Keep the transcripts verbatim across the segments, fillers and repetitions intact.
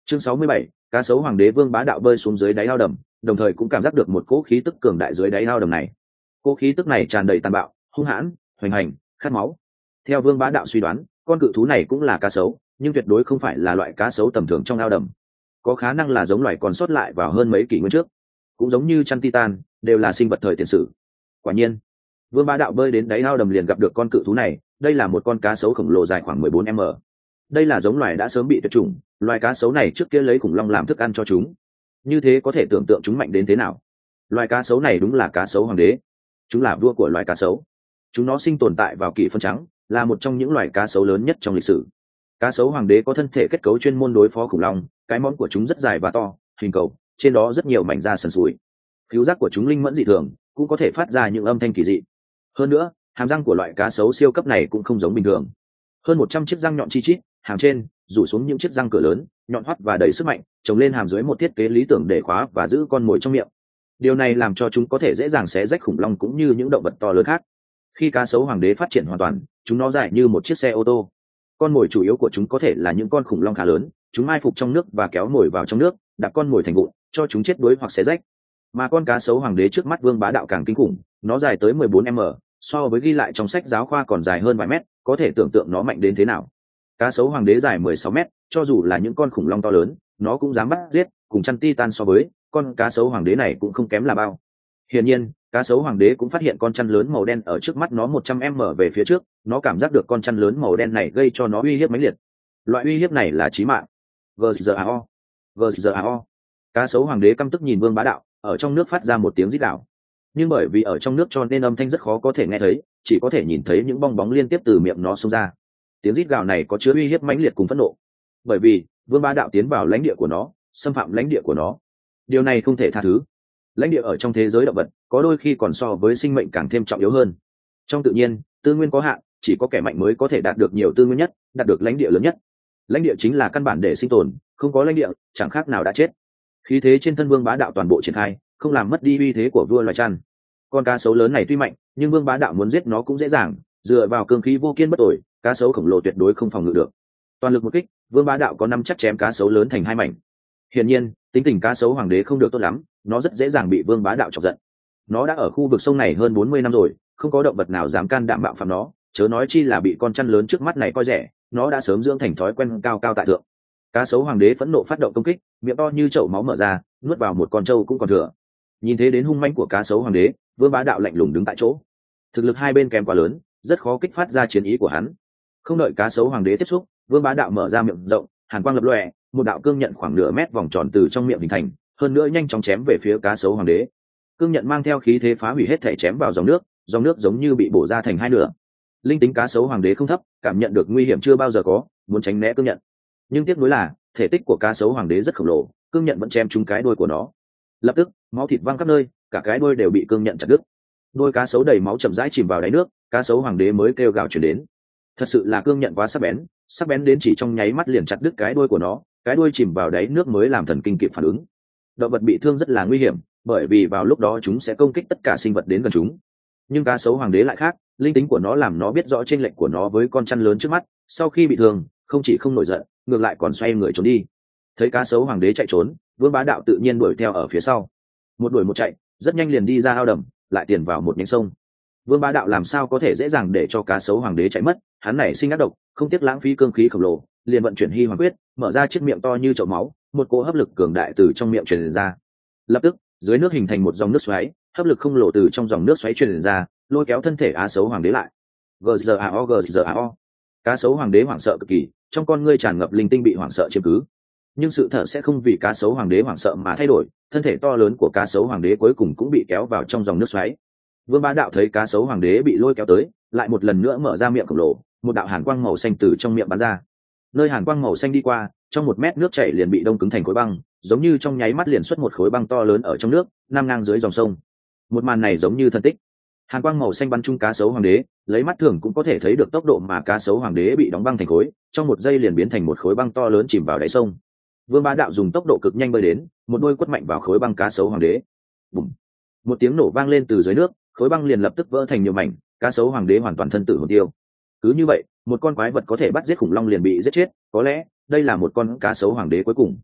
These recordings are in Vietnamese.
Chương sáu mươi bảy, cá sấu hoàng đế Vương Bá Đạo bơi xuống dưới đáy ao đầm, đồng thời cũng cảm giác được một cỗ khí tức cường đại dưới đáy ao đầm này. Cỗ khí tức này tràn đầy tàn bạo, hung hãn, hoành hành, khát máu. Theo Vương Bá Đạo suy đoán, con cự thú này cũng là cá sấu, nhưng tuyệt đối không phải là loại cá sấu tầm thường trong ao đầm, có khả năng là giống loài còn sót lại vào hơn mấy kỷ nguyên trước, cũng giống như chăn titan, đều là sinh vật thời tiền sử. Quả nhiên, Vương Bá Đạo bơi đến đáy ao đầm liền gặp được con cự thú này. Đây là một con cá sấu khổng lồ dài khoảng mười bốn mét. Đây là giống loài đã sớm bị tuyệt chủng, loài cá sấu này trước kia lấy khủng long làm thức ăn cho chúng, như thế có thể tưởng tượng chúng mạnh đến thế nào. Loài cá sấu này đúng là cá sấu hoàng đế, chúng là vua của loài cá sấu. Chúng nó sinh tồn tại vào kỷ phân trắng, là một trong những loài cá sấu lớn nhất trong lịch sử. Cá sấu hoàng đế có thân thể kết cấu chuyên môn đối phó khủng long, cái móng của chúng rất dài và to, hình cầu, trên đó rất nhiều mảnh da sần sùi. Khứu giác của chúng linh mẫn dị thường, cũng có thể phát ra những âm thanh kỳ dị. Hơn nữa, hàm răng của loại cá sấu siêu cấp này cũng không giống bình thường. Hơn một trăm chiếc răng nhọn chi chít, hàm trên rủ xuống những chiếc răng cửa lớn, nhọn hoắt và đầy sức mạnh, trồng lên hàm dưới một thiết kế lý tưởng để khóa và giữ con mồi trong miệng. Điều này làm cho chúng có thể dễ dàng xé rách khủng long cũng như những động vật to lớn khác. Khi cá sấu hoàng đế phát triển hoàn toàn, chúng nó dài như một chiếc xe ô tô. Con mồi chủ yếu của chúng có thể là những con khủng long khá lớn, chúng mai phục trong nước và kéo mồi vào trong nước, đạp con mồi thành vụn, cho chúng chết đuối hoặc xé rách. Mà con cá sấu hoàng đế trước mắt Vương Bá Đạo càng kinh khủng, nó dài tới mười bốn mét, so với ghi lại trong sách giáo khoa còn dài hơn vài mét, có thể tưởng tượng nó mạnh đến thế nào. Cá sấu hoàng đế dài mười sáu mét, cho dù là những con khủng long to lớn, nó cũng dám bắt giết, cùng chăn titan so với, con cá sấu hoàng đế này cũng không kém là bao. Hiển nhiên, cá sấu hoàng đế cũng phát hiện con chăn lớn màu đen ở trước mắt nó một trăm mét về phía trước, nó cảm giác được con chăn lớn màu đen này gây cho nó uy hiếp mãnh liệt. Loại uy hiếp này là chí mạng. Gzao, Gzao. Cá sấu hoàng đế căm tức nhìn Vương Bá Đạo, ở trong nước phát ra một tiếng rít gào. Nhưng bởi vì ở trong nước cho nên âm thanh rất khó có thể nghe thấy, chỉ có thể nhìn thấy những bong bóng liên tiếp từ miệng nó xông ra. Tiếng rít gào này có chứa uy hiếp mãnh liệt cùng phẫn nộ, bởi vì Vương Bá Đạo tiến vào lãnh địa của nó, xâm phạm lãnh địa của nó. Điều này không thể tha thứ. Lãnh địa ở trong thế giới động vật có đôi khi còn so với sinh mệnh càng thêm trọng yếu hơn. Trong tự nhiên, tư nguyên có hạn, chỉ có kẻ mạnh mới có thể đạt được nhiều tư nguyên nhất, đạt được lãnh địa lớn nhất. Lãnh địa chính là căn bản để sinh tồn, không có lãnh địa chẳng khác nào đã chết. Khí thế trên thân Vương Bá Đạo toàn bộ triển khai, không làm mất đi uy thế của vua loài chăn. Con cá sấu lớn này tuy mạnh, nhưng Vương Bá Đạo muốn giết nó cũng dễ dàng, dựa vào cương khí vô kiên bất tồi, cá sấu khổng lồ tuyệt đối không phòng ngự được. Toàn lực một kích, Vương Bá Đạo có năm chắc chém cá sấu lớn thành hai mảnh. Hiển nhiên, tính tình cá sấu hoàng đế không được tốt lắm, nó rất dễ dàng bị Vương Bá Đạo chọc giận. Nó đã ở khu vực sông này hơn bốn mươi năm rồi, không có động vật nào dám can đảm bạo phạm nó, chớ nói chi là bị con chăn lớn trước mắt này coi rẻ, nó đã sớm dưỡng thành thói quen cao cao tại thượng. Cá sấu hoàng đế phẫn nộ phát động công kích, miệng to như chậu máu mở ra, nuốt vào một con trâu cũng còn thừa. Nhìn thế đến hung manh của cá sấu hoàng đế, Vương Bá Đạo lạnh lùng đứng tại chỗ. Thực lực hai bên kém quá lớn, rất khó kích phát ra chiến ý của hắn. Không đợi cá sấu hoàng đế tiếp xúc, Vương Bá Đạo mở ra miệng rộng, hàn quang lập lòe, một đạo cương nhận khoảng nửa mét vòng tròn từ trong miệng hình thành, hơn nữa nhanh chóng chém về phía cá sấu hoàng đế. Cương nhận mang theo khí thế phá hủy hết thể chém vào dòng nước, dòng nước giống như bị bổ ra thành hai nửa. Linh tính cá sấu hoàng đế không thấp, cảm nhận được nguy hiểm chưa bao giờ có, muốn tránh né cương nhận. Nhưng tiếc nuối là, thể tích của cá sấu hoàng đế rất khổng lồ, cương nhận vẫn chém trúng cái đuôi của nó. Lập tức, máu thịt văng khắp nơi, cả cái đuôi đều bị cương nhận chặt đứt. Đuôi cá sấu đầy máu chậm rãi chìm vào đáy nước, cá sấu hoàng đế mới kêu gào truyền đến. Thật sự là cương nhận quá sắc bén, sắc bén đến chỉ trong nháy mắt liền chặt đứt cái đuôi của nó, cái đuôi chìm vào đáy nước mới làm thần kinh kịp phản ứng. Động vật bị thương rất là nguy hiểm, bởi vì vào lúc đó chúng sẽ công kích tất cả sinh vật đến gần chúng. Nhưng cá sấu hoàng đế lại khác, linh tính của nó làm nó biết rõ chênh lệch của nó với con chăn lớn trước mắt, sau khi bị thương, không chỉ không nổi giận, ngược lại còn xoay người trốn đi. Thấy cá sấu hoàng đế chạy trốn, Vương Bá Đạo tự nhiên đuổi theo ở phía sau. Một đuổi một chạy, rất nhanh liền đi ra ao đầm, lại tiền vào một nhánh sông. Vương Bá Đạo làm sao có thể dễ dàng để cho cá sấu hoàng đế chạy mất, hắn này sinh ác độc, không tiếc lãng phí cương khí khổng lồ, liền vận chuyển Hy Hoàng Quyết, mở ra chiếc miệng to như chậu máu, một cỗ hấp lực cường đại từ trong miệng truyền ra. Lập tức, dưới nước hình thành một dòng nước xoáy, hấp lực không lộ từ trong dòng nước xoáy truyền ra, lôi kéo thân thể cá sấu hoàng đế lại. Gzao Gzao. Cá sấu hoàng đế hoảng sợ cực kỳ, trong con ngươi tràn ngập linh tinh bị hoảng sợ chiếm cứ. Nhưng sự thật sẽ không vì cá sấu hoàng đế hoảng sợ mà thay đổi, thân thể to lớn của cá sấu hoàng đế cuối cùng cũng bị kéo vào trong dòng nước xoáy. Vương Bá Đạo thấy cá sấu hoàng đế bị lôi kéo tới, lại một lần nữa mở ra miệng khổng lồ, một đạo hàn quang màu xanh từ trong miệng bắn ra. Nơi hàn quang màu xanh đi qua, trong một mét nước chảy liền bị đông cứng thành khối băng, giống như trong nháy mắt liền xuất một khối băng to lớn ở trong nước, nằm ngang dưới dòng sông. Một màn này giống như thần tích. Hàn quang màu xanh bắn trúng cá sấu hoàng đế, lấy mắt thường cũng có thể thấy được tốc độ mà cá sấu hoàng đế bị đóng băng thành khối, trong một giây liền biến thành một khối băng to lớn chìm vào đáy sông. Vương Bá Đạo dùng tốc độ cực nhanh bơi đến, một đôi quất mạnh vào khối băng cá sấu hoàng đế. Bùm! Một tiếng nổ vang lên từ dưới nước, khối băng liền lập tức vỡ thành nhiều mảnh, cá sấu hoàng đế hoàn toàn thân tử hồn tiêu. Cứ như vậy, một con quái vật có thể bắt giết khủng long liền bị giết chết, có lẽ đây là một con cá sấu hoàng đế cuối cùng.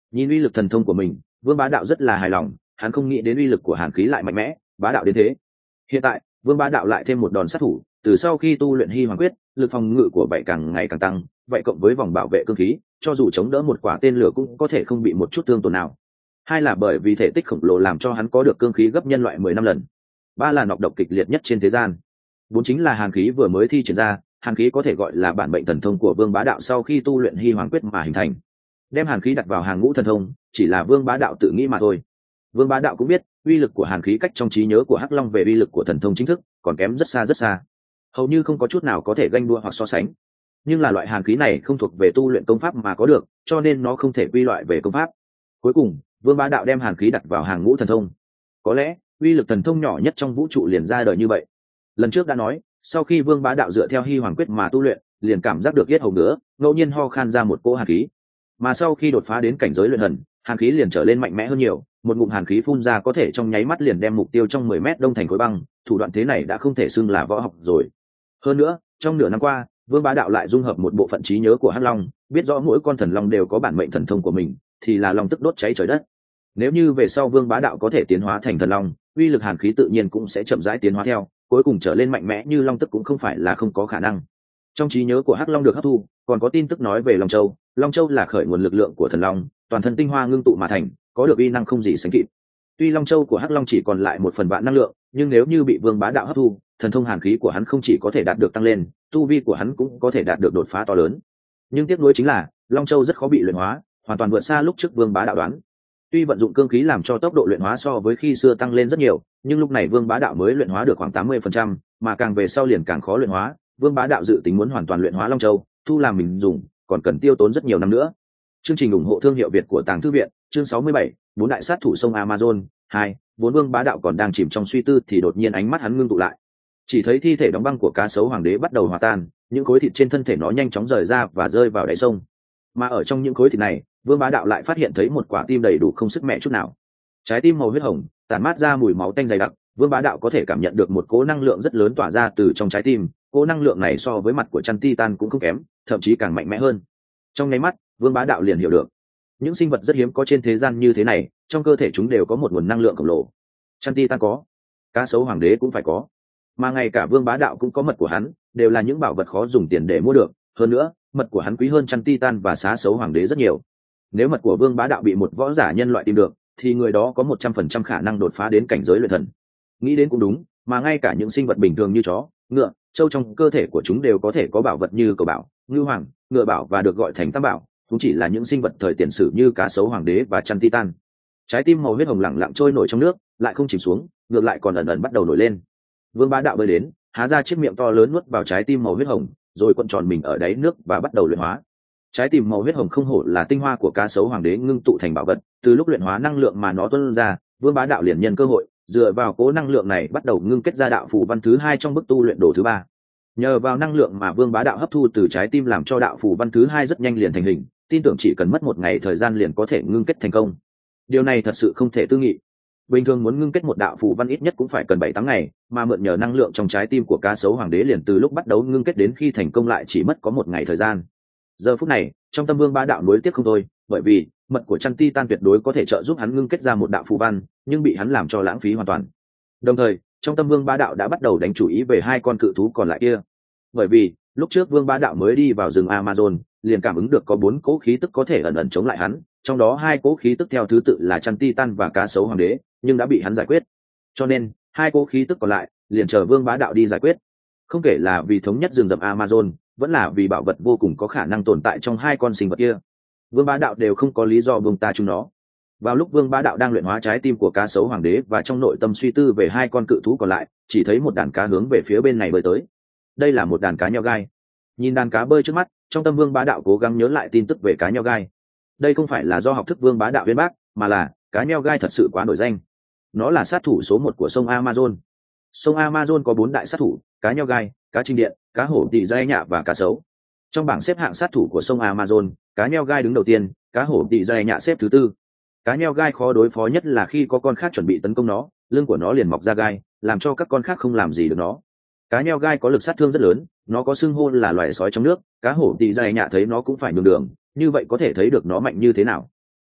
Nhìn uy lực thần thông của mình, Vương Bá Đạo rất là hài lòng, hắn không nghĩ đến uy lực của hàn khí lại mạnh mẽ, bá đạo đến thế. Hiện tại, Vương Bá Đạo lại thêm một đòn sát thủ, từ sau khi tu luyện Hy Hoàng Quyết, lực phòng ngự của vậy càng ngày càng tăng, vậy cộng với vòng bảo vệ cương khí, cho dù chống đỡ một quả tên lửa cũng có thể không bị một chút thương tổn nào. Hai là bởi vì thể tích khổng lồ làm cho hắn có được cương khí gấp nhân loại mười năm lần. Ba là nọc độc kịch liệt nhất trên thế gian. Bốn chính là hàn khí vừa mới thi triển ra, hàn khí có thể gọi là bản mệnh thần thông của Vương Bá Đạo sau khi tu luyện Hy Hoàng Quyết mà hình thành. Đem hàn khí đặt vào hàng ngũ thần thông, chỉ là Vương Bá Đạo tự nghĩ mà thôi. Vương Bá Đạo cũng biết, uy lực của hàn khí cách trong trí nhớ của Hắc Long về uy lực của thần thông chính thức, còn kém rất xa rất xa. Hầu như không có chút nào có thể ganh đua hoặc so sánh. Nhưng là loại hàn khí này không thuộc về tu luyện công pháp mà có được, cho nên nó không thể quy loại về công pháp. Cuối cùng, Vương Bá Đạo đem hàn khí đặt vào hàng ngũ thần thông. Có lẽ, uy lực thần thông nhỏ nhất trong vũ trụ liền ra đời như vậy. Lần trước đã nói, sau khi Vương Bá Đạo dựa theo Hy Hoàng Quyết mà tu luyện, liền cảm giác được yết hầu ngứa, ngẫu nhiên ho khan ra một cỗ hàn khí. Mà sau khi đột phá đến cảnh giới luyện hần, hàn khí liền trở lên mạnh mẽ hơn nhiều, một ngụm hàn khí phun ra có thể trong nháy mắt liền đem mục tiêu trong mười mét đông thành khối băng, thủ đoạn thế này đã không thể xưng là võ học rồi. Hơn nữa, trong nửa năm qua, Vương Bá Đạo lại dung hợp một bộ phận trí nhớ của Hắc Long, biết rõ mỗi con thần long đều có bản mệnh thần thông của mình, thì là long tức đốt cháy trời đất. Nếu như về sau Vương Bá Đạo có thể tiến hóa thành thần long, uy lực hàn khí tự nhiên cũng sẽ chậm rãi tiến hóa theo, cuối cùng trở lên mạnh mẽ như long tức cũng không phải là không có khả năng. Trong trí nhớ của Hắc Long được hấp thu, còn có tin tức nói về Long Châu, Long Châu là khởi nguồn lực lượng của thần long, toàn thân tinh hoa ngưng tụ mà thành, có được uy năng không gì sánh kịp. Tuy Long Châu của Hắc Long chỉ còn lại một phần vạn năng lượng, nhưng nếu như bị Vương Bá Đạo hấp thu, thần thông hàn khí của hắn không chỉ có thể đạt được tăng lên, tu vi của hắn cũng có thể đạt được đột phá to lớn. Nhưng tiếc nuối chính là, Long Châu rất khó bị luyện hóa, hoàn toàn vượt xa lúc trước Vương Bá Đạo đoán. Tuy vận dụng cương khí làm cho tốc độ luyện hóa so với khi xưa tăng lên rất nhiều, nhưng lúc này Vương Bá Đạo mới luyện hóa được khoảng tám mươi phần trăm, mà càng về sau liền càng khó luyện hóa. Vương Bá Đạo dự tính muốn hoàn toàn luyện hóa Long Châu, thu làm mình dùng, còn cần tiêu tốn rất nhiều năm nữa. Chương trình ủng hộ thương hiệu Việt của Tàng Thư viện, chương sáu mươi bảy, bốn đại sát thủ sông Amazon, hai, bốn Vương Bá Đạo còn đang chìm trong suy tư thì đột nhiên ánh mắt hắn ngưng tụ lại. Chỉ thấy thi thể đóng băng của cá sấu hoàng đế bắt đầu hòa tan, những khối thịt trên thân thể nó nhanh chóng rời ra và rơi vào đáy sông. Mà ở trong những khối thịt này, Vương Bá Đạo lại phát hiện thấy một quả tim đầy đủ không sức mẹ chút nào. Trái tim màu huyết hồng, tản mát ra mùi máu tanh dày đặc, Vương Bá Đạo có thể cảm nhận được một cỗ năng lượng rất lớn tỏa ra từ trong trái tim, cỗ năng lượng này so với mặt của chăn titan cũng không kém, thậm chí càng mạnh mẽ hơn. Trong nháy mắt, Vương Bá Đạo liền hiểu được, những sinh vật rất hiếm có trên thế gian như thế này, trong cơ thể chúng đều có một nguồn năng lượng khổng lồ. Chăn titan có, cá sấu hoàng đế cũng phải có, mà ngay cả Vương Bá Đạo cũng có mật của hắn, đều là những bảo vật khó dùng tiền để mua được. Hơn nữa, mật của hắn quý hơn chăn titan và xá sấu hoàng đế rất nhiều. Nếu mật của Vương Bá Đạo bị một võ giả nhân loại tìm được, thì người đó có một trăm phần trăm khả năng đột phá đến cảnh giới luyện thần. Nghĩ đến cũng đúng, mà ngay cả những sinh vật bình thường như chó, ngựa, trâu trong cơ thể của chúng đều có thể có bảo vật như cầu bảo, ngưu hoàng, ngựa bảo và được gọi thành tam bảo, chúng chỉ là những sinh vật thời tiền sử như cá sấu hoàng đế và chăn titan. Trái tim màu huyết hồng lẳng lặng trôi nổi trong nước, lại không chìm xuống, ngược lại còn ẩn ẩn bắt đầu nổi lên. Vương Bá Đạo bơi đến, há ra chiếc miệng to lớn nuốt vào trái tim màu huyết hồng, rồi cuộn tròn mình ở đáy nước và bắt đầu luyện hóa. Trái tim màu huyết hồng không hổ là tinh hoa của cá sấu hoàng đế ngưng tụ thành bảo vật, từ lúc luyện hóa năng lượng mà nó tuôn ra, Vương Bá Đạo liền nhân cơ hội, dựa vào cố năng lượng này bắt đầu ngưng kết ra đạo phù văn thứ hai trong bức tu luyện đồ thứ ba. Nhờ vào năng lượng mà Vương Bá Đạo hấp thu từ trái tim làm cho đạo phù văn thứ hai rất nhanh liền thành hình, tin tưởng chỉ cần mất một ngày thời gian liền có thể ngưng kết thành công. Điều này thật sự không thể tư nghị. Bình thường muốn ngưng kết một đạo phù văn ít nhất cũng phải cần bảy tám ngày, mà mượn nhờ năng lượng trong trái tim của cá sấu hoàng đế liền từ lúc bắt đầu ngưng kết đến khi thành công lại chỉ mất có một ngày thời gian. Giờ phút này, trong tâm Vương Bá Đạo nối tiếc không thôi, bởi vì mật của chăn titan tuyệt đối có thể trợ giúp hắn ngưng kết ra một đạo phù văn, nhưng bị hắn làm cho lãng phí hoàn toàn. Đồng thời, trong tâm Vương Bá Đạo đã bắt đầu đánh chủ ý về hai con cự thú còn lại kia. Bởi vì, lúc trước Vương Bá Đạo mới đi vào rừng Amazon, liền cảm ứng được có bốn cỗ khí tức có thể ẩn ẩn chống lại hắn, trong đó hai cỗ khí tức theo thứ tự là chăn titan và cá sấu hoàng đế, nhưng đã bị hắn giải quyết. Cho nên, hai cỗ khí tức còn lại liền chờ Vương Bá Đạo đi giải quyết. Không kể là vì thống nhất rừng rậm Amazon, vẫn là vì bảo vật vô cùng có khả năng tồn tại trong hai con sinh vật kia, Vương Bá Đạo đều không có lý do buông ta chúng nó. Vào lúc Vương Bá Đạo đang luyện hóa trái tim của cá sấu hoàng đế và trong nội tâm suy tư về hai con cự thú còn lại, chỉ thấy một đàn cá hướng về phía bên này bơi tới. Đây là một đàn cá nheo gai. Nhìn đàn cá bơi trước mắt, trong tâm Vương Bá Đạo cố gắng nhớ lại tin tức về cá nheo gai. Đây không phải là do học thức Vương Bá Đạo uyên bác, mà là cá nheo gai thật sự quá nổi danh. Nó là sát thủ số một của sông Amazon. Sông Amazon có bốn đại sát thủ: cá nheo gai, cá trinh điện, cá hổ tỉ dây nhạ và cá sấu. Trong bảng xếp hạng sát thủ của sông Amazon, cá nheo gai đứng đầu tiên, cá hổ tỉ dây nhạ xếp thứ tư. Cá nheo gai khó đối phó nhất là khi có con khác chuẩn bị tấn công nó, lưng của nó liền mọc ra gai, làm cho các con khác không làm gì được nó. Cá nheo gai có lực sát thương rất lớn, nó có xưng hô là loài sói trong nước. Cá hổ tỉ dây nhạ thấy nó cũng phải nhường đường, như vậy có thể thấy được nó mạnh như thế nào.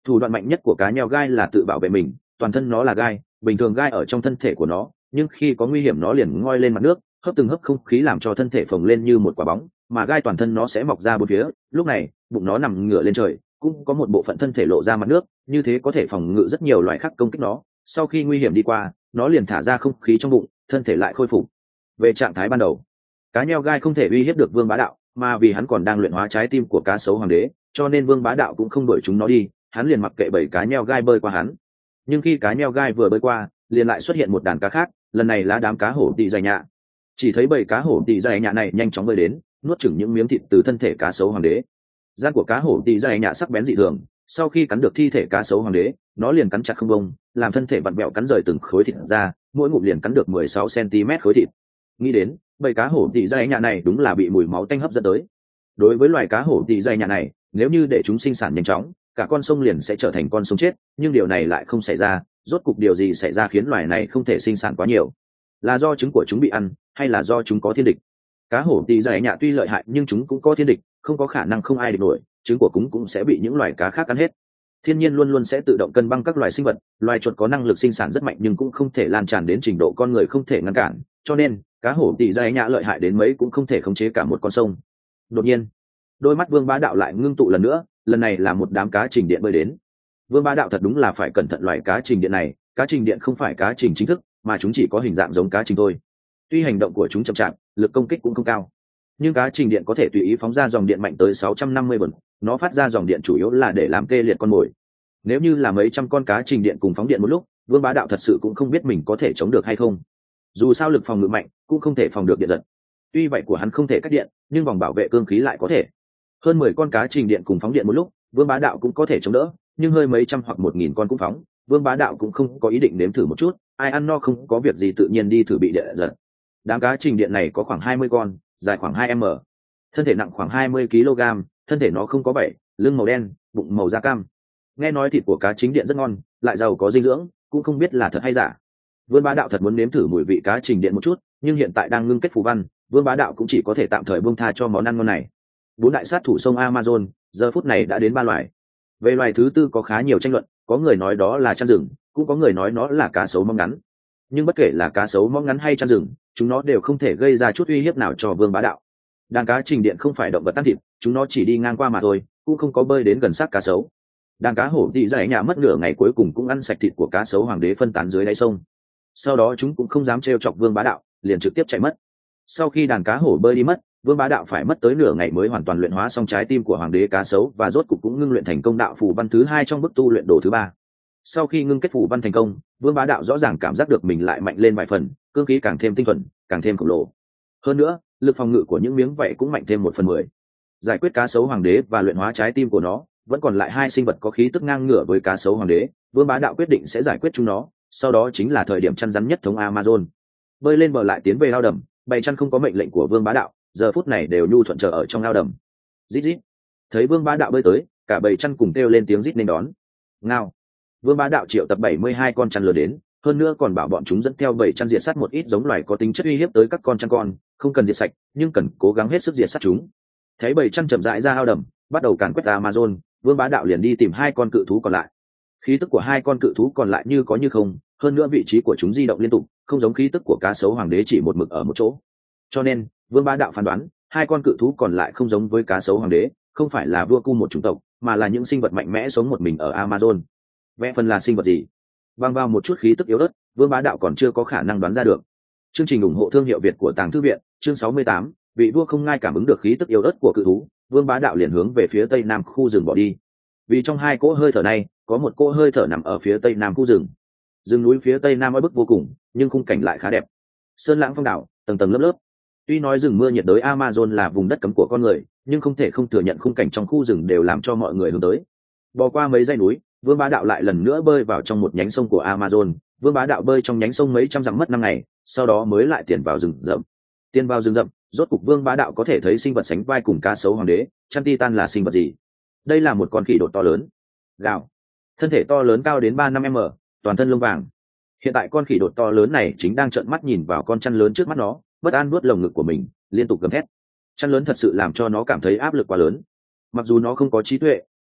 Thủ đoạn mạnh nhất của cá nheo gai là tự bảo vệ mình, toàn thân nó là gai, bình thường gai ở trong thân thể của nó, nhưng khi có nguy hiểm nó liền ngoi lên mặt nước, hấp từng hấp không khí làm cho thân thể phồng lên như một quả bóng, mà gai toàn thân nó sẽ mọc ra bốn phía. Lúc này bụng nó nằm ngửa lên trời, cũng có một bộ phận thân thể lộ ra mặt nước, như thế có thể phòng ngự rất nhiều loài khác công kích nó. Sau khi nguy hiểm đi qua, nó liền thả ra không khí trong bụng, thân thể lại khôi phục về trạng thái ban đầu. Cá nheo gai không thể uy hiếp được Vương Bá Đạo, mà vì hắn còn đang luyện hóa trái tim của cá sấu hoàng đế, cho nên Vương Bá Đạo cũng không đuổi chúng nó đi, hắn liền mặc kệ bảy cá nheo gai bơi qua hắn. Nhưng khi cá nheo gai vừa bơi qua, liền lại xuất hiện một đàn cá khác, lần này là đám cá hổ tỉ dày nhạ. Chỉ thấy bảy cá hổ tỉ dày nhạ này nhanh chóng bơi đến, nuốt chửng những miếng thịt từ thân thể cá sấu hoàng đế. Răng của cá hổ tỉ dày nhạ sắc bén dị thường, sau khi cắn được thi thể cá sấu hoàng đế, nó liền cắn chặt không bông, làm thân thể vặn vẹo cắn rời từng khối thịt ra, mỗi ngụm liền cắn được mười sáu xăng-ti-mét khối thịt. Nghĩ đến bầy cá hổ tỉ dày nhạ này đúng là bị mùi máu tanh hấp dẫn tới. Đối với loài cá hổ tỉ dày nhạ này, nếu như để chúng sinh sản nhanh chóng, cả con sông liền sẽ trở thành con sông chết, nhưng điều này lại không xảy ra. Rốt cục điều gì xảy ra khiến loài này không thể sinh sản quá nhiều? Là do trứng của chúng bị ăn, hay là do chúng có thiên địch? Cá hổ tỉ dày nhạ tuy lợi hại nhưng chúng cũng có thiên địch, không có khả năng không ai địch nổi, trứng của chúng cũng sẽ bị những loài cá khác ăn hết. Thiên nhiên luôn luôn sẽ tự động cân bằng các loài sinh vật, loài chuột có năng lực sinh sản rất mạnh nhưng cũng không thể lan tràn đến trình độ con người không thể ngăn cản, cho nên cá hổ tỉ dày nhạ lợi hại đến mấy cũng không thể khống chế cả một con sông. Đột nhiên, đôi mắt Vương Bá Đạo lại ngưng tụ lần nữa, lần này là một đám cá trình điện bơi đến. Vương Bá Đạo thật đúng là phải cẩn thận loài cá trình điện này, cá trình điện không phải cá trình chính thức, mà chúng chỉ có hình dạng giống cá trình thôi. Tuy hành động của chúng chậm chạp, lực công kích cũng không cao, nhưng cá trình điện có thể tùy ý phóng ra dòng điện mạnh tới sáu trăm năm mươi vồn, nó phát ra dòng điện chủ yếu là để làm tê liệt con mồi. Nếu như là mấy trăm con cá trình điện cùng phóng điện một lúc, Vương Bá Đạo thật sự cũng không biết mình có thể chống được hay không. Dù sao lực phòng ngự mạnh cũng không thể phòng được điện giật. Tuy vậy của hắn không thể cắt điện, nhưng vòng bảo vệ cương khí lại có thể. Hơn mười con cá trình điện cùng phóng điện một lúc, Vương Bá Đạo cũng có thể chống đỡ, nhưng hơi mấy trăm hoặc một nghìn con cũng phóng, Vương Bá Đạo cũng không có ý định nếm thử một chút, ai ăn no không có việc gì tự nhiên đi thử bị điện giật. Đám cá trình điện này có khoảng hai mươi con, dài khoảng hai mét, thân thể nặng khoảng hai mươi ki lô gam, thân thể nó không có vảy, lưng màu đen, bụng màu da cam. Nghe nói thịt của cá chính điện rất ngon, lại giàu có dinh dưỡng, cũng không biết là thật hay giả. Vương Bá Đạo thật muốn nếm thử mùi vị cá trình điện một chút, nhưng hiện tại đang ngưng kết phù văn, Vương Bá Đạo cũng chỉ có thể tạm thời buông tha cho món ăn ngon này. Bốn đại sát thủ sông Amazon giờ phút này đã đến ba loài. Về loài thứ tư có khá nhiều tranh luận, có người nói đó là chăn rừng, cũng có người nói nó là cá sấu móng ngắn. Nhưng bất kể là cá sấu móng ngắn hay chăn rừng, chúng nó đều không thể gây ra chút uy hiếp nào cho Vương Bá Đạo. Đàn cá trình điện không phải động vật tan thịt, chúng nó chỉ đi ngang qua mà thôi, cũng không có bơi đến gần xác cá sấu. Đàn cá hổ tỉ dày nhạ mất nửa ngày cuối cùng cũng ăn sạch thịt của cá sấu hoàng đế phân tán dưới đáy sông. Sau đó chúng cũng không dám trêu chọc Vương Bá Đạo, liền trực tiếp chạy mất. Sau khi đàn cá hổ bơi đi mất, Vương Bá Đạo phải mất tới nửa ngày mới hoàn toàn luyện hóa xong trái tim của hoàng đế cá sấu và rốt cục cũng ngưng luyện thành công đạo phù văn thứ hai trong bức tu luyện đồ thứ ba. Sau khi ngưng kết phù văn thành công, Vương Bá Đạo rõ ràng cảm giác được mình lại mạnh lên vài phần, cương khí càng thêm tinh thuần, càng thêm khổng lồ. Hơn nữa, lực phòng ngự của những miếng vậy cũng mạnh thêm một phần mười. Giải quyết cá sấu hoàng đế và luyện hóa trái tim của nó, vẫn còn lại hai sinh vật có khí tức ngang ngửa với cá sấu hoàng đế. Vương Bá Đạo quyết định sẽ giải quyết chúng nó, sau đó chính là thời điểm chăn rắn nhất thống Amazon. Bơi lên bờ lại tiến về ao đầm, bầy chăn không có mệnh lệnh của Vương Bá Đạo, giờ phút này đều nhu thuận chờ ở trong ao đầm. Rít rít. Thấy Vương Bá Đạo bơi tới, cả bầy chăn cùng kêu lên tiếng rít nên đón. Ngao. Vương Bá Đạo triệu tập bảy mươi hai con chăn lừa đến, hơn nữa còn bảo bọn chúng dẫn theo bầy chăn diệt sát một ít giống loài có tính chất uy hiếp tới các con chăn con, không cần diệt sạch, nhưng cần cố gắng hết sức diệt sát chúng. Thấy bầy chăn chậm rãi ra ao đầm, bắt đầu càn quét Amazon, Vương Bá Đạo liền đi tìm hai con cự thú còn lại. Khí tức của hai con cự thú còn lại như có như không, hơn nữa vị trí của chúng di động liên tục, không giống khí tức của cá sấu hoàng đế chỉ một mực ở một chỗ. Cho nên, Vương Bá Đạo phán đoán, hai con cự thú còn lại không giống với cá sấu hoàng đế, không phải là vua cu một chủng tộc, mà là những sinh vật mạnh mẽ sống một mình ở Amazon. Vẽ phần là sinh vật gì? Bằng vào một chút khí tức yếu ớt, Vương Bá Đạo còn chưa có khả năng đoán ra được. Chương trình ủng hộ thương hiệu Việt của Tàng Thư viện, chương sáu mươi tám, vị vua không ngai cảm ứng được khí tức yếu ớt của cự thú, Vương Bá Đạo liền hướng về phía tây nam khu rừng bỏ đi. Vì trong hai cỗ hơi thở này, có một cỗ hơi thở nằm ở phía tây nam khu rừng. Rừng núi phía tây nam oi bức vô cùng, nhưng khung cảnh lại khá đẹp. Sơn lãng phong đảo, tầng tầng lớp lớp. Tuy nói rừng mưa nhiệt đới Amazon là vùng đất cấm của con người, nhưng không thể không thừa nhận khung cảnh trong khu rừng đều làm cho mọi người hướng tới. Bò qua mấy dãy núi, Vương Bá Đạo lại lần nữa bơi vào trong một nhánh sông của Amazon. Vương Bá Đạo bơi trong nhánh sông mấy trăm dặm mất năm ngày, sau đó mới lại tiền vào rừng rậm. Tiền vào rừng rậm, rốt cục Vương Bá Đạo có thể thấy sinh vật sánh vai cùng cá sấu hoàng đế. Chăn titan là sinh vật gì? Đây là một con khỉ đột to lớn. Gào. Thân thể to lớn cao đến ba năm mét, toàn thân lông vàng. Hiện tại con khỉ đột to lớn này chính đang trợn mắt nhìn vào con chăn lớn trước mắt nó, bất an nuốt lồng ngực của mình, liên tục gầm thét. Chăn lớn thật sự làm cho nó cảm thấy áp lực quá lớn. Mặc dù nó không có trí tuệ,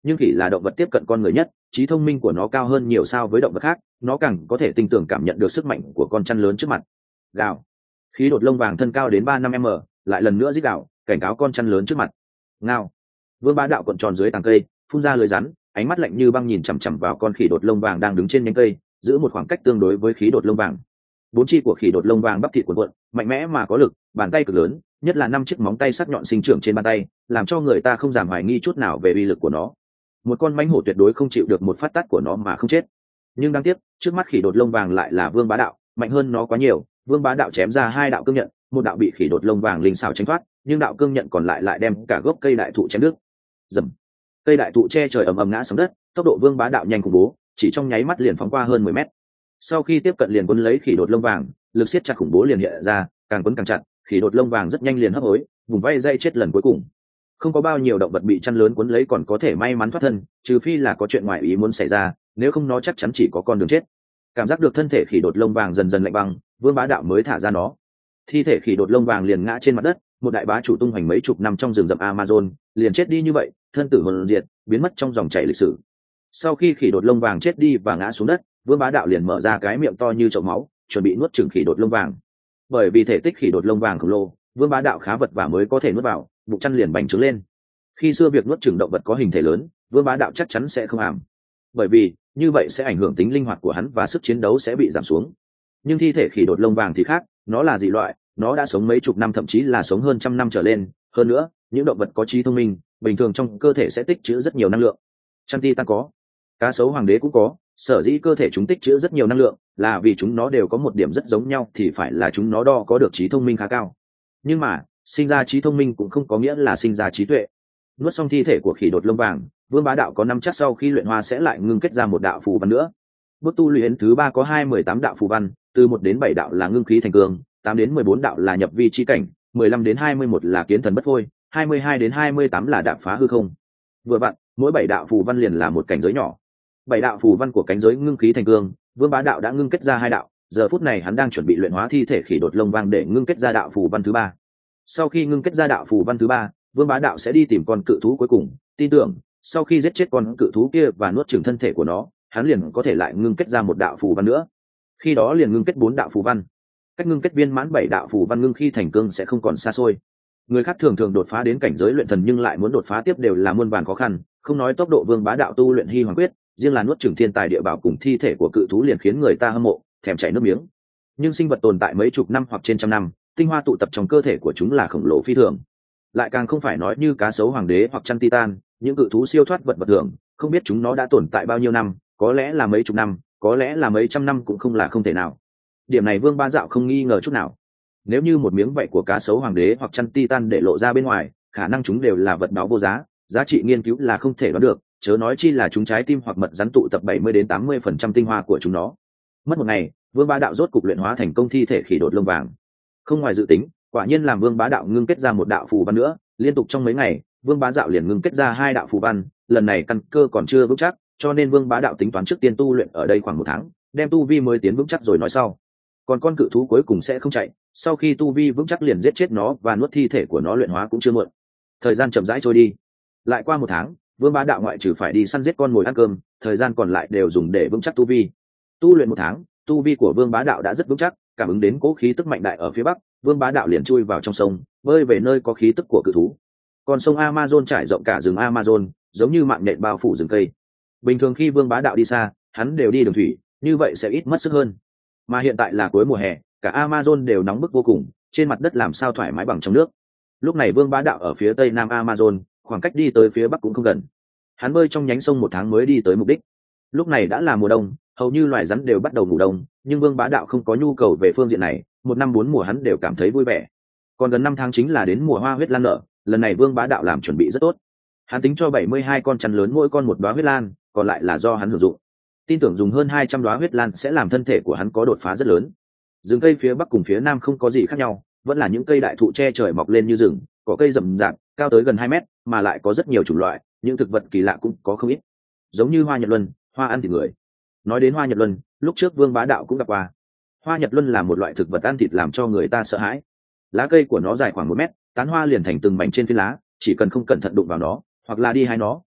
nhưng khỉ là động vật tiếp cận con người nhất, trí thông minh của nó cao hơn nhiều so với động vật khác, nó càng có thể tinh tường cảm nhận được sức mạnh của con chăn lớn trước mặt. Gào. Khí đột lông vàng thân cao đến ba năm m lại lần nữa rít gào, cảnh cáo con chăn lớn trước mặt. Ngao. Vương Bá Đạo cuộn tròn dưới tàng cây, phun ra lưới rắn, ánh mắt lạnh như băng nhìn chằm chằm vào con khỉ đột lông vàng đang đứng trên nhánh cây, giữ một khoảng cách tương đối với khí đột lông vàng. Bốn chi của khỉ đột lông vàng bắp thịt cuộn cuộn, mạnh mẽ mà có lực, bàn tay cực lớn, nhất là năm chiếc móng tay sắc nhọn sinh trưởng trên bàn tay, làm cho người ta không dám hoài nghi chút nào về uy lực của nó. Một con mãnh hổ tuyệt đối không chịu được một phát tát của nó mà không chết. Nhưng đáng tiếc, trước mắt khỉ đột lông vàng lại là Vương Bá Đạo, mạnh hơn nó quá nhiều. Vương Bá Đạo chém ra hai đạo cương nhận, một đạo bị khỉ đột lông vàng linh xảo tránh thoát, nhưng đạo cương nhận còn lại lại đem cả gốc cây đại thụ chém đứt. Rầm. Cây đại thụ che trời ầm ầm ngã xuống đất, tốc độ Vương Bá Đạo nhanh khủng bố, chỉ trong nháy mắt liền phóng qua hơn mười mét. Sau khi tiếp cận liền quấn lấy khỉ đột lông vàng, lực siết chặt khủng bố liền hiện ra, càng quấn càng chặt, khỉ đột lông vàng rất nhanh liền hấp hối, vùng vây dây chết lần cuối cùng. Không có bao nhiêu động vật bị chăn lớn quấn lấy còn có thể may mắn thoát thân, trừ phi là có chuyện ngoài ý muốn xảy ra, nếu không nó chắc chắn chỉ có con đường chết. Cảm giác được thân thể khỉ đột lông vàng dần dần lạnh băng, Vương Bá Đạo mới thả ra nó. Thi thể khỉ đột lông vàng liền ngã trên mặt đất, một đại bá chủ tung hoành mấy chục năm trong rừng rậm Amazon, liền chết đi như vậy, thân tử hồn diệt, biến mất trong dòng chảy lịch sử. Sau khi khỉ đột lông vàng chết đi và ngã xuống đất, Vương Bá Đạo liền mở ra cái miệng to như chậu máu, chuẩn bị nuốt chửng khỉ đột lông vàng. Bởi vì thể tích khỉ đột lông vàng khổng lồ, Vương Bá Đạo khá vật vả mới có thể nuốt vào, bụng chăn liền bành trướng lên. Khi xưa việc nuốt chửng động vật có hình thể lớn, Vương Bá Đạo chắc chắn sẽ không làm, bởi vì như vậy sẽ ảnh hưởng tính linh hoạt của hắn và sức chiến đấu sẽ bị giảm xuống. Nhưng thi thể khỉ đột lông vàng thì khác, nó là dị loại, nó đã sống mấy chục năm thậm chí là sống hơn trăm năm trở lên. Hơn nữa, những động vật có trí thông minh, bình thường trong cơ thể sẽ tích trữ rất nhiều năng lượng. Chăn titan có, cá sấu hoàng đế cũng có, sở dĩ cơ thể chúng tích trữ rất nhiều năng lượng là vì chúng nó đều có một điểm rất giống nhau, thì phải là chúng nó đo có được trí thông minh khá cao. Nhưng mà sinh ra trí thông minh cũng không có nghĩa là sinh ra trí tuệ. Nuốt xong thi thể của khỉ đột lông vàng, Vương Bá Đạo có năm chắc sau khi luyện hoa sẽ lại ngưng kết ra một đạo phù văn nữa. Bước tu luyện thứ ba có hai mười tám đạo phù văn, từ một đến bảy đạo là ngưng khí thành cương, tám đến mười bốn đạo là nhập vi chi cảnh, mười lăm đến hai mươi mốt là kiến thần bất phôi, hai mươi hai đến hai mươi tám là đạp phá hư không. Vừa vặn, mỗi bảy đạo phù văn liền là một cảnh giới nhỏ. Bảy đạo phù văn của cảnh giới ngưng khí thành cương, Vương Bá Đạo đã ngưng kết ra hai đạo, giờ phút này hắn đang chuẩn bị luyện hóa thi thể khỉ đột lông vàng để ngưng kết ra đạo phù văn thứ ba. Sau khi ngưng kết ra đạo phù văn thứ ba, Vương Bá Đạo sẽ đi tìm con cự thú cuối cùng, tin tưởng sau khi giết chết con cự thú kia và nuốt chửng thân thể của nó, hắn liền có thể lại ngưng kết ra một đạo phù văn nữa. Khi đó liền ngưng kết bốn đạo phù văn. Cách ngưng kết viên mãn bảy đạo phù văn ngưng khi thành cương sẽ không còn xa xôi. Người khác thường thường đột phá đến cảnh giới luyện thần nhưng lại muốn đột phá tiếp đều là muôn vàn khó khăn, không nói tốc độ Vương Bá Đạo tu luyện Hy Hoàng Quyết, riêng là nuốt chửng thiên tài địa bảo cùng thi thể của cự thú liền khiến người ta hâm mộ, thèm chảy nước miếng. Nhưng sinh vật tồn tại mấy chục năm hoặc trên trăm năm, tinh hoa tụ tập trong cơ thể của chúng là khổng lồ phi thường. Lại càng không phải nói như cá sấu hoàng đế hoặc chăn titan, những cự thú siêu thoát vật vật thường, không biết chúng nó đã tồn tại bao nhiêu năm, có lẽ là mấy chục năm, có lẽ là mấy trăm năm cũng không là không thể nào. Điểm này Vương Bá Đạo không nghi ngờ chút nào. Nếu như một miếng vảy của cá sấu hoàng đế hoặc chăn titan để lộ ra bên ngoài, khả năng chúng đều là vật báu vô giá, giá trị nghiên cứu là không thể đoán được, chớ nói chi là chúng trái tim hoặc mật rắn tụ tập bảy mươi đến tám mươi phần trăm tinh hoa của chúng nó. Mất một ngày, Vương Bá Đạo rốt cục luyện hóa thành công thi thể khỉ đột lông vàng. Không ngoài dự tính, quả nhiên làm Vương Bá Đạo ngưng kết ra một đạo phù văn nữa, liên tục trong mấy ngày, Vương Bá Đạo liền ngưng kết ra hai đạo phù văn, lần này căn cơ còn chưa vững chắc, cho nên Vương Bá Đạo tính toán trước tiên tu luyện ở đây khoảng một tháng, đem tu vi mới tiến vững chắc rồi nói sau. Còn con cự thú cuối cùng sẽ không chạy, sau khi tu vi vững chắc liền giết chết nó và nuốt thi thể của nó luyện hóa cũng chưa muộn. Thời gian chậm rãi trôi đi. Lại qua một tháng, Vương Bá Đạo ngoại trừ phải đi săn giết con mồi ăn cơm, thời gian còn lại đều dùng để vững chắc tu vi. Tu luyện một tháng, tu vi của Vương Bá Đạo đã rất vững chắc, cảm ứng đến cố khí tức mạnh đại ở phía bắc, Vương Bá Đạo liền chui vào trong sông, bơi về nơi có khí tức của cự thú. Còn sông Amazon trải rộng cả rừng Amazon, giống như mạng nhện bao phủ rừng cây. Bình thường khi Vương Bá Đạo đi xa, hắn đều đi đường thủy, như vậy sẽ ít mất sức hơn. Mà hiện tại là cuối mùa hè, cả Amazon đều nóng bức vô cùng, trên mặt đất làm sao thoải mái bằng trong nước. Lúc này Vương Bá Đạo ở phía tây nam Amazon, khoảng cách đi tới phía bắc cũng không gần. Hắn bơi trong nhánh sông một tháng mới đi tới mục đích. Lúc này đã là mùa đông, hầu như loài rắn đều bắt đầu ngủ đông, nhưng Vương Bá Đạo không có nhu cầu về phương diện này, một năm bốn mùa hắn đều cảm thấy vui vẻ. Còn gần năm tháng chính là đến mùa hoa huyết lan nở, lần này Vương Bá Đạo làm chuẩn bị rất tốt. Hắn tính cho bảy mươi hai con chăn lớn mỗi con một đóa huyết lan, còn lại là do hắn hưởng dụng. Tin tưởng dùng hơn hai trăm đóa huyết lan sẽ làm thân thể của hắn có đột phá rất lớn. Rừng cây phía bắc cùng phía nam không có gì khác nhau, vẫn là những cây đại thụ che trời mọc lên như rừng, có cây rậm rạp, cao tới gần hai mét, mà lại có rất nhiều chủng loại, những thực vật kỳ lạ cũng có không ít. Giống như hoa nhật luân, hoa ăn thịt người. Nói đến hoa nhật luân, lúc trước Vương Bá Đạo cũng gặp qua. Hoa nhật luân là một loại thực vật ăn thịt làm cho người ta sợ hãi. Lá cây của nó dài khoảng một mét, tán hoa liền thành từng mảnh trên phiến lá, chỉ cần không cẩn thận đụng vào nó, hoặc là đi hái nó,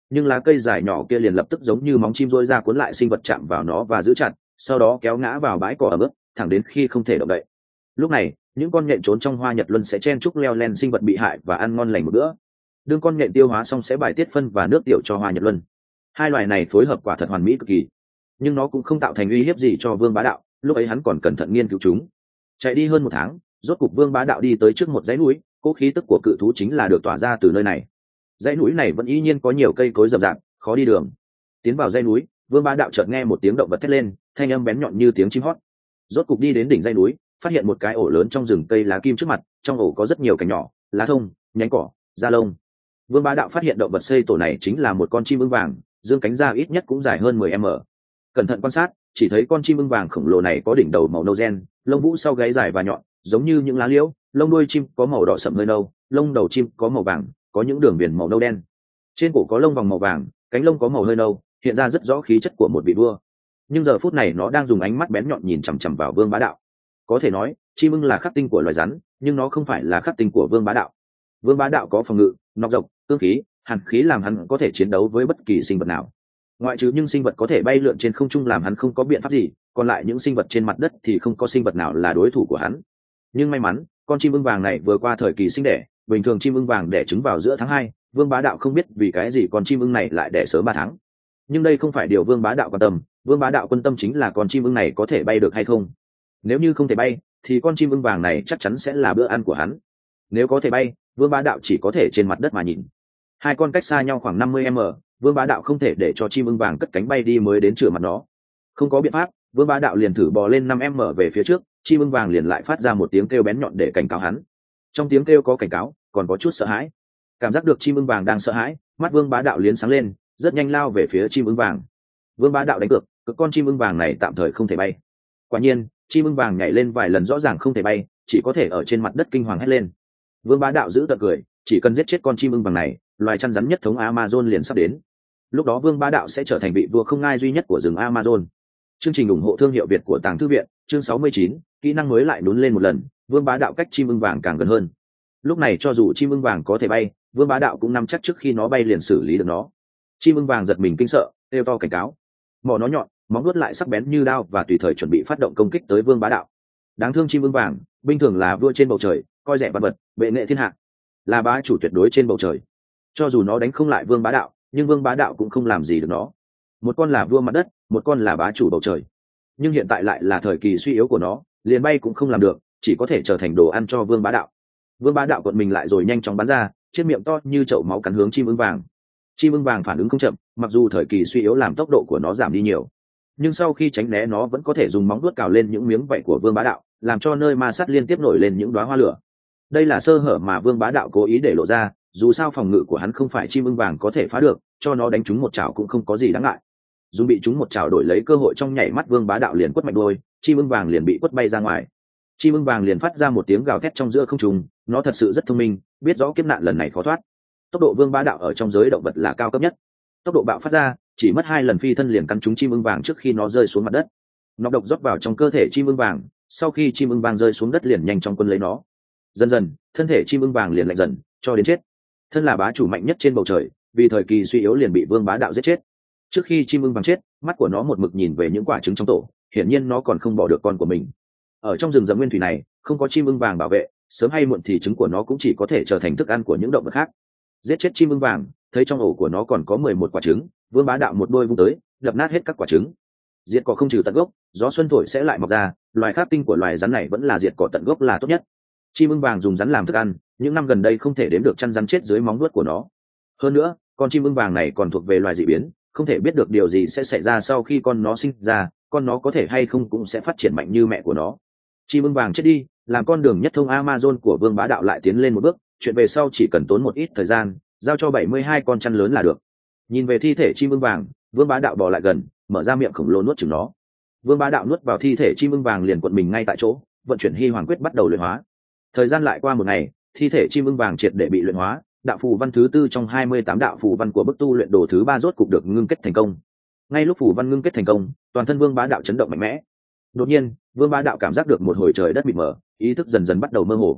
nhưng lá cây dài nhỏ kia liền lập tức giống như móng chim rôi ra cuốn lại sinh vật chạm vào nó và giữ chặt, sau đó kéo ngã vào bãi cỏ ẩm ướt thẳng đến khi không thể động đậy. Lúc này những con nhện trốn trong hoa nhật luân sẽ chen chúc leo len sinh vật bị hại và ăn ngon lành một bữa. Đương con nhện tiêu hóa xong sẽ bài tiết phân và nước tiểu cho hoa nhật luân. Hai loài này phối hợp quả thật hoàn mỹ cực kỳ, nhưng nó cũng không tạo thành uy hiếp gì cho Vương Bá Đạo. Lúc ấy hắn còn cẩn thận nghiên cứu chúng. Chạy đi hơn một tháng, rốt cục Vương Bá Đạo đi tới trước một dãy núi, cỗ khí tức của cự thú chính là được tỏa ra từ nơi này. Dãy núi này vẫn y nhiên có nhiều cây cối rậm rạp, khó đi đường. Tiến vào dãy núi, Vương Bá Đạo chợt nghe một tiếng động vật thét lên, thanh âm bén nhọn như tiếng chim hót. Rốt cục đi đến đỉnh dãy núi, phát hiện một cái ổ lớn trong rừng cây lá kim trước mặt, trong ổ có rất nhiều cành nhỏ, lá thông, nhánh cỏ, da lông. Vương Bá Đạo phát hiện động vật xây tổ này chính là một con chim ưng vàng, dương cánh ra ít nhất cũng dài hơn mười mét. Cẩn thận quan sát, chỉ thấy con chim ưng vàng khổng lồ này có đỉnh đầu màu nâu gen, lông vũ sau gáy dài và nhọn, giống như những lá liễu, lông đuôi chim có màu đỏ sậm hơi nâu, lông đầu chim có màu vàng, có những đường viền màu nâu đen. Trên cổ có lông vòng màu vàng, cánh lông có màu hơi nâu, hiện ra rất rõ khí chất của một vị vua. Nhưng giờ phút này nó đang dùng ánh mắt bén nhọn nhìn chằm chằm vào Vương Bá Đạo. Có thể nói, chim ưng là khắc tinh của loài rắn, nhưng nó không phải là khắc tinh của Vương Bá Đạo. Vương Bá Đạo có phòng ngự, nọc độc, cương khí, hàn khí làm hắn có thể chiến đấu với bất kỳ sinh vật nào. Ngoại trừ những sinh vật có thể bay lượn trên không trung làm hắn không có biện pháp gì, còn lại những sinh vật trên mặt đất thì không có sinh vật nào là đối thủ của hắn. Nhưng may mắn, con chim ưng vàng này vừa qua thời kỳ sinh đẻ, bình thường chim ưng vàng đẻ trứng vào giữa tháng hai, Vương Bá Đạo không biết vì cái gì con chim ưng này lại đẻ sớm ba tháng. Nhưng đây không phải điều Vương Bá Đạo quan tâm, Vương Bá Đạo quan tâm chính là con chim ưng này có thể bay được hay không. Nếu như không thể bay, thì con chim ưng vàng này chắc chắn sẽ là bữa ăn của hắn. Nếu có thể bay, Vương Bá Đạo chỉ có thể trên mặt đất mà nhìn. Hai con cách xa nhau khoảng năm mươi mét, Vương Bá Đạo không thể để cho chim ưng vàng cất cánh bay đi mới đến chửa mặt nó. Không có biện pháp, Vương Bá Đạo liền thử bò lên năm mét về phía trước, chim ưng vàng liền lại phát ra một tiếng kêu bén nhọn để cảnh cáo hắn. Trong tiếng kêu có cảnh cáo, còn có chút sợ hãi. Cảm giác được chim ưng vàng đang sợ hãi, mắt Vương Bá Đạo liền sáng lên, rất nhanh lao về phía chim ưng vàng. Vương Bá Đạo đánh cược, cực con chim ưng vàng này tạm thời không thể bay. Quả nhiên, chim ưng vàng nhảy lên vài lần rõ ràng không thể bay, chỉ có thể ở trên mặt đất kinh hoàng hét lên. Vương Bá Đạo giữ tợn cười, chỉ cần giết chết con chim ưng vàng này, loài chăn rắn nhất thống Amazon liền sắp đến. Lúc đó Vương Bá Đạo sẽ trở thành vị vua không ngai duy nhất của rừng Amazon. Chương trình ủng hộ thương hiệu Việt của Tàng Thư viện, chương sáu mươi chín, kỹ năng mới lại đốn lên một lần, Vương Bá Đạo cách chim ưng vàng càng gần hơn. Lúc này cho dù chim ưng vàng có thể bay, Vương Bá Đạo cũng nắm chắc trước khi nó bay liền xử lý được nó. Chim ưng vàng giật mình kinh sợ, kêu to cảnh cáo. Mỏ nó nhọn, móng vuốt lại sắc bén như đao và tùy thời chuẩn bị phát động công kích tới Vương Bá Đạo. Đáng thương chim ưng vàng, bình thường là vua trên bầu trời, coi rẻ vật vật, bệ nghệ thiên hạ, là bá chủ tuyệt đối trên bầu trời. Cho dù nó đánh không lại Vương Bá Đạo, nhưng Vương Bá Đạo cũng không làm gì được nó. Một con là vua mặt đất, một con là bá chủ bầu trời. Nhưng hiện tại lại là thời kỳ suy yếu của nó, liền bay cũng không làm được, chỉ có thể trở thành đồ ăn cho Vương Bá Đạo. Vương Bá Đạo cuộn mình lại rồi nhanh chóng bắn ra, chiếc miệng to như chậu máu cắn hướng chim ưng vàng. Chim ưng vàng phản ứng không chậm, mặc dù thời kỳ suy yếu làm tốc độ của nó giảm đi nhiều, nhưng sau khi tránh né nó vẫn có thể dùng móng vuốt cào lên những miếng vảy của Vương Bá Đạo, làm cho nơi ma sát liên tiếp nổi lên những đóa hoa lửa. Đây là sơ hở mà Vương Bá Đạo cố ý để lộ ra, dù sao phòng ngự của hắn không phải chim ưng vàng có thể phá được, cho nó đánh trúng một chảo cũng không có gì đáng ngại. Dùng bị trúng một chảo đổi lấy cơ hội trong nhảy mắt Vương Bá Đạo liền quất mạnh đôi, chim ưng vàng liền bị quất bay ra ngoài. Chim ưng vàng liền phát ra một tiếng gào thét trong giữa không trung, nó thật sự rất thông minh, biết rõ kiếp nạn lần này khó thoát. Tốc độ Vương Bá Đạo ở trong giới động vật là cao cấp nhất. Tốc độ bạo phát ra, chỉ mất hai lần phi thân liền căn trúng chim ưng vàng trước khi nó rơi xuống mặt đất. Nọc độc rót vào trong cơ thể chim ưng vàng, sau khi chim ưng vàng rơi xuống đất liền nhanh chóng quân lấy nó. Dần dần, thân thể chim ưng vàng liền lạnh dần, cho đến chết. Thân là bá chủ mạnh nhất trên bầu trời, vì thời kỳ suy yếu liền bị Vương Bá Đạo giết chết. Trước khi chim ưng vàng chết, mắt của nó một mực nhìn về những quả trứng trong tổ, hiển nhiên nó còn không bỏ được con của mình. Ở trong rừng rậm nguyên thủy này, không có chim ưng vàng bảo vệ, sớm hay muộn thì trứng của nó cũng chỉ có thể trở thành thức ăn của những động vật khác. Giết chết chim ưng vàng, thấy trong ổ của nó còn có mười một quả trứng, Vương Bá Đạo một đôi vung tới, đập nát hết các quả trứng. Diệt cỏ không trừ tận gốc, gió xuân thổi sẽ lại mọc ra, loài khắc tinh của loài rắn này vẫn là diệt cỏ tận gốc là tốt nhất. Chim ưng vàng dùng rắn làm thức ăn, những năm gần đây không thể đếm được chăn rắn chết dưới móng vuốt của nó. Hơn nữa, con chim ưng vàng này còn thuộc về loài dị biến, không thể biết được điều gì sẽ xảy ra sau khi con nó sinh ra, con nó có thể hay không cũng sẽ phát triển mạnh như mẹ của nó. Chim ưng vàng chết đi, làm con đường nhất thông Amazon của Vương Bá Đạo lại tiến lên một bước, chuyện về sau chỉ cần tốn một ít thời gian, giao cho bảy mươi hai con chăn lớn là được. Nhìn về thi thể chim ưng vàng, Vương Bá Đạo bò lại gần, mở ra miệng khổng lồ nuốt chửng nó. Vương Bá Đạo nuốt vào thi thể chim ưng vàng liền cuộn mình ngay tại chỗ, vận chuyển Hy Hoàng Quyết bắt đầu luyện hóa. Thời gian lại qua một ngày, thi thể chim ưng vàng triệt để bị luyện hóa, đạo phù văn thứ tư trong hai mươi tám đạo phù văn của bức tu luyện đồ thứ ba rốt cục được ngưng kết thành công. Ngay lúc phù văn ngưng kết thành công, toàn thân Vương Bá Đạo chấn động mạnh mẽ. Đột nhiên, Vương Bá Đạo cảm giác được một hồi trời đất mịt mờ, ý thức dần dần bắt đầu mơ hồ.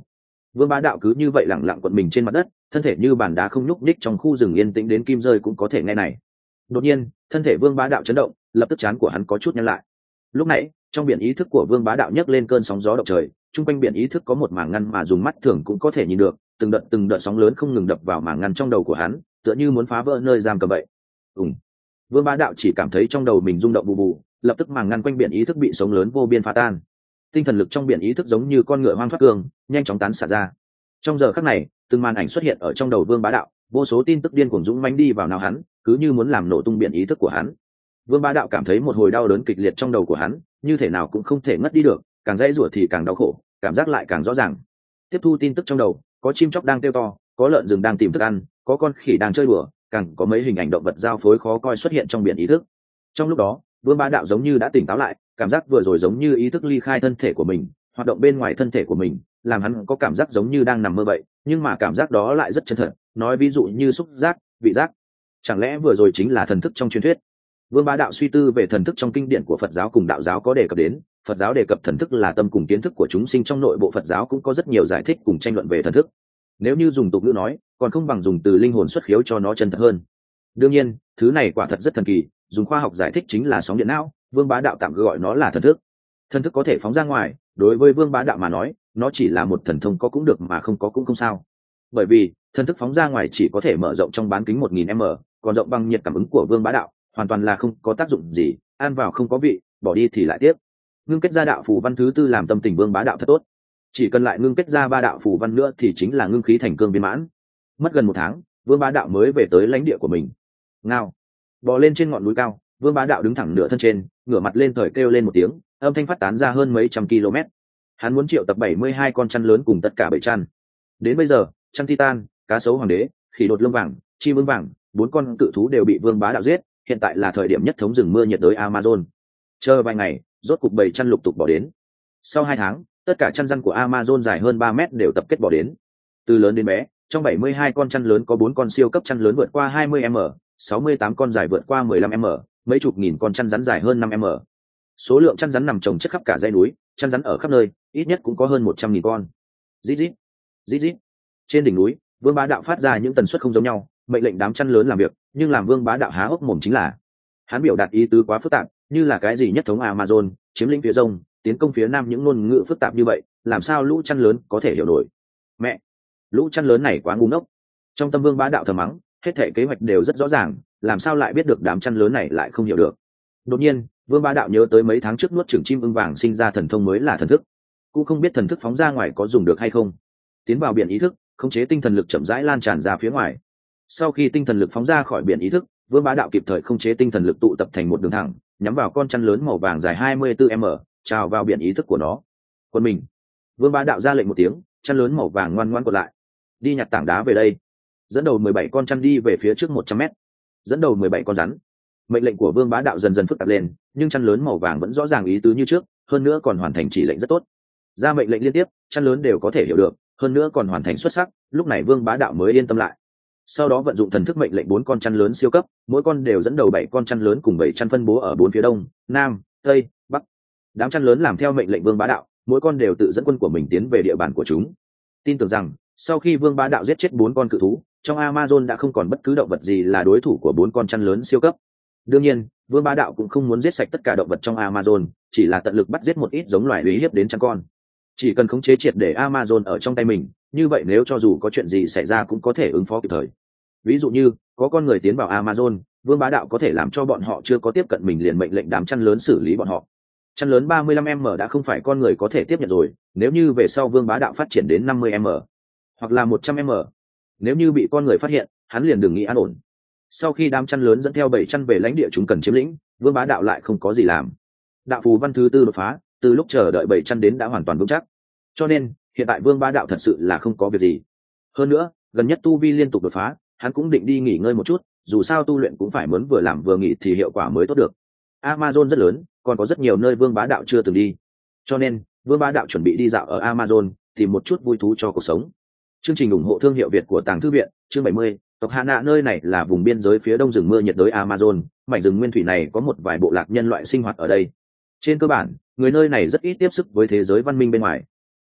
Vương Bá Đạo cứ như vậy lẳng lặng quận mình trên mặt đất, thân thể như bàn đá không nhúc nhích trong khu rừng yên tĩnh đến kim rơi cũng có thể nghe này. Đột nhiên, thân thể Vương Bá Đạo chấn động, lập tức trán của hắn có chút nhăn lại. Lúc nãy, trong biển ý thức của Vương Bá Đạo nhấc lên cơn sóng gió động trời, trung quanh biển ý thức có một mảng ngăn mà dùng mắt thường cũng có thể nhìn được, từng đợt từng đợt sóng lớn không ngừng đập vào mảng ngăn trong đầu của hắn, tựa như muốn phá vỡ nơi giam cầm vậy. Ùng. Vương Bá Đạo chỉ cảm thấy trong đầu mình rung động bù bù, lập tức mảng ngăn quanh biển ý thức bị sóng lớn vô biên phá tan. Tinh thần lực trong biển ý thức giống như con ngựa hoang thoát cương, nhanh chóng tán xả ra. Trong giờ khắc này, từng màn ảnh xuất hiện ở trong đầu Vương Bá Đạo, vô số tin tức điên cuồng dũng mãnh đi vào não hắn, cứ như muốn làm nổ tung biển ý thức của hắn. Vương Bá Đạo cảm thấy một hồi đau đớn kịch liệt trong đầu của hắn, như thể nào cũng không thể ngất đi được, càng dãy rủa thì càng đau khổ, cảm giác lại càng rõ ràng. Tiếp thu tin tức trong đầu, có chim chóc đang kêu to, có lợn rừng đang tìm thức ăn, có con khỉ đang chơi đùa, càng có mấy hình ảnh động vật giao phối khó coi xuất hiện trong biển ý thức. Trong lúc đó, Vương Bá Đạo giống như đã tỉnh táo lại, cảm giác vừa rồi giống như ý thức ly khai thân thể của mình, hoạt động bên ngoài thân thể của mình, làm hắn có cảm giác giống như đang nằm mơ vậy, nhưng mà cảm giác đó lại rất chân thật, nói ví dụ như xúc giác, vị giác. Chẳng lẽ vừa rồi chính là thần thức trong truyền thuyết? Vương Bá Đạo suy tư về thần thức trong kinh điển của Phật giáo cùng đạo giáo có đề cập đến, Phật giáo đề cập thần thức là tâm cùng kiến thức của chúng sinh, trong nội bộ Phật giáo cũng có rất nhiều giải thích cùng tranh luận về thần thức. Nếu như dùng tục ngữ nói, còn không bằng dùng từ linh hồn xuất khiếu cho nó chân thật hơn. Đương nhiên, thứ này quả thật rất thần kỳ, dùng khoa học giải thích chính là sóng điện não, Vương Bá Đạo tạm gọi nó là thần thức. Thần thức có thể phóng ra ngoài, đối với Vương Bá Đạo mà nói, nó chỉ là một thần thông có cũng được mà không có cũng không sao. Bởi vì, thần thức phóng ra ngoài chỉ có thể mở rộng trong bán kính một nghìn m, còn rộng bằng nhiệt cảm ứng của Vương Bá Đạo, hoàn toàn là không có tác dụng gì, ăn vào không có vị, bỏ đi thì lại tiếp. Ngưng kết ra đạo phù văn thứ tư làm tâm tình Vương Bá Đạo thật tốt. Chỉ cần lại ngưng kết ra ba đạo phù văn nữa thì chính là ngưng khí thành cương viên mãn. Mất gần một tháng, Vương Bá Đạo mới về tới lãnh địa của mình. Ngao. Bò lên trên ngọn núi cao, Vương Bá Đạo đứng thẳng nửa thân trên, ngửa mặt lên thời kêu lên một tiếng, âm thanh phát tán ra hơn mấy trăm km. Hắn muốn triệu tập bảy mươi hai con chăn lớn cùng tất cả bảy chăn. Đến bây giờ, chăn titan, cá sấu hoàng đế, khỉ đột lông vàng, chim ưng vàng, bốn con cự thú đều bị Vương Bá Đạo giết, hiện tại là thời điểm nhất thống rừng mưa nhiệt đới Amazon. Chờ vài ngày, rốt cục bảy chăn lục tục bỏ đến. Sau hai tháng, tất cả chăn răn của Amazon dài hơn ba mét đều tập kết bỏ đến. Từ lớn đến bé, trong bảy mươi hai con chăn lớn có bốn con siêu cấp chăn lớn vượt qua hai mươi m, sáu mươi tám con dài vượt qua mười lăm m, mấy chục nghìn con chăn rắn dài hơn năm m. Số lượng chăn rắn nằm chồng chất khắp cả dãy núi, chăn rắn ở khắp nơi, ít nhất cũng có hơn một trăm nghìn con. Rít rít, rít rít. Trên đỉnh núi, Vương Bá Đạo phát ra những tần suất không giống nhau, mệnh lệnh đám chăn lớn làm việc, nhưng làm Vương Bá Đạo há hốc mồm chính là, hắn biểu đạt ý tứ quá phức tạp, như là cái gì nhất thống Amazon, chiếm lĩnh phía đông, tiến công phía nam, những ngôn ngữ phức tạp như vậy, làm sao lũ chăn lớn có thể hiểu nổi? Mẹ, lũ chăn lớn này quá ngu ngốc. Trong tâm Vương Bá Đạo thầm mắng, hết thảy kế hoạch đều rất rõ ràng, làm sao lại biết được đám chăn lớn này lại không hiểu được? Đột nhiên, Vương Bá Đạo nhớ tới mấy tháng trước nuốt chửng chim ưng vàng sinh ra thần thông mới là thần thức, cũng không biết thần thức phóng ra ngoài có dùng được hay không. Tiến vào biển ý thức, khống chế tinh thần lực chậm rãi lan tràn ra phía ngoài. Sau khi tinh thần lực phóng ra khỏi biển ý thức, Vương Bá Đạo kịp thời khống chế tinh thần lực tụ tập thành một đường thẳng, nhắm vào con chăn lớn màu vàng dài hai mươi tư m, trào vào biển ý thức của nó. Quân mình, Vương Bá Đạo ra lệnh một tiếng, chăn lớn màu vàng ngoan ngoãn quật lại. Đi nhặt tảng đá về đây. Dẫn đầu mười bảy con chăn đi về phía trước một trăm mét. Dẫn đầu mười bảy con rắn. Mệnh lệnh của Vương Bá Đạo dần dần phức tạp lên, nhưng chăn lớn màu vàng vẫn rõ ràng ý tứ như trước, hơn nữa còn hoàn thành chỉ lệnh rất tốt. Ra mệnh lệnh liên tiếp, chăn lớn đều có thể hiểu được, hơn nữa còn hoàn thành xuất sắc, lúc này Vương Bá Đạo mới yên tâm lại. Sau đó vận dụng thần thức mệnh lệnh bốn con chăn lớn siêu cấp, mỗi con đều dẫn đầu bảy con chăn lớn cùng bảy chăn phân bố ở bốn phía đông, nam, tây, bắc. Đám chăn lớn làm theo mệnh lệnh Vương Bá Đạo, mỗi con đều tự dẫn quân của mình tiến về địa bàn của chúng. Tin tưởng rằng, sau khi Vương Bá Đạo giết chết bốn con cự thú, trong Amazon đã không còn bất cứ động vật gì là đối thủ của bốn con chăn lớn siêu cấp. Đương nhiên, Vương Bá Đạo cũng không muốn giết sạch tất cả động vật trong Amazon, chỉ là tận lực bắt giết một ít giống loài uy hiếp đến chăn con. Chỉ cần khống chế triệt để Amazon ở trong tay mình, như vậy nếu cho dù có chuyện gì xảy ra cũng có thể ứng phó kịp thời. Ví dụ như, có con người tiến vào Amazon, Vương Bá Đạo có thể làm cho bọn họ chưa có tiếp cận mình liền mệnh lệnh đám chăn lớn xử lý bọn họ. Chăn lớn ba mươi lăm m đã không phải con người có thể tiếp nhận rồi, nếu như về sau Vương Bá Đạo phát triển đến năm mươi m, hoặc là một trăm m, nếu như bị con người phát hiện, hắn liền đừng nghĩ an ổn. Sau khi đám chăn lớn dẫn theo bảy chăn về lãnh địa chúng cần chiếm lĩnh, Vương Bá Đạo lại không có gì làm. Đạo phù văn thứ tư đột phá, từ lúc chờ đợi bảy chăn đến đã hoàn toàn vững chắc. Cho nên, hiện tại Vương Bá Đạo thật sự là không có việc gì. Hơn nữa, gần nhất tu vi liên tục đột phá, hắn cũng định đi nghỉ ngơi một chút, dù sao tu luyện cũng phải muốn vừa làm vừa nghỉ thì hiệu quả mới tốt được. Amazon rất lớn, còn có rất nhiều nơi Vương Bá Đạo chưa từng đi. Cho nên, Vương Bá Đạo chuẩn bị đi dạo ở Amazon, tìm một chút vui thú cho cuộc sống. Chương trình ủng hộ thương hiệu Việt của Tàng Thư viện, chương bảy mươi, tộc Hạ Nạ. Nơi này là vùng biên giới phía đông rừng mưa nhiệt đới Amazon, mảnh rừng nguyên thủy này có một vài bộ lạc nhân loại sinh hoạt ở đây. Trên cơ bản, người nơi này rất ít tiếp xúc với thế giới văn minh bên ngoài.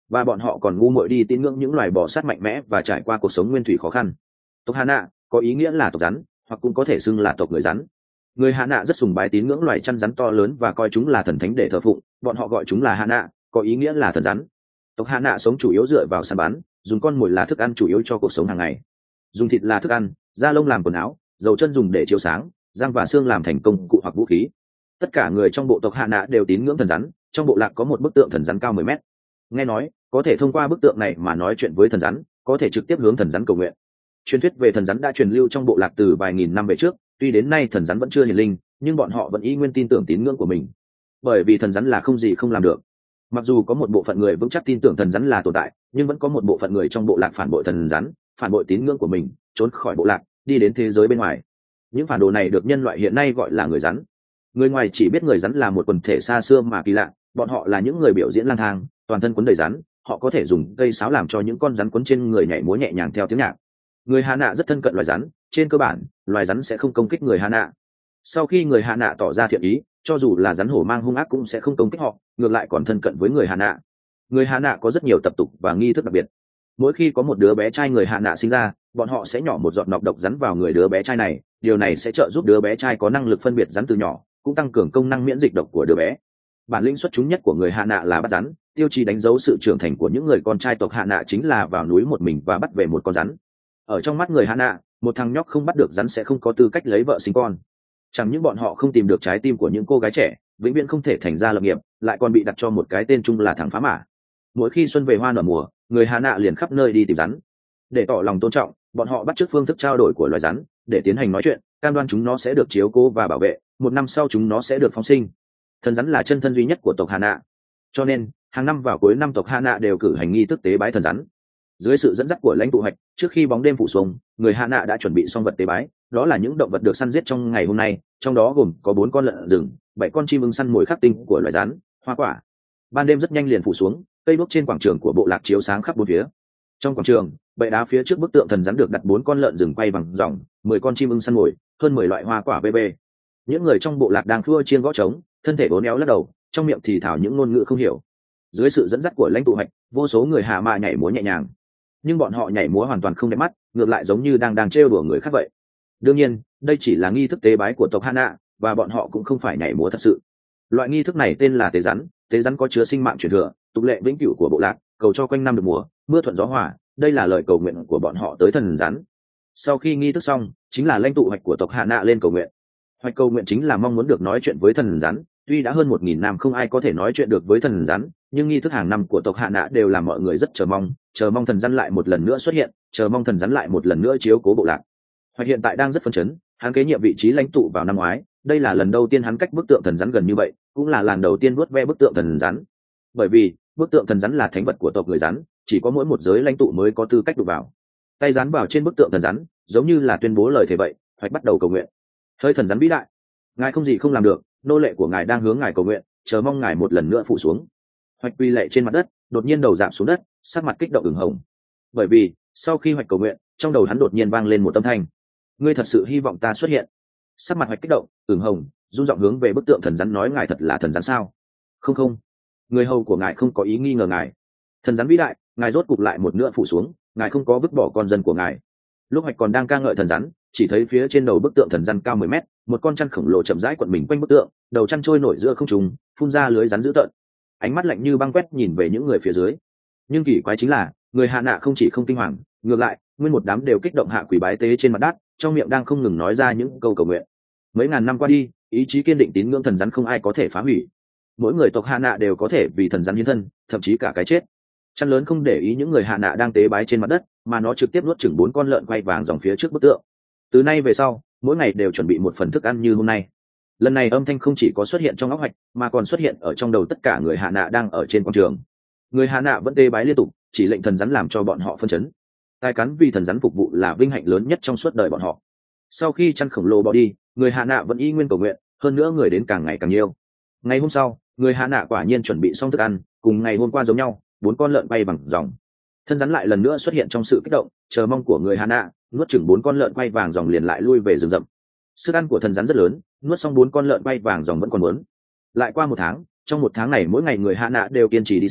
và bọn họ còn ngu muội đi tín ngưỡng những loài bò sát mạnh mẽ và trải qua cuộc sống nguyên thủy khó khăn. Tộc Hà Nạ có ý nghĩa là tộc rắn, hoặc cũng có thể xưng là tộc người rắn. Người Hà Nạ rất sùng bái tín ngưỡng loài chăn rắn to lớn và coi chúng là thần thánh để thờ phụng, bọn họ gọi chúng là Hà Nạ, có ý nghĩa là thần rắn. Tộc Hà Nạ sống chủ yếu dựa vào săn bắn, dùng con mồi là thức ăn chủ yếu cho cuộc sống hàng ngày. Dùng thịt là thức ăn, da lông làm quần áo, dầu chân dùng để chiếu sáng, răng và xương làm thành công cụ hoặc vũ khí. Tất cả người trong bộ tộc Hà Nạ đều tín ngưỡng thần rắn, trong bộ lạc có một bức tượng thần rắn cao mười mét. Nghe nói, có thể thông qua bức tượng này mà nói chuyện với thần rắn, có thể trực tiếp hướng thần rắn cầu nguyện. Truyền thuyết về thần rắn đã truyền lưu trong bộ lạc từ vài nghìn năm về trước, tuy đến nay thần rắn vẫn chưa hiển linh, nhưng bọn họ vẫn y nguyên tin tưởng tín ngưỡng của mình. Bởi vì thần rắn là không gì không làm được. Mặc dù có một bộ phận người vững chắc tin tưởng thần rắn là tồn tại, nhưng vẫn có một bộ phận người trong bộ lạc phản bội thần rắn, phản bội tín ngưỡng của mình, trốn khỏi bộ lạc, đi đến thế giới bên ngoài. Những phản đồ này được nhân loại hiện nay gọi là người rắn. Người ngoài chỉ biết người rắn là một quần thể xa xưa mà kỳ lạ, bọn họ là những người biểu diễn lang thang, toàn thân quấn đầy rắn, họ có thể dùng cây sáo làm cho những con rắn quấn trên người nhảy múa nhẹ nhàng theo tiếng nhạc. Người Hà Nạ rất thân cận loài rắn, trên cơ bản, loài rắn sẽ không công kích người Hà Nạ. Sau khi người Hà Nạ tỏ ra thiện ý, cho dù là rắn hổ mang hung ác cũng sẽ không công kích họ, ngược lại còn thân cận với người Hà Nạ. Người Hà Nạ có rất nhiều tập tục và nghi thức đặc biệt. Mỗi khi có một đứa bé trai người Hà Nạ sinh ra, bọn họ sẽ nhỏ một giọt nọc độc rắn vào người đứa bé trai này, điều này sẽ trợ giúp đứa bé trai có năng lực phân biệt rắn từ nhỏ, cũng tăng cường công năng miễn dịch độc của đứa bé. Bản lĩnh xuất chúng nhất của người Hà Nạ là bắt rắn, tiêu chí đánh dấu sự trưởng thành của những người con trai tộc Hà Nạ chính là vào núi một mình và bắt về một con rắn. Ở trong mắt người Hà Nạ, một thằng nhóc không bắt được rắn sẽ không có tư cách lấy vợ sinh con. Chẳng những bọn họ không tìm được trái tim của những cô gái trẻ, vĩnh viễn không thể thành ra lập nghiệp, lại còn bị đặt cho một cái tên chung là thằng phá mã. Mỗi khi xuân về hoa nở mùa, người Hà Nạ liền khắp nơi đi tìm rắn. Để tỏ lòng tôn trọng, bọn họ bắt chước phương thức trao đổi của loài rắn, để tiến hành nói chuyện, cam đoan chúng nó sẽ được chiếu cố và bảo vệ, một năm sau chúng nó sẽ được phóng sinh. Thần rắn là chân thân duy nhất của tộc Hà Nạ, cho nên hàng năm vào cuối năm tộc Hà Nạ đều cử hành nghi thức tế bái thần rắn. Dưới sự dẫn dắt của lãnh tụ Hoạch, trước khi bóng đêm phủ xuống, người Hà Nạ đã chuẩn bị xong vật tế bái, đó là những động vật được săn giết trong ngày hôm nay, trong đó gồm có bốn con lợn rừng, bảy con chim ưng săn mồi khắc tinh của loài rắn, hoa quả. Ban đêm rất nhanh liền phủ xuống, cây đuốc trên quảng trường của bộ lạc chiếu sáng khắp bốn phía. Trong quảng trường, bệ đá phía trước bức tượng thần rắn được đặt bốn con lợn rừng quay bằng dòng, mười con chim ưng săn mồi, hơn mười loại hoa quả bê bê. Những người trong bộ lạc đang khua chiên gõ trống, thân thể uốn éo lắc đầu, trong miệng thì thảo những ngôn ngữ không hiểu. Dưới sự dẫn dắt của lãnh tụ Hoạch, vô số người Hà Mã nhảy múa nhẹ nhàng, nhưng bọn họ nhảy múa hoàn toàn không đẹp mắt, ngược lại giống như đang đang trêu đùa người khác vậy. Đương nhiên, đây chỉ là nghi thức tế bái của tộc Hà Nạ, và bọn họ cũng không phải nhảy múa thật sự. Loại nghi thức này tên là tế rắn, tế rắn có chứa sinh mạng truyền thừa, tục lệ vĩnh cửu của bộ lạc, cầu cho quanh năm được mùa, mưa thuận gió hòa, đây là lời cầu nguyện của bọn họ tới thần rắn. Sau khi nghi thức xong, chính là lãnh tụ Hoạch của tộc Hà Nạ lên cầu nguyện. Hoạch cầu nguyện chính là mong muốn được nói chuyện với thần rắn, tuy đã hơn một nghìn năm không ai có thể nói chuyện được với thần rắn, nhưng nghi thức hàng năm của tộc Hà Nạ đều làm mọi người rất chờ mong, chờ mong thần rắn lại một lần nữa xuất hiện, chờ mong thần rắn lại một lần nữa chiếu cố bộ lạc. Hoạch hiện tại đang rất phấn chấn, hắn kế nhiệm vị trí lãnh tụ vào năm ngoái, đây là lần đầu tiên hắn cách bức tượng thần rắn gần như vậy, cũng là lần đầu tiên vuốt ve bức tượng thần rắn. Bởi vì bức tượng thần rắn là thánh vật của tộc người rắn, chỉ có mỗi một giới lãnh tụ mới có tư cách đụng vào. Tay dán vào trên bức tượng thần rắn, giống như là tuyên bố lời thề vậy. Hoạch bắt đầu cầu nguyện. Hơi thần rắn vĩ đại, ngài không gì không làm được, nô lệ của ngài đang hướng ngài cầu nguyện, chờ mong ngài một lần nữa phụ xuống. Hoạch quy lệ trên mặt đất, đột nhiên đầu giảm xuống đất, sắc mặt kích động ửng hồng. Bởi vì sau khi Hoạch cầu nguyện, trong đầu hắn đột nhiên vang lên một âm thanh: ngươi thật sự hy vọng ta xuất hiện? Sắc mặt Hoạch kích động ửng hồng, run giọng hướng về bức tượng thần rắn nói: ngài thật là thần rắn sao? Không không, người hầu của ngài không có ý nghi ngờ ngài. Thần rắn vĩ đại, ngài rốt cục lại một nữa phụ xuống, ngài không có vứt bỏ con dân của ngài. Lúc Hoạch còn đang ca ngợi thần rắn, chỉ thấy phía trên đầu bức tượng thần rắn cao mười mét, một con chăn khổng lồ chậm rãi quận mình quanh bức tượng, đầu chăn trôi nổi giữa không trung, phun ra lưới rắn dữ tợn. Ánh mắt lạnh như băng quét nhìn về những người phía dưới. Nhưng kỳ quái chính là, người Hà Nạ không chỉ không kinh hoàng, ngược lại, nguyên một đám đều kích động hạ quỳ bái tế trên mặt đất, trong miệng đang không ngừng nói ra những câu cầu nguyện. Mấy ngàn năm qua đi, ý chí kiên định tín ngưỡng thần rắn không ai có thể phá hủy. Mỗi người tộc Hà Nạ đều có thể vì thần rắn hiến thân, thậm chí cả cái chết. Chăn lớn không để ý những người Hà Nạ đang tế bái trên mặt đất, mà nó trực tiếp nuốt chửng bốn con lợn quay vàng dòng phía trước bức tượng. Từ nay về sau, mỗi ngày đều chuẩn bị một phần thức ăn như hôm nay. Lần này âm thanh không chỉ có xuất hiện trong óc Hoạch, mà còn xuất hiện ở trong đầu tất cả người Hà Nạ đang ở trên quảng trường. Người Hà Nạ vẫn tế bái liên tục, chỉ lệnh thần rắn làm cho bọn họ phân chấn. Tài cắn vì thần rắn phục vụ là vinh hạnh lớn nhất trong suốt đời bọn họ. Sau khi chăn khổng lồ bỏ đi, người Hà Nạ vẫn y nguyên cầu nguyện, hơn nữa người đến càng ngày càng nhiều. Ngày hôm sau, người Hà Nạ quả nhiên chuẩn bị xong thức ăn, cùng ngày hôm qua giống nhau, bốn con lợn bay bằng dòng. Thân rắn lại lần nữa xuất hiện trong sự kích động, chờ mong của người Hà Nạ, nuốt chửng bốn con lợn quay vàng dòng liền lại lui về rừng rậm. Sức ăn của thần rắn rất lớn, nuốt xong bốn con lợn quay vàng dòng vẫn còn muốn. Lại qua một tháng, trong một tháng này mỗi ngày người Hà Nạ đều kiên trì đi săn,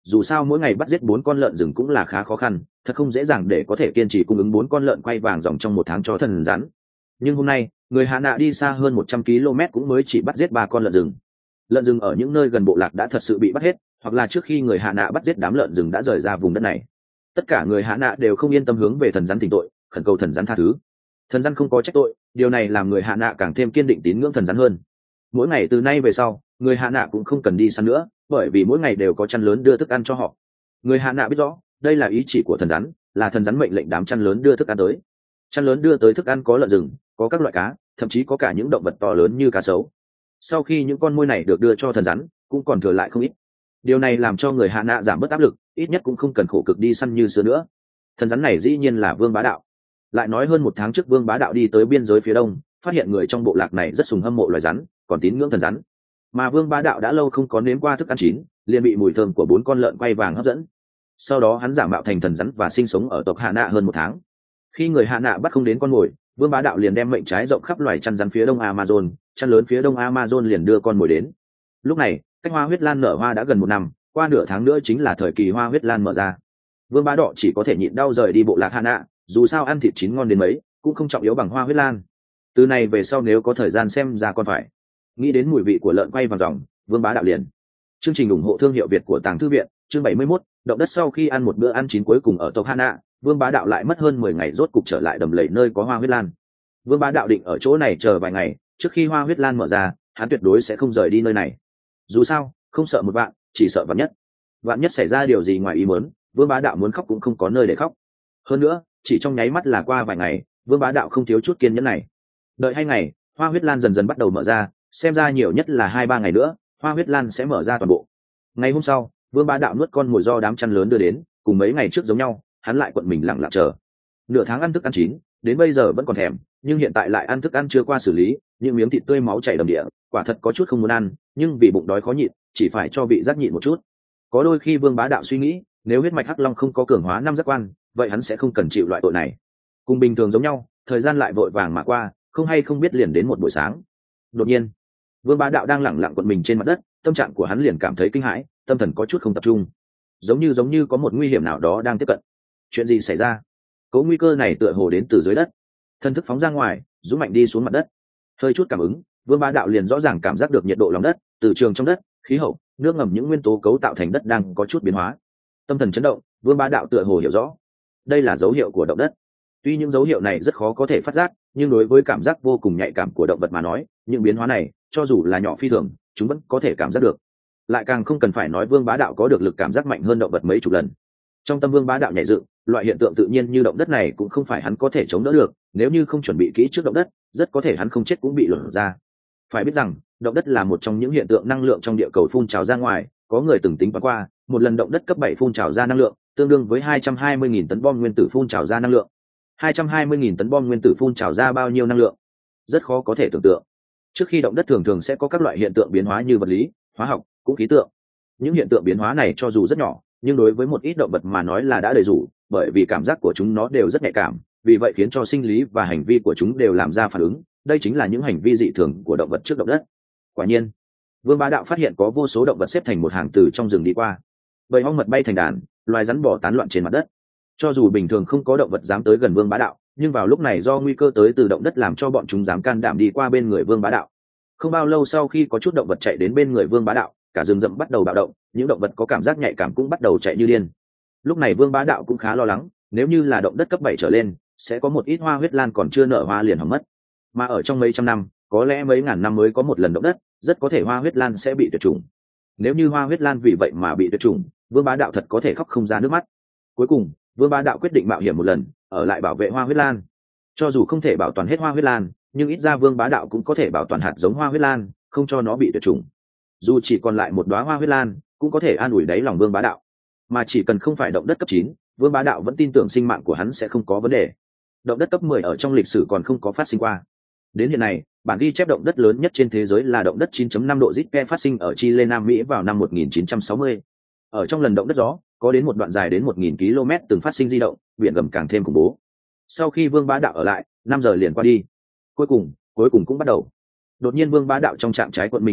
dù sao mỗi ngày bắt giết bốn con lợn rừng cũng là khá khó khăn, thật không dễ dàng để có thể kiên trì cung ứng bốn con lợn quay vàng dòng trong một tháng cho thần rắn. Nhưng hôm nay người Hạ Nạ đi xa hơn một trăm ki lô mét cũng mới chỉ bắt giết ba con lợn rừng. Lợn rừng ở những nơi gần bộ lạc đã thật sự bị bắt hết, hoặc là trước khi người Hạ Nạ bắt giết đám lợn rừng đã rời ra vùng đất này. Tất cả người Hạ Nạ đều không yên tâm hướng về thần rắn thỉnh tội, khẩn cầu thần rắn tha thứ. Thần rắn không có trách tội, điều này làm người Hạ Nạ càng thêm kiên định tín ngưỡng thần rắn hơn. Mỗi ngày từ nay về sau, người Hạ Nạ cũng không cần đi săn nữa, bởi vì mỗi ngày đều có chăn lớn đưa thức ăn cho họ. Người Hạ Nạ biết rõ, đây là ý chỉ của thần rắn, là thần rắn mệnh lệnh đám chăn lớn đưa thức ăn tới. Chăn lớn đưa tới thức ăn có lợn rừng, có các loại cá, thậm chí có cả những động vật to lớn như cá sấu. Sau khi những con môi này được đưa cho thần rắn, cũng còn thừa lại không ít. Điều này làm cho người Hạ Nạ giảm bớt áp lực, ít nhất cũng không cần khổ cực đi săn như xưa nữa. Thần rắn này dĩ nhiên là Vương Bá Đạo. Lại nói hơn một tháng trước Vương Bá Đạo đi tới biên giới phía đông, phát hiện người trong bộ lạc này rất sùng hâm mộ loài rắn, còn tín ngưỡng thần rắn. Mà Vương Bá Đạo đã lâu không có nếm qua thức ăn chín, liền bị mùi thơm của bốn con lợn quay vàng hấp dẫn. Sau đó hắn giả mạo thành thần rắn và sinh sống ở tộc Hạ Nạ hơn một tháng. Khi người Hạ Nạ bắt không đến con mồi, Vương Bá Đạo liền đem mệnh trái rộng khắp loài chăn rắn phía đông Amazon, chăn lớn phía đông Amazon liền đưa con mồi đến. Lúc này, cách hoa huyết lan nở hoa đã gần một năm, qua nửa tháng nữa chính là thời kỳ hoa huyết lan mở ra. Vương Bá Đạo chỉ có thể nhịn đau rời đi bộ lạc Hạ Nạ, dù sao ăn thịt chín ngon đến mấy, cũng không trọng yếu bằng hoa huyết lan. Từ này về sau nếu có thời gian xem ra con phải. Nghĩ đến mùi vị của lợn quay vàng ròng, Vương Bá Đạo liền. Chương trình ủng hộ thương hiệu Việt của Tàng Thư viện, chương bảy mươi mốt, động đất sau khi ăn một bữa ăn chín cuối cùng ở tộc Hạ Nạ, Vương Bá Đạo lại mất hơn mười ngày rốt cục trở lại đầm lầy nơi có hoa huyết lan. Vương Bá Đạo định ở chỗ này chờ vài ngày, trước khi hoa huyết lan mở ra, hắn tuyệt đối sẽ không rời đi nơi này. Dù sao, không sợ một vạn, chỉ sợ vạn nhất. Vạn nhất xảy ra điều gì ngoài ý muốn, Vương Bá Đạo muốn khóc cũng không có nơi để khóc. Hơn nữa, chỉ trong nháy mắt là qua vài ngày, Vương Bá Đạo không thiếu chút kiên nhẫn này. Đợi hai ngày, hoa huyết lan dần dần bắt đầu mở ra, xem ra nhiều nhất là hai ba ngày nữa, hoa huyết lan sẽ mở ra toàn bộ. Ngày hôm sau, Vương Bá Đạo nuốt con mồi do đám chăn lớn đưa đến, cùng mấy ngày trước giống nhau, hắn lại quận mình lặng lặng chờ. Nửa tháng ăn thức ăn chín, đến bây giờ vẫn còn thèm, nhưng hiện tại lại ăn thức ăn chưa qua xử lý, những miếng thịt tươi máu chảy đầm địa, quả thật có chút không muốn ăn, nhưng vì bụng đói khó nhịn, chỉ phải cho vị giác nhịn một chút. Có đôi khi Vương Bá Đạo suy nghĩ, nếu huyết mạch hắc long không có cường hóa năm giác quan, vậy hắn sẽ không cần chịu loại tội này. Cùng bình thường giống nhau, thời gian lại vội vàng mà qua, không hay không biết liền đến một buổi sáng. Đột nhiên, Vương Bá Đạo đang lẳng lặng quận mình trên mặt đất, tâm trạng của hắn liền cảm thấy kinh hãi, tâm thần có chút không tập trung, giống như giống như có một nguy hiểm nào đó đang tiếp cận. Chuyện gì xảy ra? Cấu nguy cơ này tựa hồ đến từ dưới đất. Thân thức phóng ra ngoài, dũng mạnh đi xuống mặt đất. Hơi chút cảm ứng, Vương Bá Đạo liền rõ ràng cảm giác được nhiệt độ lòng đất, từ trường trong đất, khí hậu, nước ngầm những nguyên tố cấu tạo thành đất đang có chút biến hóa. Tâm thần chấn động, Vương Bá Đạo tựa hồ hiểu rõ, đây là dấu hiệu của động đất. Tuy những dấu hiệu này rất khó có thể phát giác, nhưng đối với cảm giác vô cùng nhạy cảm của động vật mà nói, những biến hóa này, cho dù là nhỏ phi thường, chúng vẫn có thể cảm giác được. Lại càng không cần phải nói Vương Bá Đạo có được lực cảm giác mạnh hơn động vật mấy chục lần. Trong tâm Vương Bá Đạo nhảy dựng, loại hiện tượng tự nhiên như động đất này cũng không phải hắn có thể chống đỡ được, nếu như không chuẩn bị kỹ trước động đất, rất có thể hắn không chết cũng bị lột ra. Phải biết rằng, động đất là một trong những hiện tượng năng lượng trong địa cầu phun trào ra ngoài, có người từng tính toán qua, một lần động đất cấp bảy phun trào ra năng lượng, tương đương với hai trăm hai mươi nghìn tấn bom nguyên tử phun trào ra năng lượng. hai trăm hai mươi nghìn tấn bom nguyên tử phun trào ra bao nhiêu năng lượng? Rất khó có thể tưởng tượng. Trước khi động đất thường thường sẽ có các loại hiện tượng biến hóa như vật lý, hóa học, cũng khí tượng. Những hiện tượng biến hóa này cho dù rất nhỏ, nhưng đối với một ít động vật mà nói là đã đầy đủ, bởi vì cảm giác của chúng nó đều rất nhạy cảm, vì vậy khiến cho sinh lý và hành vi của chúng đều làm ra phản ứng. Đây chính là những hành vi dị thường của động vật trước động đất. Quả nhiên, Vương Bá Đạo phát hiện có vô số động vật xếp thành một hàng từ trong rừng đi qua. Bầy ong mật bay thành đàn, loài rắn bò tán loạn trên mặt đất. Cho dù bình thường không có động vật dám tới gần Vương Bá Đạo, nhưng vào lúc này do nguy cơ tới từ động đất làm cho bọn chúng dám can đảm đi qua bên người Vương Bá Đạo. Không bao lâu sau khi có chút động vật chạy đến bên người Vương Bá Đạo, cả rừng rậm bắt đầu bạo động, những động vật có cảm giác nhạy cảm cũng bắt đầu chạy như điên. Lúc này Vương Bá Đạo cũng khá lo lắng, nếu như là động đất cấp bảy trở lên, sẽ có một ít hoa huyết lan còn chưa nở hoa liền hỏng mất. Mà ở trong mấy trăm năm, có lẽ mấy ngàn năm mới có một lần động đất, rất có thể hoa huyết lan sẽ bị tuyệt chủng. Nếu như hoa huyết lan vì vậy mà bị tuyệt chủng, Vương Bá Đạo thật có thể khóc không ra nước mắt. Cuối cùng, Vương Bá Đạo quyết định mạo hiểm một lần, ở lại bảo vệ hoa huyết lan. Cho dù không thể bảo toàn hết hoa huyết lan, nhưng ít ra Vương Bá Đạo cũng có thể bảo toàn hạt giống hoa huyết lan, không cho nó bị tuyệt chủng. Dù chỉ còn lại một đóa hoa huyết lan, cũng có thể an ủi đáy lòng Vương Bá Đạo. Mà chỉ cần không phải động đất cấp chín, Vương Bá Đạo vẫn tin tưởng sinh mạng của hắn sẽ không có vấn đề. Động đất cấp mười ở trong lịch sử còn không có phát sinh qua. Đến hiện nay, bản ghi chép động đất lớn nhất trên thế giới là động đất chín chấm năm độ Richter phát sinh ở Chile Nam Mỹ vào năm một nghìn chín trăm sáu mươi. Ở trong lần động đất đó, có đến một đoạn dài đến một nghìn ki lô mét từng phát sinh di động, biển gầm càng thêm khủng bố. Sau khi Vương Bá Đạo ở lại, năm giờ liền qua đi. Cuối cùng, cuối cùng cũng bắt đầu. Đột nhiên Vương Bá Đạo trong trạng trái quận mình liền động,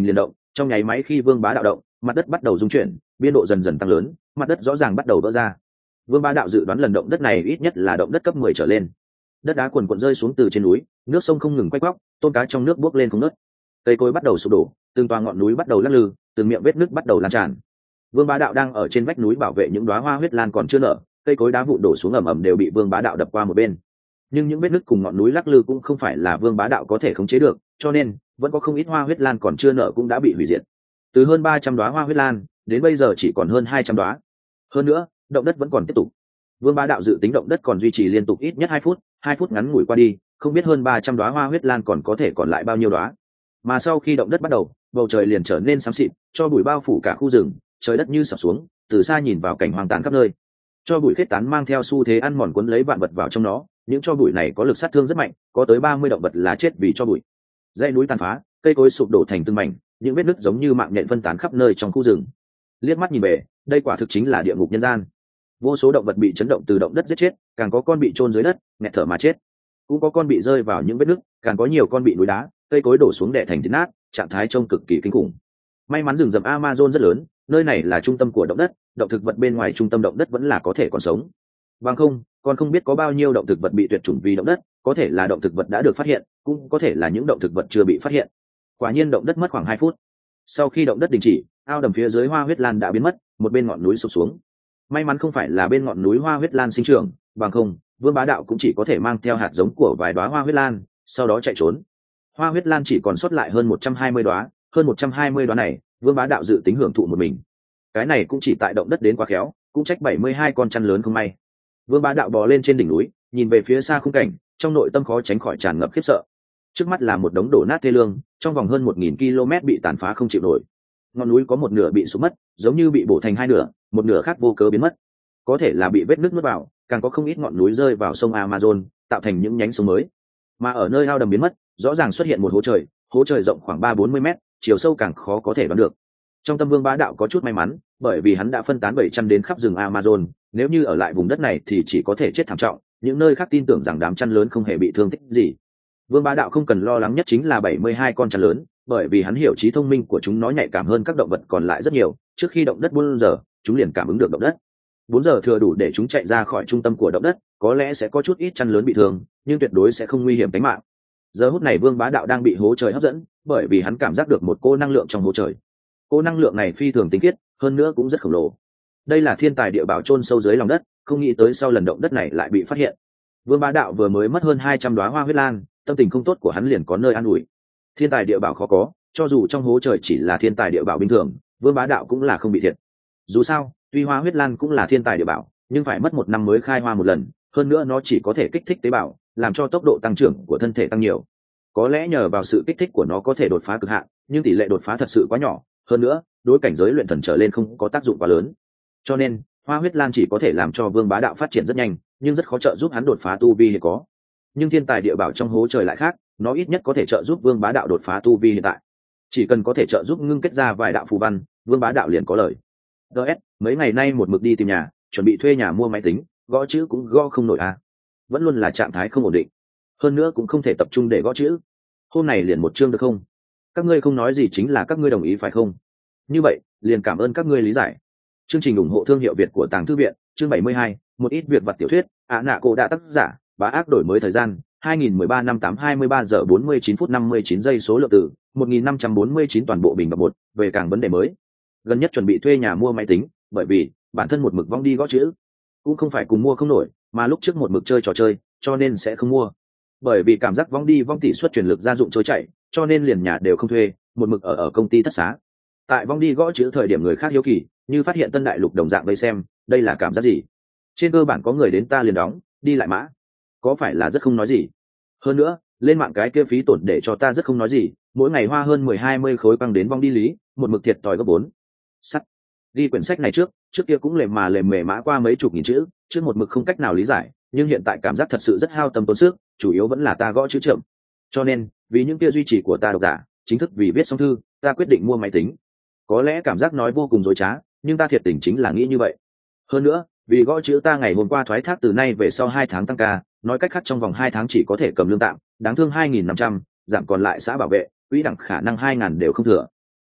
trong nháy máy khi vương bá đạo động, mặt đất bắt đầu rung chuyển, biên độ dần dần tăng lớn, mặt đất rõ ràng bắt đầu vỡ ra. Vương bá đạo dự đoán lần động đất này ít nhất là động đất cấp mười trở lên. Đất đá cuồn cuộn rơi xuống từ trên núi, nước sông không ngừng quay quóc, tôm cá trong nước bốc lên không ngớt. Cây cối bắt đầu sụp đổ, từng toa ngọn núi bắt đầu lắc lư, từng miệng vết nước bắt đầu lan tràn. Vương bá đạo đang ở trên vách núi bảo vệ những đóa hoa huyết lan còn chưa nở, cây cối đá vụn đổ xuống ầm ầm đều bị vương bá đạo đập qua một bên. Nhưng những vết nứt cùng ngọn núi lắc lư cũng không phải là vương bá đạo có thể khống chế được, cho nên vẫn có không ít hoa huyết lan còn chưa nở cũng đã bị hủy diệt. Từ hơn ba trăm đóa hoa huyết lan đến bây giờ chỉ còn hơn hai trăm đóa. Hơn nữa, động đất vẫn còn tiếp tục. Vương bá đạo dự tính động đất còn duy trì liên tục ít nhất hai phút, hai phút ngắn ngủi qua đi, không biết hơn ba trăm đóa hoa huyết lan còn có thể còn lại bao nhiêu đóa. Mà sau khi động đất bắt đầu, bầu trời liền trở nên xám xịt, cho bụi bao phủ cả khu rừng, trời đất như sập xuống, từ xa nhìn vào cảnh hoang tàn khắp nơi. Cho bụi khét tán mang theo xu thế ăn mòn cuốn lấy vạn vật vào trong nó, những cho bụi này có lực sát thương rất mạnh, có tới ba mươi động vật lá chết vì cho bụi. Dãy núi tàn phá, cây cối sụp đổ thành từng mảnh, những vết nứt giống như mạng nhện phân tán khắp nơi trong khu rừng. Liếc mắt nhìn về, đây quả thực chính là địa ngục nhân gian. Vô số động vật bị chấn động từ động đất giết chết, càng có con bị chôn dưới đất, nghẹt thở mà chết. Cũng có con bị rơi vào những vết nứt, càng có nhiều con bị núi đá, cây cối đổ xuống đè thành thít nát, trạng thái trông cực kỳ kinh khủng. May mắn rừng rậm Amazon rất lớn, nơi này là trung tâm của động đất, động thực vật bên ngoài trung tâm động đất vẫn là có thể còn sống. Bằng không, còn không biết có bao nhiêu động thực vật bị tuyệt chủng vì động đất, có thể là động thực vật đã được phát hiện, cũng có thể là những động thực vật chưa bị phát hiện. Quả nhiên động đất mất khoảng hai phút. Sau khi động đất đình chỉ, ao đầm phía dưới hoa huyết lan đã biến mất, một bên ngọn núi sụp xuống. May mắn không phải là bên ngọn núi hoa huyết lan sinh trưởng, bằng không, Vương bá đạo cũng chỉ có thể mang theo hạt giống của vài đóa hoa huyết lan, sau đó chạy trốn. Hoa huyết lan chỉ còn sót lại hơn một trăm hai mươi đóa, hơn một trăm hai mươi đóa này, Vương bá đạo dự tính hưởng thụ một mình. Cái này cũng chỉ tại động đất đến quá khéo, cũng trách bảy mươi hai con chăn lớn không may. Vương bá đạo bò lên trên đỉnh núi, nhìn về phía xa khung cảnh, trong nội tâm khó tránh khỏi tràn ngập khiếp sợ. Trước mắt là một đống đổ nát thê lương, trong vòng hơn một nghìn ki lô mét bị tàn phá không chịu nổi. Ngọn núi có một nửa bị sụp mất, giống như bị bổ thành hai nửa, một nửa khác vô cớ biến mất. Có thể là bị vết nứt nuốt vào, càng có không ít ngọn núi rơi vào sông Amazon, tạo thành những nhánh sông mới. Mà ở nơi ao đầm biến mất, rõ ràng xuất hiện một hố trời, hố trời rộng khoảng ba bốn mươi mét, chiều sâu càng khó có thể đoán được. Trong tâm Vương bá đạo có chút may mắn, bởi vì hắn đã phân tán bảy chăn đến khắp rừng Amazon, nếu như ở lại vùng đất này thì chỉ có thể chết thảm trọng, những nơi khác tin tưởng rằng đám chăn lớn không hề bị thương tích gì. Vương bá đạo không cần lo lắng nhất chính là bảy mươi hai con chăn lớn, bởi vì hắn hiểu trí thông minh của chúng nó nhạy cảm hơn các động vật còn lại rất nhiều, trước khi động đất bốn giờ, chúng liền cảm ứng được động đất. bốn giờ thừa đủ để chúng chạy ra khỏi trung tâm của động đất, có lẽ sẽ có chút ít chăn lớn bị thương, nhưng tuyệt đối sẽ không nguy hiểm tính mạng. Giờ hút này Vương bá đạo đang bị hố trời hấp dẫn, bởi vì hắn cảm giác được một cô năng lượng trong hố trời. Cô năng lượng này phi thường tinh khiết, hơn nữa cũng rất khổng lồ. Đây là thiên tài địa bảo chôn sâu dưới lòng đất, không nghĩ tới sau lần động đất này lại bị phát hiện. Vương bá đạo vừa mới mất hơn hai trăm đóa hoa huyết lan, tâm tình không tốt của hắn liền có nơi an ủi. Thiên tài địa bảo khó có, cho dù trong hố trời chỉ là thiên tài địa bảo bình thường, Vương bá đạo cũng là không bị thiệt. Dù sao, tuy hoa huyết lan cũng là thiên tài địa bảo, nhưng phải mất một năm mới khai hoa một lần, hơn nữa nó chỉ có thể kích thích tế bào, làm cho tốc độ tăng trưởng của thân thể tăng nhiều. Có lẽ nhờ vào sự kích thích của nó có thể đột phá cực hạn, nhưng tỷ lệ đột phá thật sự quá nhỏ, hơn nữa, đối cảnh giới luyện thần trở lên không có tác dụng quá lớn. Cho nên, hoa huyết lan chỉ có thể làm cho Vương bá đạo phát triển rất nhanh, nhưng rất khó trợ giúp hắn đột phá tu vi hiện có. Nhưng thiên tài địa bảo trong hố trời lại khác, nó ít nhất có thể trợ giúp Vương bá đạo đột phá tu vi hiện tại. Chỉ cần có thể trợ giúp ngưng kết ra vài đạo phù văn, Vương bá đạo liền có lời. ds mấy ngày nay một mực đi tìm nhà, chuẩn bị thuê nhà mua máy tính, gõ chữ cũng gõ không nổi à. Vẫn luôn là trạng thái không ổn định, hơn nữa cũng không thể tập trung để gõ chữ. Hôm này liền một chương được không? Các ngươi không nói gì chính là các ngươi đồng ý phải không? Như vậy liền cảm ơn các ngươi lý giải. Chương trình ủng hộ thương hiệu Việt của Tàng Thư Viện, chương bảy mươi hai, một ít việc vặt tiểu thuyết. Ạ nạ cổ đã tác giả, bá ác đổi mới thời gian hai nghìn mười ba năm tám hai mươi ba giờ bốn mươi chín phút năm mươi chín giây, số lượng từ một nghìn năm trăm bốn mươi chín, toàn bộ bình bậc một. Về càng vấn đề mới, gần nhất chuẩn bị thuê nhà mua máy tính, bởi vì bản thân một mực vong đi gõ chữ, cũng không phải cùng mua không nổi, mà lúc trước một mực chơi trò chơi, cho nên sẽ không mua. Bởi vì cảm giác vong đi vong tỷ suất truyền lực gia dụng trôi chảy, cho nên liền nhà đều không thuê, một mực ở ở công ty thất xá. Tại vong đi gõ chữ thời điểm người khác hiếu kỳ, như phát hiện tân đại lục đồng dạng vây xem, đây là cảm giác gì? Trên cơ bản có người đến ta liền đóng, đi lại mã, có phải là rất không nói gì? Hơn nữa, lên mạng cái kia phí tổn để cho ta rất không nói gì, mỗi ngày hoa hơn mười hai mươi khối băng đến vong đi lý, một mực thiệt thòi gấp bốn. Sắt. Đi quyển sách này trước, trước kia cũng lề mà lề mề mã qua mấy chục nghìn chữ, trước một mực không cách nào lý giải, nhưng hiện tại cảm giác thật sự rất hao tâm tốn sức, chủ yếu vẫn là ta gõ chữ chậm. Cho nên, vì những kia duy trì của ta độc giả, chính thức vì viết xong thư, ta quyết định mua máy tính. Có lẽ cảm giác nói vô cùng dối trá, nhưng ta thiệt tình chính là nghĩ như vậy. Hơn nữa, vì gõ chữ ta ngày hôm qua thoái thác từ nay về sau hai tháng tăng ca, nói cách khác trong vòng hai tháng chỉ có thể cầm lương tạm, đáng thương hai nghìn năm trăm, giảm còn lại xã bảo vệ, quỹ đẳng khả năng hai ngàn đều không thừa.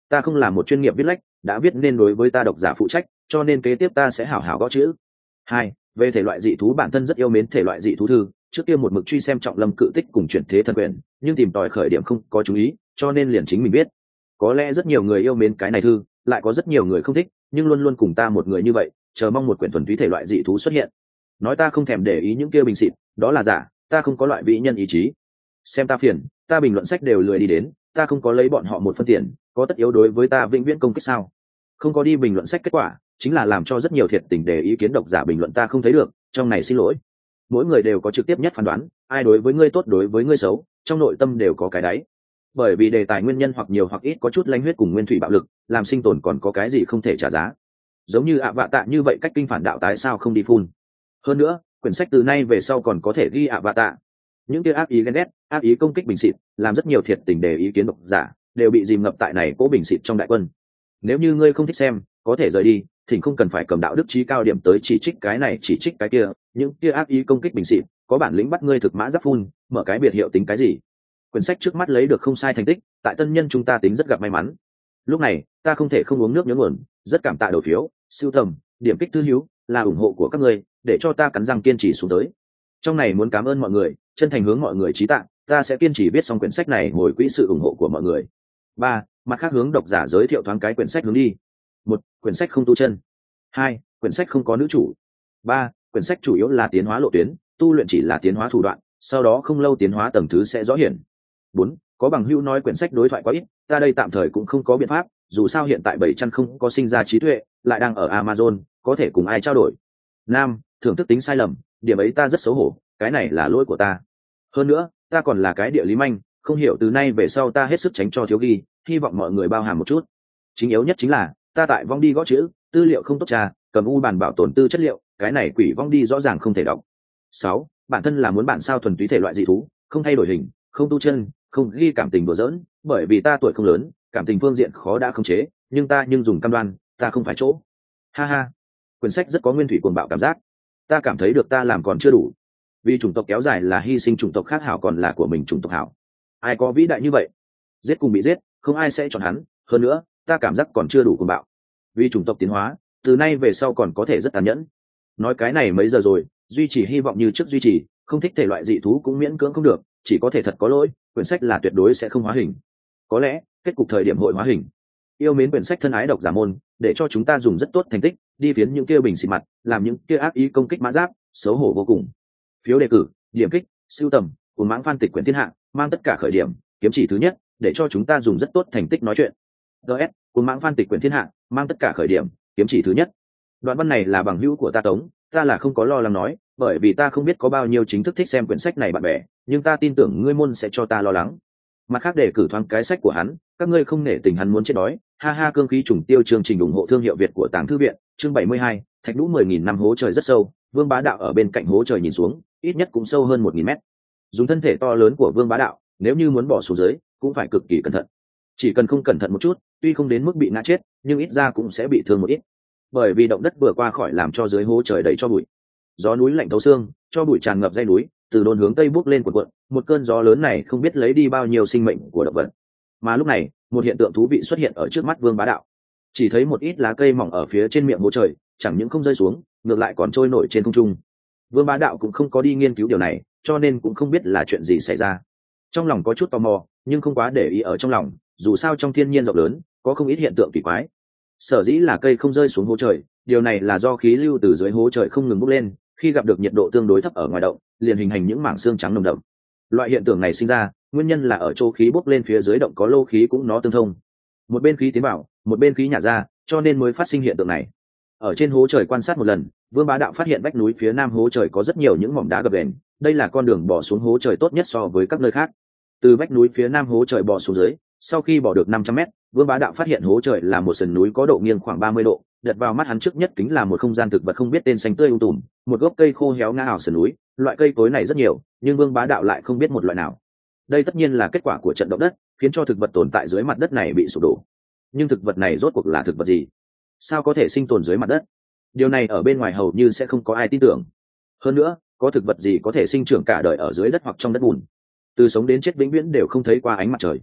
ta không là một chuyên nghiệp viết lách, đã viết nên đối với ta độc giả phụ trách, cho nên kế tiếp ta sẽ hảo hảo gõ chữ. Hai, về thể loại dị thú, bản thân rất yêu mến thể loại dị thú thư, trước kia một mực truy xem Trọng Lâm Cự Tích cùng Chuyển Thế Thần Quyền, nhưng tìm tòi khởi điểm không có chú ý, cho nên liền chính mình viết. Có lẽ rất nhiều người yêu mến cái này thư, lại có rất nhiều người không thích, nhưng luôn luôn cùng ta một người như vậy, chờ mong một quyển thuần túy thể loại dị thú xuất hiện. Nói ta không thèm để ý những kia bình xịt, đó là giả, ta không có loại vĩ nhân ý chí. Xem ta phiền, ta bình luận sách đều lười đi đến, ta không có lấy bọn họ một phân tiền, có tất yếu đối với ta vĩnh viễn công kích sao? Không có đi bình luận sách, kết quả chính là làm cho rất nhiều thiệt tình để ý kiến độc giả bình luận ta không thấy được, trong này xin lỗi. Mỗi người đều có trực tiếp nhất phán đoán, ai đối với ngươi tốt đối với ngươi xấu, trong nội tâm đều có cái đáy. Bởi vì đề tài nguyên nhân hoặc nhiều hoặc ít có chút lanh huyết cùng nguyên thủy bạo lực, làm sinh tồn còn có cái gì không thể trả giá. Giống như ạ vạ tạ như vậy cách kinh phản đạo tại sao không đi phun. Hơn nữa, quyển sách từ nay về sau còn có thể ghi ạ vạ tạ. Những kia ác ý ghen ghét, ác ý công kích bình xịt, làm rất nhiều thiệt tình để ý kiến độc giả đều bị dìm ngập tại này cố bình xịt trong đại quân. Nếu như ngươi không thích xem, có thể rời đi, thỉnh không cần phải cầm đạo đức chí cao điểm tới chỉ trích cái này chỉ trích cái kia, những kia ác ý công kích bình xịt, có bản lĩnh bắt ngươi thực mã giáp phun, mở cái biệt hiệu tính cái gì. Quyển sách trước mắt lấy được không sai thành tích, tại tân nhân chúng ta tính rất gặp may mắn. Lúc này, ta không thể không uống nước nhớ nguồn, rất cảm tạ đầu phiếu, sưu tầm, điểm kích thư hữu, là ủng hộ của các ngươi, để cho ta cắn răng kiên trì xuống tới. Trong này muốn cảm ơn mọi người, chân thành hướng mọi người trí tạng, ta sẽ kiên trì viết xong quyển sách này hồi quỹ sự ủng hộ của mọi người. Ba, mặt khác hướng độc giả giới thiệu thoáng cái quyển sách hướng đi. Một, quyển sách không tu chân. Hai, quyển sách không có nữ chủ. Ba, quyển sách chủ yếu là tiến hóa lộ tuyến, tu luyện chỉ là tiến hóa thủ đoạn, sau đó không lâu tiến hóa tầng thứ sẽ rõ hiển. Bốn, có bằng hữu nói quyển sách đối thoại quá ít, ta đây tạm thời cũng không có biện pháp, dù sao hiện tại bảy chăn không có sinh ra trí tuệ, lại đang ở Amazon, có thể cùng ai trao đổi. Năm, thưởng thức tính sai lầm, điểm ấy ta rất xấu hổ, cái này là lỗi của ta. Hơn nữa, ta còn là cái địa lý manh, không hiểu từ nay về sau ta hết sức tránh cho thiếu ghi, hy vọng mọi người bao hàm một chút. Chính yếu nhất chính là, ta tại vong đi gõ chữ, tư liệu không tốt trà, cầm u bàn bảo tồn tư chất liệu, cái này quỷ vong đi rõ ràng không thể đọc. Sáu, bản thân là muốn bản sao thuần túy thể loại dị thú, không thay đổi hình, không tu chân, không ghi cảm tình đùa giỡn, bởi vì ta tuổi không lớn, cảm tình phương diện khó đã khống chế, nhưng ta nhưng dùng cam đoan, ta không phải chỗ. Ha ha, quyển sách rất có nguyên thủy cuồng bạo cảm giác, ta cảm thấy được ta làm còn chưa đủ. Vì chủng tộc kéo dài là hy sinh chủng tộc khác hảo còn là của mình chủng tộc hảo. Ai có vĩ đại như vậy? Giết cùng bị giết, không ai sẽ chọn hắn, hơn nữa, ta cảm giác còn chưa đủ cuồng bạo. Vì chủng tộc tiến hóa, từ nay về sau còn có thể rất tàn nhẫn. Nói cái này mấy giờ rồi, duy trì hy vọng như trước duy trì, không thích thể loại dị thú cũng miễn cưỡng không được, chỉ có thể thật có lỗi, quyển sách là tuyệt đối sẽ không hóa hình. Có lẽ, kết cục thời điểm hội hóa hình. Yêu mến quyển sách thân ái độc giả môn, để cho chúng ta dùng rất tốt thành tích, đi phiến những kia bình xịt mặt, làm những kia ác ý công kích mã giáp, xấu hổ vô cùng. Phiếu đề cử, điểm kích, sưu tầm, cuốn mãng fan tịch quyển thiên hạ, mang tất cả khởi điểm, kiếm chỉ thứ nhất, để cho chúng ta dùng rất tốt thành tích nói chuyện. ds cuốn mãng fan tịch quyển thiên hạ, mang tất cả khởi điểm, kiếm chỉ thứ nhất. Đoạn văn này là bằng hữu của ta Tống, ta là không có lo lắng nói, bởi vì ta không biết có bao nhiêu chính thức thích xem quyển sách này bạn bè, nhưng ta tin tưởng ngươi môn sẽ cho ta lo lắng. Mặt khác đề cử thoáng cái sách của hắn, các ngươi không nể tình hắn muốn chết đói, ha ha. Cương khí trùng tiêu chương trình ủng hộ thương hiệu Việt của Tàng Thư Viện, chương bảy mươi hai, thạch đũ mười nghìn năm hố trời rất sâu, Vương Bá Đạo ở bên cạnh hố trời nhìn xuống, ít nhất cũng sâu hơn một nghìn mét. Dùng thân thể to lớn của Vương Bá Đạo, nếu như muốn bỏ xuống dưới, cũng phải cực kỳ cẩn thận. Chỉ cần không cẩn thận một chút, tuy không đến mức bị ngã chết, nhưng ít ra cũng sẽ bị thương một ít. Bởi vì động đất vừa qua khỏi làm cho dưới hố trời đầy cho bụi. Gió núi lạnh thấu xương, cho bụi tràn ngập dãy núi, từ đồn hướng tây bốc lên cuộn cuộn, một cơn gió lớn này không biết lấy đi bao nhiêu sinh mệnh của động vật. Mà lúc này, một hiện tượng thú vị xuất hiện ở trước mắt Vương Bá Đạo. Chỉ thấy một ít lá cây mỏng ở phía trên miệng hố trời, chẳng những không rơi xuống, ngược lại còn trôi nổi trên không trung. Vương Bá Đạo cũng không có đi nghiên cứu điều này, cho nên cũng không biết là chuyện gì xảy ra. Trong lòng có chút tò mò, nhưng không quá để ý ở trong lòng, dù sao trong thiên nhiên rộng lớn, có không ít hiện tượng kỳ quái. Sở dĩ là cây không rơi xuống hố trời, điều này là do khí lưu từ dưới hố trời không ngừng bốc lên, khi gặp được nhiệt độ tương đối thấp ở ngoài động, liền hình thành những mảng xương trắng nồng đậm. Loại hiện tượng này sinh ra, nguyên nhân là ở chỗ khí bốc lên phía dưới động có lô khí cũng nó tương thông. Một bên khí tiến vào, một bên khí nhả ra, cho nên mới phát sinh hiện tượng này. Ở trên hố trời quan sát một lần, Vương Bá Đạo phát hiện vách núi phía nam hố trời có rất nhiều những mỏm đá gập ghềnh, đây là con đường bỏ xuống hố trời tốt nhất so với các nơi khác. Từ vách núi phía nam hố trời bò xuống dưới, sau khi bỏ được năm trăm mét, Vương Bá Đạo phát hiện hố trời là một sườn núi có độ nghiêng khoảng ba mươi độ, đập vào mắt hắn trước nhất kính là một không gian thực vật không biết tên xanh tươi um tùm, một gốc cây khô héo ngã ảo sườn núi, loại cây cối này rất nhiều, nhưng Vương Bá Đạo lại không biết một loại nào. Đây tất nhiên là kết quả của trận động đất, khiến cho thực vật tồn tại dưới mặt đất này bị sụp đổ. Nhưng thực vật này rốt cuộc là thực vật gì? Sao có thể sinh tồn dưới mặt đất? Điều này ở bên ngoài hầu như sẽ không có ai tin tưởng. Hơn nữa, có thực vật gì có thể sinh trưởng cả đời ở dưới đất hoặc trong đất bùn? Từ sống đến chết vĩnh viễn đều không thấy qua ánh mặt trời.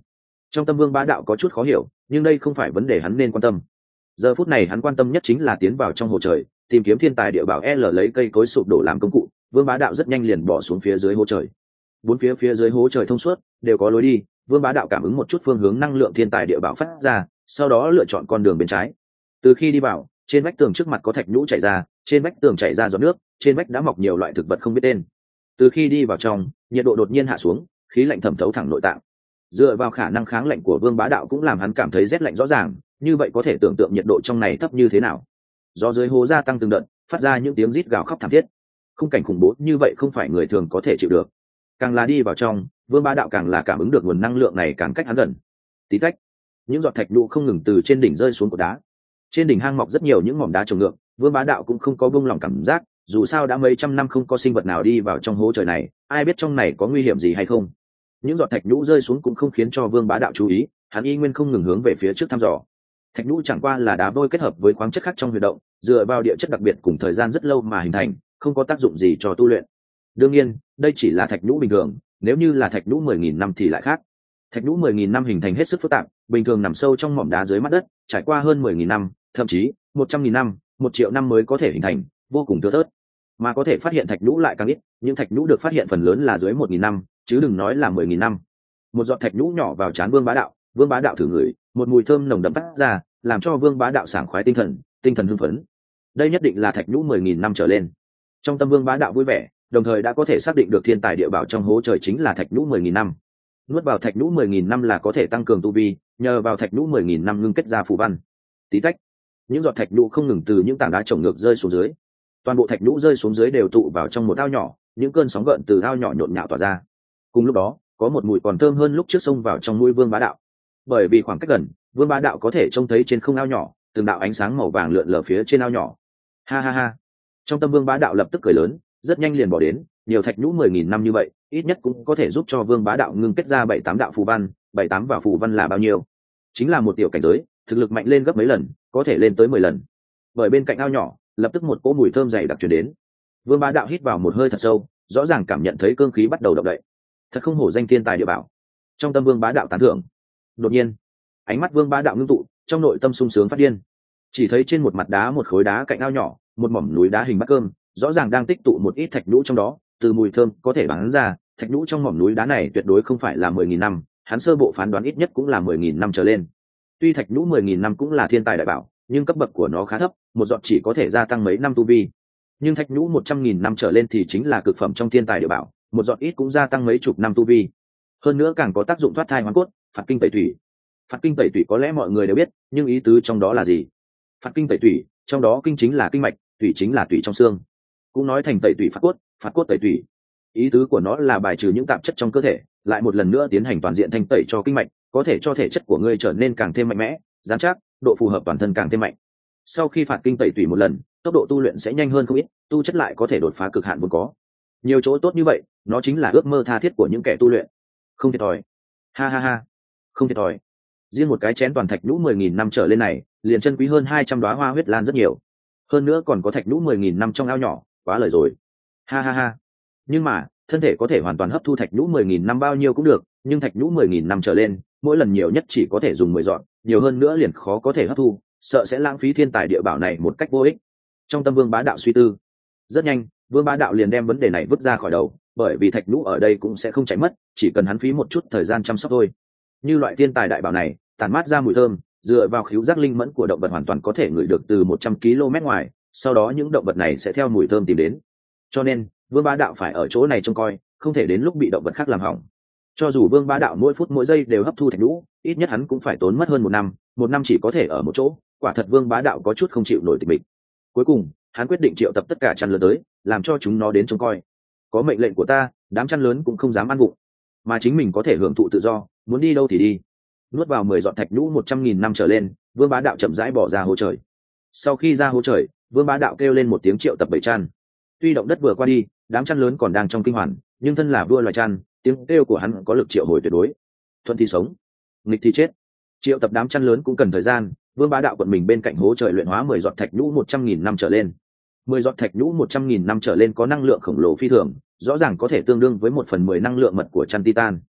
Trong tâm Vương Bá Đạo có chút khó hiểu, nhưng đây không phải vấn đề hắn nên quan tâm. Giờ phút này hắn quan tâm nhất chính là tiến vào trong hồ trời, tìm kiếm thiên tài địa bảo L lấy cây cối sụp đổ làm công cụ. Vương Bá Đạo rất nhanh liền bỏ xuống phía dưới hố trời. Bốn phía phía dưới hố trời thông suốt, đều có lối đi. Vương Bá Đạo cảm ứng một chút phương hướng năng lượng thiên tài địa bảo phát ra, sau đó lựa chọn con đường bên trái. Từ khi đi vào, trên vách tường trước mặt có thạch nhũ chảy ra, trên vách tường chảy ra giọt nước, trên vách đã mọc nhiều loại thực vật không biết tên. Từ khi đi vào trong, nhiệt độ đột nhiên hạ xuống, khí lạnh thẩm thấu thẳng nội tạng. Dựa vào khả năng kháng lạnh của Vương Bá Đạo cũng làm hắn cảm thấy rét lạnh rõ ràng, như vậy có thể tưởng tượng nhiệt độ trong này thấp như thế nào. Gió dưới hố gia tăng từng đợt, phát ra những tiếng rít gào khóc thảm thiết. Khung cảnh khủng bố như vậy không phải người thường có thể chịu được. Càng là đi vào trong, Vương Bá Đạo càng là cảm ứng được nguồn năng lượng này càng cách hắn gần. Tí tách, những giọt thạch nhũ không ngừng từ trên đỉnh rơi xuống cột đá. Trên đỉnh hang mọc rất nhiều những mỏm đá trồng ngược, Vương Bá Đạo cũng không có buông lỏng cảm giác, dù sao đã mấy trăm năm không có sinh vật nào đi vào trong hố trời này, ai biết trong này có nguy hiểm gì hay không. Những giọt thạch nhũ rơi xuống cũng không khiến cho Vương Bá Đạo chú ý, hắn y nguyên không ngừng hướng về phía trước thăm dò. Thạch nhũ chẳng qua là đá vôi kết hợp với khoáng chất khác trong huyệt động, dựa vào địa chất đặc biệt cùng thời gian rất lâu mà hình thành, không có tác dụng gì cho tu luyện. Đương nhiên, đây chỉ là thạch nhũ bình thường, nếu như là thạch nhũ mười nghìn năm thì lại khác. Thạch nhũ mười nghìn năm hình thành hết sức phức tạp, bình thường nằm sâu trong mỏm đá dưới mặt đất, trải qua hơn mười nghìn năm, thậm chí một trăm nghìn năm, một triệu năm mới có thể hình thành, vô cùng thưa thớt. Mà có thể phát hiện thạch nhũ lại càng ít, những thạch nhũ được phát hiện phần lớn là dưới một nghìn năm, chứ đừng nói là mười nghìn năm. Một giọt thạch nhũ nhỏ vào trán Vương Bá Đạo, Vương Bá Đạo thử ngửi, một mùi thơm nồng đậm phát ra, làm cho Vương Bá Đạo sảng khoái tinh thần, tinh thần hưng phấn. Đây nhất định là thạch nhũ mười nghìn năm trở lên. Trong tâm Vương Bá Đạo vui vẻ, đồng thời đã có thể xác định được thiên tài địa bảo trong hố trời chính là thạch nhũ mười nghìn năm. Nuốt vào thạch nhũ mười nghìn năm là có thể tăng cường tu vi, nhờ vào thạch nhũ mười nghìn năm ngưng kết ra phù văn. Tí tách, những giọt thạch nhũ không ngừng từ những tảng đá trồng ngược rơi xuống dưới. Toàn bộ thạch nhũ rơi xuống dưới đều tụ vào trong một ao nhỏ, những cơn sóng gợn từ ao nhỏ nhộn nhạo tỏa ra. Cùng lúc đó, có một mùi còn thơm hơn lúc trước xông vào trong mũi Vương Bá Đạo. Bởi vì khoảng cách gần, Vương Bá Đạo có thể trông thấy trên không ao nhỏ, từng đạo ánh sáng màu vàng lượn lờ phía trên ao nhỏ. Ha ha ha. Trong tâm Vương Bá Đạo lập tức cười lớn, rất nhanh liền bỏ đến, nhiều thạch nhũ mười nghìn năm như vậy, ít nhất cũng có thể giúp cho Vương Bá Đạo ngưng kết ra bảy tám đạo phù văn, bảy tám vào phù văn là bao nhiêu? Chính là một tiểu cảnh giới, thực lực mạnh lên gấp mấy lần, có thể lên tới mười lần. Bởi bên cạnh ao nhỏ, lập tức một cỗ mùi thơm dày đặc truyền đến. Vương Bá Đạo hít vào một hơi thật sâu, rõ ràng cảm nhận thấy cương khí bắt đầu động đậy. Thật không hổ danh thiên tài địa bảo. Trong tâm Vương Bá Đạo tán thưởng. Đột nhiên, ánh mắt Vương Bá Đạo ngưng tụ, trong nội tâm sung sướng phát điên. Chỉ thấy trên một mặt đá một khối đá cạnh ao nhỏ, một mỏm núi đá hình bát cơm, rõ ràng đang tích tụ một ít thạch nhũ trong đó, từ mùi thơm có thể bắn ra, thạch nhũ trong mỏm núi đá này tuyệt đối không phải là mười nghìn năm, hắn sơ bộ phán đoán ít nhất cũng là mười nghìn năm trở lên. Tuy thạch nhũ mười nghìn năm cũng là thiên tài đại bảo, nhưng cấp bậc của nó khá thấp, một giọt chỉ có thể gia tăng mấy năm tu vi. Nhưng thạch nhũ một trăm nghìn năm trở lên thì chính là cực phẩm trong thiên tài địa bảo, một giọt ít cũng gia tăng mấy chục năm tu vi. Hơn nữa càng có tác dụng thoát thai hoán cốt, phạt kinh tẩy thủy. Phạt kinh tẩy thủy có lẽ mọi người đều biết, nhưng ý tứ trong đó là gì? Phạt kinh tẩy thủy, trong đó kinh chính là kinh mạch, thủy chính là thủy trong xương. Cũng nói thành tẩy thủy phạt cốt, phạt cốt tẩy thủy. Ý tứ của nó là bài trừ những tạp chất trong cơ thể, lại một lần nữa tiến hành toàn diện thanh tẩy cho kinh mạch, có thể cho thể chất của ngươi trở nên càng thêm mạnh mẽ, dán chắc, độ phù hợp toàn thân càng thêm mạnh. Sau khi phạt kinh tẩy tủy một lần, tốc độ tu luyện sẽ nhanh hơn không ít, tu chất lại có thể đột phá cực hạn vốn có. Nhiều chỗ tốt như vậy, nó chính là ước mơ tha thiết của những kẻ tu luyện. Không thiệt thòi. Ha ha ha. Không thiệt thòi. Riêng một cái chén toàn thạch nhũ mười nghìn năm trở lên này, liền chân quý hơn hai trăm đóa hoa huyết lan rất nhiều. Hơn nữa còn có thạch nhũ mười nghìn năm trong ao nhỏ, quá lời rồi. Ha ha ha. Nhưng mà, thân thể có thể hoàn toàn hấp thu thạch nhũ mười nghìn năm bao nhiêu cũng được, nhưng thạch nhũ mười nghìn năm trở lên, mỗi lần nhiều nhất chỉ có thể dùng mười dọn, nhiều hơn nữa liền khó có thể hấp thu, sợ sẽ lãng phí thiên tài địa bảo này một cách vô ích. Trong tâm Vương Bá Đạo suy tư, rất nhanh, Vương Bá Đạo liền đem vấn đề này vứt ra khỏi đầu, bởi vì thạch nhũ ở đây cũng sẽ không chạy mất, chỉ cần hắn phí một chút thời gian chăm sóc thôi. Như loại thiên tài đại bảo này, tản mát ra mùi thơm, dựa vào khứu giác linh mẫn của động vật hoàn toàn có thể ngửi được từ một trăm ki lô mét ngoài, sau đó những động vật này sẽ theo mùi thơm tìm đến. Cho nên, Vương Bá Đạo phải ở chỗ này trông coi, không thể đến lúc bị động vật khác làm hỏng. Cho dù Vương Bá Đạo mỗi phút mỗi giây đều hấp thu thạch nhũ, ít nhất hắn cũng phải tốn mất hơn một năm, một năm chỉ có thể ở một chỗ, quả thật Vương Bá Đạo có chút không chịu nổi tịch mịch. Cuối cùng, hắn quyết định triệu tập tất cả chăn lớn tới, làm cho chúng nó đến trông coi. Có mệnh lệnh của ta, đám chăn lớn cũng không dám ăn vụng, mà chính mình có thể hưởng thụ tự do, muốn đi đâu thì đi. Nuốt vào mười giọt thạch nhũ một trăm nghìn năm trở lên, Vương Bá Đạo chậm rãi bỏ ra hố trời. Sau khi ra hố trời, Vương Bá Đạo kêu lên một tiếng triệu tập bảy chăn. Tuy động đất vừa qua đi, đám chăn lớn còn đang trong kinh hoàn, nhưng thân là vua loài chăn, tiếng kêu của hắn có lực triệu hồi tuyệt đối. Thuận thì sống, nghịch thì chết. Triệu tập đám chăn lớn cũng cần thời gian. Vương Bá Đạo quận mình bên cạnh hố trời luyện hóa mười giọt thạch nhũ một trăm nghìn năm trở lên. Mười giọt thạch nhũ một trăm nghìn năm trở lên có năng lượng khổng lồ phi thường, rõ ràng có thể tương đương với một phần mười năng lượng mật của chăn titan.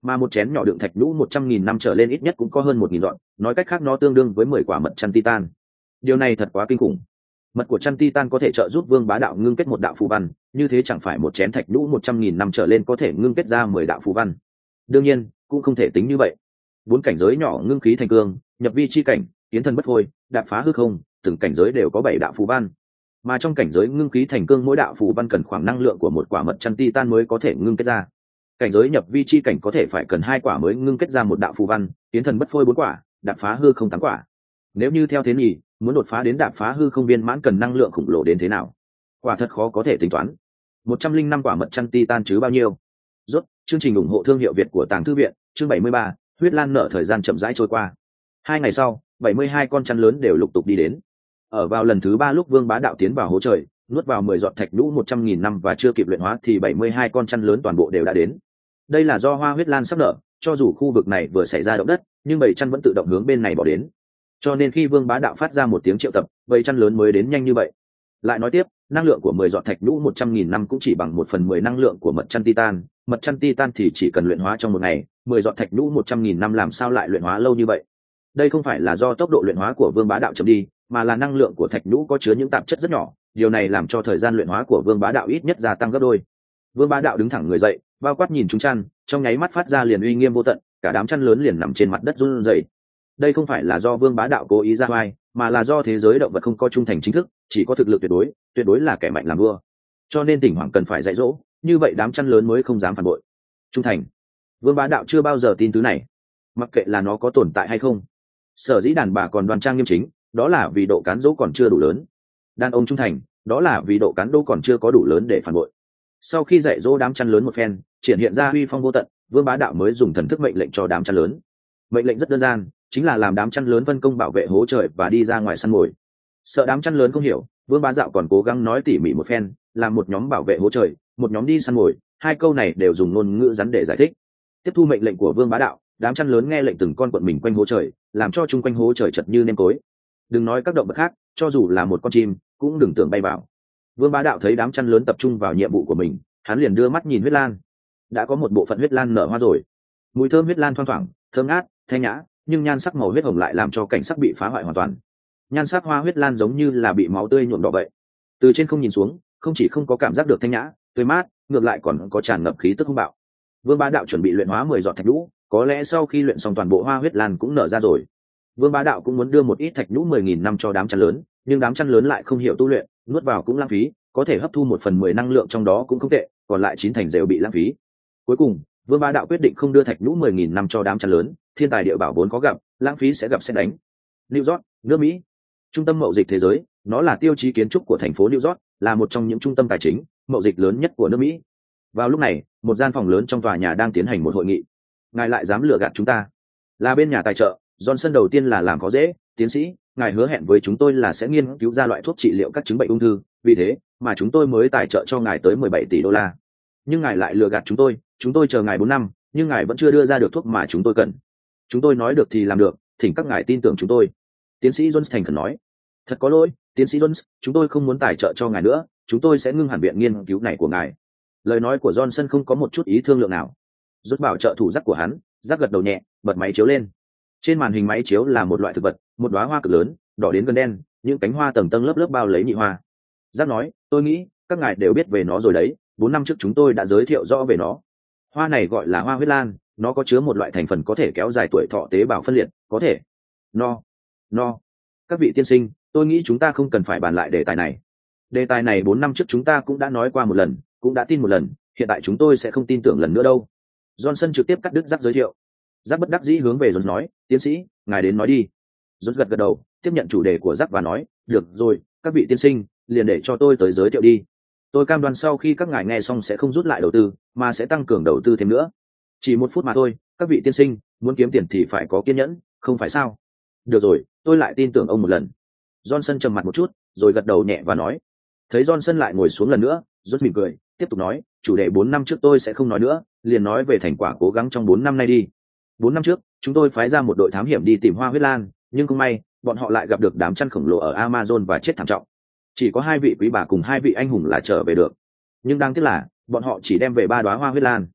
mà một chén nhỏ đựng thạch nhũ một trăm nghìn năm trở lên ít nhất cũng có hơn một nghìn dọn, nói cách khác nó tương đương với mười quả mật chăn titan. Điều này thật quá kinh khủng. Mật của chăn titan có thể trợ giúp Vương Bá Đạo ngưng kết một đạo phù văn, như thế chẳng phải một chén thạch nhũ một trăm nghìn năm trở lên có thể ngưng kết ra mười đạo phù văn. Đương nhiên, cũng không thể tính như vậy. Bốn cảnh giới nhỏ ngưng khí thành cương, nhập vi chi cảnh, tiến thân bất phôi, đạp phá hư không, từng cảnh giới đều có bảy đạo phù văn. Mà trong cảnh giới ngưng khí thành cương mỗi đạo phù văn cần khoảng năng lượng của một quả mật chăn titan mới có thể ngưng kết ra. Cảnh giới nhập vi chi cảnh có thể phải cần hai quả mới ngưng kết ra một đạo phù văn, tiến thần bất phôi bốn quả, đạp phá hư không tám quả. Nếu như theo thế nhỉ, muốn đột phá đến đạp phá hư không viên mãn cần năng lượng khổng lồ đến thế nào? Quả thật khó có thể tính toán. Một trăm linh năm quả mật chăn titan chứ bao nhiêu? Rốt, chương trình ủng hộ thương hiệu Việt của Tàng Thư viện, chương bảy mươi ba, huyết lan nở. Thời gian chậm rãi trôi qua. Hai ngày sau, bảy mươi hai con chăn lớn đều lục tục đi đến. Ở vào lần thứ ba lúc Vương Bá Đạo tiến vào hố trời, nuốt vào mười giọt thạch nhũ một trăm nghìn năm và chưa kịp luyện hóa thì bảy mươi hai con chăn lớn toàn bộ đều đã đến. Đây là do hoa huyết lan sắp nở, cho dù khu vực này vừa xảy ra động đất, nhưng bầy chăn vẫn tự động hướng bên này bỏ đến. Cho nên khi Vương Bá Đạo phát ra một tiếng triệu tập, bầy chăn lớn mới đến nhanh như vậy. Lại nói tiếp, năng lượng của mười giọt thạch nhũ một trăm nghìn năm cũng chỉ bằng một phần mười năng lượng của mật chăn titan, mật chăn titan thì chỉ cần luyện hóa trong một ngày, mười giọt thạch nhũ một trăm nghìn năm làm sao lại luyện hóa lâu như vậy? Đây không phải là do tốc độ luyện hóa của Vương Bá Đạo chậm đi, mà là năng lượng của thạch nhũ có chứa những tạp chất rất nhỏ, điều này làm cho thời gian luyện hóa của Vương Bá Đạo ít nhất gia tăng gấp đôi. Vương Bá Đạo đứng thẳng người dậy, bao quát nhìn chúng chăn, trong nháy mắt phát ra liền uy nghiêm vô tận, cả đám chăn lớn liền nằm trên mặt đất run rẩy. Đây không phải là do Vương Bá Đạo cố ý ra oai, mà là do thế giới động vật không có trung thành chính thức, chỉ có thực lực tuyệt đối, tuyệt đối là kẻ mạnh làm vua. Cho nên Tỉnh Hoàng cần phải dạy dỗ, như vậy đám chăn lớn mới không dám phản bội. Trung thành. Vương Bá Đạo chưa bao giờ tin thứ này, mặc kệ là nó có tồn tại hay không. Sở dĩ đàn bà còn đoan trang nghiêm chính, đó là vì độ cán dỗ còn chưa đủ lớn. Đàn ông trung thành, đó là vì độ cán dỗ còn chưa có đủ lớn để phản bội. Sau khi dạy dỗ đám chăn lớn một phen, triển hiện ra uy phong vô tận, Vương Bá Đạo mới dùng thần thức mệnh lệnh cho đám chăn lớn. Mệnh lệnh rất đơn giản, chính là làm đám chăn lớn phân công bảo vệ hố trời và đi ra ngoài săn mồi. Sợ đám chăn lớn không hiểu, Vương Bá Đạo còn cố gắng nói tỉ mỉ một phen, làm một nhóm bảo vệ hố trời, một nhóm đi săn mồi, hai câu này đều dùng ngôn ngữ rắn để giải thích. Tiếp thu mệnh lệnh của Vương Bá Đạo, đám chăn lớn nghe lệnh từng con quận mình quanh hố trời, làm cho chung quanh hố trời chật như nêm tối. Đừng nói các động vật khác, cho dù là một con chim cũng đừng tưởng bay vào. Vương Bá Đạo thấy đám chăn lớn tập trung vào nhiệm vụ của mình, hắn liền đưa mắt nhìn huyết lan. Đã có một bộ phận huyết lan nở hoa rồi, mùi thơm huyết lan thoang thoảng, thơm ngát, thanh nhã, nhưng nhan sắc màu huyết hồng lại làm cho cảnh sắc bị phá hoại hoàn toàn. Nhan sắc hoa huyết lan giống như là bị máu tươi nhuộm đỏ vậy. Từ trên không nhìn xuống, không chỉ không có cảm giác được thanh nhã, tươi mát, ngược lại còn có tràn ngập khí tức hung bạo. Vương Bá Đạo chuẩn bị luyện hóa mười giọt thạch nhũ, có lẽ sau khi luyện xong toàn bộ hoa huyết lan cũng nở ra rồi. Vương Bá Đạo cũng muốn đưa một ít thạch nhũ mười nghìn năm cho đám chăn lớn, nhưng đám chăn lớn lại không hiểu tu luyện, nuốt vào cũng lãng phí, có thể hấp thu một phần mười năng lượng trong đó cũng không tệ, còn lại chín thành đều bị lãng phí. Cuối cùng, Vương Bá Đạo quyết định không đưa thạch nhũ mười nghìn năm cho đám chăn lớn, thiên tài địa bảo vốn có gặp, lãng phí sẽ gặp sẽ đánh. New York, nước Mỹ, trung tâm mậu dịch thế giới, nó là tiêu chí kiến trúc của thành phố New York, là một trong những trung tâm tài chính, mậu dịch lớn nhất của nước Mỹ. Vào lúc này, một gian phòng lớn trong tòa nhà đang tiến hành một hội nghị. Ngài lại dám lừa gạt chúng ta? Là bên nhà tài trợ, Johnson đầu tiên là làm khó dễ, tiến sĩ, ngài hứa hẹn với chúng tôi là sẽ nghiên cứu ra loại thuốc trị liệu các chứng bệnh ung thư, vì thế mà chúng tôi mới tài trợ cho ngài tới mười bảy tỷ đô la. Nhưng ngài lại lừa gạt chúng tôi, chúng tôi chờ ngài bốn năm, nhưng ngài vẫn chưa đưa ra được thuốc mà chúng tôi cần. Chúng tôi nói được thì làm được, thỉnh các ngài tin tưởng chúng tôi. Tiến sĩ Jones thành khẩn nói. Thật có lỗi, tiến sĩ Jones, chúng tôi không muốn tài trợ cho ngài nữa, chúng tôi sẽ ngưng hẳn viện nghiên cứu này của ngài. Lời nói của Johnson không có một chút ý thương lượng nào. Rút bảo trợ thủ giác của hắn, giác gật đầu nhẹ, bật máy chiếu lên. Trên màn hình máy chiếu là một loại thực vật, một đóa hoa cực lớn, đỏ đến gần đen, những cánh hoa tầng tầng lớp lớp bao lấy nhị hoa. Giác nói, tôi nghĩ các ngài đều biết về nó rồi đấy, bốn năm trước chúng tôi đã giới thiệu rõ về nó. Hoa này gọi là hoa huyết lan, nó có chứa một loại thành phần có thể kéo dài tuổi thọ tế bào phân liệt, có thể. No, no. Các vị tiên sinh, tôi nghĩ chúng ta không cần phải bàn lại đề tài này. Đề tài này bốn năm trước chúng ta cũng đã nói qua một lần, cũng đã tin một lần, hiện tại chúng tôi sẽ không tin tưởng lần nữa đâu. Johnson trực tiếp cắt đứt Giác giới thiệu. Giác bất đắc dĩ hướng về Jones nói, tiến sĩ, ngài đến nói đi. Jones gật gật đầu, tiếp nhận chủ đề của Giác và nói, được rồi, các vị tiên sinh, liền để cho tôi tới giới thiệu đi. Tôi cam đoan sau khi các ngài nghe xong sẽ không rút lại đầu tư, mà sẽ tăng cường đầu tư thêm nữa. Chỉ một phút mà thôi, các vị tiên sinh, muốn kiếm tiền thì phải có kiên nhẫn, không phải sao? Được rồi, tôi lại tin tưởng ông một lần. Johnson trầm mặt một chút, rồi gật đầu nhẹ và nói. Thấy Johnson lại ngồi xuống lần nữa, Jones mỉm cười, tiếp tục nói, chủ đề bốn năm trước tôi sẽ không nói nữa, liền nói về thành quả cố gắng trong bốn năm nay đi. Bốn năm trước, chúng tôi phái ra một đội thám hiểm đi tìm hoa huyết lan, nhưng không may, bọn họ lại gặp được đám chăn khổng lồ ở Amazon và chết thảm trọng. Chỉ có hai vị quý bà cùng hai vị anh hùng là trở về được. Nhưng đáng tiếc là, bọn họ chỉ đem về ba đóa hoa huyết lan.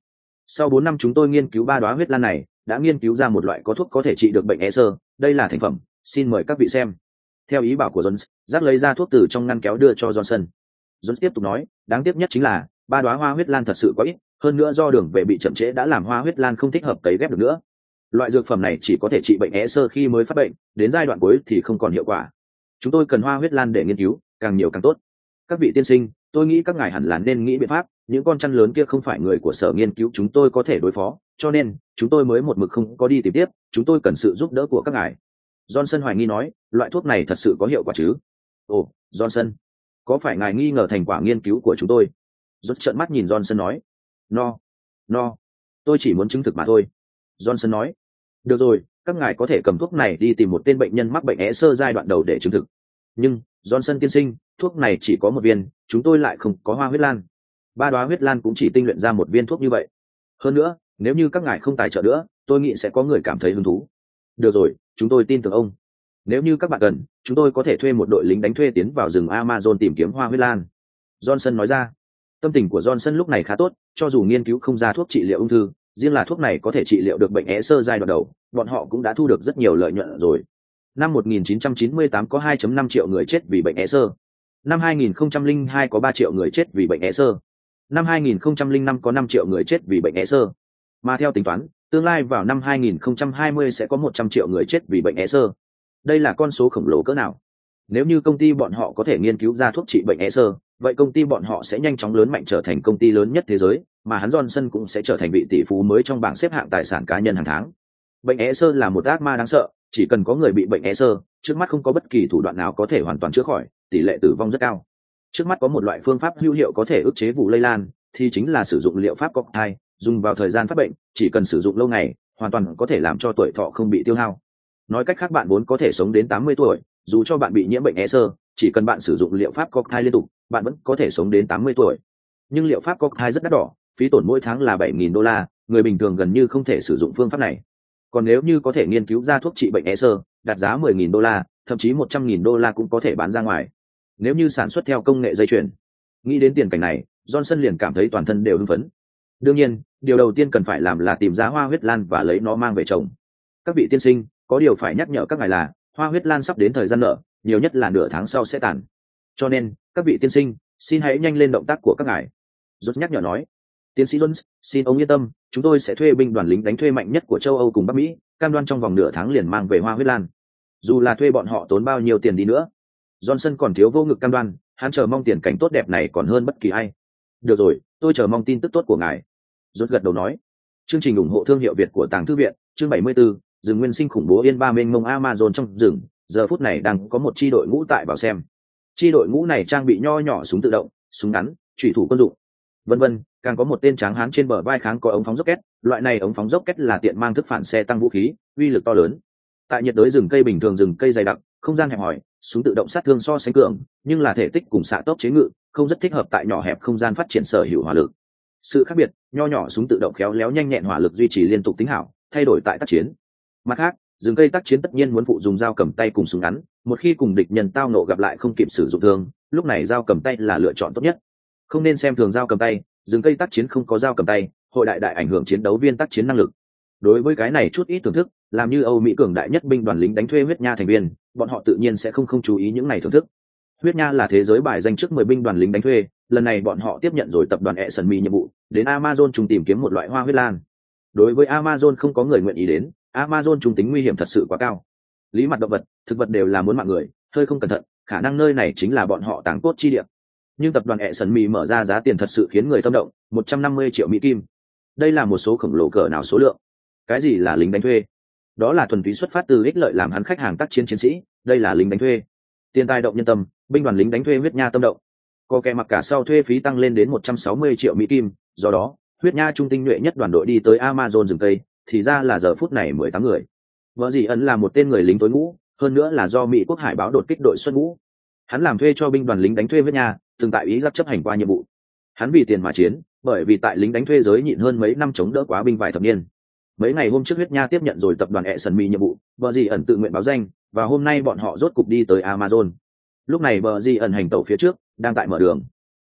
Sau bốn năm chúng tôi nghiên cứu ba đóa huyết lan này, đã nghiên cứu ra một loại có thuốc có thể trị được bệnh é sơ, đây là thành phẩm, xin mời các vị xem. Theo ý bảo của Jones, Jack lấy ra thuốc từ trong ngăn kéo đưa cho Johnson. Jones tiếp tục nói, đáng tiếc nhất chính là ba đóa hoa huyết lan thật sự quá ít, hơn nữa do đường về bị chậm trễ đã làm hoa huyết lan không thích hợp cấy ghép được nữa. Loại dược phẩm này chỉ có thể trị bệnh é sơ khi mới phát bệnh, đến giai đoạn cuối thì không còn hiệu quả. Chúng tôi cần hoa huyết lan để nghiên cứu, càng nhiều càng tốt. Các vị tiên sinh, tôi nghĩ các ngài hẳn là nên nghĩ biện pháp, những con chăn lớn kia không phải người của sở nghiên cứu chúng tôi có thể đối phó, cho nên chúng tôi mới một mực không có đi tìm tiếp, chúng tôi cần sự giúp đỡ của các ngài. Johnson hoài nghi nói, loại thuốc này thật sự có hiệu quả chứ? Ồ, Johnson, có phải ngài nghi ngờ thành quả nghiên cứu của chúng tôi? Rốt trợn mắt nhìn Johnson nói, no, no, tôi chỉ muốn chứng thực mà thôi. Johnson nói, được rồi, các ngài có thể cầm thuốc này đi tìm một tên bệnh nhân mắc bệnh é sơ giai đoạn đầu để chứng thực. Nhưng, Johnson tiên sinh, thuốc này chỉ có một viên, chúng tôi lại không có hoa huyết lan. Ba đóa huyết lan cũng chỉ tinh luyện ra một viên thuốc như vậy. Hơn nữa, nếu như các ngài không tài trợ nữa, tôi nghĩ sẽ có người cảm thấy hứng thú. Được rồi, chúng tôi tin tưởng ông. Nếu như các bạn cần, chúng tôi có thể thuê một đội lính đánh thuê tiến vào rừng Amazon tìm kiếm hoa huyết lan. Johnson nói ra. Tâm tình của Johnson lúc này khá tốt, cho dù nghiên cứu không ra thuốc trị liệu ung thư, riêng là thuốc này có thể trị liệu được bệnh é sơ giai đoạn đầu, bọn họ cũng đã thu được rất nhiều lợi nhuận rồi. Năm một nghìn chín trăm chín mươi tám có hai phẩy năm triệu người chết vì bệnh é sơ. Năm hai nghìn không trăm lẻ hai có ba triệu người chết vì bệnh é sơ. Năm hai nghìn không trăm lẻ năm có năm triệu người chết vì bệnh é sơ. Mà theo tính toán, tương lai vào năm hai nghìn không trăm hai mươi sẽ có một trăm triệu người chết vì bệnh é sơ. Đây là con số khổng lồ cỡ nào? Nếu như công ty bọn họ có thể nghiên cứu ra thuốc trị bệnh é sơ, vậy công ty bọn họ sẽ nhanh chóng lớn mạnh trở thành công ty lớn nhất thế giới, mà hắn Johnson cũng sẽ trở thành vị tỷ phú mới trong bảng xếp hạng tài sản cá nhân hàng tháng. Bệnh é sơ là một ác ma đáng sợ, chỉ cần có người bị bệnh é sơ, trước mắt không có bất kỳ thủ đoạn nào có thể hoàn toàn chữa khỏi, tỷ lệ tử vong rất cao. Trước mắt có một loại phương pháp hữu hiệu có thể ức chế vụ lây lan, thì chính là sử dụng liệu pháp cocktail, dùng vào thời gian phát bệnh, chỉ cần sử dụng lâu ngày, hoàn toàn có thể làm cho tuổi thọ không bị tiêu hao. Nói cách khác, bạn vốn có thể sống đến tám mươi tuổi, dù cho bạn bị nhiễm bệnh é sơ, chỉ cần bạn sử dụng liệu pháp cocktail liên tục, bạn vẫn có thể sống đến tám mươi tuổi. Nhưng liệu pháp cocktail rất đắt đỏ, phí tổn mỗi tháng là bảy nghìn đô la, người bình thường gần như không thể sử dụng phương pháp này. Còn nếu như có thể nghiên cứu ra thuốc trị bệnh é sơ, đặt giá mười nghìn đô la, thậm chí một trăm nghìn đô la cũng có thể bán ra ngoài. Nếu như sản xuất theo công nghệ dây chuyền. Nghĩ đến tiền cảnh này, Johnson liền cảm thấy toàn thân đều hưng phấn. Đương nhiên, điều đầu tiên cần phải làm là tìm ra hoa huyết lan và lấy nó mang về trồng. Các vị tiên sinh, có điều phải nhắc nhở các ngài là, hoa huyết lan sắp đến thời gian nở, nhiều nhất là nửa tháng sau sẽ tàn. Cho nên, các vị tiên sinh, xin hãy nhanh lên động tác của các ngài. Rốt nhắc nhở nói. Tiến sĩ Jones, xin ông yên tâm, chúng tôi sẽ thuê binh đoàn lính đánh thuê mạnh nhất của châu Âu cùng Bắc Mỹ, cam đoan trong vòng nửa tháng liền mang về hoa huyết lan. Dù là thuê bọn họ tốn bao nhiêu tiền đi nữa. Johnson còn thiếu vô ngực cam đoan, hắn chờ mong tiền cảnh tốt đẹp này còn hơn bất kỳ ai. Được rồi, tôi chờ mong tin tức tốt của ngài. Rốt gật đầu nói. Chương trình ủng hộ thương hiệu Việt của Tàng Thư viện, chương bảy mươi tư, rừng nguyên sinh khủng bố yên ba mênh mông Amazon trong rừng, giờ phút này đang có một chi đội ngũ tại vào xem. Chi đội ngũ này trang bị nho nhỏ súng tự động, súng ngắn, chủy thủ quân dụng, vân vân, càng có một tên tráng hán trên bờ vai kháng có ống phóng rocket, loại này ống phóng rocket là tiện mang thức phản xe tăng vũ khí, uy lực to lớn. Tại nhiệt đới rừng cây bình thường rừng cây dày đặc, không gian hẹp hòi, súng tự động sát thương so sánh cường, nhưng là thể tích cùng xạ tốc chế ngự, không rất thích hợp tại nhỏ hẹp không gian phát triển sở hữu hỏa lực. Sự khác biệt, nho nhỏ súng tự động khéo léo nhanh nhẹn hỏa lực duy trì liên tục tính hảo, thay đổi tại tác chiến. Mặt khác, rừng cây tác chiến tất nhiên muốn phụ dùng dao cầm tay cùng súng ngắn, một khi cùng địch nhân tao nộ gặp lại không kịp sử dụng thương, lúc này dao cầm tay là lựa chọn tốt nhất. Không nên xem thường dao cầm tay, rừng cây tác chiến không có dao cầm tay, hội đại đại ảnh hưởng chiến đấu viên tác chiến năng lực. Đối với cái này chút ít thưởng thức, làm như Âu Mỹ cường đại nhất binh đoàn lính đánh thuê huyết nha thành viên, bọn họ tự nhiên sẽ không không chú ý những này thưởng thức. Huyết nha là thế giới bài danh trước mười binh đoàn lính đánh thuê, lần này bọn họ tiếp nhận rồi tập đoàn Esenmi nhiệm vụ, đến Amazon trùng tìm kiếm một loại hoa huyết lan. Đối với Amazon không có người nguyện ý đến, Amazon trùng tính nguy hiểm thật sự quá cao. Lý mặt động vật, thực vật đều là muốn mạng người, hơi không cẩn thận, khả năng nơi này chính là bọn họ tàng cốt chi địa. Nhưng tập đoàn Esenmi mở ra giá tiền thật sự khiến người tâm động, một trăm năm mươi triệu Mỹ kim. Đây là một số khổng lồ cỡ nào số lượng. Cái gì là lính đánh thuê? Đó là thuần túy xuất phát từ ích lợi làm hắn khách hàng tác chiến chiến sĩ, đây là lính đánh thuê. Tiền tài động nhân tâm, binh đoàn lính đánh thuê huyết nha tâm động. Có kẻ mặc cả sau thuê phí tăng lên đến một trăm sáu mươi triệu Mỹ kim, do đó, huyết nha trung tinh nhuệ nhất đoàn đội đi tới Amazon rừng cây, thì ra là giờ phút này mười tám người. Vợ dì ẩn là một tên người lính tối ngũ, hơn nữa là do Mỹ quốc hải báo đột kích đội xuất ngũ. Hắn làm thuê cho binh đoàn lính đánh thuê huyết nha, từng tại ý giáp chấp hành qua nhiệm vụ. Hắn vì tiền mà chiến, bởi vì tại lính đánh thuê giới nhịn hơn mấy năm chống đỡ quá binh vài thập niên. Mấy ngày hôm trước huyết nha tiếp nhận rồi tập đoàn Esenmi nhiệm vụ, vợ dì ẩn tự nguyện báo danh, và hôm nay bọn họ rốt cục đi tới Amazon. Lúc này vợ dì ẩn hành tẩu phía trước, đang tại mở đường.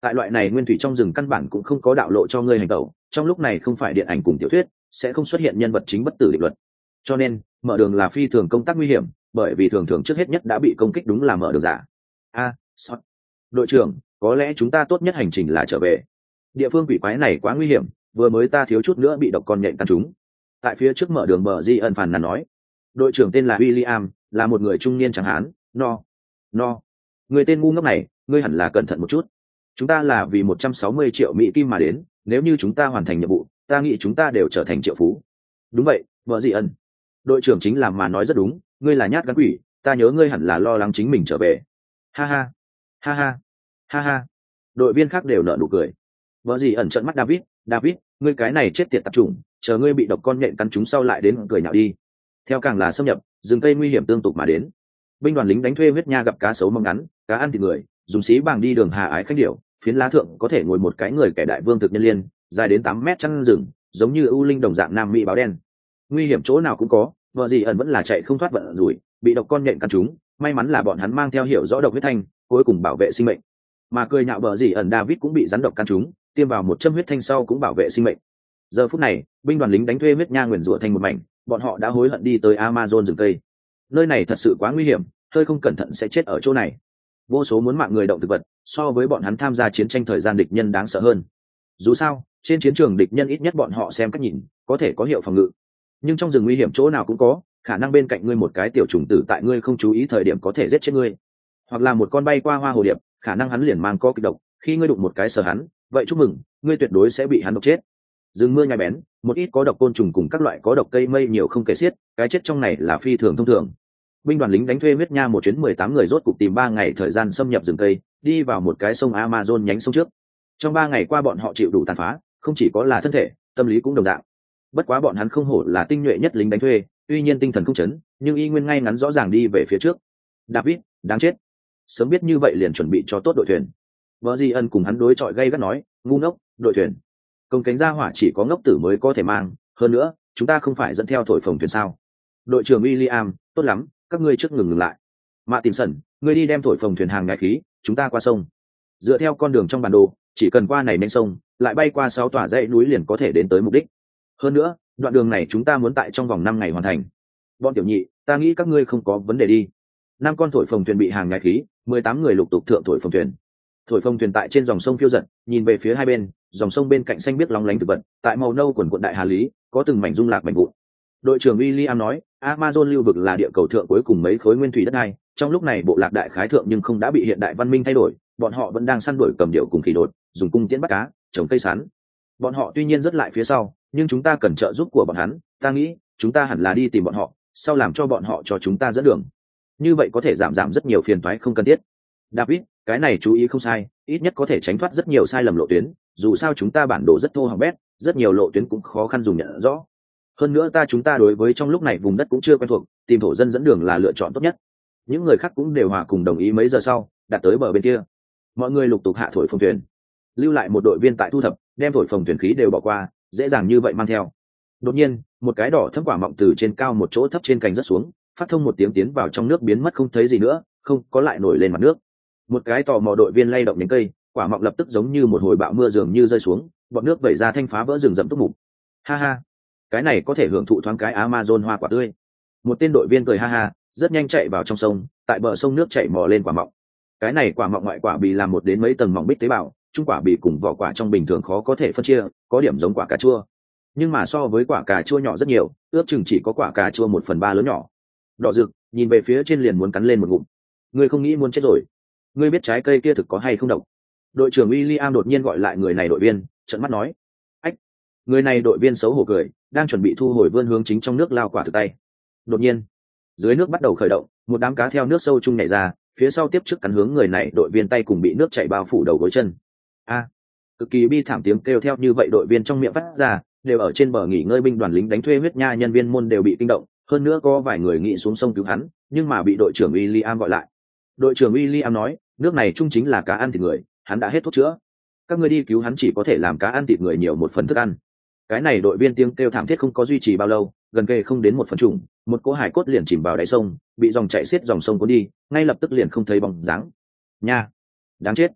tại loại này nguyên thủy trong rừng căn bản cũng không có đạo lộ cho ngươi hành tẩu, trong lúc này không phải điện ảnh cùng tiểu thuyết sẽ không xuất hiện nhân vật chính bất tử định luật, cho nên mở đường là phi thường công tác nguy hiểm, bởi vì thường thường trước hết nhất đã bị công kích đúng là mở đường giả. A, à, đội trưởng, có lẽ chúng ta tốt nhất hành trình là trở về, địa phương quỷ quái này quá nguy hiểm, vừa mới ta thiếu chút nữa bị độc con nhện căn trúng. Tại phía trước mở đường bờ di ẩn phàn nàn nói. Đội trưởng tên là William, là một người trung niên chẳng hán. No no người tên ngu ngốc này, ngươi hẳn là cẩn thận một chút, chúng ta là vì một trăm sáu mươi triệu mỹ kim mà đến, nếu như chúng ta hoàn thành nhiệm vụ ta nghĩ chúng ta đều trở thành triệu phú. Đúng vậy, vợ dị ân, đội trưởng chính là mà nói rất đúng, ngươi là nhát gan quỷ, ta nhớ ngươi hẳn là lo lắng chính mình trở về. Ha ha ha ha ha ha, đội viên khác đều nở nụ cười. Vợ dị ẩn trợn mắt David, David, ngươi cái này chết tiệt tạp chủng, chờ ngươi bị độc con nhện cắn chúng sau lại đến cười nhạo đi. Theo càng là xâm nhập, rừng cây nguy hiểm tương tục mà đến. Binh đoàn lính đánh thuê huyết nha gặp cá sấu mông ngắn, cá ăn thịt người, dùng xí bàng đi đường hà ái khách điểu, phiến lá thượng có thể ngồi một cái người kẻ đại vương thực nhân liên, dài đến tám mét chăn rừng, giống như ưu linh đồng dạng nam mỹ báo đen. Nguy hiểm chỗ nào cũng có, vợ gì ẩn vẫn là chạy không thoát vận rủi, bị độc con nhện cắn chúng, may mắn là bọn hắn mang theo hiểu rõ độc huyết thanh, cuối cùng bảo vệ sinh mệnh. Mà cười nhạo vợ gì ẩn David cũng bị rắn độc cắn chúng, tiêm vào một châm huyết thanh sau cũng bảo vệ sinh mệnh. Giờ phút này, binh đoàn lính đánh thuê huyết nha nguyền rủa thành một mảnh, bọn họ đã hối hận đi tới Amazon rừng cây. Nơi này thật sự quá nguy hiểm, hơi không cẩn thận sẽ chết ở chỗ này. Vô số muốn mạng người động thực vật, so với bọn hắn tham gia chiến tranh thời gian địch nhân đáng sợ hơn. Dù sao, trên chiến trường địch nhân ít nhất bọn họ xem cách nhìn, có thể có hiệu phòng ngự. Nhưng trong rừng nguy hiểm chỗ nào cũng có, khả năng bên cạnh ngươi một cái tiểu trùng tử tại ngươi không chú ý thời điểm có thể giết chết ngươi. Hoặc là một con bay qua hoa hồ điệp, khả năng hắn liền mang co kịch độc, khi ngươi đụng một cái sờ hắn, vậy chúc mừng, ngươi tuyệt đối sẽ bị hắn độc chết. Rừng mưa nhai bén, một ít có độc côn trùng cùng các loại có độc cây mây nhiều không kể xiết, cái chết trong này là phi thường thông thường. Binh đoàn lính đánh thuê huyết nha một chuyến mười tám người rốt cục tìm ba ngày thời gian xâm nhập rừng cây, đi vào một cái sông Amazon nhánh sông trước. Trong ba ngày qua bọn họ chịu đủ tàn phá, không chỉ có là thân thể, tâm lý cũng đồng dạng. Bất quá bọn hắn không hổ là tinh nhuệ nhất lính đánh thuê, tuy nhiên tinh thần không chấn, nhưng y nguyên ngay ngắn rõ ràng đi về phía trước. David, đáng chết, sớm biết như vậy liền chuẩn bị cho tốt đội thuyền. Vợ Di Ân cùng hắn đối chọi gay gắt nói, ngu ngốc, đội thuyền công cánh ra hỏa chỉ có ngốc tử mới có thể mang, hơn nữa chúng ta không phải dẫn theo thổi phồng thuyền sao? Đội trưởng William, tốt lắm, các ngươi trước ngừng ngừng lại. Mạ Tín Sẩn, ngươi đi đem thổi phồng thuyền hàng ngài khí, chúng ta qua sông. Dựa theo con đường trong bản đồ, chỉ cần qua này nên sông, lại bay qua sáu tòa dãy núi liền có thể đến tới mục đích. Hơn nữa, đoạn đường này chúng ta muốn tại trong vòng năm ngày hoàn thành. Bọn tiểu nhị, ta nghĩ các ngươi không có vấn đề đi. Năm con thổi phồng thuyền bị hàng ngài khí, mười tám người lục tục thượng thổi phồng thuyền. Thổi phồng thuyền tại trên dòng sông phiêu dật, nhìn về phía hai bên, dòng sông bên cạnh xanh biếc lóng lánh thực vật, tại màu nâu quần quận đại hà lý, có từng mảnh rung lạc mảnh vụn. Đội trưởng William nói, Amazon lưu vực là địa cầu thượng cuối cùng mấy khối nguyên thủy đất đai, trong lúc này bộ lạc đại khái thượng nhưng không đã bị hiện đại văn minh thay đổi, bọn họ vẫn đang săn đuổi cầm điệu cùng khỉ đột, dùng cung tiễn bắt cá, trồng cây sắn. Bọn họ tuy nhiên rất lại phía sau, nhưng chúng ta cần trợ giúp của bọn hắn, ta nghĩ, chúng ta hẳn là đi tìm bọn họ, sau làm cho bọn họ cho chúng ta dẫn đường. Như vậy có thể giảm giảm rất nhiều phiền toái không cần thiết. David, cái này chú ý không sai, ít nhất có thể tránh thoát rất nhiều sai lầm lộ tuyến, dù sao chúng ta bản đồ rất thô hỏng bét, rất nhiều lộ tuyến cũng khó khăn dùng nhận rõ. Hơn nữa ta chúng ta đối với trong lúc này vùng đất cũng chưa quen thuộc, tìm thổ dân dẫn đường là lựa chọn tốt nhất. Những người khác cũng đều hòa cùng đồng ý. Mấy giờ sau đạt tới bờ bên kia, mọi người lục tục hạ thổi phồng thuyền, lưu lại một đội viên tại thu thập, đem thổi phồng thuyền khí đều bỏ qua, dễ dàng như vậy mang theo. Đột nhiên một cái đỏ thấm quả mọng từ trên cao một chỗ thấp trên cành rất xuống, phát thông một tiếng tiến vào trong nước biến mất không thấy gì nữa, không có lại nổi lên mặt nước. Một cái tò mò đội viên lay động nhánh cây, quả mọng lập tức giống như một hồi bão mưa dường như rơi xuống, bọn nước vẩy ra thanh phá vỡ rừng rậm túc mục. Ha ha, cái này có thể hưởng thụ thoáng cái Amazon hoa quả tươi. Một tên đội viên cười ha ha, rất nhanh chạy vào trong sông, tại bờ sông nước chảy mò lên quả mọng. Cái này quả mọng ngoại quả bì làm một đến mấy tầng mỏng bích tế bào, trung quả bì cùng vỏ quả trong bình thường khó có thể phân chia, có điểm giống quả cà chua, nhưng mà so với quả cà chua nhỏ rất nhiều, ước chừng chỉ có quả cà chua một phần ba lớn nhỏ. Đỏ rực, nhìn về phía trên liền muốn cắn lên một ngụm. Ngươi không nghĩ muốn chết rồi? Ngươi biết trái cây kia thực có hay không độc? Đội trưởng William đột nhiên gọi lại người này đội viên, trợn mắt nói. Ách! Người này đội viên xấu hổ cười, đang chuẩn bị thu hồi vươn hướng chính trong nước lao quả từ tay. Đột nhiên, dưới nước bắt đầu khởi động, một đám cá theo nước sâu chung nhảy ra, phía sau tiếp trước cắn hướng người này đội viên tay cùng bị nước chảy bao phủ đầu gối chân. A! Cực kỳ bi thảm tiếng kêu theo như vậy đội viên trong miệng phát ra, đều ở trên bờ nghỉ ngơi binh đoàn lính đánh thuê huyết nha nhân viên môn đều bị kinh động, hơn nữa có vài người nghĩ xuống sông cứu hắn, nhưng mà bị đội trưởng William gọi lại. Đội trưởng William nói, nước này chung chính là cá ăn thịt người, hắn đã hết thuốc chữa. Các ngươi đi cứu hắn chỉ có thể làm cá ăn thịt người nhiều một phần thức ăn. Cái này đội viên tiếng kêu thảm thiết không có duy trì bao lâu, gần kề không đến một phần trùng, một cỗ hải cốt liền chìm vào đáy sông, bị dòng chảy xiết dòng sông cuốn đi, ngay lập tức liền không thấy bóng dáng. Nha, đáng chết!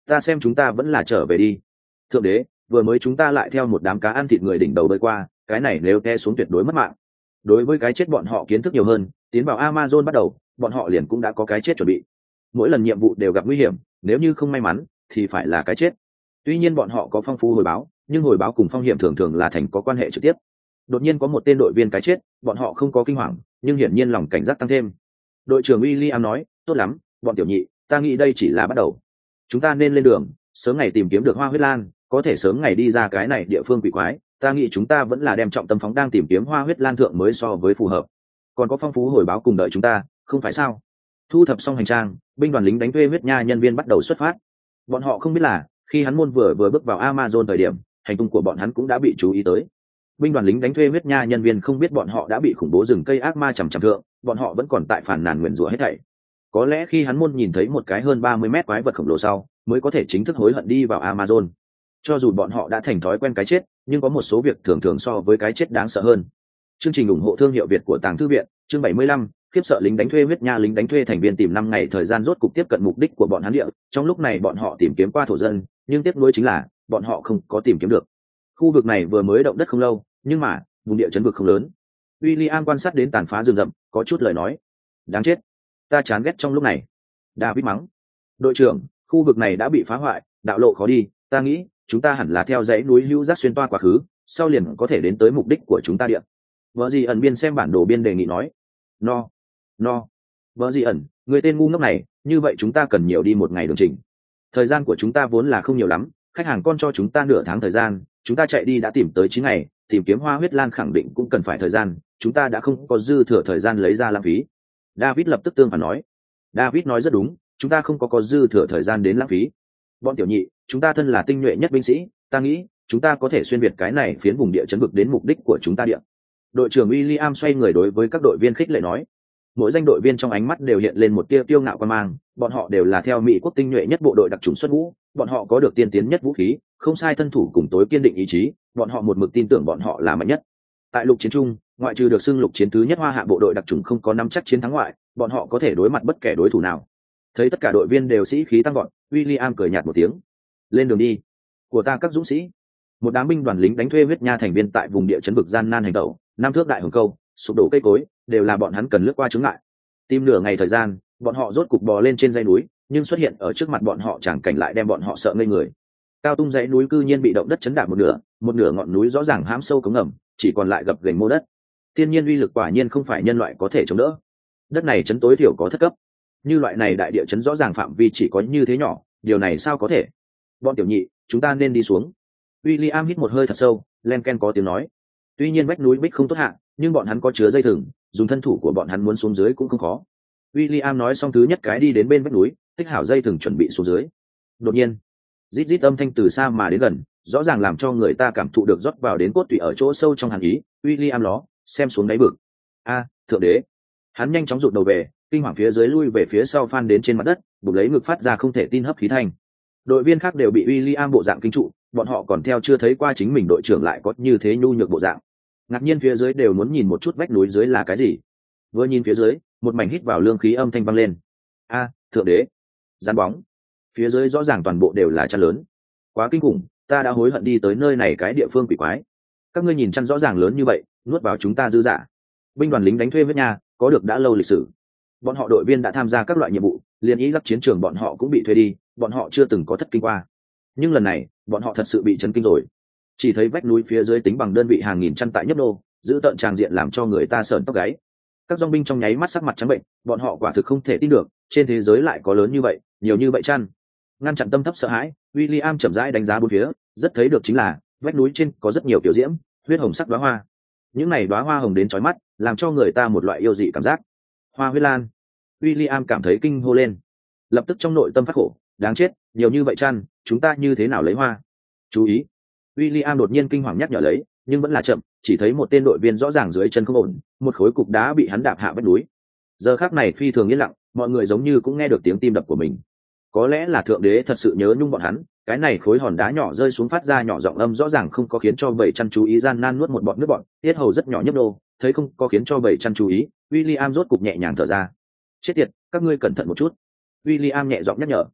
ta xem chúng ta vẫn là trở về đi. Thượng đế, vừa mới chúng ta lại theo một đám cá ăn thịt người đỉnh đầu bơi qua, cái này nếu té xuống tuyệt đối mất mạng. Đối với cái chết bọn họ kiến thức nhiều hơn, tiến vào Amazon bắt đầu, bọn họ liền cũng đã có cái chết chuẩn bị. Mỗi lần nhiệm vụ đều gặp nguy hiểm, nếu như không may mắn thì phải là cái chết. Tuy nhiên bọn họ có phong phú hồi báo, nhưng hồi báo cùng phong hiểm thường thường là thành có quan hệ trực tiếp. Đột nhiên có một tên đội viên cái chết, bọn họ không có kinh hoàng, nhưng hiển nhiên lòng cảnh giác tăng thêm. Đội trưởng William nói, tốt lắm, bọn tiểu nhị, ta nghĩ đây chỉ là bắt đầu. Chúng ta nên lên đường, sớm ngày tìm kiếm được Hoa Huyết Lan, có thể sớm ngày đi ra cái này địa phương quỷ quái. Ta nghĩ chúng ta vẫn là đem trọng tâm phóng đang tìm kiếm Hoa Huyết Lan thượng mới so với phù hợp. Còn có phong phú hồi báo cùng đợi chúng ta, không phải sao? Thu thập xong hành trang, binh đoàn lính đánh thuê huyết nha nhân viên bắt đầu xuất phát. Bọn họ không biết là, khi hắn môn vừa vừa bước vào Amazon thời điểm, hành tung của bọn hắn cũng đã bị chú ý tới. Binh đoàn lính đánh thuê huyết nha nhân viên không biết bọn họ đã bị khủng bố rừng cây ác ma chằm chằm thượng, bọn họ vẫn còn tại phản nàn nguyền rủa hết thảy. Có lẽ khi hắn môn nhìn thấy một cái hơn ba mươi mét quái vật khổng lồ sau, mới có thể chính thức hối hận đi vào Amazon. Cho dù bọn họ đã thành thói quen cái chết, nhưng có một số việc thường thường so với cái chết đáng sợ hơn. Chương trình ủng hộ thương hiệu Việt của Tàng Thư viện, chương bảy mươi lăm, khiếp sợ lính đánh thuê huyết nha lính đánh thuê thành viên tìm năm ngày thời gian rốt cục tiếp cận mục đích của bọn hắn địa. Trong lúc này bọn họ tìm kiếm qua thổ dân, nhưng tiếc nuối chính là bọn họ không có tìm kiếm được. Khu vực này vừa mới động đất không lâu, nhưng mà vùng địa chấn vực không lớn. William quan sát đến tàn phá rừng rậm, có chút lời nói. Đáng chết, ta chán ghét trong lúc này. David mắng. Đội trưởng, khu vực này đã bị phá hoại, đạo lộ khó đi, ta nghĩ chúng ta hẳn là theo dãy núi hữu giác xuyên toa quá khứ, sau liền có thể đến tới mục đích của chúng ta địa. Vợ gì ẩn biên xem bản đồ biên đề nghị nói. No, no. Vợ gì ẩn, người tên ngu ngốc này, như vậy chúng ta cần nhiều đi một ngày đường trình. Thời gian của chúng ta vốn là không nhiều lắm, khách hàng con cho chúng ta nửa tháng thời gian, chúng ta chạy đi đã tìm tới chín ngày, tìm kiếm Hoa Huyết Lan khẳng định cũng cần phải thời gian, chúng ta đã không có dư thừa thời gian lấy ra lãng phí. David lập tức tương phản nói. David nói rất đúng, chúng ta không có có dư thừa thời gian đến lãng phí. Bọn tiểu nhị, chúng ta thân là tinh nhuệ nhất binh sĩ, ta nghĩ chúng ta có thể xuyên việt cái này phiến vùng địa chấn vực đến mục đích của chúng ta địa. Đội trưởng William xoay người đối với các đội viên khích lệ nói. Mỗi danh đội viên trong ánh mắt đều hiện lên một tia tiêu ngạo quan mang, bọn họ đều là theo Mỹ quốc tinh nhuệ nhất bộ đội đặc trùng xuất ngũ, bọn họ có được tiên tiến nhất vũ khí, không sai thân thủ cùng tối kiên định ý chí, bọn họ một mực tin tưởng bọn họ là mạnh nhất. Tại lục chiến trung, ngoại trừ được xưng lục chiến thứ nhất Hoa Hạ bộ đội đặc trùng không có nắm chắc chiến thắng ngoại, bọn họ có thể đối mặt bất kể đối thủ nào. Thấy tất cả đội viên đều sĩ khí tăng vọt, William cười nhạt một tiếng. Lên đường đi, của ta các dũng sĩ. Một đám binh đoàn lính đánh thuê huyết nha thành viên tại vùng địa chấn vực gian nan hành động, năm thước đại hồng câu, sụp đổ cây cối, đều là bọn hắn cần lướt qua chướng ngại. Tìm nửa ngày thời gian, bọn họ rốt cục bò lên trên dãy núi, nhưng xuất hiện ở trước mặt bọn họ chẳng cảnh lại đem bọn họ sợ ngây người. Cao tung dãy núi cư nhiên bị động đất chấn đạp một nửa, một nửa ngọn núi rõ ràng hãm sâu cống ngầm, chỉ còn lại gập ghềnh mô đất. Thiên nhiên uy lực quả nhiên không phải nhân loại có thể chống đỡ. Đất này chấn tối thiểu có thất cấp. Như loại này đại địa chấn rõ ràng phạm vi chỉ có như thế nhỏ, điều này sao có thể? Bọn tiểu nhị, chúng ta nên đi xuống. William hít một hơi thật sâu, len ken có tiếng nói. Tuy nhiên vách núi bích không tốt hạ, nhưng bọn hắn có chứa dây thừng, dùng thân thủ của bọn hắn muốn xuống dưới cũng không khó. William nói xong thứ nhất cái đi đến bên vách núi, tích hảo dây thừng chuẩn bị xuống dưới. Đột nhiên, rít rít âm thanh từ xa mà đến gần, rõ ràng làm cho người ta cảm thụ được rót vào đến cốt tủy ở chỗ sâu trong hàn ý. William ló, xem xuống đáy vực. A, thượng đế! Hắn nhanh chóng rụt đầu về, kinh hoàng phía dưới lui về phía sau phan đến trên mặt đất, bục lấy ngực phát ra không thể tin hấp khí thanh. Đội viên khác đều bị William bộ dạng kinh trụ, bọn họ còn theo chưa thấy qua chính mình đội trưởng lại có như thế nhu nhược bộ dạng. Ngạc nhiên phía dưới đều muốn nhìn một chút vách núi dưới là cái gì. Vừa nhìn phía dưới, một mảnh hít vào lương khí âm thanh vang lên. A, thượng đế! Rắn bóng! Phía dưới rõ ràng toàn bộ đều là chăn lớn. Quá kinh khủng, ta đã hối hận đi tới nơi này cái địa phương quỷ quái. Các ngươi nhìn chăn rõ ràng lớn như vậy, nuốt vào chúng ta dư dả. Binh đoàn lính đánh thuê với nhà, có được đã lâu lịch sử. Bọn họ đội viên đã tham gia các loại nhiệm vụ, liền ý giáp chiến trường bọn họ cũng bị thuê đi, bọn họ chưa từng có thất kinh qua. Nhưng lần này, bọn họ thật sự bị chấn kinh rồi. Chỉ thấy vách núi phía dưới tính bằng đơn vị hàng nghìn chăn tại nhấp nô, giữ tợn tràng diện làm cho người ta sởn tóc gáy. Các dòng binh trong nháy mắt sắc mặt trắng bệnh, bọn họ quả thực không thể tin được, trên thế giới lại có lớn như vậy, nhiều như vậy chăn. Ngăn chặn tâm thấp sợ hãi, William chậm rãi đánh giá bốn phía, rất thấy được chính là vách núi trên có rất nhiều kiểu diễm, huyết hồng sắc đóa hoa. Những này đóa hoa hồng đến chói mắt, làm cho người ta một loại yêu dị cảm giác. Hoa huyết lan. William cảm thấy kinh hô lên, lập tức trong nội tâm phát khổ, đáng chết, nhiều như vậy chăn, chúng ta như thế nào lấy hoa? Chú ý. William đột nhiên kinh hoàng nhắc nhở lấy, nhưng vẫn là chậm, chỉ thấy một tên đội viên rõ ràng dưới chân không ổn, một khối cục đá bị hắn đạp hạ vách núi. Giờ khắc này phi thường yên lặng, mọi người giống như cũng nghe được tiếng tim đập của mình. Có lẽ là thượng đế thật sự nhớ nhung bọn hắn, cái này khối hòn đá nhỏ rơi xuống phát ra nhỏ giọng âm rõ ràng không có khiến cho bảy chăn chú ý, gian nan nuốt một bọt nước bọt, tiết hầu rất nhỏ nhấp đô, thấy không có khiến cho bảy chăn chú ý, William rốt cục nhẹ nhàng thở ra. Chết tiệt, các ngươi cẩn thận một chút. William nhẹ giọng nhắc nhở.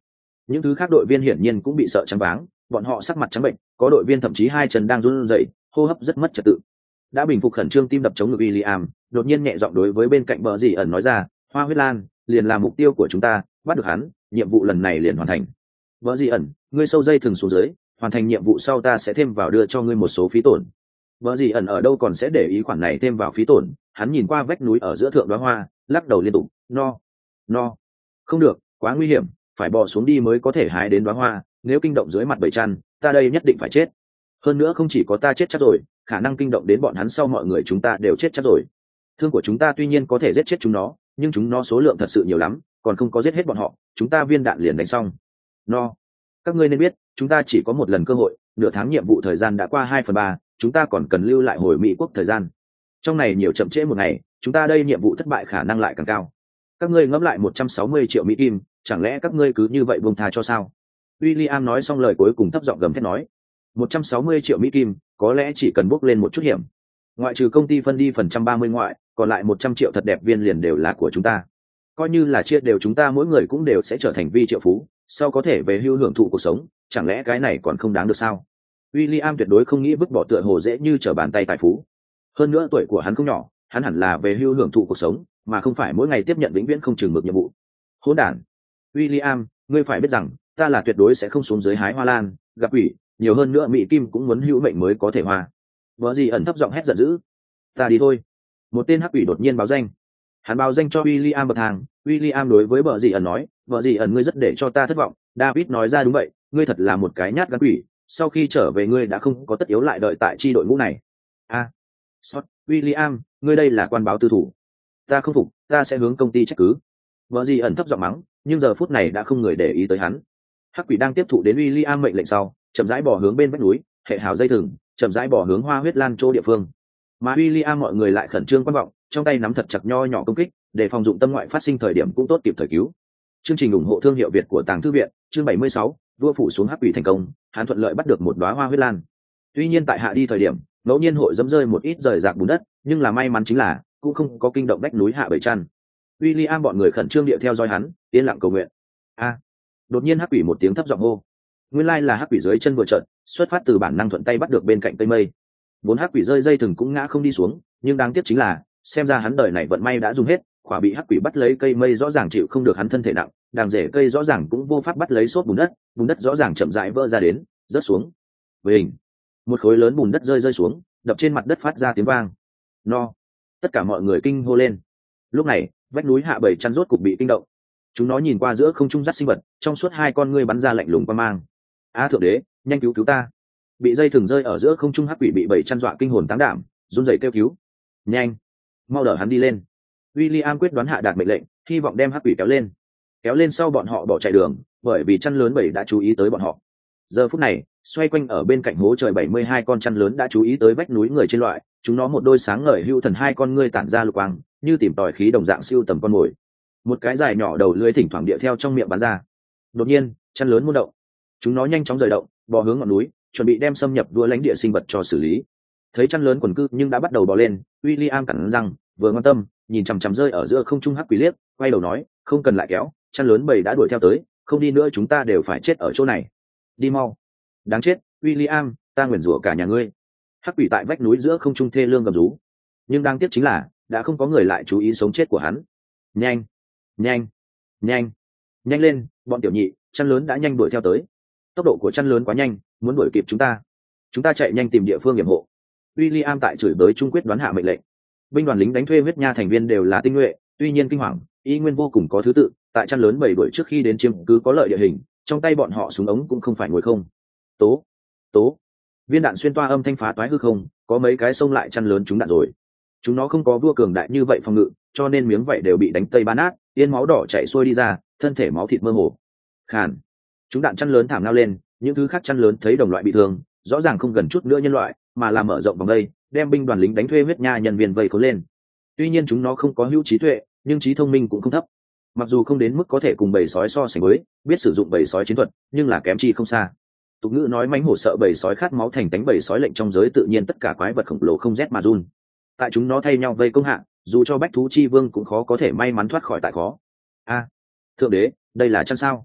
những thứ khác đội viên hiển nhiên cũng bị sợ choáng váng, bọn họ sắc mặt trắng bệnh, có đội viên thậm chí hai chân đang run rẩy, hô hấp rất mất trật tự. Đã bình phục khẩn trương tim đập chống ngực William, đột nhiên nhẹ giọng đối với bên cạnh bờ dì ẩn nói ra, Hoa huyết lan liền là mục tiêu của chúng ta, bắt được hắn, nhiệm vụ lần này liền hoàn thành. Bờ dì ẩn, ngươi sâu dây thừng xuống dưới, hoàn thành nhiệm vụ sau ta sẽ thêm vào đưa cho ngươi một số phí tổn. Bờ dì ẩn ở đâu còn sẽ để ý khoản này thêm vào phí tổn, hắn nhìn qua vách núi ở giữa thượng đóa hoa, lắc đầu liên tục, no, no, không được, quá nguy hiểm, phải bò xuống đi mới có thể hái đến đóa hoa, nếu kinh động dưới mặt bầy chăn, ta đây nhất định phải chết. Hơn nữa không chỉ có ta chết chắc rồi, khả năng kinh động đến bọn hắn sau mọi người chúng ta đều chết chắc rồi. Thương của chúng ta tuy nhiên có thể giết chết chúng nó, nhưng chúng nó số lượng thật sự nhiều lắm, còn không có giết hết bọn họ, chúng ta viên đạn liền đánh xong. No, các ngươi nên biết, chúng ta chỉ có một lần cơ hội, nửa tháng nhiệm vụ thời gian đã qua hai phần ba, chúng ta còn cần lưu lại hồi Mỹ quốc thời gian. Trong này nhiều chậm trễ một ngày, chúng ta đây nhiệm vụ thất bại khả năng lại càng cao. Các ngươi ngẫm lại một trăm sáu mươi triệu Mỹ kim, chẳng lẽ các ngươi cứ như vậy buông tha cho sao? William nói xong lời cuối cùng thấp giọng gầm thét nói, một trăm sáu mươi triệu Mỹ kim, có lẽ chỉ cần bước lên một chút hiểm. Ngoại trừ công ty phân đi phần trăm ba mươi ngoại, còn lại một trăm triệu thật đẹp viên liền đều là của chúng ta. Coi như là chia đều chúng ta mỗi người cũng đều sẽ trở thành vi triệu phú, sau có thể về hưu hưởng thụ cuộc sống, chẳng lẽ cái này còn không đáng được sao? William tuyệt đối không nghĩ vứt bỏ tựa hồ dễ như trở bàn tay tài phú. Hơn nữa tuổi của hắn không nhỏ, hắn hẳn là về hưu hưởng thụ cuộc sống, mà không phải mỗi ngày tiếp nhận vĩnh viễn không chừng mực nhiệm vụ. Hỗn đản! William, ngươi phải biết rằng, ta là tuyệt đối sẽ không xuống dưới hái hoa lan, gặp quỷ, nhiều hơn nữa Mỹ Kim cũng muốn hữu mệnh mới có thể hoa. Vợ gì ẩn thấp giọng hét giận dữ. Ta đi thôi. Một tên hắc quỷ đột nhiên báo danh. Hắn báo danh cho William bậc thang. William đối với vợ gì ẩn nói, vợ gì ẩn ngươi rất để cho ta thất vọng. David nói ra đúng vậy, ngươi thật là một cái nhát gan quỷ. Sau khi trở về ngươi đã không có tất yếu lại đợi tại chi đội ngũ này. A, à, sót, William, ngươi đây là quan báo tư thủ. Ta không phục, ta sẽ hướng công ty trách cứ. Vợ gì ẩn thấp giọng mắng, nhưng giờ phút này đã không người để ý tới hắn. Hắc quỷ đang tiếp thụ đến William mệnh lệnh sau, chậm rãi bò hướng bên vách núi, hệ hào dây thừng, chậm rãi bò hướng hoa huyết lan chỗ địa phương. Mà William mọi người lại khẩn trương quan vọng, trong tay nắm thật chặt nho nhỏ công kích, để phòng dụng tâm ngoại phát sinh thời điểm cũng tốt kịp thời cứu. Chương trình ủng hộ thương hiệu Việt của Tàng Thư viện, chương bảy mươi sáu, vua phủ xuống hắc quỷ thành công, hắn thuận lợi bắt được một đóa hoa huyết lan. Tuy nhiên tại hạ đi thời điểm, ngẫu nhiên hội dẫm rơi một ít rời rạc bùn đất, nhưng là may mắn chính là cũng không có kinh động vách núi hạ bầy chăn. William bọn người khẩn trương địa theo dõi hắn, yên lặng cầu nguyện. A! Đột nhiên hắc quỷ một tiếng thấp giọng hô. Nguyên lai là hắc quỷ dưới chân vừa chợt, xuất phát từ bản năng thuận tay bắt được bên cạnh cây mây. Bốn hắc quỷ rơi dây thừng cũng ngã không đi xuống, nhưng đáng tiếc chính là, xem ra hắn đời này vận may đã dùng hết, khỏa bị hắc quỷ bắt lấy cây mây rõ ràng chịu không được hắn thân thể nặng, đàng rễ cây rõ ràng cũng vô pháp bắt lấy xốp bùn đất, bùn đất rõ ràng chậm rãi vỡ ra đến, rớt xuống. Vình, một khối lớn bùn đất rơi rơi xuống, đập trên mặt đất phát ra tiếng vang. No! Tất cả mọi người kinh hô lên. Lúc này, vách núi hạ bầy chăn rốt cục bị kinh động. Chúng nó nhìn qua giữa không trung dắt sinh vật, trong suốt hai con ngươi bắn ra lạnh lùng qua mang. A thượng đế, nhanh cứu cứu ta! Bị dây thừng rơi ở giữa không trung hắc quỷ bị bầy chăn dọa kinh hồn táng đảm, run rẩy kêu cứu. Nhanh, mau đỡ hắn đi lên. William quyết đoán hạ đạt mệnh lệnh, hy vọng đem hắc quỷ kéo lên. Kéo lên sau bọn họ bỏ chạy đường, bởi vì chăn lớn bầy đã chú ý tới bọn họ. Giờ phút này, xoay quanh ở bên cạnh hố trời bảy mươi hai con chăn lớn đã chú ý tới vách núi người trên loại, chúng nó một đôi sáng ngời hưu thần hai con ngươi tản ra lục quang, như tìm tòi khí đồng dạng siêu tầm con mồi. Một cái dài nhỏ đầu lưỡi thỉnh thoảng địa theo trong miệng bắn ra. Đột nhiên, chăn lớn muôn động. Chúng nó nhanh chóng rời động, bò hướng ngọn núi, chuẩn bị đem xâm nhập đua lãnh địa sinh vật cho xử lý. Thấy chăn lớn quần cư nhưng đã bắt đầu bò lên, William cắn răng, vừa quan tâm, nhìn chằm chằm rơi ở giữa không trung hắc quỷ liếc, quay đầu nói, không cần lại kéo, chăn lớn bầy đã đuổi theo tới, không đi nữa chúng ta đều phải chết ở chỗ này. Đi mau. Đáng chết, William, ta nguyền rủa cả nhà ngươi. Hắc quỷ tại vách núi giữa không trung thê lương gầm rú. Nhưng đáng tiếc chính là, đã không có người lại chú ý sống chết của hắn. Nhanh, nhanh, nhanh, nhanh lên, bọn tiểu nhị, chăn lớn đã nhanh đuổi theo tới. Tốc độ của chăn lớn quá nhanh, muốn đuổi kịp chúng ta. Chúng ta chạy nhanh tìm địa phương yểm hộ. William tại chửi bới trung quyết đoán hạ mệnh lệnh. Binh đoàn lính đánh thuê huyết nha thành viên đều là tinh nhuệ, tuy nhiên kinh hoàng, y nguyên vô cùng có thứ tự, tại chăn lớn bầy đuổi trước khi đến chiếm cứ có lợi địa hình, trong tay bọn họ súng ống cũng không phải ngồi không. Tố, tố, viên đạn xuyên toa âm thanh phá toái hư không, có mấy cái xông lại chăn lớn chúng đạn rồi. Chúng nó không có vua cường đại như vậy phòng ngự, cho nên miếng vậy đều bị đánh tây ba nát, tiên máu đỏ chảy xuôi đi ra, thân thể máu thịt mơ hồ. Khàn, chúng đạn chăn lớn thảm nao lên, những thứ khác chăn lớn thấy đồng loại bị thương, rõ ràng không gần chút nữa nhân loại, mà là mở rộng vòng đây, đem binh đoàn lính đánh thuê huyết nha nhân viên vây khốn lên. Tuy nhiên chúng nó không có hữu trí tuệ, nhưng trí thông minh cũng không thấp. Mặc dù không đến mức có thể cùng bầy sói so sánh với, biết sử dụng bầy sói chiến thuật, nhưng là kém chi không xa. Tục ngữ nói mãnh hổ sợ bầy sói khát máu thành tánh bầy sói lệnh trong giới tự nhiên tất cả quái vật khổng lồ không rét mà run. Tại chúng nó thay nhau vây công hạ, dù cho bách thú chi vương cũng khó có thể may mắn thoát khỏi tại khó. A, thượng đế, đây là chăn sao?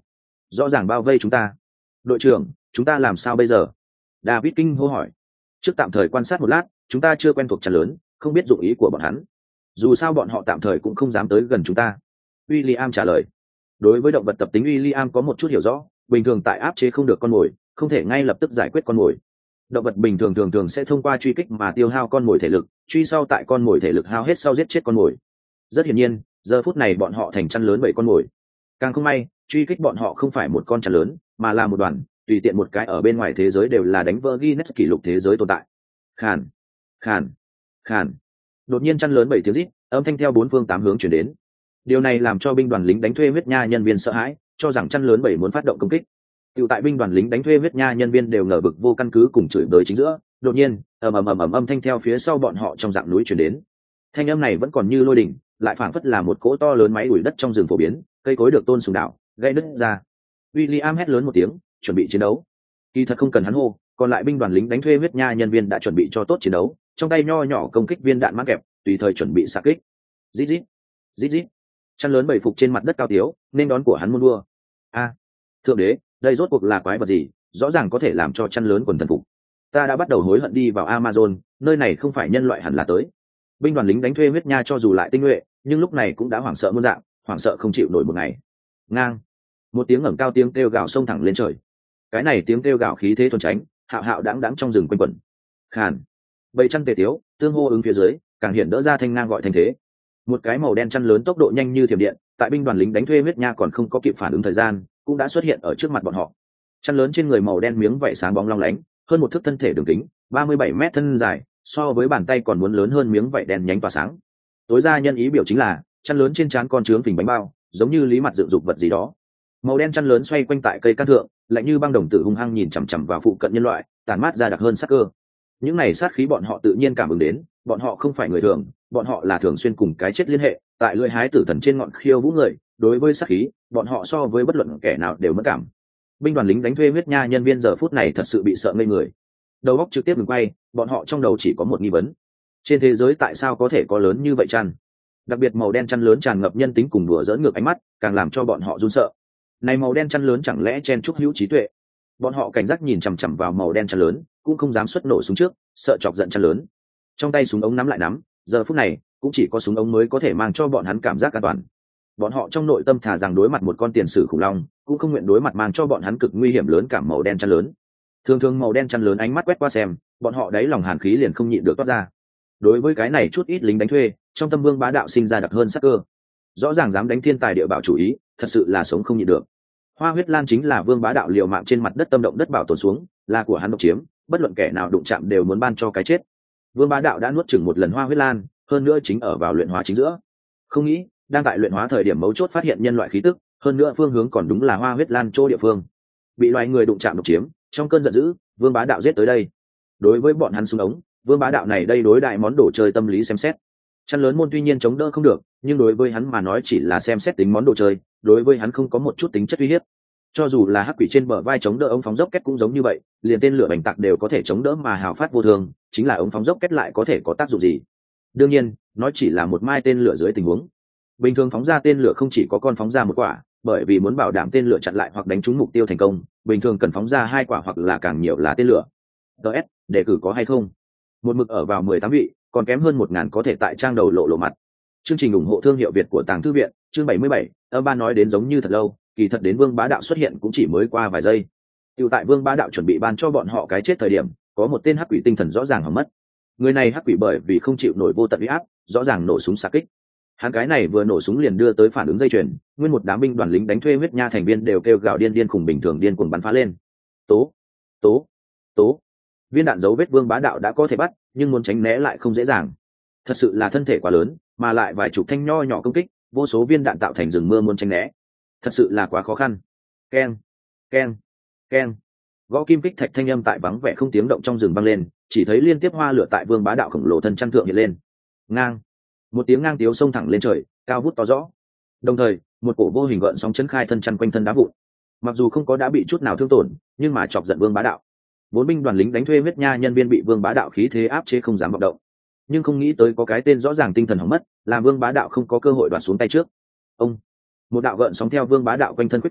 rõ ràng bao vây chúng ta. Đội trưởng, chúng ta làm sao bây giờ? David kinh hô hỏi. Trước tạm thời quan sát một lát, chúng ta chưa quen thuộc chăn lớn, không biết dụng ý của bọn hắn. Dù sao bọn họ tạm thời cũng không dám tới gần chúng ta. William trả lời. Đối với động vật tập tính William có một chút hiểu rõ, bình thường tại áp chế không được con mồi, không thể ngay lập tức giải quyết con mồi. Động vật bình thường thường thường sẽ thông qua truy kích mà tiêu hao con mồi thể lực, truy sau tại con mồi thể lực hao hết sau giết chết con mồi. Rất hiển nhiên, giờ phút này bọn họ thành chăn lớn bảy con mồi. Càng không may, truy kích bọn họ không phải một con chăn lớn, mà là một đoàn, tùy tiện một cái ở bên ngoài thế giới đều là đánh vỡ Guinness kỷ lục thế giới tồn tại. Khàn, khàn, khàn. Đột nhiên chăn lớn bảy tiếng rít, âm thanh theo bốn phương tám hướng truyền đến. Điều này làm cho binh đoàn lính đánh thuê huyết nha nhân viên sợ hãi, cho rằng chăn lớn bảy muốn phát động công kích. Tiểu tại binh đoàn lính đánh thuê huyết nha nhân viên đều ngờ vực vô căn cứ cùng chửi bới chính giữa, đột nhiên, ầm ầm ầm ầm âm thanh theo phía sau bọn họ trong dạng núi truyền đến. Thanh âm này vẫn còn như lôi đỉnh, lại phảng phất là một cỗ to lớn máy đuổi đất trong rừng phổ biến, cây cối được tôn sùng đảo, gây nứt ra. William hét lớn một tiếng, chuẩn bị chiến đấu. Kỳ thật không cần hắn hô, còn lại binh đoàn lính đánh thuê huyết nha nhân viên đã chuẩn bị cho tốt chiến đấu, trong tay nho nhỏ công kích viên đạn mắc kẹp, tùy thời chuẩn bị xạ kích. Rít rít, rít rít. Chăn lớn bảy phục trên mặt đất cao tiếu, nên đón của hắn muôn đua. A, thượng đế, đây rốt cuộc là quái vật gì, rõ ràng có thể làm cho chăn lớn quần thần phục. Ta đã bắt đầu hối hận đi vào Amazon, nơi này không phải nhân loại hẳn là tới. Binh đoàn lính đánh thuê huyết nha cho dù lại tinh nhuệ, nhưng lúc này cũng đã hoảng sợ muôn dạng, hoảng sợ không chịu nổi một ngày. Ngang, một tiếng ngẩng cao tiếng kêu gào xông thẳng lên trời. Cái này tiếng kêu gào khí thế thuần tránh, hạo hạo đãng đãng trong rừng quanh quẩn. Khàn, bầy chăn tề tiếu, tương hô ứng phía dưới, càng hiện đỡ ra thanh ngang gọi thành thế. Một cái màu đen chăn lớn tốc độ nhanh như thiểm điện, tại binh đoàn lính đánh thuê huyết nha còn không có kịp phản ứng thời gian, cũng đã xuất hiện ở trước mặt bọn họ. Chăn lớn trên người màu đen miếng vảy sáng bóng long lánh, hơn một thước thân thể đường kính, ba mươi bảy mét thân dài, so với bàn tay còn muốn lớn hơn miếng vảy đen nhánh tỏa sáng. Tối ra nhân ý biểu chính là, chăn lớn trên trán con trướng phình bánh bao, giống như lý mặt dựng dục vật gì đó. Màu đen chăn lớn xoay quanh tại cây can thượng, lạnh như băng đồng tử hung hăng nhìn chằm chằm vào phụ cận nhân loại, tàn mát ra đặc hơn sát cơ. Những này sát khí bọn họ tự nhiên cảm ứng đến, bọn họ không phải người thường, bọn họ là thường xuyên cùng cái chết liên hệ, tại lưỡi hái tử thần trên ngọn khiêu vũ người, đối với sát khí, bọn họ so với bất luận kẻ nào đều mất cảm. Binh đoàn lính đánh thuê huyết nha nhân viên giờ phút này thật sự bị sợ ngây người. Đầu óc trực tiếp ngừng quay, bọn họ trong đầu chỉ có một nghi vấn: trên thế giới tại sao có thể có lớn như vậy chăn? Đặc biệt màu đen chăn lớn tràn ngập nhân tính cùng đùa giỡn ngược ánh mắt, càng làm cho bọn họ run sợ. Này màu đen chăn lớn chẳng lẽ chen chúc hữu trí tuệ? Bọn họ cảnh giác nhìn chằm chằm vào màu đen chăn lớn, cũng không dám xuất nổ súng trước, sợ chọc giận chăn lớn. Trong tay súng ống nắm lại nắm, giờ phút này cũng chỉ có súng ống mới có thể mang cho bọn hắn cảm giác an toàn. Bọn họ trong nội tâm thà rằng đối mặt một con tiền sử khủng long, cũng không nguyện đối mặt mang cho bọn hắn cực nguy hiểm lớn cảm màu đen chăn lớn. Thường thường màu đen chăn lớn ánh mắt quét qua xem, bọn họ đáy lòng hàn khí liền không nhịn được toát ra. Đối với cái này chút ít lính đánh thuê, trong tâm Vương Bá Đạo sinh ra đặc hơn sắc cơ. Rõ ràng dám đánh thiên tài địa bảo chủ ý, thật sự là sống không nhịn được. Hoa huyết lan chính là Vương Bá Đạo liều mạng trên mặt đất tâm động đất bảo tồn xuống, là của hắn độc chiếm, bất luận kẻ nào đụng chạm đều muốn ban cho cái chết. Vương Bá Đạo đã nuốt chửng một lần hoa huyết lan, hơn nữa chính ở vào luyện hóa chính giữa. Không nghĩ, đang tại luyện hóa thời điểm mấu chốt phát hiện nhân loại khí tức, hơn nữa phương hướng còn đúng là hoa huyết lan chỗ địa phương. Bị loài người đụng chạm độc chiếm, trong cơn giận dữ, Vương Bá Đạo giết tới đây. Đối với bọn hắn súng ống, Vương Bá Đạo này đây đối đại món đồ chơi tâm lý xem xét. Chăn lớn môn tuy nhiên chống đỡ không được, nhưng đối với hắn mà nói chỉ là xem xét tính món đồ chơi, đối với hắn không có một chút tính chất uy hiếp. Cho dù là hắc quỷ trên bờ vai chống đỡ ống phóng dốc kết cũng giống như vậy, liền tên lửa bành tạc đều có thể chống đỡ mà hào phát vô thường, chính là ống phóng dốc kết lại có thể có tác dụng gì? Đương nhiên, nó chỉ là một mai tên lửa dưới tình huống. Bình thường phóng ra tên lửa không chỉ có con phóng ra một quả, bởi vì muốn bảo đảm tên lửa chặn lại hoặc đánh trúng mục tiêu thành công, bình thường cần phóng ra hai quả hoặc là càng nhiều là tên lửa. ds đề cử có hay không? Một mực ở vào mười tám vị, còn kém hơn một ngàn có thể tại trang đầu lộ lộ mặt. Chương trình ủng hộ thương hiệu Việt của Tàng Thư viện, chương bảy mươi bảy, âm ba nói đến giống như thật lâu, kỳ thật đến Vương Bá Đạo xuất hiện cũng chỉ mới qua vài giây. Tiểu tại Vương Bá Đạo chuẩn bị ban cho bọn họ cái chết thời điểm, có một tên hắc quỷ tinh thần rõ ràng hỏng mất. Người này hắc quỷ bởi vì không chịu nổi vô tận uy áp, rõ ràng nổ súng xạ kích. Hắn cái này vừa nổ súng liền đưa tới phản ứng dây chuyền, nguyên một đám binh đoàn lính đánh thuê huyết nha thành viên đều kêu gào điên điên khủng bình thường điên cuồng bắn phá lên. Tố, tố, tố. Viên đạn dấu vết Vương Bá Đạo đã có thể bắt, nhưng muốn tránh né lại không dễ dàng. Thật sự là thân thể quá lớn, mà lại vài chục thanh nho nhỏ công kích, vô số viên đạn tạo thành rừng mưa muốn tránh né, thật sự là quá khó khăn. Keng, keng, keng. Gõ kim kích thạch thanh âm tại vắng vẻ không tiếng động trong rừng vang lên, chỉ thấy liên tiếp hoa lửa tại Vương Bá Đạo khổng lồ thân chăn thượng hiện lên. Ngang, một tiếng ngang tiếu xông thẳng lên trời, cao vút to rõ. Đồng thời, một cổ vô hình gợn sóng chấn khai thân chăn quanh thân đá vụn. Mặc dù không có đã bị chút nào thương tổn, nhưng mà chọc giận Vương Bá Đạo. Bốn binh đoàn lính đánh thuê huyết nha nhân viên bị Vương Bá Đạo khí thế áp chế không dám vọng động. Nhưng không nghĩ tới có cái tên rõ ràng tinh thần hỏng mất, làm Vương Bá Đạo không có cơ hội đoạt xuống tay trước. Ông, một đạo gợn sóng theo Vương Bá Đạo quanh thân quyết tán,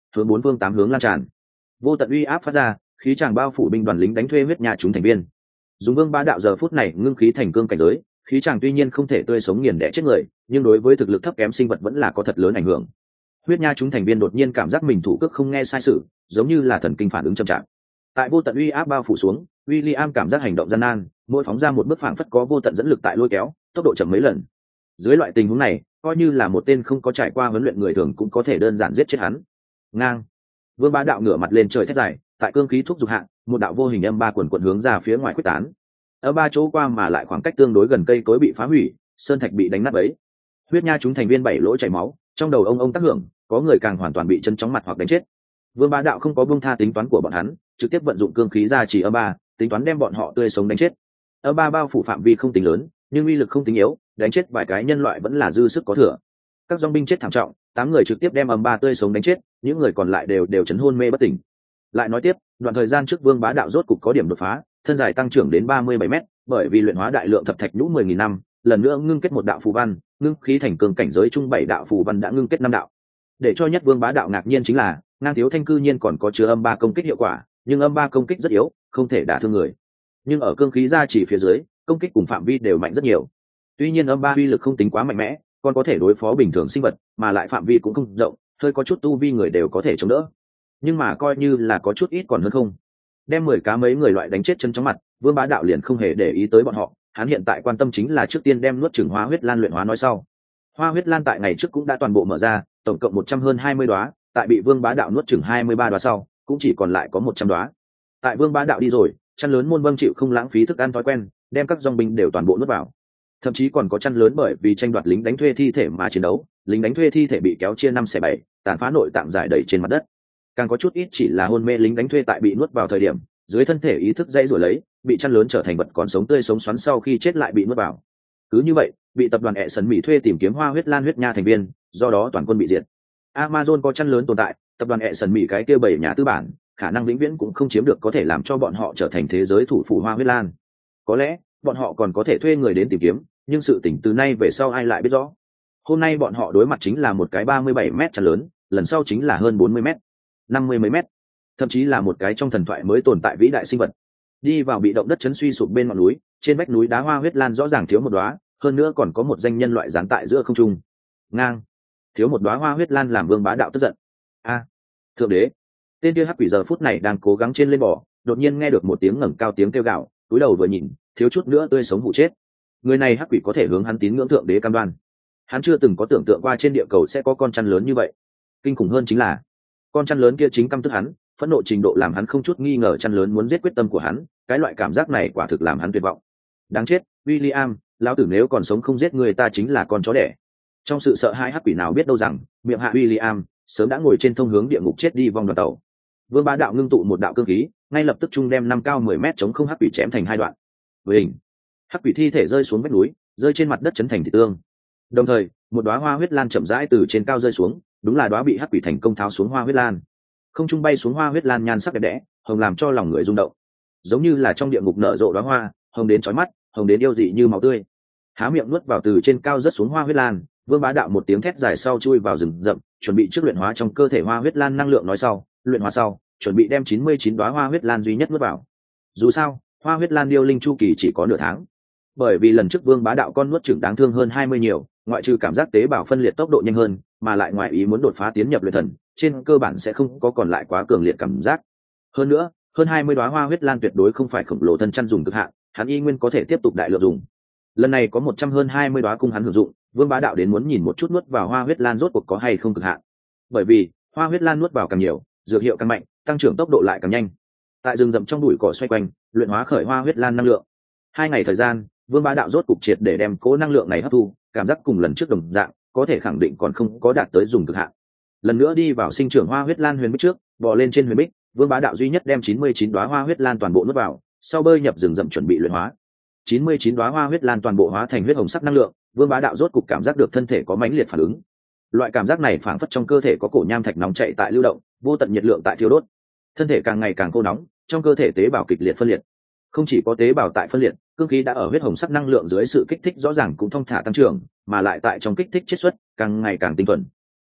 hướng bốn phương tám hướng lan tràn. Vô tận uy áp phát ra, khí tràng bao phủ binh đoàn lính đánh thuê huyết nha chúng thành viên. Dùng Vương Bá Đạo giờ phút này ngưng khí thành cương cảnh giới, khí tràng tuy nhiên không thể tươi sống nghiền đẻ chết người, nhưng đối với thực lực thấp kém sinh vật vẫn là có thật lớn ảnh hưởng. Huyết nha chúng thành viên đột nhiên cảm giác mình thủ cước không nghe sai sự, giống như là thần kinh phản ứng chậm chạp. Tại vô tận uy áp bao phủ xuống, William cảm giác hành động gian nan, mỗi phóng ra một bước phảng phất có vô tận dẫn lực tại lôi kéo, tốc độ chậm mấy lần. Dưới loại tình huống này, coi như là một tên không có trải qua huấn luyện người thường cũng có thể đơn giản giết chết hắn. Ngang. Vương Bá Đạo ngửa mặt lên trời thét dài, tại cương khí thúc giục hạ, một đạo vô hình âm ba quần quần hướng ra phía ngoài quyết tán. Ở ba chỗ qua mà lại khoảng cách tương đối gần cây cối bị phá hủy, sơn thạch bị đánh nát bấy. Huyết nha chúng thành viên bảy lỗ chảy máu, trong đầu ông ông tác hưởng, có người càng hoàn toàn bị chân chóng mặt hoặc đánh chết. Vương Bá Đạo không có buông tha tính toán của bọn hắn, trực tiếp vận dụng cương khí ra chỉ âm ba, tính toán đem bọn họ tươi sống đánh chết. Âm ba bao phủ phạm vi không tính lớn, nhưng uy lực không tính yếu, đánh chết vài cái nhân loại vẫn là dư sức có thừa. Các dòng binh chết thảm trọng, tám người trực tiếp đem âm ba tươi sống đánh chết, những người còn lại đều đều chấn hôn mê bất tỉnh. Lại nói tiếp, đoạn thời gian trước Vương Bá Đạo rốt cục có điểm đột phá, thân dài tăng trưởng đến ba mươi bảy mét, bởi vì luyện hóa đại lượng thập thạch nhũ mười nghìn năm, lần nữa ngưng kết một đạo phù văn, ngưng khí thành cường cảnh giới trung bảy đạo phù văn đã ngưng kết năm đạo. Để cho nhất Vương Bá Đạo ngạc nhiên chính là, ngang thiếu thanh cư nhiên còn có chứa âm ba công kích hiệu quả, nhưng âm ba công kích rất yếu, không thể đả thương người. Nhưng ở cương khí ra chỉ phía dưới, công kích cùng phạm vi đều mạnh rất nhiều. Tuy nhiên âm ba uy lực không tính quá mạnh mẽ, còn có thể đối phó bình thường sinh vật, mà lại phạm vi cũng không rộng, hơi có chút tu vi người đều có thể chống đỡ. Nhưng mà coi như là có chút ít còn hơn không. Đem mười cá mấy người loại đánh chết chân chóng mặt, Vương Bá Đạo liền không hề để ý tới bọn họ, hắn hiện tại quan tâm chính là trước tiên đem nuốt chửng Hoa huyết lan luyện hóa nói sau. Hoa huyết lan tại ngày trước cũng đã toàn bộ mở ra, tổng cộng một trăm hơn hai mươi đóa, tại bị Vương Bá Đạo nuốt chửng hai mươi ba đóa sau, cũng chỉ còn lại có một trăm đóa. Tại Vương Bá Đạo đi rồi, chăn lớn môn vâng chịu không lãng phí thức ăn thói quen, đem các dòng binh đều toàn bộ nuốt vào. Thậm chí còn có chăn lớn bởi vì tranh đoạt lính đánh thuê thi thể mà chiến đấu, lính đánh thuê thi thể bị kéo chia năm xẻ bảy, tàn phá nội tạng giải đầy trên mặt đất. Càng có chút ít chỉ là hôn mê lính đánh thuê tại bị nuốt vào thời điểm, dưới thân thể ý thức dãy rồi lấy, bị chăn lớn trở thành vật còn sống tươi sống xoắn sau khi chết lại bị nuốt vào. Cứ như vậy, bị tập đoàn ẹ sần Mỹ thuê tìm kiếm Hoa huyết lan huyết nha thành viên, do đó toàn quân bị diệt. Amazon có chăn lớn tồn tại, tập đoàn ẹ sần Mỹ cái kia bảy nhà tư bản, khả năng vĩnh viễn cũng không chiếm được có thể làm cho bọn họ trở thành thế giới thủ phủ Hoa huyết lan. Có lẽ, bọn họ còn có thể thuê người đến tìm kiếm, nhưng sự tỉnh từ nay về sau ai lại biết rõ. Hôm nay bọn họ đối mặt chính là một cái ba mươi bảy mét chăn lớn, lần sau chính là hơn bốn mươi mét, năm mươi mấy mét, thậm chí là một cái trong thần thoại mới tồn tại vĩ đại sinh vật. Đi vào bị động đất chấn suy sụp bên ngọn núi, trên vách núi đá Hoa huyết lan rõ ràng thiếu một đóa, hơn nữa còn có một danh nhân loại dán tại giữa không trung. Ngang, thiếu một đóa Hoa huyết lan làm Vương Bá Đạo tức giận. A, thượng đế! Tên kia hắc quỷ giờ phút này đang cố gắng trên lên bò, đột nhiên nghe được một tiếng ngẩng cao tiếng kêu gào, cúi đầu vừa nhìn, thiếu chút nữa tươi sống vụ chết. Người này hắc quỷ có thể hướng hắn tín ngưỡng thượng đế cam đoan. Hắn chưa từng có tưởng tượng qua trên địa cầu sẽ có con chăn lớn như vậy. Kinh khủng hơn chính là, con chăn lớn kia chính căm tức hắn, phẫn nộ trình độ làm hắn không chút nghi ngờ chăn lớn muốn giết quyết tâm của hắn, cái loại cảm giác này quả thực làm hắn tuyệt vọng. Đáng chết, William, lão tử nếu còn sống không giết người ta chính là con chó đẻ. Trong sự sợ hãi hắc quỷ nào biết đâu rằng, miệng hạ William sớm đã ngồi trên thông hướng địa ngục chết đi vòng đoàn tàu. Vương Bá Đạo ngưng tụ một đạo cương khí, ngay lập tức trung đem năm cao mười mét chống không hắc quỷ chém thành hai đoạn. Với hình, hắc quỷ thi thể rơi xuống vách núi, rơi trên mặt đất chấn thành thịt tương. Đồng thời, một đóa hoa huyết lan chậm rãi từ trên cao rơi xuống, đúng là đóa bị hắc quỷ thành công tháo xuống hoa huyết lan. Không trung bay xuống hoa huyết lan nhan sắc đẹp đẽ, hồng làm cho lòng người rung động, giống như là trong địa ngục nở rộ đóa hoa, hồng đến chói mắt, hồng đến yêu dị như máu tươi. Há miệng nuốt vào từ trên cao rớt xuống hoa huyết lan, Vương Bá Đạo một tiếng thét dài sau chui vào rừng rậm, chuẩn bị trước luyện hóa trong cơ thể hoa huyết lan năng lượng nói sau, luyện hóa sau, chuẩn bị đem chín mươi chín đóa hoa huyết lan duy nhất nuốt vào. Dù sao, hoa huyết lan điêu linh chu kỳ chỉ có nửa tháng. Bởi vì lần trước Vương Bá Đạo con nuốt chửng đáng thương hơn hai mươi nhiều, ngoại trừ cảm giác tế bào phân liệt tốc độ nhanh hơn, mà lại ngoại ý muốn đột phá tiến nhập luyện thần, trên cơ bản sẽ không có còn lại quá cường liệt cảm giác. Hơn nữa, hơn hai mươi đóa hoa huyết lan tuyệt đối không phải khổng lồ thân chăn dùng cực hạn, hắn y nguyên có thể tiếp tục đại lượng dùng. Lần này có một trăm hơn hai mươi đóa cung hắn hưởng dụng, Vương Bá Đạo đến muốn nhìn một chút nuốt vào hoa huyết lan rốt cuộc có hay không cực hạn. Bởi vì, hoa huyết lan nuốt vào càng nhiều, dược hiệu càng mạnh, tăng trưởng tốc độ lại càng nhanh. Tại rừng rậm trong bụi cỏ xoay quanh, luyện hóa khởi hoa huyết lan năng lượng. Hai ngày thời gian, Vương Bá Đạo rốt cục triệt để đem cố năng lượng này hấp thu, cảm giác cùng lần trước đồng dạng, có thể khẳng định còn không có đạt tới dùng cực hạn. Lần nữa đi vào sinh trưởng hoa huyết lan huyền bích trước, bò lên trên huyền bích, Vương Bá Đạo duy nhất đem chín mươi chín đóa hoa huyết lan toàn bộ nuốt vào, sau bơi nhập rừng rậm chuẩn bị luyện hóa. chín mươi chín đóa hoa huyết lan toàn bộ hóa thành huyết hồng sắc năng lượng, Vương Bá Đạo rốt cục cảm giác được thân thể có mãnh liệt phản ứng. Loại cảm giác này phảng phất trong cơ thể có cổ nham thạch nóng chảy tại lưu động, vô tận nhiệt lượng tại thiêu đốt. Thân thể càng ngày càng khô nóng, trong cơ thể tế bào kịch liệt phân liệt. Không chỉ có tế bào tại phân liệt, cương khí đã ở huyết hồng sắc năng lượng dưới sự kích thích rõ ràng cũng thông thả tăng trưởng, mà lại tại trong kích thích chiết xuất càng ngày càng tinh thuần.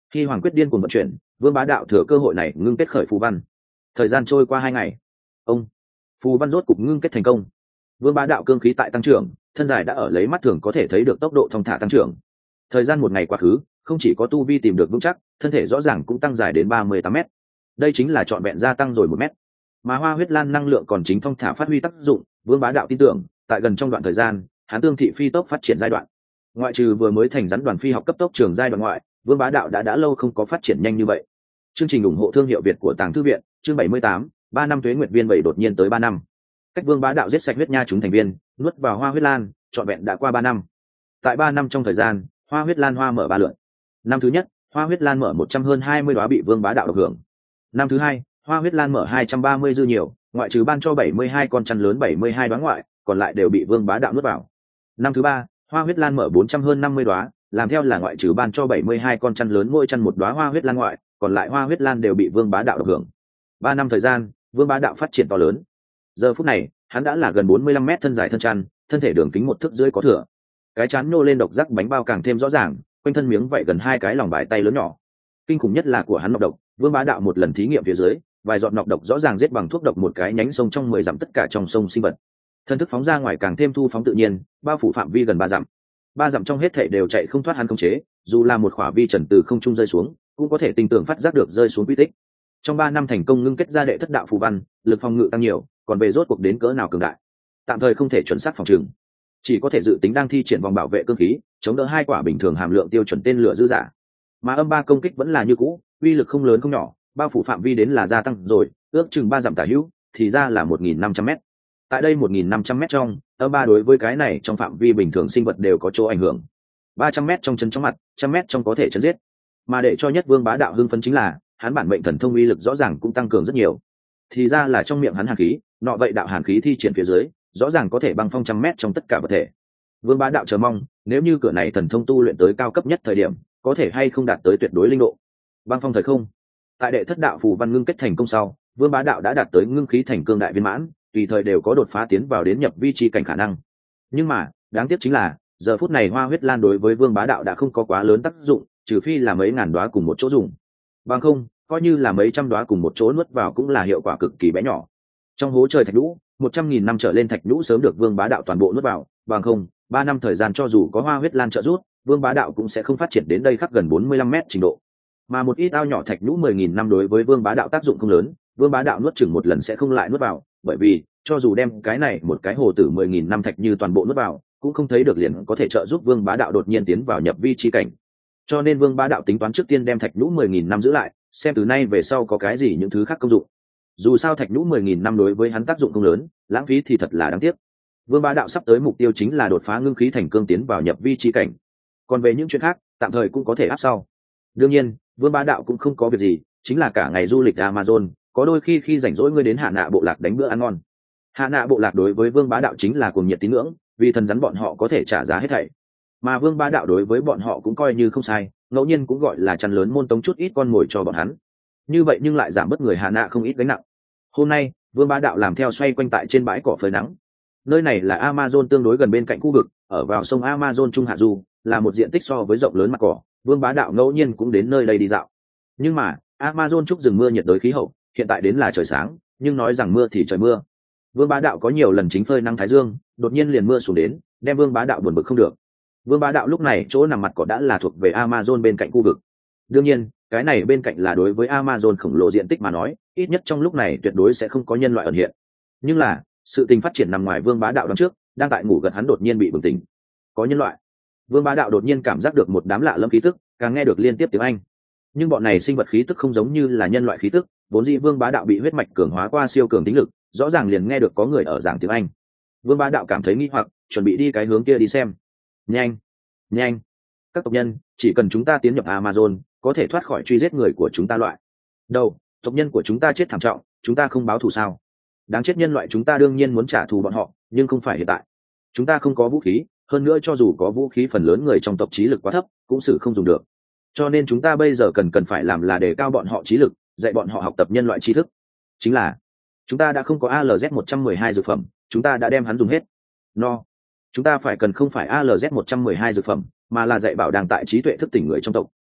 khi hoàng quyết điên cuồng vận chuyển, vương bá đạo thừa cơ hội này ngưng kết khởi phù văn. Thời gian trôi qua hai ngày, ông phù văn rốt cục ngưng kết thành công. Vương bá đạo cương khí tại tăng trưởng, thân dài đã ở lấy mắt thường có thể thấy được tốc độ thong thả tăng trưởng. Thời gian một ngày quá khứ, không chỉ có tu vi tìm được vững chắc, thân thể rõ ràng cũng tăng dài đến ba mươi tám mét. Đây chính là trọn vẹn gia tăng rồi một mét. Mà hoa huyết lan năng lượng còn chính thong thả phát huy tác dụng, vương bá đạo tin tưởng tại gần trong đoạn thời gian hắn tương thị phi tốc phát triển giai đoạn. Ngoại trừ vừa mới thành rắn đoàn phi học cấp tốc trường giai đoạn ngoại, vương bá đạo đã đã lâu không có phát triển nhanh như vậy. Chương trình ủng hộ thương hiệu Việt của Tàng Thư viện, chương bảy mươi tám, ba năm tuế nguyệt viên bảy đột nhiên tới ba năm. Cách vương bá đạo giết sạch huyết nha chúng thành viên, nuốt vào hoa huyết lan, trọn vẹn đã qua ba năm. Tại ba năm trong thời gian, hoa huyết lan hoa mở ba lượt. Năm thứ nhất, hoa huyết lan mở một trăm hơn hai mươi đóa bị vương bá đạo độc hưởng. Năm thứ hai, hoa huyết lan mở hai trăm ba mươi dư nhiều, ngoại trừ ban cho bảy mươi hai con chăn lớn bảy mươi hai đóa ngoại, còn lại đều bị vương bá đạo nuốt vào. Năm thứ ba, hoa huyết lan mở bốn trăm hơn năm mươi đóa, làm theo là ngoại trừ ban cho bảy mươi hai con chăn lớn mỗi chăn một đóa hoa huyết lan ngoại, còn lại hoa huyết lan đều bị vương bá đạo độc hưởng. Ba năm thời gian, vương bá đạo phát triển to lớn. Giờ phút này, hắn đã là gần bốn mươi lăm mét thân dài thân chăn, thân thể đường kính một thước rưỡi có thừa. Cái chán nô lên độc giác bánh bao càng thêm rõ ràng, quanh thân miếng vậy gần hai cái lòng bài tay lớn nhỏ. Kinh khủng nhất là của hắn nọc độc, vương bá đạo một lần thí nghiệm phía dưới, vài giọt nọc độc rõ ràng giết bằng thuốc độc một cái nhánh sông trong mười dặm tất cả trong sông sinh vật. Thân thức phóng ra ngoài càng thêm thu phóng tự nhiên, bao phủ phạm vi gần ba dặm. Ba dặm trong hết thảy đều chạy không thoát hắn khống chế, dù là một khỏa vi trần từ không trung rơi xuống, cũng có thể tinh tường phát giác được rơi xuống quy tích. Trong ba năm thành công ngưng kết ra đệ thất đạo phù văn, lực phòng ngự tăng nhiều, còn về rốt cuộc đến cỡ nào cường đại, tạm thời không thể chuẩn xác phòng trường, chỉ có thể dự tính đang thi triển vòng bảo vệ cương khí, chống đỡ hai quả bình thường hàm lượng tiêu chuẩn tên lửa dư giả. Mà âm ba công kích vẫn là như cũ, uy lực không lớn không nhỏ, bao phủ phạm vi đến là gia tăng rồi, ước chừng ba dặm tả hữu, thì ra là một nghìn năm trăm mét. Tại đây một nghìn năm trăm mét trong, âm ba đối với cái này trong phạm vi bình thường sinh vật đều có chỗ ảnh hưởng. ba trăm mét trong chân trong mặt, trăm mét trong có thể chấn giết. Mà để cho nhất vương bá đạo hưng phấn chính là, hắn bản mệnh thần thông uy lực rõ ràng cũng tăng cường rất nhiều. Thì ra là trong miệng hắn hàn khí, nọ vậy đạo hàn khí thi triển phía dưới, rõ ràng có thể băng phong trăm mét trong tất cả vật thể. Vương bá đạo chờ mong, nếu như cửa này thần thông tu luyện tới cao cấp nhất thời điểm, có thể hay không đạt tới tuyệt đối linh độ. Băng phong thời không. Tại đệ thất đạo phù văn ngưng kết thành công sau, vương bá đạo đã đạt tới ngưng khí thành cương đại viên mãn, tùy thời đều có đột phá tiến vào đến nhập vi chi cảnh khả năng. Nhưng mà đáng tiếc chính là giờ phút này hoa huyết lan đối với vương bá đạo đã không có quá lớn tác dụng, trừ phi là mấy ngàn đóa cùng một chỗ dùng, bằng không coi như là mấy trăm đóa cùng một chỗ nuốt vào cũng là hiệu quả cực kỳ bé nhỏ. Trong hố trời thạch nhũ, một trăm nghìn năm trở lên thạch nhũ sớm được vương bá đạo toàn bộ nuốt vào, bằng không ba năm thời gian cho dù có hoa huyết lan trợ giúp, vương bá đạo cũng sẽ không phát triển đến đây khắc gần bốn mươi lăm mét trình độ. Mà một ít ao nhỏ thạch nhũ mười nghìn năm đối với vương bá đạo tác dụng không lớn, vương bá đạo nuốt chừng một lần sẽ không lại nuốt vào, bởi vì cho dù đem cái này một cái hồ tử mười nghìn năm thạch như toàn bộ nuốt vào, cũng không thấy được liền có thể trợ giúp vương bá đạo đột nhiên tiến vào nhập vi chi cảnh. Cho nên vương bá đạo tính toán trước tiên đem thạch nhũ mười nghìn năm giữ lại, xem từ nay về sau có cái gì những thứ khác công dụng. Dù sao thạch nhũ mười nghìn năm đối với hắn tác dụng không lớn, lãng phí thì thật là đáng tiếc. Vương bá đạo sắp tới mục tiêu chính là đột phá ngưng khí thành cương tiến vào nhập vi chi cảnh. Còn về những chuyện khác, tạm thời cũng có thể áp sau. Đương nhiên, vương bá đạo cũng không có việc gì, chính là cả ngày du lịch Amazon, có đôi khi khi rảnh rỗi ngươi đến Hạ Nạ bộ lạc đánh bữa ăn ngon. Hạ Nạ bộ lạc đối với vương bá đạo chính là cuồng nhiệt tín ngưỡng, vì thần rắn bọn họ có thể trả giá hết thảy. Mà vương bá đạo đối với bọn họ cũng coi như không sai, ngẫu nhiên cũng gọi là chăn lớn môn tống chút ít con mồi cho bọn hắn. Như vậy nhưng lại giảm bớt người Hạ Nạ không ít gánh nặng. Hôm nay, vương bá đạo làm theo xoay quanh tại trên bãi cỏ phơi nắng. Nơi này là Amazon tương đối gần bên cạnh khu vực, ở vào sông Amazon Trung Hạ Du, là một diện tích so với rộng lớn mặt cỏ, vương bá đạo ngẫu nhiên cũng đến nơi đây đi dạo. Nhưng mà Amazon trúc rừng mưa nhiệt đới khí hậu, hiện tại đến là trời sáng, nhưng nói rằng mưa thì trời mưa. Vương bá đạo có nhiều lần chính phơi nắng thái dương, đột nhiên liền mưa xuống đến, đem vương bá đạo buồn bực không được. Vương bá đạo lúc này chỗ nằm mặt cỏ đã là thuộc về Amazon bên cạnh khu vực. Đương nhiên, cái này bên cạnh là đối với Amazon khổng lồ diện tích mà nói, ít nhất trong lúc này tuyệt đối sẽ không có nhân loại ẩn hiện. Nhưng là, sự tình phát triển nằm ngoài vương bá đạo đằng trước, đang tại ngủ gật hắn đột nhiên bị bừng tỉnh. Có nhân loại. Vương bá đạo đột nhiên cảm giác được một đám lạ lẫm khí tức, càng nghe được liên tiếp tiếng Anh. Nhưng bọn này sinh vật khí tức không giống như là nhân loại khí tức, vốn dĩ vương bá đạo bị huyết mạch cường hóa qua siêu cường tính lực, rõ ràng liền nghe được có người ở giảng tiếng Anh. Vương bá đạo cảm thấy nghi hoặc, chuẩn bị đi cái hướng kia đi xem. Nhanh, nhanh, các tộc nhân, chỉ cần chúng ta tiến nhập Amazon, có thể thoát khỏi truy giết người của chúng ta loại. Đâu, tộc nhân của chúng ta chết thảm trọng, chúng ta không báo thù sao? Đáng chết nhân loại, chúng ta đương nhiên muốn trả thù bọn họ, nhưng không phải hiện tại. Chúng ta không có vũ khí, hơn nữa cho dù có vũ khí phần lớn người trong tộc trí lực quá thấp, cũng xử không dùng được. Cho nên chúng ta bây giờ cần cần phải làm là đề cao bọn họ trí lực, dạy bọn họ học tập nhân loại tri thức. Chính là chúng ta đã không có A L Z một trăm mười hai dược phẩm, chúng ta đã đem hắn dùng hết. No, chúng ta phải cần không phải A L Z một trăm mười hai dược phẩm, mà là dạy bảo đang tại trí tuệ thức tỉnh người trong tộc,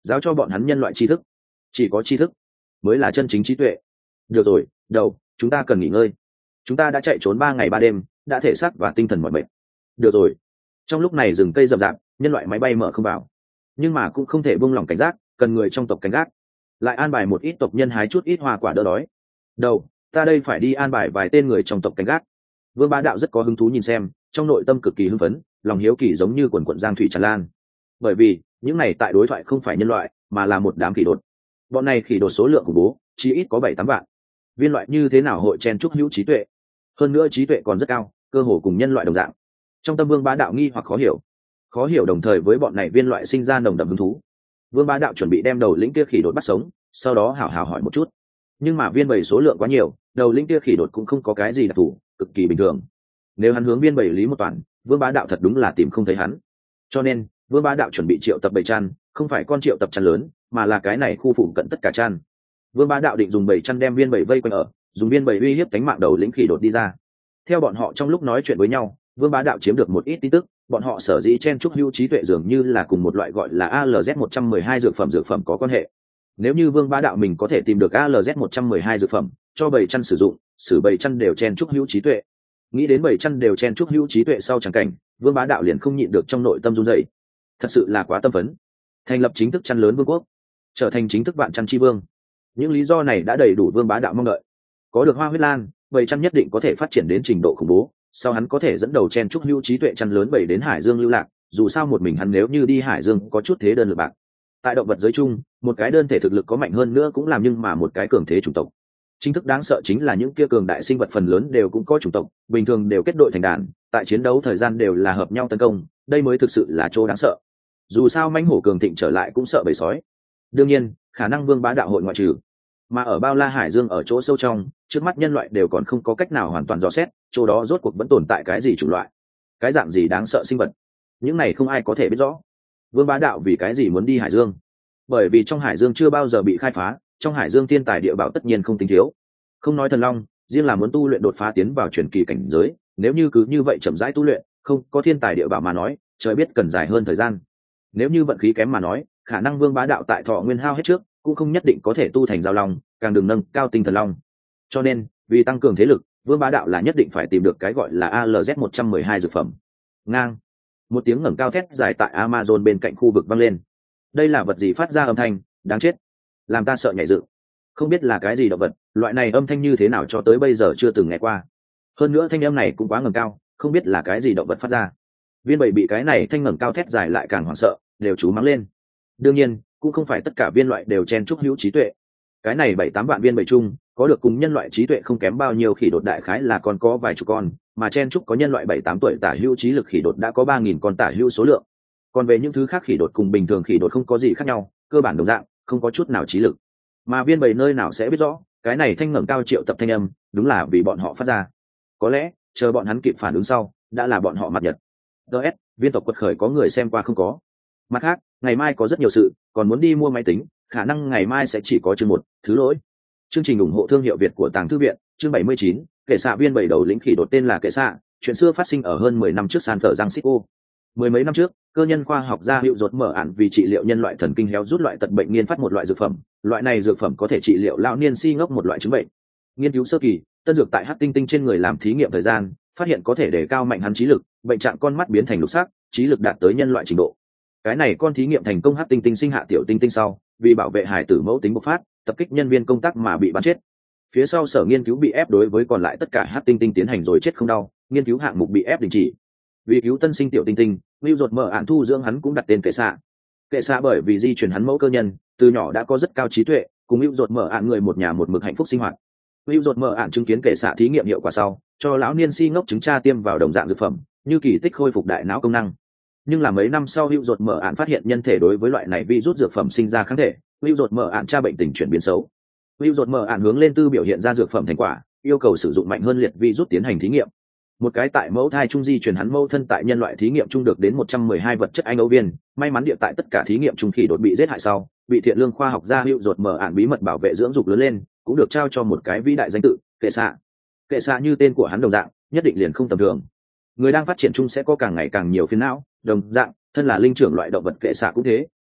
giáo cho bọn hắn nhân loại tri thức. Chỉ có tri thức mới là chân chính trí tuệ. Được rồi, đầu, chúng ta cần nghỉ ngơi. Chúng ta đã chạy trốn ba ngày ba đêm, đã thể xác và tinh thần mỏi mệt. Được rồi. Trong lúc này rừng cây rậm rạp, nhân loại máy bay mở không vào, nhưng mà cũng không thể buông lỏng cảnh giác, cần người trong tộc cảnh gác. Lại an bài một ít tộc nhân hái chút ít hoa quả đỡ đói. Đầu, ta đây phải đi an bài vài tên người trong tộc cảnh gác. Vương Bá Đạo rất có hứng thú nhìn xem, trong nội tâm cực kỳ hưng phấn, lòng hiếu kỳ giống như quần quần giang thủy tràn lan. Bởi vì những này tại đối thoại không phải nhân loại, mà là một đám khỉ đột. Bọn này khỉ đột số lượng của bố chỉ ít có bảy tám vạn. Viên loại như thế nào hội chen chúc hữu trí tuệ, hơn nữa trí tuệ còn rất cao, cơ hồ cùng nhân loại đồng dạng. Trong tâm Vương Bá Đạo nghi hoặc khó hiểu, khó hiểu đồng thời với bọn này viên loại sinh ra nồng đậm hứng thú. Vương Bá Đạo chuẩn bị đem đầu lĩnh kia khỉ đột bắt sống, sau đó hảo hảo hỏi một chút. Nhưng mà viên bầy số lượng quá nhiều, đầu lĩnh kia khỉ đột cũng không có cái gì đặc thù, cực kỳ bình thường. Nếu hắn hướng viên bầy lý một toàn, Vương Bá Đạo thật đúng là tìm không thấy hắn. Cho nên Vương Bá Đạo chuẩn bị triệu tập bầy chăn, không phải con triệu tập chăn lớn, mà là cái này khu phụ cận tất cả chăn. Vương Bá Đạo định dùng bầy chăn đem viên bầy vây quanh ở, dùng viên bầy uy hiếp cánh mạng đầu lĩnh khỉ đột đi ra. Theo bọn họ trong lúc nói chuyện với nhau, Vương Bá Đạo chiếm được một ít tin tức, bọn họ sở dĩ chen chúc hữu trí tuệ dường như là cùng một loại gọi là a lờ dét một trăm mười hai dược phẩm dược phẩm có quan hệ. Nếu như Vương Bá Đạo mình có thể tìm được a lờ dét một trăm mười hai dược phẩm, cho bầy chăn sử dụng, xử bầy chăn đều chen chúc hữu trí tuệ. Nghĩ đến bầy chăn đều chen chúc hữu trí tuệ sau chẳng cảnh, Vương Bá Đạo liền không nhịn được trong nội tâm run rẩy. Thật sự là quá tâm phấn. Thành lập chính thức chăn lớn vương quốc, trở thành chính thức vạn chăn chi vương. Những lý do này đã đầy đủ Vương Bá Đạo mong đợi. Có được Hoa Huyết Lan, bầy chăn nhất định có thể phát triển đến trình độ khủng bố, sau hắn có thể dẫn đầu chen chúc hữu trí tuệ chăn lớn bầy đến Hải Dương lưu lạc, dù sao một mình hắn nếu như đi Hải Dương có chút thế đơn lực bạc. Tại động vật giới chung, một cái đơn thể thực lực có mạnh hơn nữa cũng làm nhưng mà một cái cường thế chủng tộc. Chính thức đáng sợ chính là những kia cường đại sinh vật phần lớn đều cũng có chủng tộc, bình thường đều kết đội thành đàn, tại chiến đấu thời gian đều là hợp nhau tấn công, đây mới thực sự là chỗ đáng sợ. Dù sao mãnh hổ cường thịnh trở lại cũng sợ bầy sói. Đương nhiên, khả năng Vương Bá Đạo hội ngoại trừ. Mà ở bao la Hải Dương ở chỗ sâu trong, trước mắt nhân loại đều còn không có cách nào hoàn toàn dò xét, chỗ đó rốt cuộc vẫn tồn tại cái gì chủng loại, cái dạng gì đáng sợ sinh vật. Những này không ai có thể biết rõ. Vương Bá Đạo vì cái gì muốn đi Hải Dương? Bởi vì trong Hải Dương chưa bao giờ bị khai phá, trong Hải Dương thiên tài địa bảo tất nhiên không tính thiếu. Không nói thần long, riêng là muốn tu luyện đột phá tiến vào truyền kỳ cảnh giới, nếu như cứ như vậy chậm rãi tu luyện, không có thiên tài địa bảo mà nói, trời biết cần dài hơn thời gian. Nếu như vận khí kém mà nói, khả năng Vương Bá Đạo tại thọ nguyên hao hết trước, cũng không nhất định có thể tu thành giao long, càng đừng nâng cao tinh thần long. Cho nên, vì tăng cường thế lực, Vương Bá Đạo là nhất định phải tìm được cái gọi là a lờ dét một trăm mười hai dược phẩm. Ngang, một tiếng ngẩng cao thét dài tại Amazon bên cạnh khu vực vang lên. Đây là vật gì phát ra âm thanh, đáng chết, làm ta sợ nhảy dựng. Không biết là cái gì động vật, loại này âm thanh như thế nào cho tới bây giờ chưa từng nghe qua. Hơn nữa thanh âm này cũng quá ngẩng cao, không biết là cái gì động vật phát ra. Viên bầy bị cái này thanh ngẩng cao thét dài lại càng hoảng sợ, đều trú mắng lên. Đương nhiên, cũng không phải tất cả viên loại đều chen chúc hữu trí tuệ. Cái này bảy tám vạn viên bầy chung, có được cùng nhân loại trí tuệ không kém bao nhiêu khỉ đột đại khái là còn có vài chục con, mà chen chúc có nhân loại bảy tám tuổi tả hữu trí lực khỉ đột đã có ba nghìn con tả hữu số lượng. Còn về những thứ khác khỉ đột cùng bình thường khỉ đột không có gì khác nhau, cơ bản đồng dạng, không có chút nào trí lực. Mà viên bầy nơi nào sẽ biết rõ, cái này thanh ngẩng cao triệu tập thanh âm, đúng là vì bọn họ phát ra. Có lẽ, chờ bọn hắn kịp phản ứng sau, đã là bọn họ mặt nhật. đê ét, viên tộc quật khởi có người xem qua không có. Mặt khác, ngày mai có rất nhiều sự, còn muốn đi mua máy tính, khả năng ngày mai sẽ chỉ có chương một, thứ lỗi. Chương trình ủng hộ thương hiệu Việt của Tàng Thư viện, chương bảy mươi chín, kệ xạ viên bảy đầu lĩnh khỉ đột tên là kệ xạ, chuyện xưa phát sinh ở hơn mười năm trước San Francisco. Mười mấy năm trước, cơ nhân khoa học gia hiệu rột mở ản vì trị liệu nhân loại thần kinh héo rút loại tật bệnh nghiên phát một loại dược phẩm, loại này dược phẩm có thể trị liệu lão niên si ngốc một loại chứng bệnh. Nghiên cứu sơ kỳ, tân dược tại hắc tinh tinh trên người làm thí nghiệm thời gian, phát hiện có thể đề cao mạnh hắn trí lực, bệnh trạng con mắt biến thành lục sắc, trí lực đạt tới nhân loại trình độ. Cái này con thí nghiệm thành công, hắc tinh tinh sinh hạ tiểu tinh tinh sau, vì bảo vệ hài tử mẫu tính bộc phát, tập kích nhân viên công tác mà bị bắn chết. Phía sau sở nghiên cứu bị ép đối với còn lại tất cả hắc tinh tinh tiến hành rồi chết không đau, nghiên cứu hạng mục bị ép đình chỉ. Vì cứu tân sinh tiểu tinh tinh, Lưu Rột mở ạn thu dưỡng hắn cũng đặt tên kệ xạ. Kệ xạ bởi vì di truyền hắn mẫu cơ nhân, từ nhỏ đã có rất cao trí tuệ, cùng Lưu Rột mở ạn người một nhà một mực hạnh phúc sinh hoạt. Lưu Rột mở ạn chứng kiến kệ xạ thí nghiệm hiệu quả sau, cho lão niên si ngốc chứng tra tiêm vào đồng dạng dược phẩm, như kỳ tích khôi phục đại não công năng. Nhưng là mấy năm sau Lưu Rột mở ạn phát hiện nhân thể đối với loại này virus dược phẩm sinh ra kháng thể, Lưu Rột mở ạn tra bệnh tình chuyển biến xấu. Lưu Rột mở ạn hướng lên tư biểu hiện ra dược phẩm thành quả, yêu cầu sử dụng mạnh hơn liệt virus tiến hành thí nghiệm. Một cái tại mẫu thai trung di truyền hắn mẫu thân tại nhân loại thí nghiệm trung được đến một trăm mười hai vật chất anh ấu viên, may mắn địa tại tất cả thí nghiệm trung khỉ đột bị giết hại sau, bị thiện lương khoa học gia Hữu Rột mở ạn bí mật bảo vệ dưỡng dục lớn lên, cũng được trao cho một cái vĩ đại danh tự, kệ xạ. Kệ xạ như tên của hắn đồng dạng, nhất định liền không tầm thường. Người đang phát triển chung sẽ có càng ngày càng nhiều phiền não, đồng dạng, thân là linh trưởng loại động vật kệ xạ cũng thế,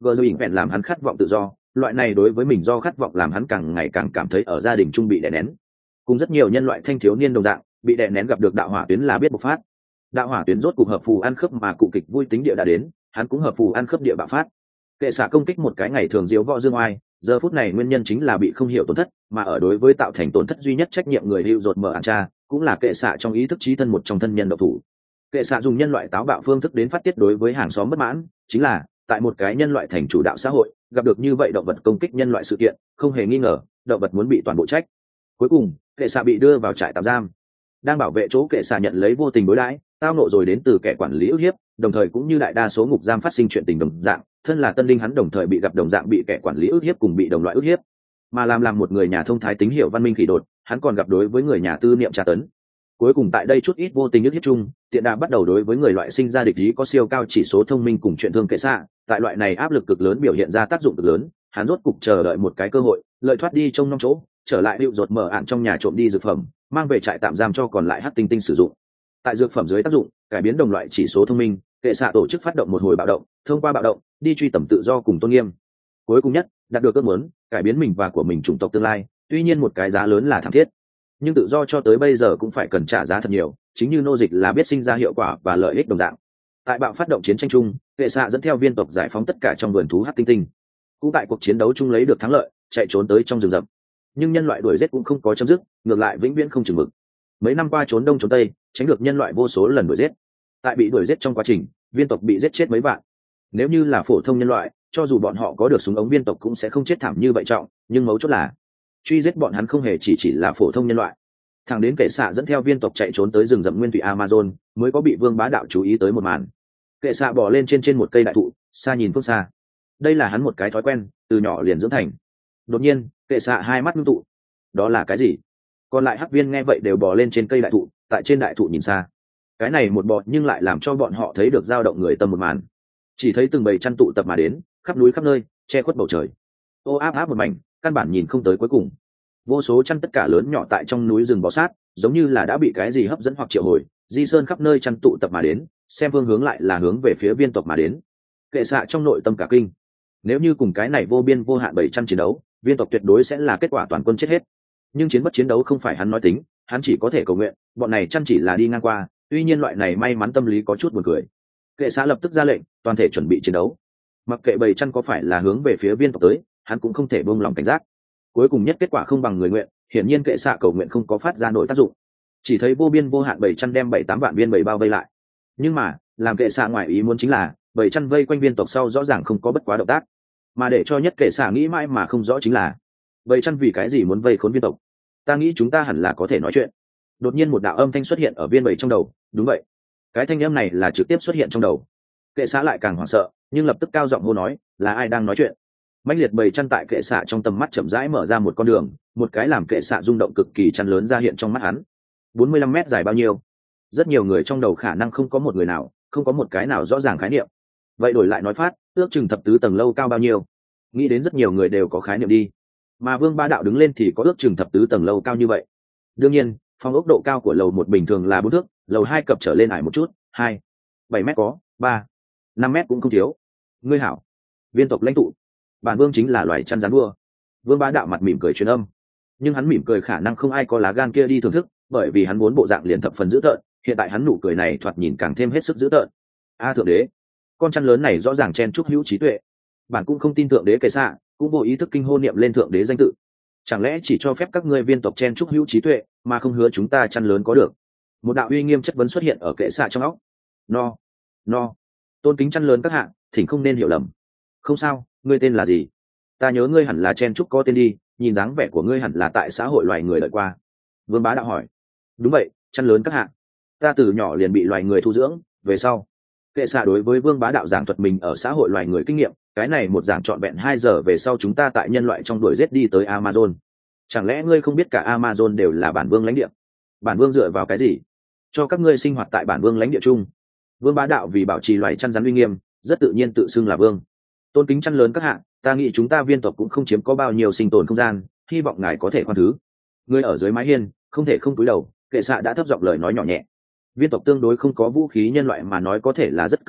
gờ dù ỉn vẹn làm hắn khát vọng tự do, loại này đối với mình do khát vọng làm hắn càng ngày càng cảm thấy ở gia đình trung bị đè nén. Cùng rất nhiều nhân loại thanh thiếu niên đồng dạng, bị đè nén gặp được đạo hỏa tuyến là biết bộc phát. Đạo hỏa tuyến rốt cục hợp phù ăn khớp mà cụ kịch vui tính địa đã đến, hắn cũng hợp phù ăn khớp địa bạo phát. Kệ xạ công kích một cái ngày thường diếu võ dương oai, giờ phút này nguyên nhân chính là bị không hiểu tổn thất, mà ở đối với tạo thành tổn thất duy nhất trách nhiệm người hữu rột mở ạn cha, cũng là kệ xạ trong ý thức trí thân một trong thân nhân độc thủ. Kệ xạ dùng nhân loại táo bạo phương thức đến phát tiết đối với hàng xóm bất mãn, chính là tại một cái nhân loại thành chủ đạo xã hội, gặp được như vậy động vật công kích nhân loại sự kiện, không hề nghi ngờ, động vật muốn bị toàn bộ trách. Cuối cùng, kệ xạ bị đưa vào trại tạm giam. Đang bảo vệ chỗ kệ xạ nhận lấy vô tình đối đãi, tao nộ rồi đến từ kẻ quản lý ức hiếp, đồng thời cũng như đại đa số ngục giam phát sinh chuyện tình đồng dạng, thân là tân linh hắn đồng thời bị gặp đồng dạng bị kẻ quản lý ức hiếp cùng bị đồng loại ức hiếp. Mà làm làm một người nhà thông thái tính hiểu văn minh khỉ đột, hắn còn gặp đối với người nhà tư niệm tra tấn. Cuối cùng tại đây chút ít vô tình ức hiếp chung, tiện đà bắt đầu đối với người loại sinh ra địch ý có siêu cao chỉ số thông minh cùng chuyện thương kệ xạ, tại loại này áp lực cực lớn biểu hiện ra tác dụng cực lớn, hắn rốt cục chờ đợi một cái cơ hội, lợi thoát đi trong năm chỗ, trở lại hữu rột mở ạn trong nhà trộm đi dược phẩm, mang về trại tạm giam cho còn lại hắc tinh tinh sử dụng. Tại dược phẩm dưới tác dụng, cải biến đồng loại chỉ số thông minh, kệ xạ tổ chức phát động một hồi bạo động, thông qua bạo động đi truy tầm tự do cùng tôn nghiêm. Cuối cùng nhất, đạt được ước muốn, cải biến mình và của mình chủng tộc tương lai, tuy nhiên một cái giá lớn là thảm thiết, nhưng tự do cho tới bây giờ cũng phải cần trả giá thật nhiều, chính như nô dịch là biết sinh ra hiệu quả và lợi ích đồng dạng. Tại bạo phát động chiến tranh chung, kệ xạ dẫn theo viên tộc giải phóng tất cả trong vườn thú hắc tinh tinh, cũng tại cuộc chiến đấu chung lấy được thắng lợi, chạy trốn tới trong rừng rậm. Nhưng nhân loại đuổi giết cũng không có chấm dứt, ngược lại vĩnh viễn không chừng mực. Mấy năm qua trốn đông trốn tây, tránh được nhân loại vô số lần đuổi giết. Tại bị đuổi giết trong quá trình, viên tộc bị giết chết mấy vạn. Nếu như là phổ thông nhân loại, cho dù bọn họ có được súng ống viên tộc cũng sẽ không chết thảm như vậy trọng, nhưng mấu chốt là truy giết bọn hắn không hề chỉ chỉ là phổ thông nhân loại. Thằng đến kệ xạ dẫn theo viên tộc chạy trốn tới rừng rậm nguyên thủy Amazon, mới có bị Vương Bá Đạo chú ý tới một màn. Kệ xạ bò lên trên trên một cây đại thụ, xa nhìn phương xa. Đây là hắn một cái thói quen, từ nhỏ liền dưỡng thành. Đột nhiên, kệ xạ hai mắt ngưng tụ. Đó là cái gì? Còn lại hắc viên nghe vậy đều bò lên trên cây đại thụ, tại trên đại thụ nhìn xa. Cái này một bò nhưng lại làm cho bọn họ thấy được dao động người tâm một màn. Chỉ thấy từng bầy chăn tụ tập mà đến, khắp núi khắp nơi, che khuất bầu trời. Ô áp áp một mảnh, căn bản nhìn không tới cuối cùng. Vô số chăn tất cả lớn nhỏ tại trong núi rừng bò sát, giống như là đã bị cái gì hấp dẫn hoặc triệu hồi, di sơn khắp nơi chăn tụ tập mà đến, xem phương hướng lại là hướng về phía viên tộc mà đến. Kệ xạ trong nội tâm cả kinh. Nếu như cùng cái này vô biên vô hạn bảy chăn chiến đấu, viên tộc tuyệt đối sẽ là kết quả toàn quân chết hết. Nhưng chiến bất chiến đấu không phải hắn nói tính, hắn chỉ có thể cầu nguyện, bọn này chăn chỉ là đi ngang qua, tuy nhiên loại này may mắn tâm lý có chút buồn cười. Kệ xạ lập tức ra lệnh, toàn thể chuẩn bị chiến đấu. Mặc kệ bầy chăn có phải là hướng về phía viên tộc tới, hắn cũng không thể buông lòng cảnh giác. Cuối cùng nhất kết quả không bằng người nguyện, hiển nhiên kệ xạ cầu nguyện không có phát ra nổi tác dụng. Chỉ thấy vô biên vô hạn bầy chăn đem bảy tám vạn viên bầy bao vây lại. Nhưng mà, làm kệ xạ ngoài ý muốn chính là, bầy chăn vây quanh viên tộc sau rõ ràng không có bất quá động tác. Mà để cho nhất kệ xạ nghĩ mãi mà không rõ chính là, bầy chăn vì cái gì muốn vây khốn viên tộc? Ta nghĩ chúng ta hẳn là có thể nói chuyện. Đột nhiên một đạo âm thanh xuất hiện ở viên bầy trong đầu, đúng vậy. Cái thanh âm này là trực tiếp xuất hiện trong đầu. Kệ xạ lại càng hoảng sợ, nhưng lập tức cao giọng hô nói, là ai đang nói chuyện? Mãnh liệt bầy chăn tại kệ xạ trong tầm mắt chậm rãi mở ra một con đường, một cái làm kệ xạ rung động cực kỳ chăn lớn ra hiện trong mắt hắn. bốn mươi lăm mét dài bao nhiêu? Rất nhiều người trong đầu khả năng không có một người nào, không có một cái nào rõ ràng khái niệm. Vậy đổi lại nói phát, ước chừng thập tứ tầng lâu cao bao nhiêu? Nghĩ đến rất nhiều người đều có khái niệm đi. Mà Vương Bá Đạo đứng lên thì có ước chừng thập tứ tầng lâu cao như vậy. Đương nhiên, phòng ốc độ cao của lầu một bình thường là bốn thước, lầu hai cập trở lên ải một chút, hai, bảy mét có, ba, năm mét cũng không thiếu. Ngươi hảo, viên tộc lãnh tụ, bản vương chính là loài chăn rắn đua. Vương Bá Đạo mặt mỉm cười truyền âm, nhưng hắn mỉm cười khả năng không ai có lá gan kia đi thưởng thức, bởi vì hắn muốn bộ dạng liền thập phần dữ tợn, hiện tại hắn nụ cười này thoạt nhìn càng thêm hết sức dữ tợn. A thượng đế, con chăn lớn này rõ ràng chen chúc hữu trí tuệ, bản cũng không tin thượng đế kệ xạ, cũng vô ý thức kinh hô niệm lên thượng đế danh tự. Chẳng lẽ chỉ cho phép các ngươi viên tộc chen chúc hữu trí tuệ, mà không hứa chúng ta chăn lớn có được? Một đạo uy nghiêm chất vấn xuất hiện ở kệ xạ trong óc. No, no, tôn kính chăn lớn các hạng, thỉnh không nên hiểu lầm. Không sao, ngươi tên là gì? Ta nhớ ngươi hẳn là chen chúc có tên đi, nhìn dáng vẻ của ngươi hẳn là tại xã hội loài người đợi qua. Vương Bá Đạo hỏi. Đúng vậy, chăn lớn các hạng. Ta từ nhỏ liền bị loài người thu dưỡng, về sau. Kệ xạ đối với Vương Bá Đạo giảng thuật mình ở xã hội loài người kinh nghiệm, cái này một giảng trọn vẹn hai giờ về sau chúng ta tại nhân loại trong đuổi giết đi tới Amazon. Chẳng lẽ ngươi không biết cả Amazon đều là bản vương lãnh địa? Bản vương dựa vào cái gì cho các ngươi sinh hoạt tại bản vương lãnh địa chung? Vương Bá Đạo vì bảo trì loài chăn rắn uy nghiêm, rất tự nhiên tự xưng là vương. Tôn kính chăn lớn các hạng, ta nghĩ chúng ta viên tộc cũng không chiếm có bao nhiêu sinh tồn không gian, hy vọng ngài có thể khoan thứ. Ngươi ở dưới mái hiên, không thể không cúi đầu. Kệ xạ đã thấp giọng lời nói nhỏ nhẹ. Viên tộc tương đối không có vũ khí nhân loại mà nói có thể là rất cường đại,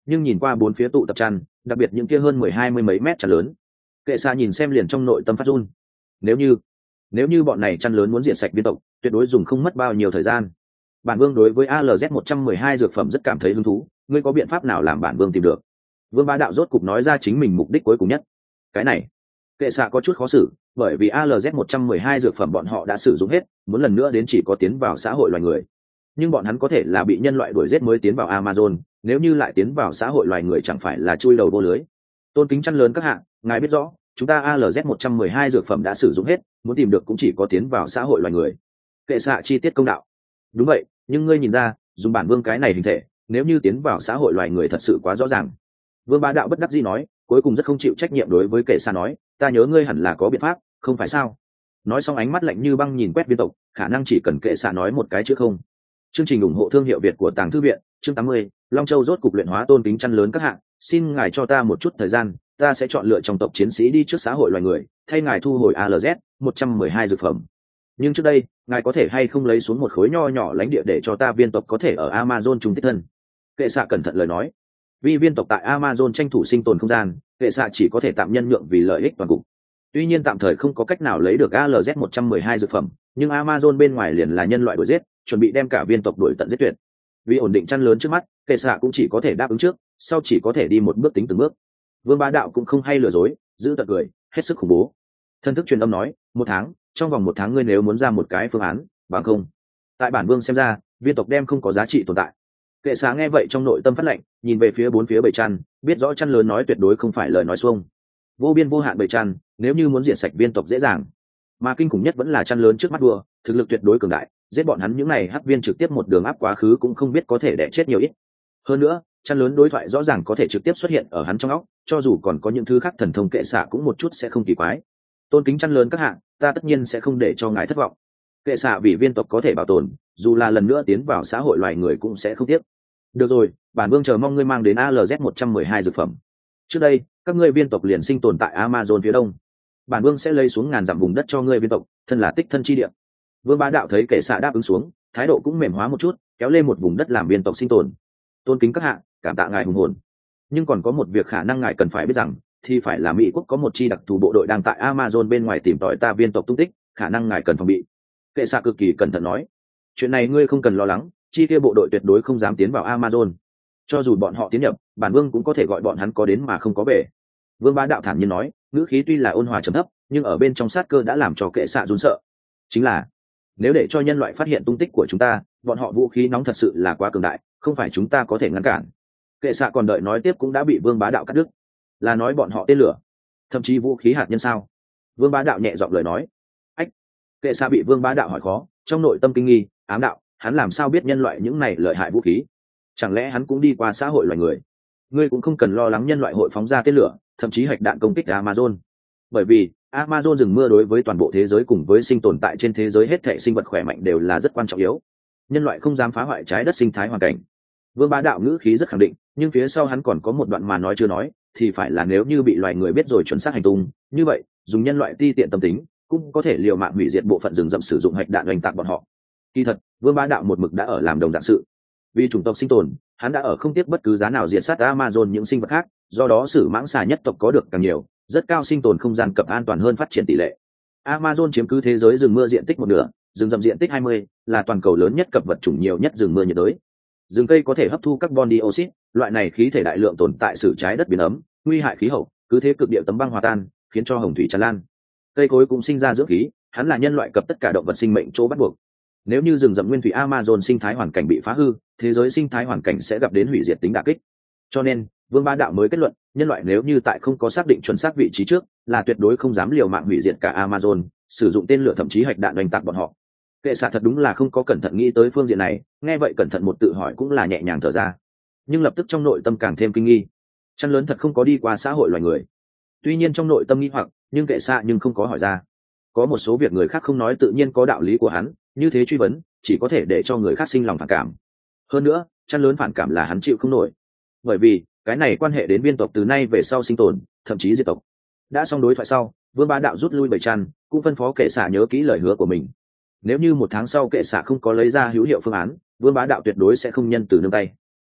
nhưng nhìn qua bốn phía tụ tập chăn, đặc biệt những kia hơn mười hai mươi mấy mét chăn lớn, kệ xạ nhìn xem liền trong nội tâm phát run. nếu như nếu như bọn này chăn lớn muốn diệt sạch viên tộc, tuyệt đối dùng không mất bao nhiêu thời gian. Bản vương đối với a lờ z một trăm mười hai dược phẩm rất cảm thấy hứng thú, ngươi có biện pháp nào làm bản vương tìm được? Vương Bá Đạo rốt cục nói ra chính mình mục đích cuối cùng nhất. Cái này kệ xạ có chút khó xử, bởi vì a lờ z một trăm mười hai dược phẩm bọn họ đã sử dụng hết, muốn lần nữa đến chỉ có tiến vào xã hội loài người. Nhưng bọn hắn có thể là bị nhân loại đuổi giết mới tiến vào Amazon, nếu như lại tiến vào xã hội loài người chẳng phải là chui đầu vô lưới. Tôn kính chăn lớn các hạng, ngài biết rõ, chúng ta a lờ z một trăm mười hai dược phẩm đã sử dụng hết, muốn tìm được cũng chỉ có tiến vào xã hội loài người. Kệ xạ chi tiết công đạo. Đúng vậy, nhưng ngươi nhìn ra, dùng bản vương cái này hình thể, nếu như tiến vào xã hội loài người thật sự quá rõ ràng. Vương Bá Đạo bất đắc dĩ nói, cuối cùng rất không chịu trách nhiệm đối với kệ xạ nói, ta nhớ ngươi hẳn là có biện pháp, không phải sao? Nói xong ánh mắt lạnh như băng nhìn quét viên tộc, khả năng chỉ cần kệ xạ nói một cái chứ không. Chương trình ủng hộ thương hiệu Việt của Tàng Thư viện, chương tám mươi, Long Châu rốt cục luyện hóa tôn kính chăn lớn các hạng, xin ngài cho ta một chút thời gian, ta sẽ chọn lựa trong tộc chiến sĩ đi trước xã hội loài người, thay ngài thu hồi a lờ z một trăm mười hai dược phẩm. Nhưng trước đây, ngài có thể hay không lấy xuống một khối nho nhỏ lãnh địa để cho ta viên tộc có thể ở Amazon trung tích thân? Kệ xạ cẩn thận lời nói. Vì viên tộc tại Amazon tranh thủ sinh tồn không gian, kệ xạ chỉ có thể tạm nhân nhượng vì lợi ích toàn cục. Tuy nhiên tạm thời không có cách nào lấy được a lờ z một trăm mười hai dược phẩm, nhưng Amazon bên ngoài liền là nhân loại đuổi giết, chuẩn bị đem cả viên tộc đuổi tận giết tuyệt. Vì ổn định chăn lớn trước mắt, kệ xạ cũng chỉ có thể đáp ứng trước, sau chỉ có thể đi một bước tính từng bước. Vương Bá Đạo cũng không hay lừa dối, giữ tận cười, hết sức khủng bố. Thân thức truyền âm nói, một tháng, trong vòng một tháng ngươi nếu muốn ra một cái phương án, bằng không. Tại bản vương xem ra, viên tộc đem không có giá trị tồn tại. Kệ xạ nghe vậy trong nội tâm phát lệnh, nhìn về phía bốn phía bầy chăn, biết rõ chăn lớn nói tuyệt đối không phải lời nói xuông. Vô biên vô hạn bầy chăn, nếu như muốn diệt sạch viên tộc dễ dàng, mà kinh khủng nhất vẫn là chăn lớn trước mắt đua, thực lực tuyệt đối cường đại, giết bọn hắn những này hắc viên trực tiếp một đường áp quá khứ cũng không biết có thể đẻ chết nhiều ít. Hơn nữa, chăn lớn đối thoại rõ ràng có thể trực tiếp xuất hiện ở hắn trong óc, cho dù còn có những thứ khác thần thông kệ xạ cũng một chút sẽ không kỳ quái. Tôn kính chăn lớn các hạng, ta tất nhiên sẽ không để cho ngài thất vọng. Kệ xạ vì viên tộc có thể bảo tồn, dù là lần nữa tiến vào xã hội loài người cũng sẽ không tiếc. Được rồi, bản vương chờ mong ngươi mang đến a lờ z một trăm mười hai dược phẩm. Trước đây, các ngươi viên tộc liền sinh tồn tại Amazon phía đông. Bản vương sẽ lấy xuống ngàn dặm vùng đất cho ngươi viên tộc, thân là tích thân chi địa. Vương Bá Đạo thấy kệ xạ đáp ứng xuống, thái độ cũng mềm hóa một chút, kéo lên một vùng đất làm viên tộc sinh tồn. Tôn kính các hạng, cảm tạ ngài hùng hồn. Nhưng còn có một việc khả năng ngài cần phải biết rằng, thì phải là Mỹ quốc có một chi đặc thù bộ đội đang tại Amazon bên ngoài tìm tòi ta viên tộc tung tích, khả năng ngài cần phòng bị. Kệ xạ cực kỳ cẩn thận nói, chuyện này ngươi không cần lo lắng, chi kia bộ đội tuyệt đối không dám tiến vào Amazon. Cho dù bọn họ tiến nhập, bản vương cũng có thể gọi bọn hắn có đến mà không có về. Vương Bá Đạo thản nhiên nói, ngữ khí tuy là ôn hòa trầm thấp, nhưng ở bên trong sát cơ đã làm cho kệ xạ run sợ. Chính là, nếu để cho nhân loại phát hiện tung tích của chúng ta, bọn họ vũ khí nóng thật sự là quá cường đại, không phải chúng ta có thể ngăn cản. Kệ xạ còn đợi nói tiếp cũng đã bị Vương Bá Đạo cắt đứt. Là nói bọn họ tên lửa, thậm chí vũ khí hạt nhân sao? Vương Bá Đạo nhẹ giọng lời nói. Ách! Kệ xạ bị Vương Bá Đạo hỏi khó, trong nội tâm kinh nghi, ám đạo, hắn làm sao biết nhân loại những này lợi hại vũ khí? Chẳng lẽ hắn cũng đi qua xã hội loài người? Ngươi cũng không cần lo lắng nhân loại hội phóng ra tên lửa, thậm chí hạch đạn công kích Amazon. Bởi vì Amazon rừng mưa đối với toàn bộ thế giới cùng với sinh tồn tại trên thế giới hết thảy sinh vật khỏe mạnh đều là rất quan trọng yếu. Nhân loại không dám phá hoại trái đất sinh thái hoàn cảnh. Vương Bá Đạo ngữ khí rất khẳng định, nhưng phía sau hắn còn có một đoạn mà nói chưa nói, thì phải là nếu như bị loài người biết rồi chuẩn xác hành tung, như vậy, dùng nhân loại ti tiện tâm tính, cũng có thể liều mạng hủy diệt bộ phận rừng rậm sử dụng hạch đạn oanh tạc bọn họ. Kỳ thật, Vương Bá Đạo một mực đã ở làm đồng dạng sự. Vì chủng tộc sinh tồn, hắn đã ở không tiếc bất cứ giá nào diệt sát Amazon những sinh vật khác, do đó sử mãng xà nhất tộc có được càng nhiều, rất cao sinh tồn không gian cập an toàn hơn phát triển tỷ lệ. Amazon chiếm cứ thế giới rừng mưa diện tích một nửa, rừng rậm diện tích hai mươi, là toàn cầu lớn nhất cập vật chủng nhiều nhất rừng mưa nhiệt đới. Rừng cây có thể hấp thu carbon dioxide, loại này khí thể đại lượng tồn tại sử trái đất biến ấm, nguy hại khí hậu, cứ thế cực địa tấm băng hòa tan, khiến cho hồng thủy tràn lan. Cây cối cũng sinh ra dưỡng khí, hắn là nhân loại cập tất cả động vật sinh mệnh chỗ bắt buộc. Nếu như rừng rậm nguyên thủy Amazon sinh thái hoàn cảnh bị phá hư, thế giới sinh thái hoàn cảnh sẽ gặp đến hủy diệt tính đả kích. Cho nên, Vương Bá Đạo mới kết luận, nhân loại nếu như tại không có xác định chuẩn xác vị trí trước, là tuyệt đối không dám liều mạng hủy diệt cả Amazon, sử dụng tên lửa thậm chí hạch đạn đánh tạc bọn họ. Kệ xạ thật đúng là không có cẩn thận nghĩ tới phương diện này, nghe vậy cẩn thận một tự hỏi cũng là nhẹ nhàng thở ra. Nhưng lập tức trong nội tâm càng thêm kinh nghi. Chăn lớn thật không có đi qua xã hội loài người. Tuy nhiên trong nội tâm nghi hoặc, nhưng kệ xạ nhưng không có hỏi ra. Có một số việc người khác không nói tự nhiên có đạo lý của hắn, như thế truy vấn, chỉ có thể để cho người khác sinh lòng phản cảm. Hơn nữa, chăn lớn phản cảm là hắn chịu không nổi. Bởi vì, cái này quan hệ đến viên tộc từ nay về sau sinh tồn, thậm chí diệt tộc. Đã xong đối thoại sau, Vương Bá Đạo rút lui bầy chăn, cũng phân phó kệ xạ nhớ kỹ lời hứa của mình. Nếu như một tháng sau kệ xạ không có lấy ra hữu hiệu phương án, Vương Bá Đạo tuyệt đối sẽ không nhân từ nương tay.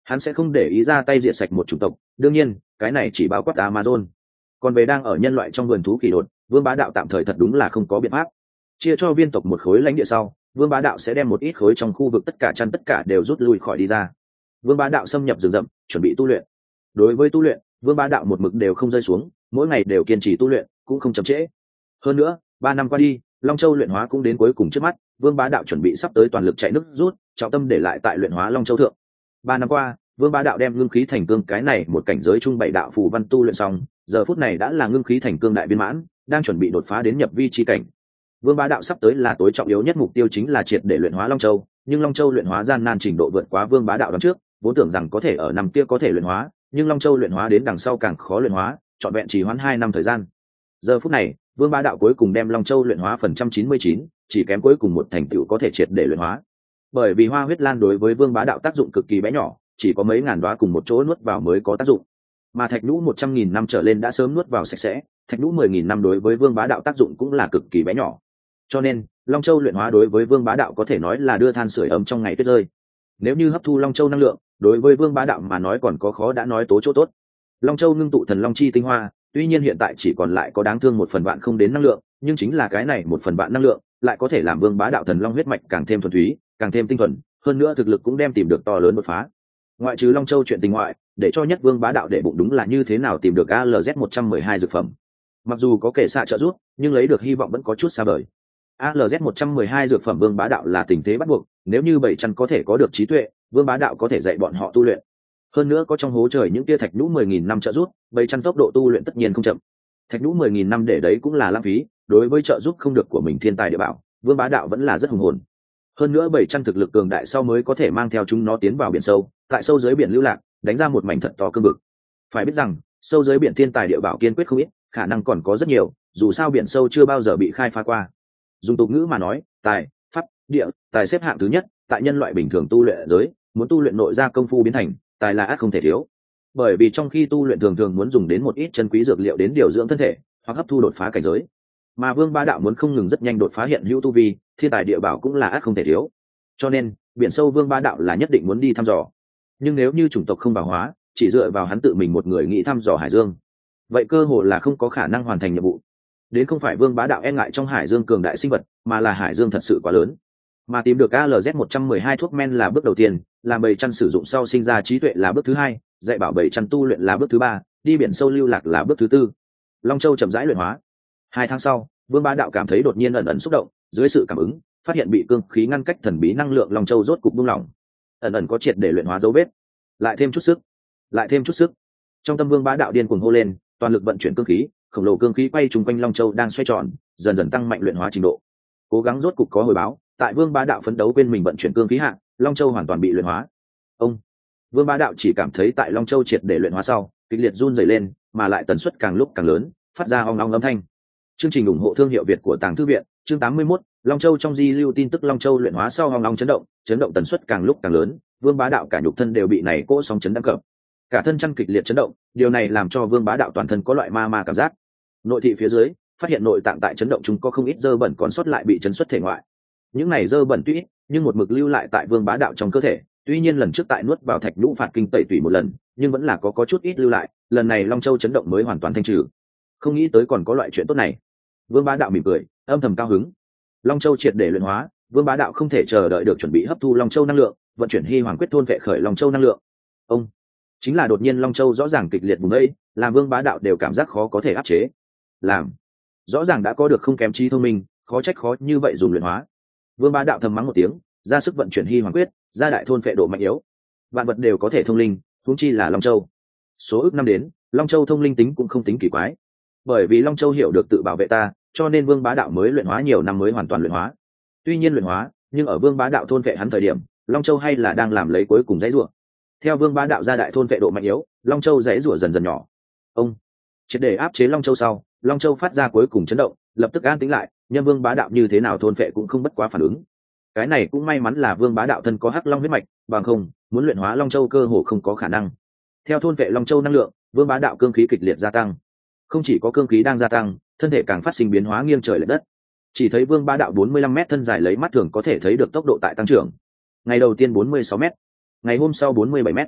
hắn sẽ không để ý ra tay diệt sạch một chủng tộc, đương nhiên cái này chỉ bao quát Amazon. Còn về đang ở nhân loại trong vườn thú kỳ đột, vương bá đạo tạm thời thật đúng là không có biện pháp. Chia cho viên tộc một khối lãnh địa sau, vương bá đạo sẽ đem một ít khối trong khu vực tất cả chăn tất cả đều rút lui khỏi đi ra. Vương bá đạo xâm nhập rừng rậm, chuẩn bị tu luyện. Đối với tu luyện, vương bá đạo một mực đều không rơi xuống, mỗi ngày đều kiên trì tu luyện, cũng không chậm trễ. Hơn nữa, ba năm qua đi, Long Châu luyện hóa cũng đến cuối cùng trước mắt, vương bá đạo chuẩn bị sắp tới toàn lực chạy nước rút, trọng tâm để lại tại luyện hóa Long Châu thượng. Ba năm qua, vương bá đạo đem ngưng khí thành cương cái này một cảnh giới trung bảy đạo phù văn tu luyện xong, giờ phút này đã là ngưng khí thành cương đại viên mãn, đang chuẩn bị đột phá đến nhập vi chi cảnh. Vương bá đạo sắp tới là tối trọng yếu nhất mục tiêu chính là triệt để luyện hóa Long Châu, nhưng Long Châu luyện hóa gian nan trình độ vượt quá vương bá đạo đón trước, vốn tưởng rằng có thể ở năm kia có thể luyện hóa, nhưng Long Châu luyện hóa đến đằng sau càng khó luyện hóa, trọn vẹn chỉ hoãn hai năm thời gian. Giờ phút này, vương bá đạo cuối cùng đem Long Châu luyện hóa phần trăm chín mươi chín, chỉ kém cuối cùng một thành tựu có thể triệt để luyện hóa. Bởi vì hoa huyết lan đối với vương bá đạo tác dụng cực kỳ bé nhỏ, chỉ có mấy ngàn đóa cùng một chỗ nuốt vào mới có tác dụng, mà thạch nhũ một trăm nghìn năm trở lên đã sớm nuốt vào sạch sẽ, thạch nhũ mười nghìn năm đối với vương bá đạo tác dụng cũng là cực kỳ bé nhỏ. Cho nên Long Châu luyện hóa đối với vương bá đạo có thể nói là đưa than sưởi ấm trong ngày tuyết rơi. Nếu như hấp thu Long Châu năng lượng, đối với vương bá đạo mà nói còn có khó đã nói tố chỗ tốt. Long Châu ngưng tụ thần long chi tinh hoa, tuy nhiên hiện tại chỉ còn lại có đáng thương một phần vạn không đến năng lượng, nhưng chính là cái này một phần vạn năng lượng lại có thể làm vương bá đạo thần long huyết mạch càng thêm thuần túy, càng thêm tinh thuần, hơn nữa thực lực cũng đem tìm được to lớn đột phá. Ngoại trừ Long Châu chuyện tình ngoại, để cho nhất vương bá đạo để bụng đúng là như thế nào tìm được a lờ dét một trăm mười hai dược phẩm. Mặc dù có kẻ xạ trợ giúp, nhưng lấy được hy vọng vẫn có chút xa vời. a lờ dét một trăm mười hai dược phẩm vương bá đạo là tình thế bắt buộc, nếu như bảy trăm có thể có được trí tuệ, vương bá đạo có thể dạy bọn họ tu luyện. Hơn nữa có trong hố trời những tia thạch nhũ mười nghìn năm trợ giúp, bảy trăm tốc độ tu luyện tất nhiên không chậm. Thạch nhũ mười nghìn năm để đấy cũng là lãng phí, đối với trợ giúp không được của mình thiên tài địa bảo, vương bá đạo vẫn là rất hùng hồn. Hơn nữa bảy trăm thực lực cường đại sau mới có thể mang theo chúng nó tiến vào biển sâu, tại sâu dưới biển lưu lạc, đánh ra một mảnh thật to cương vực. Phải biết rằng, sâu dưới biển thiên tài địa bảo kiên quyết không ít, khả năng còn có rất nhiều, dù sao biển sâu chưa bao giờ bị khai phá qua. Dùng tục ngữ mà nói, tài, pháp, địa, tài xếp hạng thứ nhất, tại nhân loại bình thường tu luyện giới, muốn tu luyện nội gia công phu biến thành, tài là ắt không thể thiếu. Bởi vì trong khi tu luyện thường thường muốn dùng đến một ít chân quý dược liệu đến điều dưỡng thân thể, hoặc hấp thu đột phá cảnh giới. Mà vương bá đạo muốn không ngừng rất nhanh đột phá hiện hữu tu vi, thiên tài địa bảo cũng là ắt không thể thiếu. Cho nên biển sâu vương bá đạo là nhất định muốn đi thăm dò. Nhưng nếu như chủng tộc không bảo hóa, chỉ dựa vào hắn tự mình một người nghĩ thăm dò hải dương, vậy cơ hội là không có khả năng hoàn thành nhiệm vụ. Đến không phải vương bá đạo e ngại trong hải dương cường đại sinh vật, mà là hải dương thật sự quá lớn. Mà tìm được a lờ dét một trăm mười hai thuốc men là bước đầu tiên, làm bầy chăn sử dụng sau sinh ra trí tuệ là bước thứ hai, dạy bảo bầy chăn tu luyện là bước thứ ba, đi biển sâu lưu lạc là bước thứ tư. Long Châu chậm rãi luyện hóa. Hai tháng sau, vương bá đạo cảm thấy đột nhiên ẩn ẩn xúc động, dưới sự cảm ứng, phát hiện bị cương khí ngăn cách thần bí năng lượng Long Châu rốt cục buông lỏng, ẩn ẩn có triệt để luyện hóa dấu vết. Lại thêm chút sức, lại thêm chút sức. Trong tâm vương bá đạo điên cuồng hô lên, toàn lực vận chuyển cương khí, khổng lồ cương khí quay trùng quanh Long Châu đang xoay tròn, dần dần tăng mạnh luyện hóa trình độ. Cố gắng rốt cục có hồi báo, tại vương bá đạo phấn đấu quên mình vận chuyển cương khí hạ, Long Châu hoàn toàn bị luyện hóa. Ông vương bá đạo chỉ cảm thấy tại Long Châu triệt để luyện hóa sau, kịch liệt run rẩy lên, mà lại tần suất càng lúc càng lớn, phát ra ong ong âm thanh. Chương trình ủng hộ thương hiệu Việt của Tàng Thư viện, chương tám mươi mốt, Long Châu trong di lưu tin tức Long Châu luyện hóa sau ong ong chấn động, chấn động tần suất càng lúc càng lớn, vương bá đạo cả nhục thân đều bị này cỗ sóng chấn đâm cập. Cả thân chăn kịch liệt chấn động, điều này làm cho vương bá đạo toàn thân có loại ma ma cảm giác. Nội thị phía dưới, phát hiện nội tạng tại chấn động chúng có không ít dơ bẩn còn sót lại bị chấn xuất thể ngoại. Những này dơ bẩn tuy ít, nhưng một mực lưu lại tại vương bá đạo trong cơ thể, tuy nhiên lần trước tại nuốt vào thạch nhũ phạt kinh tẩy tủy một lần, nhưng vẫn là có có chút ít lưu lại, lần này Long Châu chấn động mới hoàn toàn thanh trừ. Không nghĩ tới còn có loại chuyện tốt này. Vương bá đạo mỉm cười, âm thầm cao hứng. Long Châu triệt để luyện hóa, vương bá đạo không thể chờ đợi được chuẩn bị hấp thu Long Châu năng lượng, vận chuyển Hy Hoàng quyết thôn vệ khởi Long Châu năng lượng. Ông chính là đột nhiên Long Châu rõ ràng kịch liệt bùng ấy, làm vương bá đạo đều cảm giác khó có thể áp chế. Làm rõ ràng đã có được không kém trí thông minh, khó trách khó như vậy dùng luyện hóa. Vương bá đạo thầm mắng một tiếng, ra sức vận chuyển Hy Hoàng quyết, ra đại thôn vệ độ mạnh yếu. Vạn vật đều có thể thông linh, huống chi là Long Châu. Số ước năm đến, Long Châu thông linh tính cũng không tính kỳ quái. Bởi vì Long Châu hiểu được tự bảo vệ ta, cho nên vương bá đạo mới luyện hóa nhiều năm mới hoàn toàn luyện hóa. Tuy nhiên luyện hóa, nhưng ở vương bá đạo thôn vệ hắn thời điểm, Long Châu hay là đang làm lấy cuối cùng dãy rủa. Theo vương bá đạo ra đại thôn vệ độ mạnh yếu, Long Châu dãy rủa dần dần nhỏ. Ông triệt để áp chế Long Châu sau, Long Châu phát ra cuối cùng chấn động, lập tức an tĩnh lại, nhưng vương bá đạo như thế nào thôn vệ cũng không bất quá phản ứng. Cái này cũng may mắn là vương bá đạo thân có hắc long huyết mạch, bằng không muốn luyện hóa Long Châu cơ hồ không có khả năng. Theo thôn vệ Long Châu năng lượng, vương bá đạo cương khí kịch liệt gia tăng. Không chỉ có cương khí đang gia tăng, thân thể càng phát sinh biến hóa nghiêng trời lệch đất. Chỉ thấy vương bá đạo bốn mươi lăm mét thân dài lấy mắt thường có thể thấy được tốc độ tại tăng trưởng. Ngày đầu tiên bốn mươi sáu mét, ngày hôm sau bốn mươi bảy mét,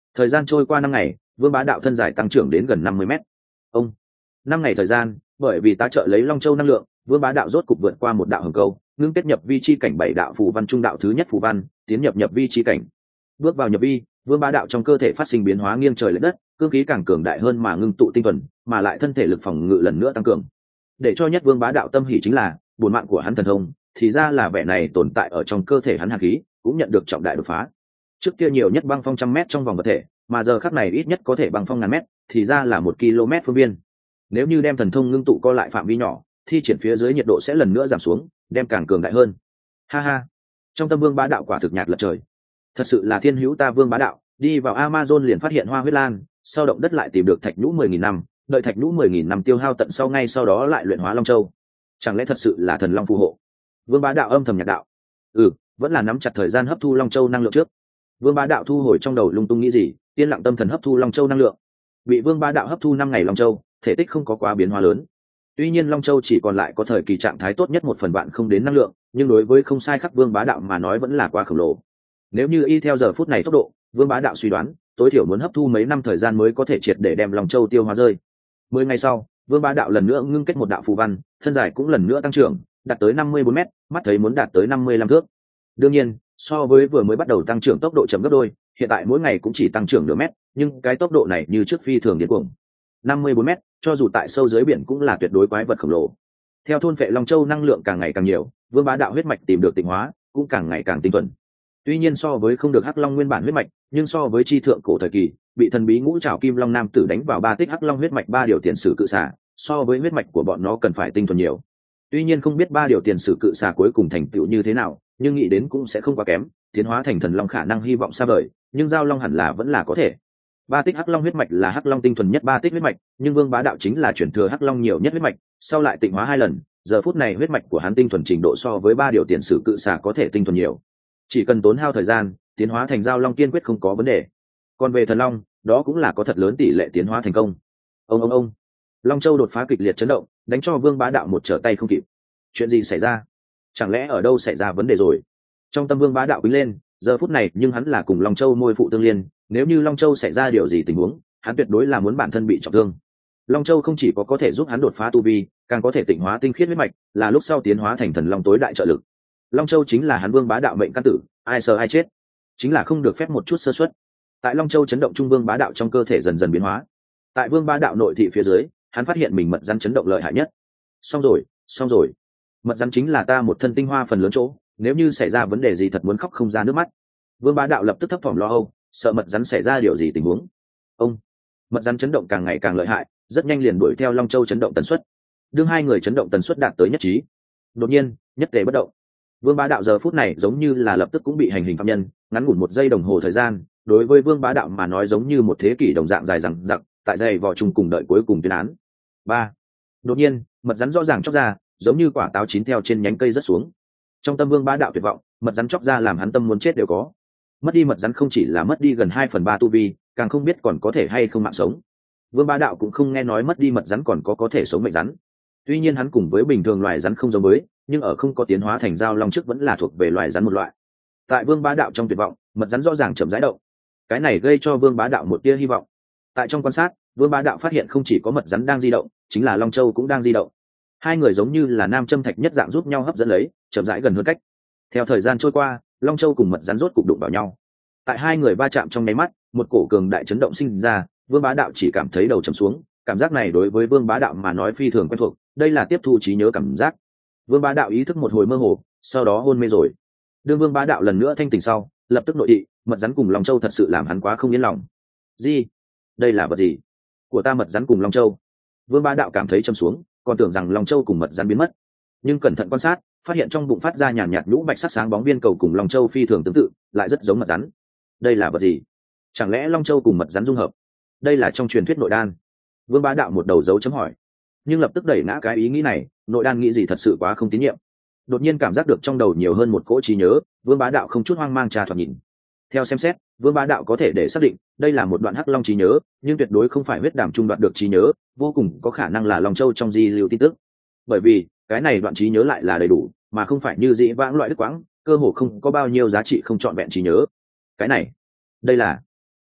Thời gian trôi qua năm ngày, vương bá đạo thân dài tăng trưởng đến gần năm mươi mét. Ông năm ngày thời gian, bởi vì tá trợ lấy Long Châu năng lượng, vương bá đạo rốt cục vượt qua một đạo hồng câu, ngưng kết nhập vi chi cảnh bảy đạo phù văn trung đạo thứ nhất phù văn, tiến nhập nhập vi chi cảnh. Bước vào nhập vi, vương bá đạo trong cơ thể phát sinh biến hóa nghiêng trời lệch đất, cương khí càng cường đại hơn mà ngưng tụ tinh thuần, mà lại thân thể lực phòng ngự lần nữa tăng cường. Để cho nhất vương bá đạo tâm hỉ chính là bổn mạng của hắn thần thông, thì ra là vẻ này tồn tại ở trong cơ thể hắn hàn khí, cũng nhận được trọng đại đột phá. Trước kia nhiều nhất băng phong trăm mét trong vòng vật thể, mà giờ khắc này ít nhất có thể băng phong ngàn mét, thì ra là một km phương viên. Nếu như đem thần thông ngưng tụ co lại phạm vi nhỏ, thi triển phía dưới nhiệt độ sẽ lần nữa giảm xuống, đem càng cường đại hơn. Ha ha, trong tâm vương bá đạo quả thực nhạt lật trời. Thật sự là thiên hữu ta vương bá đạo, đi vào Amazon liền phát hiện hoa huyết lan, sau động đất lại tìm được thạch nhũ mười nghìn năm, đợi thạch nhũ mười nghìn năm tiêu hao tận sau ngay sau đó lại luyện hóa Long Châu. Chẳng lẽ thật sự là thần long phù hộ? Vương bá đạo âm thầm nhạt đạo. Ừ, vẫn là nắm chặt thời gian hấp thu Long Châu năng lượng trước. Vương bá đạo thu hồi trong đầu lung tung nghĩ gì, yên lặng tâm thần hấp thu Long Châu năng lượng. Bị vương bá đạo hấp thu năm ngày Long Châu, thể tích không có quá biến hóa lớn. Tuy nhiên Long Châu chỉ còn lại có thời kỳ trạng thái tốt nhất một phần vạn không đến năng lượng, nhưng đối với không sai khắc vương bá đạo mà nói vẫn là quá khổng lồ. Nếu như y theo giờ phút này tốc độ, vương bá đạo suy đoán tối thiểu muốn hấp thu mấy năm thời gian mới có thể triệt để đem Long Châu tiêu hóa rơi. Mười ngày sau, vương bá đạo lần nữa ngưng kết một đạo phù văn, thân dài cũng lần nữa tăng trưởng, đạt tới năm mươi bốn mét, mắt thấy muốn đạt tới năm mươi lăm thước. Đương nhiên, so với vừa mới bắt đầu tăng trưởng tốc độ chậm gấp đôi, hiện tại mỗi ngày cũng chỉ tăng trưởng nửa mét, nhưng cái tốc độ này như trước phi thường điên cuồng. năm mươi bốn mét, cho dù tại sâu dưới biển cũng là tuyệt đối quái vật khổng lồ. Theo thôn phệ Long Châu năng lượng càng ngày càng nhiều, vương bá đạo huyết mạch tìm được tịnh hóa, cũng càng ngày càng tinh thuần. Tuy nhiên so với không được hắc long nguyên bản huyết mạch, nhưng so với chi thượng cổ thời kỳ bị thần bí ngũ trảo kim long nam tử đánh vào ba tích hắc long huyết mạch ba điều tiền sử cự xà, so với huyết mạch của bọn nó cần phải tinh thuần nhiều. Tuy nhiên không biết ba điều tiền sử cự xà cuối cùng thành tựu như thế nào, nhưng nghĩ đến cũng sẽ không quá kém, tiến hóa thành thần long khả năng hy vọng xa vời, nhưng giao long hẳn là vẫn là có thể. Ba tích hắc long huyết mạch là hắc long tinh thuần nhất ba tích huyết mạch, nhưng vương bá đạo chính là chuyển thừa hắc long nhiều nhất huyết mạch, sau lại tịnh hóa hai lần, giờ phút này huyết mạch của hắn tinh thuần trình độ so với ba điều tiền sử cự xà có thể tinh thuần nhiều. Chỉ cần tốn hao thời gian, tiến hóa thành giao long kiên quyết không có vấn đề. Còn về thần long, đó cũng là có thật lớn tỷ lệ tiến hóa thành công. Ông ông ông, Long Châu đột phá kịch liệt chấn động, đánh cho vương bá đạo một trở tay không kịp. Chuyện gì xảy ra? Chẳng lẽ ở đâu xảy ra vấn đề rồi? Trong tâm vương bá đạo quýnh lên, giờ phút này nhưng hắn là cùng Long Châu môi phụ tương liên, nếu như Long Châu xảy ra điều gì tình huống, hắn tuyệt đối là muốn bản thân bị trọng thương. Long Châu không chỉ có có thể giúp hắn đột phá tu vi, càng có thể tịnh hóa tinh khiết huyết mạch, là lúc sau tiến hóa thành thần long tối đại trợ lực. Long Châu chính là hắn vương bá đạo mệnh căn tử, ai sợ ai chết, chính là không được phép một chút sơ suất. Tại Long Châu chấn động trung vương bá đạo trong cơ thể dần dần biến hóa. Tại vương bá đạo nội thị phía dưới, hắn phát hiện mình mật rắn chấn động lợi hại nhất. Xong rồi, xong rồi, mật rắn chính là ta một thân tinh hoa phần lớn chỗ, nếu như xảy ra vấn đề gì thật muốn khóc không ra nước mắt. Vương bá đạo lập tức thấp thỏm lo âu, sợ mật rắn xảy ra điều gì tình huống. Ông, mật rắn chấn động càng ngày càng lợi hại, rất nhanh liền đuổi theo Long Châu chấn động tần suất. Đương hai người chấn động tần suất đạt tới nhất trí, đột nhiên nhất tề bất động. Vương bá đạo giờ phút này giống như là lập tức cũng bị hành hình phạm nhân, ngắn ngủn một giây đồng hồ thời gian, đối với vương bá đạo mà nói giống như một thế kỷ đồng dạng dài dằng dặc, tại dày vò chung cùng đợi cuối cùng tuyên án. Ba, đột nhiên mật rắn rõ ràng chóc ra, giống như quả táo chín theo trên nhánh cây rớt xuống. Trong tâm vương bá đạo tuyệt vọng, mật rắn chóc ra làm hắn tâm muốn chết đều có. Mất đi mật rắn không chỉ là mất đi gần hai phần ba tu vi, càng không biết còn có thể hay không mạng sống. Vương bá đạo cũng không nghe nói mất đi mật rắn còn có có thể sống mệnh rắn. Tuy nhiên hắn cùng với bình thường loài rắn không giống với, nhưng ở không có tiến hóa thành giao long trước vẫn là thuộc về loài rắn một loại. Tại vương bá đạo trong tuyệt vọng, mật rắn rõ ràng chậm rãi động. Cái này gây cho vương bá đạo một tia hy vọng. Tại trong quan sát, vương bá đạo phát hiện không chỉ có mật rắn đang di động, chính là Long Châu cũng đang di động. Hai người giống như là nam châm thạch nhất dạng giúp nhau hấp dẫn lấy, chậm rãi gần hơn cách. Theo thời gian trôi qua, Long Châu cùng mật rắn rốt cục đụng vào nhau. Tại hai người va chạm trong nháy mắt, một cổ cường đại chấn động sinh ra, vương bá đạo chỉ cảm thấy đầu trầm xuống. Cảm giác này đối với vương bá đạo mà nói phi thường quen thuộc, đây là tiếp thu trí nhớ cảm giác. Vương bá đạo ý thức một hồi mơ hồ, sau đó hôn mê rồi. Đương vương bá đạo lần nữa thanh tỉnh sau, lập tức nội thị, mật rắn cùng Long Châu thật sự làm hắn quá không yên lòng. Gì? Đây là vật gì? Của ta mật rắn cùng Long Châu. Vương bá đạo cảm thấy trầm xuống, còn tưởng rằng Long Châu cùng mật rắn biến mất. Nhưng cẩn thận quan sát, phát hiện trong bụng phát ra nhàn nhạt nhũ bạch sắc sáng bóng viên cầu cùng Long Châu phi thường tương tự, lại rất giống mật rắn. Đây là vật gì? Chẳng lẽ Long Châu cùng mật rắn dung hợp? Đây là trong truyền thuyết nội đan. Vương bá đạo một đầu dấu chấm hỏi, nhưng lập tức đẩy ngã cái ý nghĩ này, nội đan nghĩ gì thật sự quá không tín nhiệm. Đột nhiên cảm giác được trong đầu nhiều hơn một cỗ trí nhớ, vương bá đạo không chút hoang mang trà thoạt nhìn. Theo xem xét, vương bá đạo có thể để xác định đây là một đoạn hắc long trí nhớ, nhưng tuyệt đối không phải huyết đàm trung đoạn được trí nhớ, vô cùng có khả năng là Long Châu trong di lưu tin tức. Bởi vì cái này đoạn trí nhớ lại là đầy đủ, mà không phải như dĩ vãng loại đứt quãng, cơ hồ không có bao nhiêu giá trị không trọn vẹn trí nhớ. Cái này, đây là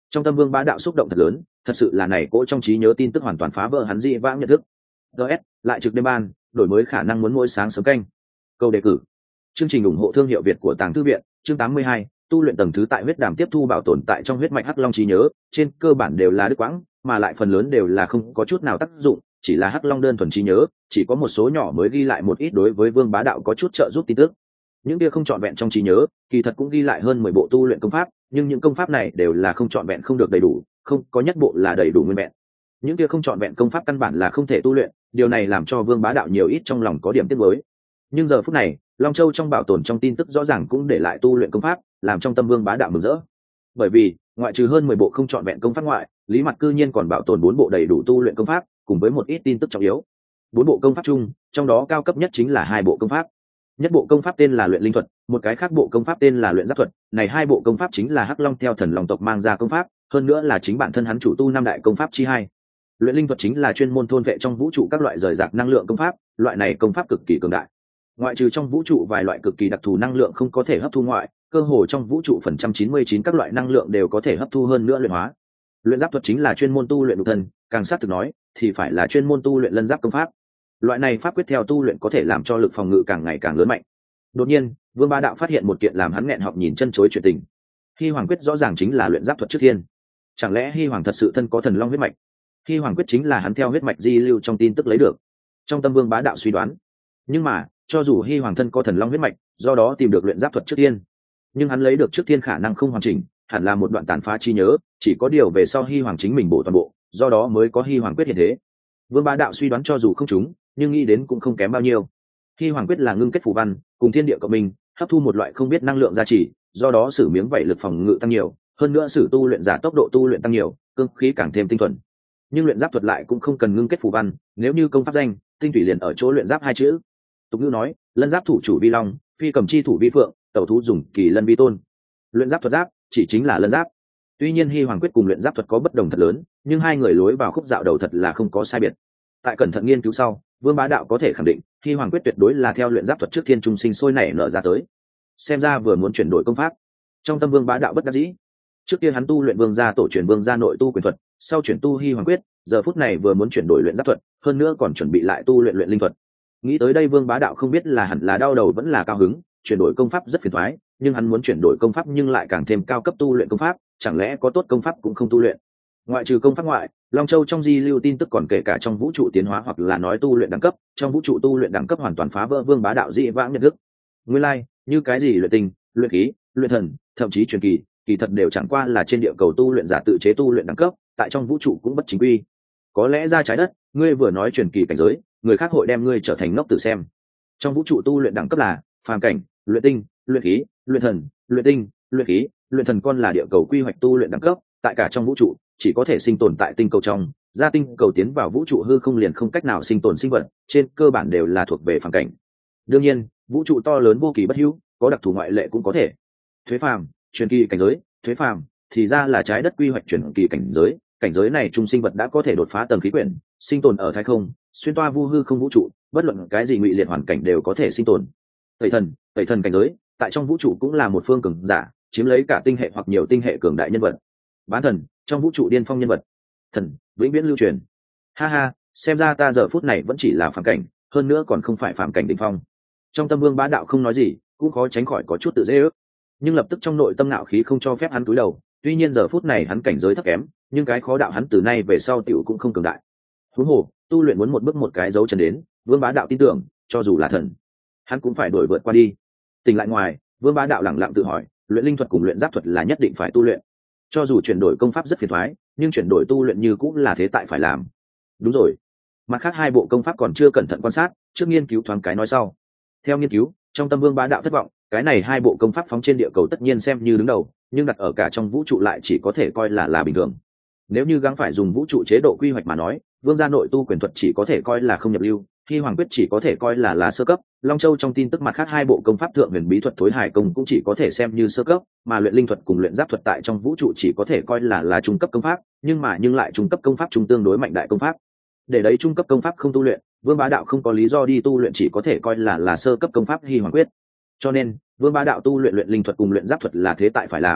Trong tâm Vương Bá Đạo xúc động thật lớn, thật sự là này cỗ trong trí nhớ tin tức hoàn toàn phá vỡ hắn dị vãng nhận thức. ds lại trực đêm ban, đổi mới khả năng muốn mỗi sáng sớm canh. Câu đề cử. Chương trình ủng hộ thương hiệu Việt của Tàng Thư viện, chương tám mươi hai, tu luyện tầng thứ tại huyết đàm tiếp thu bảo tồn tại trong huyết mạch hắc long trí nhớ, trên cơ bản đều là đứt quãng, mà lại phần lớn đều là không có chút nào tác dụng, chỉ là hắc long đơn thuần trí nhớ, chỉ có một số nhỏ mới ghi lại một ít đối với Vương Bá Đạo có chút trợ giúp tin tức. Những kia không trọn vẹn trong trí nhớ, kỳ thật cũng ghi lại hơn mười bộ tu luyện công pháp, nhưng những công pháp này đều là không trọn vẹn, không được đầy đủ, không có nhất bộ là đầy đủ nguyên vẹn. Những kia không trọn vẹn công pháp căn bản là không thể tu luyện, điều này làm cho Vương Bá Đạo nhiều ít trong lòng có điểm tiếc nuối. Nhưng giờ phút này, Long Châu trong bảo tồn trong tin tức rõ ràng cũng để lại tu luyện công pháp, làm trong tâm Vương Bá Đạo mừng rỡ. Bởi vì, ngoại trừ hơn mười bộ không trọn vẹn công pháp ngoại, Lý Mặc cư nhiên còn bảo tồn bốn bộ đầy đủ tu luyện công pháp, cùng với một ít tin tức trọng yếu. Bốn bộ công pháp chung, trong đó cao cấp nhất chính là hai bộ công pháp. Nhất bộ công pháp tên là luyện linh thuật, một cái khác bộ công pháp tên là luyện giáp thuật. Này hai bộ công pháp chính là Hắc Long theo thần long tộc mang ra công pháp, hơn nữa là chính bản thân hắn chủ tu năm đại công pháp chi hai. Luyện linh thuật chính là chuyên môn thôn vệ trong vũ trụ các loại rời rạc năng lượng công pháp, loại này công pháp cực kỳ cường đại. Ngoại trừ trong vũ trụ vài loại cực kỳ đặc thù năng lượng không có thể hấp thu ngoại, cơ hồ trong vũ trụ phần trăm chín mươi chín các loại năng lượng đều có thể hấp thu, hơn nữa luyện hóa. Luyện giáp thuật chính là chuyên môn tu luyện nhục thân, càng sát thực nói thì phải là chuyên môn tu luyện lân giáp công pháp. Loại này pháp quyết theo tu luyện có thể làm cho lực phòng ngự càng ngày càng lớn mạnh. Đột nhiên, Vương Bá Đạo phát hiện một kiện làm hắn nghẹn họng nhìn chân chối chuyện tình. Hy Hoàng quyết rõ ràng chính là luyện giáp thuật trước thiên. Chẳng lẽ Hy Hoàng thật sự thân có thần long huyết mạch? Hy Hoàng quyết chính là hắn theo huyết mạch di lưu trong tin tức lấy được. Trong tâm Vương Bá Đạo suy đoán. Nhưng mà, cho dù Hy Hoàng thân có thần long huyết mạch, do đó tìm được luyện giáp thuật trước thiên, nhưng hắn lấy được trước thiên khả năng không hoàn chỉnh, hẳn là một đoạn tàn phá trí nhớ, chỉ có điều về sau Hy Hoàng chính mình bổ toàn bộ, do đó mới có Hy Hoàng quyết hiện thế. Vương Bá Đạo suy đoán cho dù không trúng, nhưng nghĩ đến cũng không kém bao nhiêu. Hy Hoàng quyết là ngưng kết phù văn, cùng thiên địa cộng minh, hấp thu một loại không biết năng lượng gia trì, do đó sử miếng vảy lực phòng ngự tăng nhiều, hơn nữa sử tu luyện giả tốc độ tu luyện tăng nhiều, cương khí càng thêm tinh thuần. Nhưng luyện giáp thuật lại cũng không cần ngưng kết phù văn, nếu như công pháp danh, tinh thủy liền ở chỗ luyện giáp hai chữ. Tục ngữ nói, lân giáp thủ chủ vi long, phi cầm chi thủ vi phượng, tẩu thú dùng kỳ lân vi tôn. Luyện giáp thuật giáp chỉ chính là lân giáp. Tuy nhiên Hy Hoàng quyết cùng luyện giáp thuật có bất đồng thật lớn, nhưng hai người lối vào khúc dạo đầu thật là không có sai biệt. Tại cẩn thận nghiên cứu sau, Vương Bá Đạo có thể khẳng định, Hy Hoàng quyết tuyệt đối là theo luyện giáp thuật trước thiên trung sinh sôi nảy nở ra tới. Xem ra vừa muốn chuyển đổi công pháp. Trong tâm Vương Bá Đạo bất đắc dĩ. Trước kia hắn tu luyện vương gia tổ truyền vương gia nội tu quyền thuật, sau chuyển tu Hy Hoàng quyết, giờ phút này vừa muốn chuyển đổi luyện giáp thuật, hơn nữa còn chuẩn bị lại tu luyện luyện linh thuật. Nghĩ tới đây Vương Bá Đạo không biết là hẳn là đau đầu vẫn là cao hứng, chuyển đổi công pháp rất phiền toái, nhưng hắn muốn chuyển đổi công pháp nhưng lại càng thêm cao cấp tu luyện công pháp, chẳng lẽ có tốt công pháp cũng không tu luyện? Ngoại trừ công pháp ngoại, Long Châu trong di lưu tin tức còn kể cả trong vũ trụ tiến hóa hoặc là nói tu luyện đẳng cấp, trong vũ trụ tu luyện đẳng cấp hoàn toàn phá vỡ Vương Bá Đạo dị vãng nhận thức. Nguyên lai, like, như cái gì luyện tinh, luyện khí, luyện thần, thậm chí truyền kỳ, kỳ thật đều chẳng qua là trên địa cầu tu luyện giả tự chế tu luyện đẳng cấp, tại trong vũ trụ cũng bất chính quy. Có lẽ ra trái đất, ngươi vừa nói truyền kỳ cảnh giới, người khác hội đem ngươi trở thành ngốc tử xem. Trong vũ trụ tu luyện đẳng cấp là phàm cảnh, luyện tinh, luyện khí, luyện thần, luyện tinh, luyện khí, luyện thần con là địa cầu quy hoạch tu luyện đẳng cấp, tại cả trong vũ trụ chỉ có thể sinh tồn tại tinh cầu trong, ra tinh cầu tiến vào vũ trụ hư không liền không cách nào sinh tồn sinh vật, trên cơ bản đều là thuộc về phàm cảnh. Đương nhiên, vũ trụ to lớn vô kỳ bất hữu, có đặc thù ngoại lệ cũng có thể. Thuế phàm, truyền kỳ cảnh giới, thuế phàm thì ra là trái đất quy hoạch truyền kỳ cảnh giới, cảnh giới này trung sinh vật đã có thể đột phá tầng khí quyển, sinh tồn ở thái không, xuyên toa vu hư không vũ trụ, bất luận cái gì ngụy liệt hoàn cảnh đều có thể sinh tồn. Tẩy thần, tẩy thần cảnh giới, tại trong vũ trụ cũng là một phương cường giả, chiếm lấy cả tinh hệ hoặc nhiều tinh hệ cường đại nhân vật. Bán thần, trong vũ trụ điên phong nhân vật. Thần, vĩnh viễn lưu truyền. Ha ha, xem ra ta giờ phút này vẫn chỉ là phàm cảnh, hơn nữa còn không phải phàm cảnh đỉnh phong. Trong tâm Vương Bá Đạo không nói gì, cũng khó tránh khỏi có chút tự dễ ước, nhưng lập tức trong nội tâm ngạo khí không cho phép hắn cúi đầu. Tuy nhiên giờ phút này hắn cảnh giới thấp kém, nhưng cái khó đạo hắn từ nay về sau tiểu cũng không cường đại. Huống hồ, tu luyện muốn một bước một cái dấu chân đến, Vương Bá Đạo tin tưởng, cho dù là thần, hắn cũng phải đổi vượt qua đi. Tỉnh lại ngoài, Vương Bá Đạo lẳng lặng tự hỏi, luyện linh thuật cùng luyện giáp thuật là nhất định phải tu luyện. Cho dù chuyển đổi công pháp rất phiền toái, nhưng chuyển đổi tu luyện như cũng là thế tại phải làm. Đúng rồi, mặt khác hai bộ công pháp còn chưa cẩn thận quan sát, trước nghiên cứu thoáng cái nói sau. Theo nghiên cứu, trong tâm Vương Bá Đạo thất vọng, cái này hai bộ công pháp phóng trên địa cầu tất nhiên xem như đứng đầu, nhưng đặt ở cả trong vũ trụ lại chỉ có thể coi là là bình thường. Nếu như gắng phải dùng vũ trụ chế độ quy hoạch mà nói, Vương gia nội tu quyền thuật chỉ có thể coi là không nhập lưu, Hy Hoàng quyết chỉ có thể coi là là sơ cấp, Long Châu trong tin tức mặt khác hai bộ công pháp thượng huyền bí thuật thối hải công cũng chỉ có thể xem như sơ cấp, mà luyện linh thuật cùng luyện giáp thuật tại trong vũ trụ chỉ có thể coi là là trung cấp công pháp, nhưng mà nhưng lại trung cấp công pháp trung tương đối mạnh đại công pháp. Để đấy trung cấp công pháp không tu luyện, Vương Bá Đạo không có lý do đi tu luyện chỉ có thể coi là là sơ cấp công pháp Hy Hoàng quyết. Cho nên, Vương Bá Đạo tu luyện luyện linh thuật cùng luyện giáp thuật là thế tại phải làm,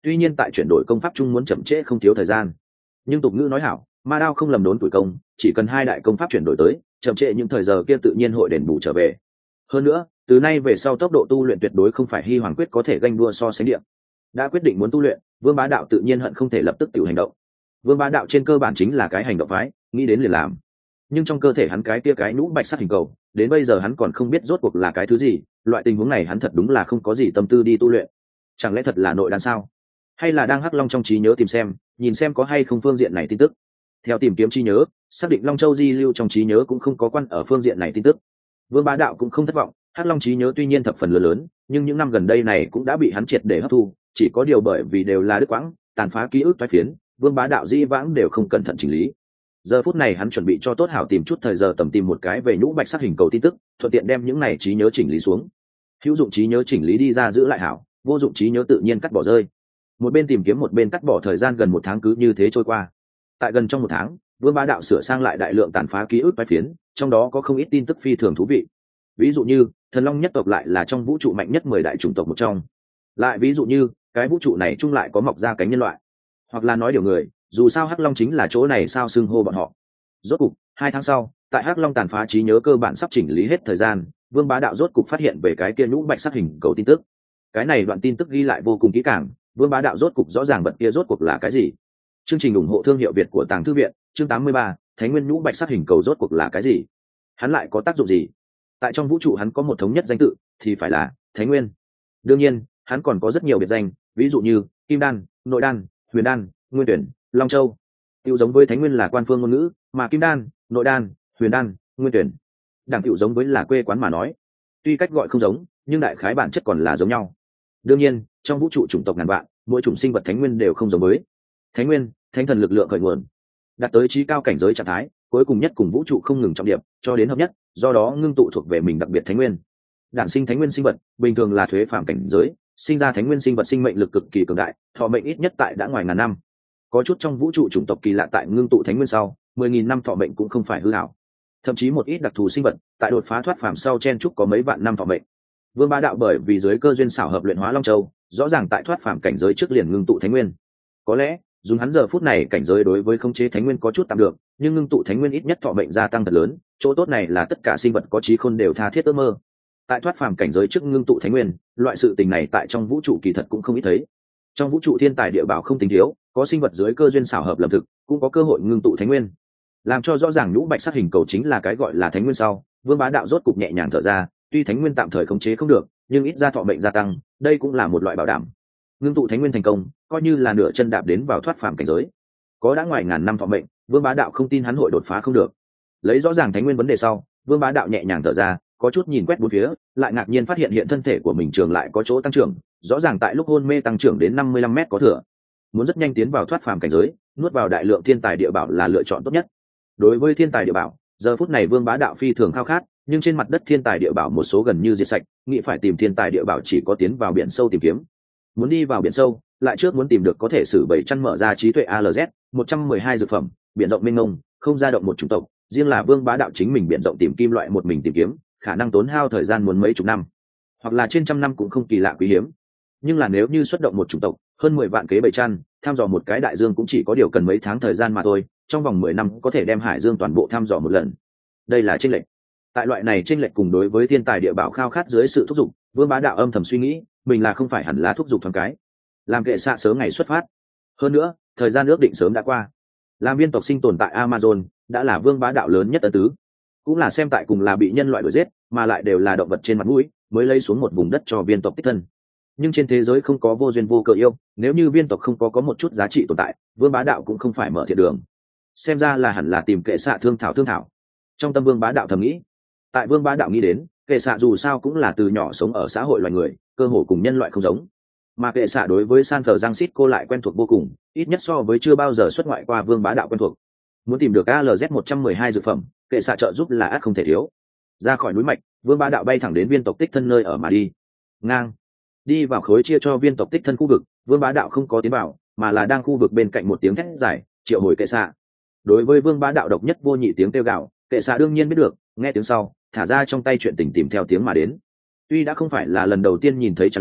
tuy nhiên tại chuyển đổi công pháp chung muốn chậm trễ không thiếu thời gian, nhưng tục ngữ nói hảo, ma đao không lầm đốn tuổi công, chỉ cần hai đại công pháp chuyển đổi tới, chậm trễ những thời giờ kia tự nhiên hội đền bù trở về. Hơn nữa, từ nay về sau tốc độ tu luyện tuyệt đối không phải Hy Hoàng quyết có thể ganh đua so sánh điểm. Đã quyết định muốn tu luyện, Vương Bá Đạo tự nhiên hận không thể lập tức tự hành động. Vương Bá Đạo trên cơ bản chính là cái hành động phái, nghĩ đến liền làm. Nhưng trong cơ thể hắn cái kia cái nhũ bạch sắc hình cầu, đến bây giờ hắn còn không biết rốt cuộc là cái thứ gì, loại tình huống này hắn thật đúng là không có gì tâm tư đi tu luyện. Chẳng lẽ thật là nội đan sao? Hay là đang Hắc Long trong trí nhớ tìm xem, nhìn xem có hay không phương diện này tin tức. Theo tìm kiếm trí nhớ, xác định Long Châu di lưu trong trí nhớ cũng không có quan ở phương diện này tin tức. Vương Bá Đạo cũng không thất vọng, Hắc Long trí nhớ tuy nhiên thập phần lớn lớn, nhưng những năm gần đây này cũng đã bị hắn triệt để hấp thu, chỉ có điều bởi vì đều là đứt quãng, tàn phá ký ức toái phiến, Vương Bá Đạo dĩ vãng đều không cẩn thận chỉnh lý. Giờ phút này hắn chuẩn bị cho tốt hảo tìm chút thời giờ tầm tìm một cái về nhũ bạch sắc hình cầu tin tức, thuận tiện đem những này trí nhớ chỉnh lý xuống. Hữu dụng trí nhớ chỉnh lý đi ra giữ lại hảo, vô dụng trí nhớ tự nhiên cắt bỏ rơi. Một bên tìm kiếm một bên cắt bỏ, thời gian gần một tháng cứ như thế trôi qua. Tại gần trong một tháng, Vương Bá Đạo sửa sang lại đại lượng tàn phá ký ức toái phiến, trong đó có không ít tin tức phi thường thú vị. Ví dụ như, Thần Long nhất tộc lại là trong vũ trụ mạnh nhất mười đại chủng tộc một trong. Lại ví dụ như, cái vũ trụ này chung lại có mọc ra cánh nhân loại. Hoặc là nói điều người, dù sao Hắc Long chính là chỗ này sao xưng hô bọn họ. Rốt cục, hai tháng sau, tại Hắc Long tàn phá trí nhớ cơ bản sắp chỉnh lý hết thời gian, Vương Bá Đạo rốt cục phát hiện về cái kia nhũ bạch sắc hình cầu tin tức. Cái này đoạn tin tức ghi lại vô cùng kỹ càng, Vương Bá Đạo rốt cục rõ ràng vật kia rốt cuộc là cái gì. Chương trình ủng hộ thương hiệu Việt của Tàng Thư viện, chương tám mươi ba, Thánh Nguyên nhũ bạch sắc hình cầu rốt cuộc là cái gì? Hắn lại có tác dụng gì? Tại trong vũ trụ hắn có một thống nhất danh tự, thì phải là Thánh Nguyên. Đương nhiên, hắn còn có rất nhiều biệt danh, ví dụ như Kim Đan, Nội Đan, Huyền Đan, Nguyên Tuyển, Long Châu. Tiêu giống với Thánh Nguyên là quan phương ngôn ngữ, mà Kim Đan, Nội Đan, Huyền Đan, Nguyên Tuyển đẳng tiêu giống với là quê quán mà nói. Tuy cách gọi không giống, nhưng đại khái bản chất còn là giống nhau. Đương nhiên, trong vũ trụ chủng tộc ngàn vạn, mỗi chủng sinh vật Thánh Nguyên đều không giống với. Thánh Nguyên, thánh thần lực lượng khởi nguồn, đạt tới trí cao cảnh giới trạng thái, cuối cùng nhất cùng vũ trụ không ngừng trọng điệp, cho đến hợp nhất, do đó ngưng tụ thuộc về mình đặc biệt Thánh Nguyên. Đản sinh Thánh Nguyên sinh vật, bình thường là thuế phàm cảnh giới, sinh ra Thánh Nguyên sinh vật sinh mệnh lực cực kỳ cường đại, thọ mệnh ít nhất tại đã ngoài ngàn năm. Có chút trong vũ trụ chủng tộc kỳ lạ tại ngưng tụ Thánh Nguyên sau, mười nghìn năm thọ mệnh cũng không phải hư ảo. Thậm chí một ít đặc thù sinh vật, tại đột phá thoát phàm sau chen chúc có mấy vạn năm thọ mệnh. Vương Bá Đạo bởi vì dưới cơ duyên xảo hợp luyện hóa Long Châu, rõ ràng tại thoát phàm cảnh giới trước liền ngưng tụ Thánh Nguyên. Có lẽ, dùng hắn giờ phút này cảnh giới đối với khống chế Thánh Nguyên có chút tạm được, nhưng ngưng tụ Thánh Nguyên ít nhất thọ mệnh gia tăng thật lớn, chỗ tốt này là tất cả sinh vật có trí khôn đều tha thiết ước mơ. Tại thoát phàm cảnh giới trước ngưng tụ Thánh Nguyên, loại sự tình này tại trong vũ trụ kỳ thật cũng không ít thấy. Trong vũ trụ thiên tài địa bảo không tính thiếu, có sinh vật dưới cơ duyên xảo hợp lập thực, cũng có cơ hội ngưng tụ Thánh Nguyên. Làm cho rõ ràng nhũ bạch sắc hình cầu chính là cái gọi là Thánh Nguyên sau, Vương Bá Đạo rốt cục nhẹ nhàng thở ra, tuy Thánh Nguyên tạm thời khống chế không được, nhưng ít ra thọ mệnh gia tăng, đây cũng là một loại bảo đảm. Ngưng tụ Thánh Nguyên thành công, coi như là nửa chân đạp đến vào thoát phàm cảnh giới. Có đã ngoài ngàn năm thọ mệnh, Vương Bá Đạo không tin hắn hội đột phá không được. Lấy rõ ràng Thánh Nguyên vấn đề sau, Vương Bá Đạo nhẹ nhàng thở ra, có chút nhìn quét bốn phía, lại ngạc nhiên phát hiện hiện thân thể của mình trường lại có chỗ tăng trưởng, rõ ràng tại lúc hôn mê tăng trưởng đến năm mươi lăm mét có thừa. Muốn rất nhanh tiến vào thoát phàm cảnh giới, nuốt vào đại lượng thiên tài địa bảo là lựa chọn tốt nhất. Đối với thiên tài địa bảo, giờ phút này Vương Bá Đạo phi thường khao khát, nhưng trên mặt đất thiên tài địa bảo một số gần như diệt sạch, nghĩ phải tìm thiên tài địa bảo chỉ có tiến vào biển sâu tìm kiếm. Muốn đi vào biển sâu, lại trước muốn tìm được có thể sử bảy chăn mở ra trí tuệ a lờ zét một trăm mười hai dược phẩm, biển rộng mênh mông, không ra động một chủng tộc, riêng là Vương Bá Đạo chính mình biển rộng tìm kim loại một mình tìm kiếm, khả năng tốn hao thời gian muốn mấy chục năm, hoặc là trên trăm năm cũng không kỳ lạ quý hiếm. Nhưng là nếu như xuất động một chủng tộc, hơn mười vạn kế bảy chăn, thăm dò một cái đại dương cũng chỉ có điều cần mấy tháng thời gian mà thôi, trong vòng mười năm có thể đem hải dương toàn bộ thăm dò một lần. Đây là chênh lệch. Tại loại này chênh lệch cùng đối với thiên tài địa bảo khao khát dưới sự thúc giục, Vương Bá Đạo âm thầm suy nghĩ, mình là không phải hẳn lá thúc giục thoáng cái, làm kệ xạ sớm ngày xuất phát. Hơn nữa, thời gian ước định sớm đã qua. Làm viên tộc sinh tồn tại Amazon, đã là Vương Bá Đạo lớn nhất ân tứ, cũng là xem tại cùng là bị nhân loại đuổi giết, mà lại đều là động vật trên mặt mũi, mới lấy xuống một vùng đất cho viên tộc tích thân. Nhưng trên thế giới không có vô duyên vô cớ yêu, nếu như viên tộc không có có một chút giá trị tồn tại, Vương Bá Đạo cũng không phải mở thiện đường. Xem ra là hẳn là tìm kệ xạ thương thảo thương thảo. Trong tâm Vương Bá Đạo thầm nghĩ. Tại Vương Bá Đạo nghĩ đến, kệ xạ dù sao cũng là từ nhỏ sống ở xã hội loài người, cơ hội cùng nhân loại không giống. Mà kệ xạ đối với San Francisco lại quen thuộc vô cùng, ít nhất so với chưa bao giờ xuất ngoại qua Vương Bá Đạo quen thuộc. Muốn tìm được a lờ zét một trăm mười hai dược phẩm, kệ xạ trợ giúp là ắt không thể thiếu. Ra khỏi núi mạch, Vương Bá Đạo bay thẳng đến viên tộc tích thân nơi ở mà đi. Ngang đi vào khối chia cho viên tộc tích thân khu vực, Vương Bá Đạo không có tiến vào, mà là đang khu vực bên cạnh một tiếng thét dài, triệu hồi kệ xạ. Đối với Vương Bá Đạo độc nhất vô nhị tiếng kêu gào, kệ xạ đương nhiên biết được, nghe tiếng sau, thả ra trong tay chuyện tình tìm theo tiếng mà đến. Tuy đã không phải là lần đầu tiên nhìn thấy chăn lớn,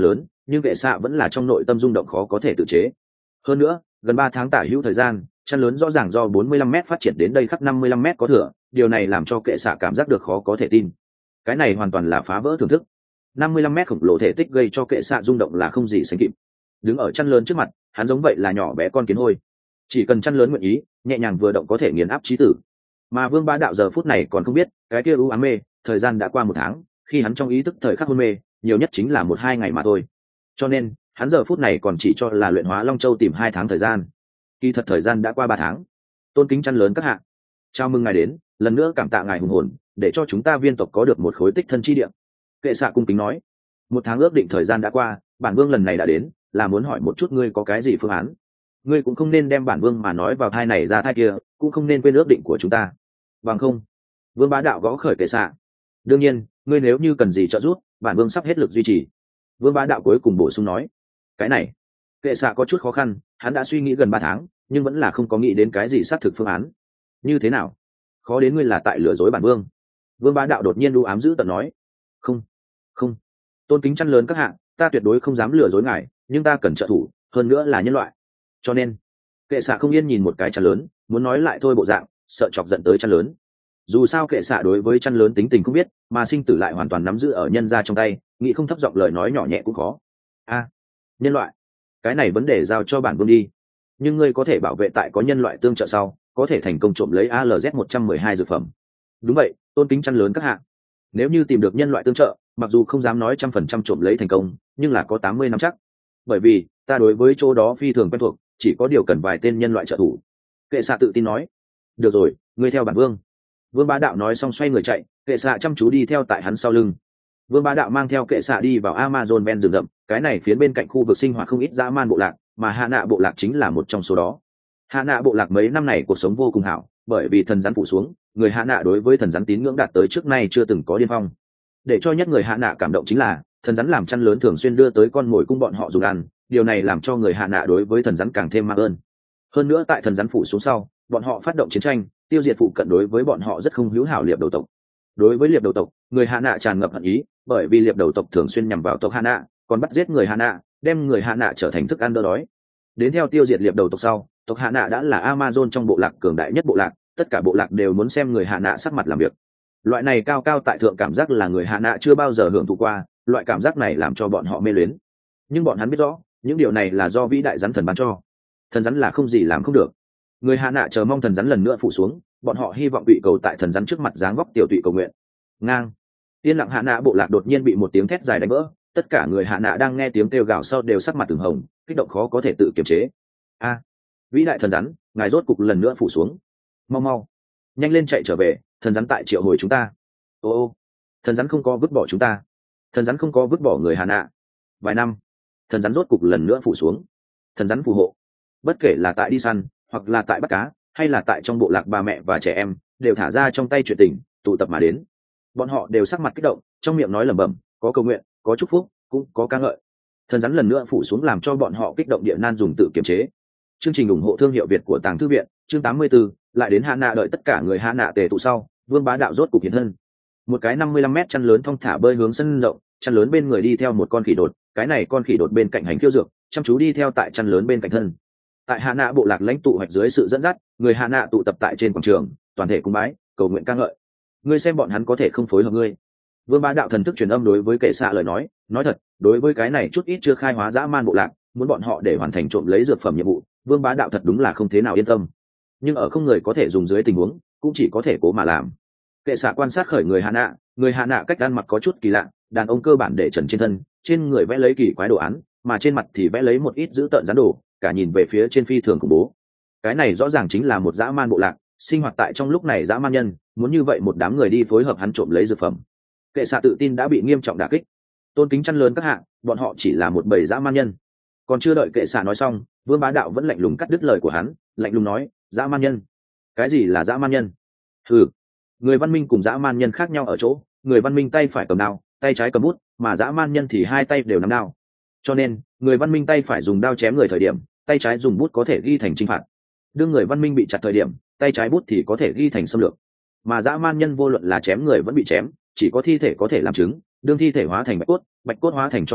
nhưng kệ xạ vẫn là trong nội tâm rung động khó có thể tự chế. Hơn nữa gần ba tháng tả hữu thời gian, chăn lớn rõ ràng do bốn mươi lăm mét phát triển đến đây khắp năm mươi lăm mét có thừa, điều này làm cho kệ xạ cảm giác được khó có thể tin. Cái này hoàn toàn là phá vỡ thưởng thức. năm mươi lăm mét khổng lồ thể tích gây cho kệ xạ rung động là không gì sánh kịp. Đứng ở chăn lớn trước mặt, hắn giống vậy là nhỏ bé con kiến hôi. Chỉ cần chăn lớn nguyện ý, nhẹ nhàng vừa động có thể nghiền áp chí tử. Mà Vương Bá Đạo giờ phút này còn không biết, cái kia u ám mê, thời gian đã qua một tháng, khi hắn trong ý thức thời khắc hôn mê, nhiều nhất chính là một hai ngày mà thôi. Cho nên, hắn giờ phút này còn chỉ cho là luyện hóa Long Châu tìm hai tháng thời gian. Kỳ thật thời gian đã qua ba tháng. Tôn kính chăn lớn các hạ, chào mừng ngài đến, lần nữa cảm tạ ngài hùng hồn, để cho chúng ta viên tộc có được một khối tích thân chi địa. Kệ xạ cung kính nói, một tháng ước định thời gian đã qua, bản vương lần này đã đến, là muốn hỏi một chút ngươi có cái gì phương án. Ngươi cũng không nên đem bản vương mà nói vào thai này ra thai kia, cũng không nên quên ước định của chúng ta. Bằng không, Vương Bá Đạo gõ khởi kệ xạ. Đương nhiên, ngươi nếu như cần gì trợ giúp, bản vương sắp hết lực duy trì. Vương Bá Đạo cuối cùng bổ sung nói. Cái này, kệ xạ có chút khó khăn, hắn đã suy nghĩ gần ba tháng, nhưng vẫn là không có nghĩ đến cái gì xác thực phương án. Như thế nào? Khó đến ngươi là tại lừa dối bản vương. Vương Bá Đạo đột nhiên đu ám giữ tận nói. Không, không, tôn kính chăn lớn các hạ, ta tuyệt đối không dám lừa dối ngài, nhưng ta cần trợ thủ, hơn nữa là nhân loại. Cho nên, kệ xạ không yên nhìn một cái chăn lớn, muốn nói lại thôi bộ dạng, sợ chọc giận tới chăn lớn. Dù sao kệ xạ đối với chăn lớn tính tình không biết, mà sinh tử lại hoàn toàn nắm giữ ở nhân ra trong tay, nghĩ không thấp giọng lời nói nhỏ nhẹ cũng khó. A, nhân loại, cái này vấn đề giao cho bản vương đi. Nhưng ngươi có thể bảo vệ tại có nhân loại tương trợ sau, có thể thành công trộm lấy a lờ z một trăm mười hai dược phẩm. Đúng vậy, tôn kính chăn lớn các hạ. Nếu như tìm được nhân loại tương trợ, mặc dù không dám nói trăm phần trăm trộm lấy thành công, nhưng là có tám mươi năm chắc. Bởi vì ta đối với chỗ đó phi thường quen thuộc, chỉ có điều cần vài tên nhân loại trợ thủ. Kệ xạ tự tin nói. Được rồi, ngươi theo bản vương. Vương Bá Đạo nói xong xoay người chạy, kệ xạ chăm chú đi theo tại hắn sau lưng. Vương Bá Đạo mang theo kệ xạ đi vào Amazon ven rừng rậm, cái này phía bên cạnh khu vực sinh hoạt không ít dã man bộ lạc, mà Hạ Nạ bộ lạc chính là một trong số đó. Hạ Nạ bộ lạc mấy năm này cuộc sống vô cùng hảo, bởi vì thần rắn phủ xuống, người Hạ Nạ đối với thần rắn tín ngưỡng đạt tới trước nay chưa từng có điên phong. Để cho nhất người Hạ Nạ cảm động chính là, thần rắn làm chăn lớn thường xuyên đưa tới con mồi cung bọn họ dùng ăn, điều này làm cho người Hạ Nạ đối với thần rắn càng thêm mang ơn. Hơn nữa tại thần rắn phủ xuống sau, bọn họ phát động chiến tranh, tiêu diệt phụ cận đối với bọn họ rất không hữu hảo liệp đầu tộc. Đối với liệp đầu tộc, người Hạ Nạ tràn ngập hận ý, bởi vì liệp đầu tộc thường xuyên nhằm vào tộc Hạ Nạ, còn bắt giết người Hạ Nạ, đem người Hạ Nạ trở thành thức ăn đỡ đói. Đến theo tiêu diệt liệp đầu tộc sau, tộc Hạ Nạ đã là Amazon trong bộ lạc cường đại nhất bộ lạc, tất cả bộ lạc đều muốn xem người Hạ Nạ sắc mặt làm việc. Loại này cao cao tại thượng cảm giác là người Hạ Nạ chưa bao giờ hưởng thụ qua, loại cảm giác này làm cho bọn họ mê luyến. Nhưng bọn hắn biết rõ, những điều này là do vĩ đại rắn thần ban cho. Thần rắn là không gì làm không được. Người Hạ Nạ chờ mong thần rắn lần nữa phủ xuống, bọn họ hy vọng tụy cầu tại thần rắn trước mặt dáng vóc tiểu tụy cầu nguyện. Ngang. Yên lặng Hạ Nạ bộ lạc đột nhiên bị một tiếng thét dài đánh vỡ, tất cả người Hạ Nạ đang nghe tiếng kêu gào sau đều sắc mặt từng hồng, kích động khó có thể tự kiềm chế. A, vĩ đại thần rắn, ngài rốt cục lần nữa phủ xuống. Mau mau, nhanh lên chạy trở về, thần rắn tại triệu hồi chúng ta. Ô ô, thần rắn không có vứt bỏ chúng ta, thần rắn không có vứt bỏ người Hạ Nạ. Vài năm, thần rắn rốt cục lần nữa phủ xuống. Thần rắn phù hộ. Bất kể là tại đi săn, hoặc là tại bắt cá, hay là tại trong bộ lạc bà mẹ và trẻ em, đều thả ra trong tay chuyện tình, tụ tập mà đến. Bọn họ đều sắc mặt kích động, trong miệng nói lẩm bẩm, có cầu nguyện, có chúc phúc, cũng có ca ngợi. Thần rắn lần nữa phủ xuống làm cho bọn họ kích động địa nan dùng tự kiềm chế. Chương trình ủng hộ thương hiệu Việt của Tàng Thư viện, chương tám mươi tư, lại đến Hạ Nạ đợi tất cả người Hạ Nạ tề tụ sau, Vương Bá Đạo rốt cục hiện thân. Một cái năm mươi lăm mét chăn lớn thong thả bơi hướng sân rộng, chăn lớn bên người đi theo một con khỉ đột, cái này con khỉ đột bên cạnh hành khiêu dược, chăm chú đi theo tại chăn lớn bên cạnh thân. Tại Hạ Nạ bộ lạc lãnh tụ hoạch dưới sự dẫn dắt, người Hạ Nạ tụ tập tại trên quảng trường, toàn thể cung bái, cầu nguyện ca ngợi. Ngươi xem bọn hắn có thể không phối hợp ngươi. Vương Bá Đạo thần thức truyền âm đối với kệ xạ lời nói, nói thật, đối với cái này chút ít chưa khai hóa dã man bộ lạc, muốn bọn họ để hoàn thành trộm lấy dược phẩm nhiệm vụ, Vương Bá Đạo thật đúng là không thế nào yên tâm. Nhưng ở không người có thể dùng dưới tình huống, cũng chỉ có thể cố mà làm. Kệ xạ quan sát khởi người Hạ Nạ, người Hạ Nạ cách ăn mặc có chút kỳ lạ, đàn ông cơ bản để trần trên thân, trên người vẽ lấy kỳ quái đồ án, mà trên mặt thì vẽ lấy một ít dữ tợn rắn đồ, cả nhìn về phía trên phi thường khủng bố. Cái này rõ ràng chính là một dã man bộ lạc, sinh hoạt tại trong lúc này dã man nhân, muốn như vậy một đám người đi phối hợp hắn trộm lấy dược phẩm. Kệ xạ tự tin đã bị nghiêm trọng đả kích. Tôn kính chăn lớn các hạ, bọn họ chỉ là một bầy dã man nhân. Còn chưa đợi kệ xạ nói xong, Vương Bá Đạo vẫn lạnh lùng cắt đứt lời của hắn, lạnh lùng nói, dã man nhân? Cái gì là dã man nhân? Hừ, người văn minh cùng dã man nhân khác nhau ở chỗ, người văn minh tay phải cầm đao, tay trái cầm bút, mà dã man nhân thì hai tay đều nắm đao. Cho nên, người văn minh tay phải dùng đao chém người thời điểm, tay trái dùng bút có thể ghi thành chinh phạt. Đương người văn minh bị chặt thời điểm, tay trái bút thì có thể ghi thành xâm lược. Mà dã man nhân vô luận là chém người vẫn bị chém, chỉ có thi thể có thể làm chứng, đương thi thể hóa thành bạch cốt, bạch cốt hóa thành cho tẫn,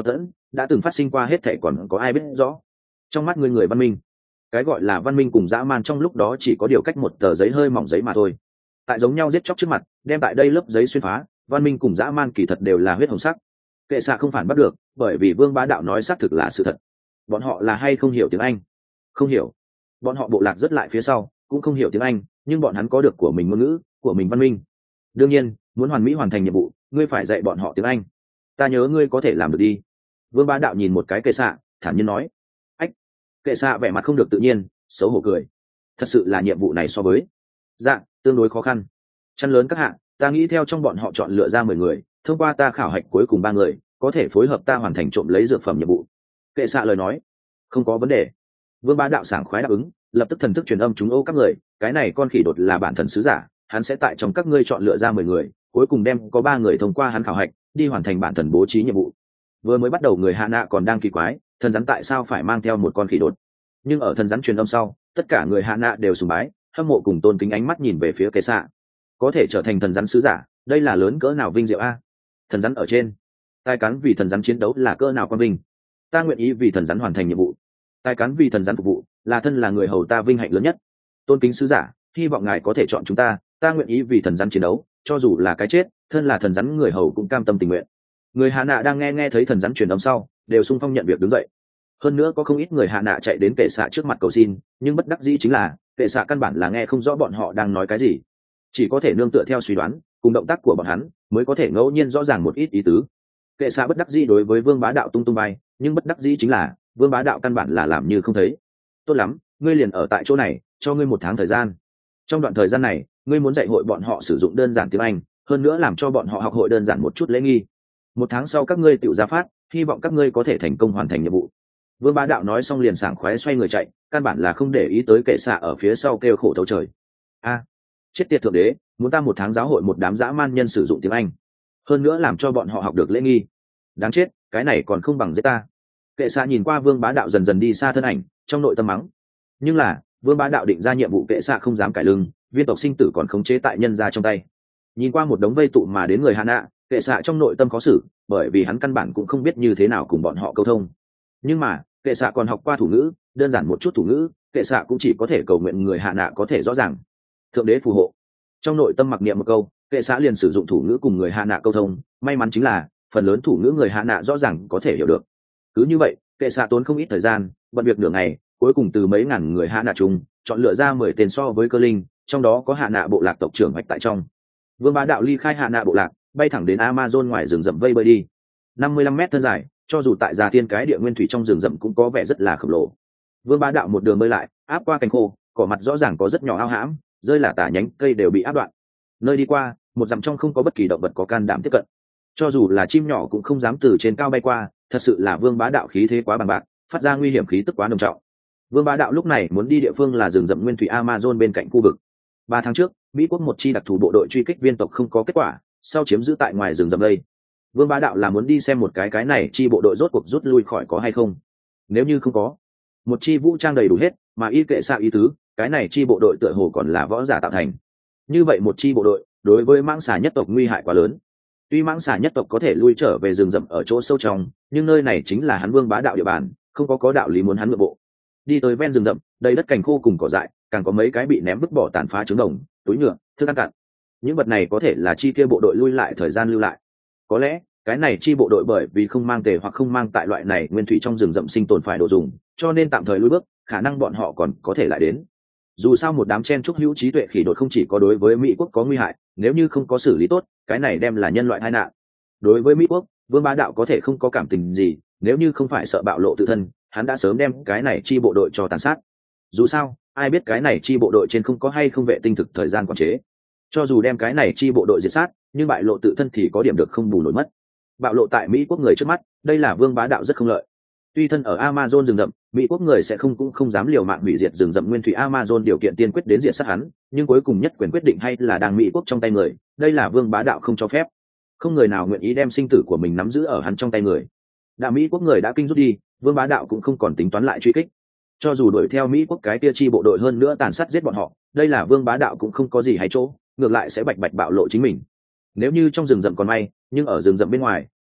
đã từng phát sinh qua hết thảy còn có ai biết rõ. Trong mắt ngươi người văn minh, cái gọi là văn minh cùng dã man trong lúc đó chỉ có điều cách một tờ giấy hơi mỏng giấy mà thôi. Tại giống nhau giết chóc trước mặt, đem tại đây lớp giấy xuyên phá, văn minh cùng dã man kỳ thật đều là huyết hồng sắc. Kệ xạ không phản bắt được, bởi vì Vương Bá Đạo nói xác thực là sự thật. Bọn họ là hay không hiểu tiếng Anh? Không hiểu. Bọn họ bộ lạc rất lại phía sau, cũng không hiểu tiếng Anh, nhưng bọn hắn có được của mình ngôn ngữ, của mình văn minh. Đương nhiên, muốn hoàn mỹ hoàn thành nhiệm vụ, ngươi phải dạy bọn họ tiếng Anh. Ta nhớ ngươi có thể làm được đi. Vương Bá Đạo nhìn một cái Kệ xạ, thản nhiên nói. Ách. Kệ xạ vẻ mặt không được tự nhiên, xấu hổ cười. Thật sự là nhiệm vụ này so với dạ tương đối khó khăn. Chăn lớn các hạ, ta nghĩ theo trong bọn họ chọn lựa ra mười người, thông qua ta khảo hạch cuối cùng ba người có thể phối hợp ta hoàn thành trộm lấy dược phẩm nhiệm vụ. Kệ xạ lời nói. Không có vấn đề. Vương Bá Đạo sảng khoái đáp ứng, lập tức thần thức truyền âm chúng ô các người, cái này con khỉ đột là bản thần sứ giả, hắn sẽ tại trong các ngươi chọn lựa ra mười người, cuối cùng đem có ba người thông qua hắn khảo hạch, đi hoàn thành bản thần bố trí nhiệm vụ. Vừa mới bắt đầu người hạ nạ còn đang kỳ quái, thần rắn tại sao phải mang theo một con khỉ đột, nhưng ở thần rắn truyền âm sau, tất cả người hạ nạ đều sùng bái, hâm mộ cùng tôn kính ánh mắt nhìn về phía Kệ xạ. Có thể trở thành thần rắn sứ giả, đây là lớn cỡ nào vinh diệu a. Thần rắn ở trên, tai cắn vì thần rắn chiến đấu là cỡ nào quan vinh. Ta nguyện ý vì thần rắn hoàn thành nhiệm vụ, tai cắn vì thần rắn phục vụ, là thân là người hầu ta vinh hạnh lớn nhất. Tôn kính sứ giả, hy vọng ngài có thể chọn chúng ta, ta nguyện ý vì thần rắn chiến đấu, cho dù là cái chết, thân là thần rắn người hầu cũng cam tâm tình nguyện. Người hạ nạ đang nghe nghe thấy thần rắn truyền âm sau, đều xung phong nhận việc đứng dậy. Hơn nữa có không ít người hạ nạ chạy đến Kệ xạ trước mặt cầu xin, nhưng bất đắc dĩ chính là Kệ xạ căn bản là nghe không rõ bọn họ đang nói cái gì, chỉ có thể nương tựa theo suy đoán cùng động tác của bọn hắn mới có thể ngẫu nhiên rõ ràng một ít ý tứ. Kệ xạ bất đắc dĩ đối với Vương Bá Đạo tung tung bay, nhưng bất đắc dĩ chính là Vương Bá Đạo căn bản là làm như không thấy. Tốt lắm, ngươi liền ở tại chỗ này, cho ngươi một tháng thời gian. Trong đoạn thời gian này, ngươi muốn dạy hội bọn họ sử dụng đơn giản tiếng Anh, hơn nữa làm cho bọn họ học hội đơn giản một chút lễ nghi. Một tháng sau các ngươi tự ra phát, hy vọng các ngươi có thể thành công hoàn thành nhiệm vụ. Vương Bá Đạo nói xong liền sảng khoái xoay người chạy, căn bản là không để ý tới Kệ xạ ở phía sau kêu khổ thấu trời. A, chết tiệt thượng đế, muốn ta một tháng giáo hội một đám dã man nhân sử dụng tiếng Anh, hơn nữa làm cho bọn họ học được lễ nghi. Đáng chết, cái này còn không bằng giết ta. Kệ xạ nhìn qua Vương Bá Đạo dần dần đi xa thân ảnh, trong nội tâm mắng. Nhưng là Vương Bá Đạo định ra nhiệm vụ, Kệ xạ không dám cải lưng, viên tộc sinh tử còn khống chế tại nhân ra trong tay. Nhìn qua một đống vây tụ mà đến người hạ nạ, Kệ xạ trong nội tâm khó xử, bởi vì hắn căn bản cũng không biết như thế nào cùng bọn họ câu thông. Nhưng mà Kệ xạ còn học qua thủ ngữ, đơn giản một chút thủ ngữ, Kệ xạ cũng chỉ có thể cầu nguyện người hạ nạ có thể rõ ràng. Thượng đế phù hộ. Trong nội tâm mặc niệm một câu, Kệ xạ liền sử dụng thủ ngữ cùng người hạ nạ câu thông. May mắn chính là phần lớn thủ ngữ người hạ nạ rõ ràng có thể hiểu được. Cứ như vậy, Kệ xạ tốn không ít thời gian, bận việc nửa ngày, cuối cùng từ mấy ngàn người hạ nạ chung chọn lựa ra mười tên so với cơ linh, trong đó có hạ nạ bộ lạc tộc trưởng hoạch tại trong. Vương Bá Đạo ly khai hạ nạ bộ lạc, bay thẳng đến Amazon ngoài rừng rậm vây bơi đi. năm mươi lăm mét thân dài, cho dù tại già thiên cái địa nguyên thủy trong rừng rậm cũng có vẻ rất là khổng lồ. Vương Bá Đạo một đường bơi lại, áp qua cành khô, cỏ mặt rõ ràng có rất nhỏ ao hãm, rơi là tả nhánh cây đều bị áp đoạn. Nơi đi qua, một dặm trong không có bất kỳ động vật có can đảm tiếp cận. Cho dù là chim nhỏ cũng không dám từ trên cao bay qua, thật sự là Vương Bá Đạo khí thế quá bằng bạc, phát ra nguy hiểm khí tức quá nồng trọng. Vương Bá Đạo lúc này muốn đi địa phương là rừng rậm nguyên thủy Amazon bên cạnh khu vực. Ba tháng trước, Mỹ quốc một chi đặc thù bộ đội truy kích viên tộc không có kết quả, sau chiếm giữ tại ngoài rừng rậm đây. Vương Bá Đạo là muốn đi xem một cái cái này chi bộ đội rốt cuộc rút lui khỏi có hay không. Nếu như không có, một chi vũ trang đầy đủ hết, mà y Kệ xạ ý tứ, cái này chi bộ đội tựa hồ còn là võ giả tạo thành. Như vậy một chi bộ đội, đối với mãng xà nhất tộc nguy hại quá lớn. Tuy mãng xà nhất tộc có thể lui trở về rừng rậm ở chỗ sâu trong, nhưng nơi này chính là hắn Vương Bá Đạo địa bàn, không có có đạo lý muốn hắn ngược bộ. Đi tới ven rừng rậm, đầy đất cành khô cùng cỏ dại, càng có mấy cái bị ném vứt bỏ tàn phá trứng đồng, túi nhựa, thức ăn cặn. Những vật này có thể là chi kia bộ đội lui lại thời gian lưu lại. Có lẽ cái này chi bộ đội bởi vì không mang tề hoặc không mang tại loại này nguyên thủy trong rừng rậm sinh tồn phải đồ dùng, cho nên tạm thời lui bước, khả năng bọn họ còn có thể lại đến. Dù sao một đám chen trúc hữu trí tuệ khỉ đột không chỉ có đối với Mỹ quốc có nguy hại, nếu như không có xử lý tốt, cái này đem là nhân loại tai nạn. Đối với Mỹ quốc, Vương Bá Đạo có thể không có cảm tình gì, nếu như không phải sợ bạo lộ tự thân, hắn đã sớm đem cái này chi bộ đội cho tàn sát. Dù sao, ai biết cái này chi bộ đội trên không có hay không vệ tinh thực thời gian quản chế. Cho dù đem cái này chi bộ đội diệt sát, nhưng bại lộ tự thân thì có điểm được không bù nổi mất. Bạo lộ tại Mỹ quốc người trước mắt, đây là Vương Bá Đạo rất không lợi. Tuy thân ở Amazon rừng rậm, Mỹ quốc người sẽ không cũng không dám liều mạng hủy diệt rừng rậm nguyên thủy Amazon, điều kiện tiên quyết đến diệt sát hắn, nhưng cuối cùng nhất quyền quyết định hay là đang Mỹ quốc trong tay người, đây là Vương Bá Đạo không cho phép. Không người nào nguyện ý đem sinh tử của mình nắm giữ ở hắn trong tay người. Đã Mỹ quốc người đã kinh rút đi, Vương Bá Đạo cũng không còn tính toán lại truy kích. Cho dù đuổi theo Mỹ quốc cái kia chi bộ đội hơn nữa tàn sát giết bọn họ, đây là Vương Bá Đạo cũng không có gì hay chỗ, ngược lại sẽ bạch bạch bạo lộ chính mình. Nếu như trong rừng rậm còn may, nhưng ở rừng rậm bên ngoài,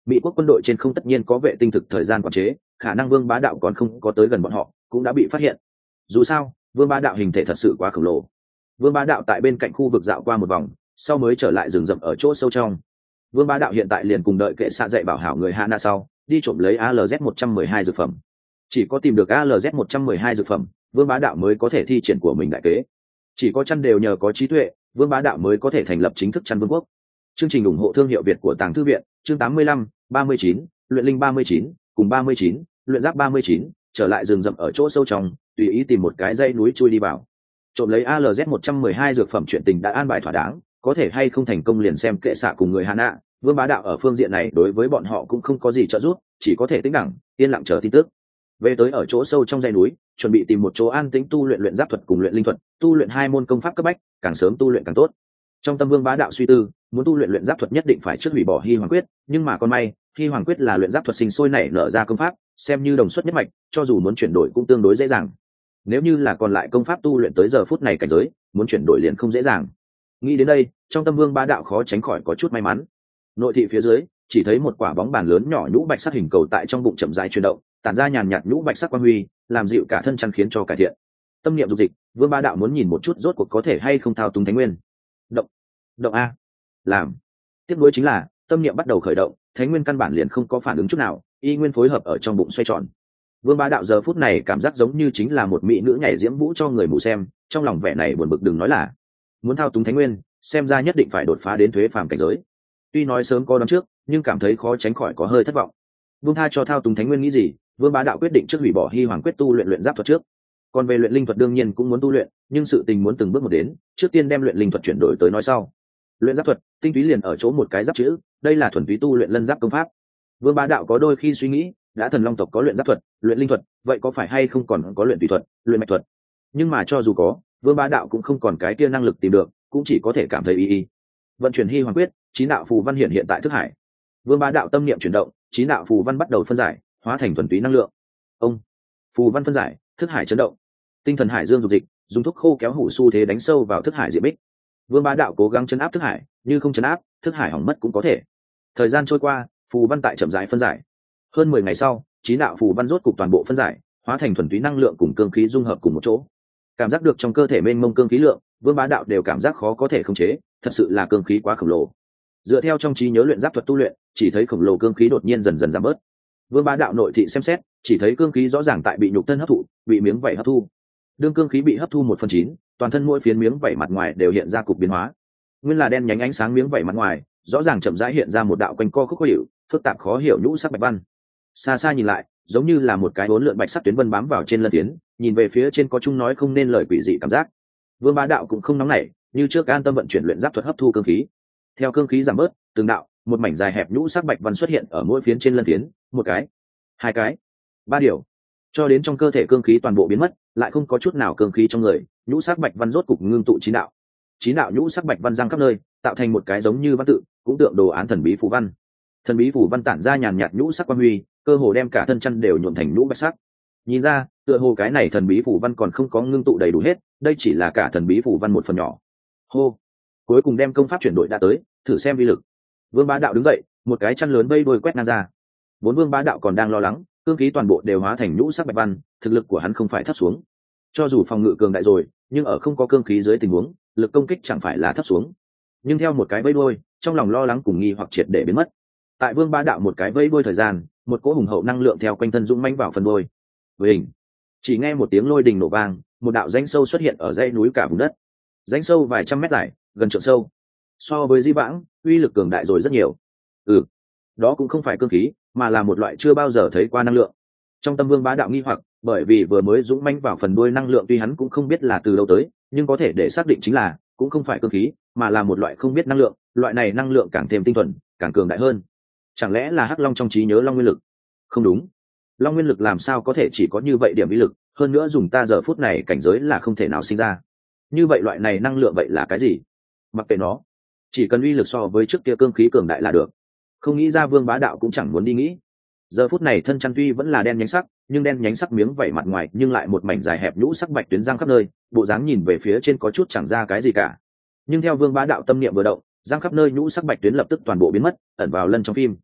Mỹ quốc quân đội trên không tất nhiên có vệ tinh thực thời gian quản chế, khả năng Vương Bá Đạo còn không có tới gần bọn họ cũng đã bị phát hiện. Dù sao Vương Bá Đạo hình thể thật sự quá khổng lồ. Vương Bá Đạo tại bên cạnh khu vực dạo qua một vòng sau mới trở lại rừng rậm ở chỗ sâu trong. Vương Bá Đạo hiện tại liền cùng đợi kệ xạ dạy bảo hảo người Hana sau đi trộm lấy a lờ z một trăm mười hai dược phẩm. Chỉ có tìm được a lờ z một trăm mười hai dược phẩm, Vương Bá Đạo mới có thể thi triển của mình đại kế. Chỉ có chăn đều nhờ có trí tuệ, Vương Bá Đạo mới có thể thành lập chính thức chăn vương quốc. Chương trình ủng hộ thương hiệu Việt của Tàng Thư viện, chương tám mươi lăm, ba mươi chín, luyện linh ba mươi chín, cùng ba mươi chín, luyện giáp ba mươi chín, trở lại rừng rậm ở chỗ sâu trong, tùy ý tìm một cái dãy núi chui đi vào. Trộm lấy a lờ z một trăm mười hai dược phẩm chuyện tình đã an bài thỏa đáng, có thể hay không thành công liền xem kệ xạ cùng người Hana. Vương Bá Đạo ở phương diện này đối với bọn họ cũng không có gì trợ giúp, chỉ có thể tĩnh đẳng, yên lặng chờ tin tức. Về tới ở chỗ sâu trong dãy núi, chuẩn bị tìm một chỗ an tĩnh tu luyện luyện giáp thuật cùng luyện linh thuật, tu luyện hai môn công pháp cấp bách, càng sớm tu luyện càng tốt. Trong tâm Vương Bá Đạo suy tư, muốn tu luyện luyện giáp thuật nhất định phải trước hủy bỏ Hy Hoàng quyết, nhưng mà con may, Hy Hoàng quyết là luyện giáp thuật sinh sôi nảy nở ra công pháp, xem như đồng xuất nhất mạch, cho dù muốn chuyển đổi cũng tương đối dễ dàng. Nếu như là còn lại công pháp tu luyện tới giờ phút này cảnh giới, muốn chuyển đổi liền không dễ dàng. Nghĩ đến đây, trong tâm Vương Bá Đạo khó tránh khỏi có chút may mắn. Nội thị phía dưới, chỉ thấy một quả bóng bàn lớn nhỏ nhũ bạch sắc hình cầu tại trong bụng chậm rãi chuyển động, tản ra nhàn nhạt nhũ bạch sắc quang huy, làm dịu cả thân chăn khiến cho cải thiện. Tâm niệm dục dịch, Vương Bá Đạo muốn nhìn một chút rốt cuộc có thể hay không thao túng thánh nguyên. Động, động a, làm. Tiếp nối chính là tâm niệm bắt đầu khởi động, thánh nguyên căn bản liền không có phản ứng chút nào, y nguyên phối hợp ở trong bụng xoay tròn. Vương Bá Đạo giờ phút này cảm giác giống như chính là một mỹ nữ nhảy diễm vũ cho người mù xem, trong lòng vẻ này buồn bực đừng nói là. Muốn thao túng thánh nguyên, xem ra nhất định phải đột phá đến thuế phàm cảnh giới. Tuy nói sớm có đoán trước, nhưng cảm thấy khó tránh khỏi có hơi thất vọng. Vương tha cho thao túng thánh nguyên nghĩ gì, Vương Bá Đạo quyết định trước hủy bỏ Hy Hoàng quyết tu luyện luyện giáp thuật trước. Còn về luyện linh thuật đương nhiên cũng muốn tu luyện, nhưng sự tình muốn từng bước một đến, trước tiên đem luyện linh thuật chuyển đổi tới nói sau. Luyện giáp thuật, tinh túy liền ở chỗ một cái giáp chữ, đây là thuần túy tu luyện lân giáp công pháp. Vương Bá Đạo có đôi khi suy nghĩ, đã thần long tộc có luyện giáp thuật, luyện linh thuật, vậy có phải hay không còn có luyện tùy thuật, luyện mạch thuật? Nhưng mà cho dù có, Vương Bá Đạo cũng không còn cái kia năng lực tìm được, cũng chỉ có thể cảm thấy y y. Vận chuyển Hy Hoàng quyết, chín đạo phù văn hiện hiện tại thức hải. Vương Bá Đạo tâm niệm chuyển động, chín đạo phù văn bắt đầu phân giải, hóa thành thuần túy năng lượng. Ông, phù văn phân giải, thức hải chấn động. Tinh thần hải dương dục dịch, dùng thuốc khô kéo hủ xu thế đánh sâu vào thức hải diệm bích. Vương Bá Đạo cố gắng chấn áp thức hải, như không chấn áp, thức hải hỏng mất cũng có thể. Thời gian trôi qua, phù văn tại chậm rãi phân giải. Hơn mười ngày sau, chín đạo phù văn rốt cục toàn bộ phân giải, hóa thành thuần túy năng lượng cùng cương khí dung hợp cùng một chỗ. Cảm giác được trong cơ thể mênh mông cương khí lượng, Vương Bá Đạo đều cảm giác khó có thể khống chế, thật sự là cương khí quá khổng lồ. Dựa theo trong trí nhớ luyện giáp thuật tu luyện, chỉ thấy khổng lồ cương khí đột nhiên dần dần giảm bớt. Vương Bá Đạo nội thị xem xét, chỉ thấy cương khí rõ ràng tại bị nhục thân hấp thụ, bị miếng vảy hấp thu. Đương cương khí bị hấp thu một phần chín, toàn thân mỗi phiến miếng vảy mặt ngoài đều hiện ra cục biến hóa. Nguyên là đen nhánh ánh sáng miếng vảy mặt ngoài, rõ ràng chậm rãi hiện ra một đạo quanh co khúc khó hiểu, phức tạp khó hiểu nhũ sắc bạch văn. Xa xa nhìn lại, giống như là một cái uốn lượn bạch sắc tuyến vân bám vào trên lân phiến, nhìn về phía trên có chung nói không nên lời quỷ dị cảm giác. Vương Bá Đạo cũng không nóng nảy, như trước an tâm vận chuyển luyện giáp thuật hấp thu cương khí. Theo cương khí giảm bớt, từng đạo, một mảnh dài hẹp nhũ sắc bạch văn xuất hiện ở mỗi phiến trên lân phiến, một cái, hai cái, ba điều, cho đến trong cơ thể cương khí toàn bộ biến mất, lại không có chút nào cương khí trong người, nhũ sắc bạch văn rốt cục ngưng tụ chín đạo. Chín đạo nhũ sắc bạch văn giăng khắp nơi, tạo thành một cái giống như văn tự, cũng tượng đồ án thần bí phù văn. Thần bí phù văn tản ra nhàn nhạt nhũ sắc quang huy, cơ hồ đem cả thân chân đều nhuộm thành nhũ bạch sắc. Nhìn ra, tựa hồ cái này thần bí phù văn còn không có ngưng tụ đầy đủ hết, đây chỉ là cả thần bí phù văn một phần nhỏ. Hô, cuối cùng đem công pháp chuyển đổi đã tới, thử xem vi lực. Vương Bá Đạo đứng dậy, một cái chân lớn vây đuôi quét ngang ra. Vốn Vương Bá Đạo còn đang lo lắng, cương khí toàn bộ đều hóa thành nhũ sắc bạch văn, thực lực của hắn không phải thấp xuống. Cho dù phòng ngự cường đại rồi, nhưng ở không có cương khí dưới tình huống, lực công kích chẳng phải là thấp xuống. Nhưng theo một cái vây đuôi, trong lòng lo lắng cùng nghi hoặc triệt để biến mất. Tại Vương Bá Đạo một cái vây đuôi thời gian, một cỗ hùng hậu năng lượng theo quanh thân dũng mãnh vào phần đuôi. Với hình, chỉ nghe một tiếng lôi đình nổ vang, một đạo rãnh sâu xuất hiện ở dãy núi cả vùng đất. Rãnh sâu vài trăm mét dài, gần trượng sâu. So với Di Vãng, uy lực cường đại rồi rất nhiều. Ừ, đó cũng không phải cương khí, mà là một loại chưa bao giờ thấy qua năng lượng. Trong tâm Vương Bá Đạo nghi hoặc, bởi vì vừa mới dũng mãnh vào phần đuôi năng lượng tuy hắn cũng không biết là từ đâu tới, nhưng có thể để xác định chính là cũng không phải cương khí, mà là một loại không biết năng lượng, loại này năng lượng càng thêm tinh thuần, càng cường đại hơn. Chẳng lẽ là Hắc Long trong trí nhớ Long Nguyên lực? Không đúng, Long Nguyên lực làm sao có thể chỉ có như vậy điểm uy lực, hơn nữa dùng ta giờ phút này cảnh giới là không thể nào sinh ra. Như vậy loại này năng lượng vậy là cái gì? Mặc kệ nó, chỉ cần uy lực so với trước kia cương khí cường đại là được. Không nghĩ ra Vương Bá Đạo cũng chẳng muốn đi nghĩ. Giờ phút này thân chăn tuy vẫn là đen nhánh sắc, nhưng đen nhánh sắc miếng vảy mặt ngoài nhưng lại một mảnh dài hẹp nhũ sắc bạch tuyến răng khắp nơi, bộ dáng nhìn về phía trên có chút chẳng ra cái gì cả. Nhưng theo Vương Bá Đạo tâm niệm vừa động, răng khắp nơi nhũ sắc bạch tuyến lập tức toàn bộ biến mất, ẩn vào lân trong phim.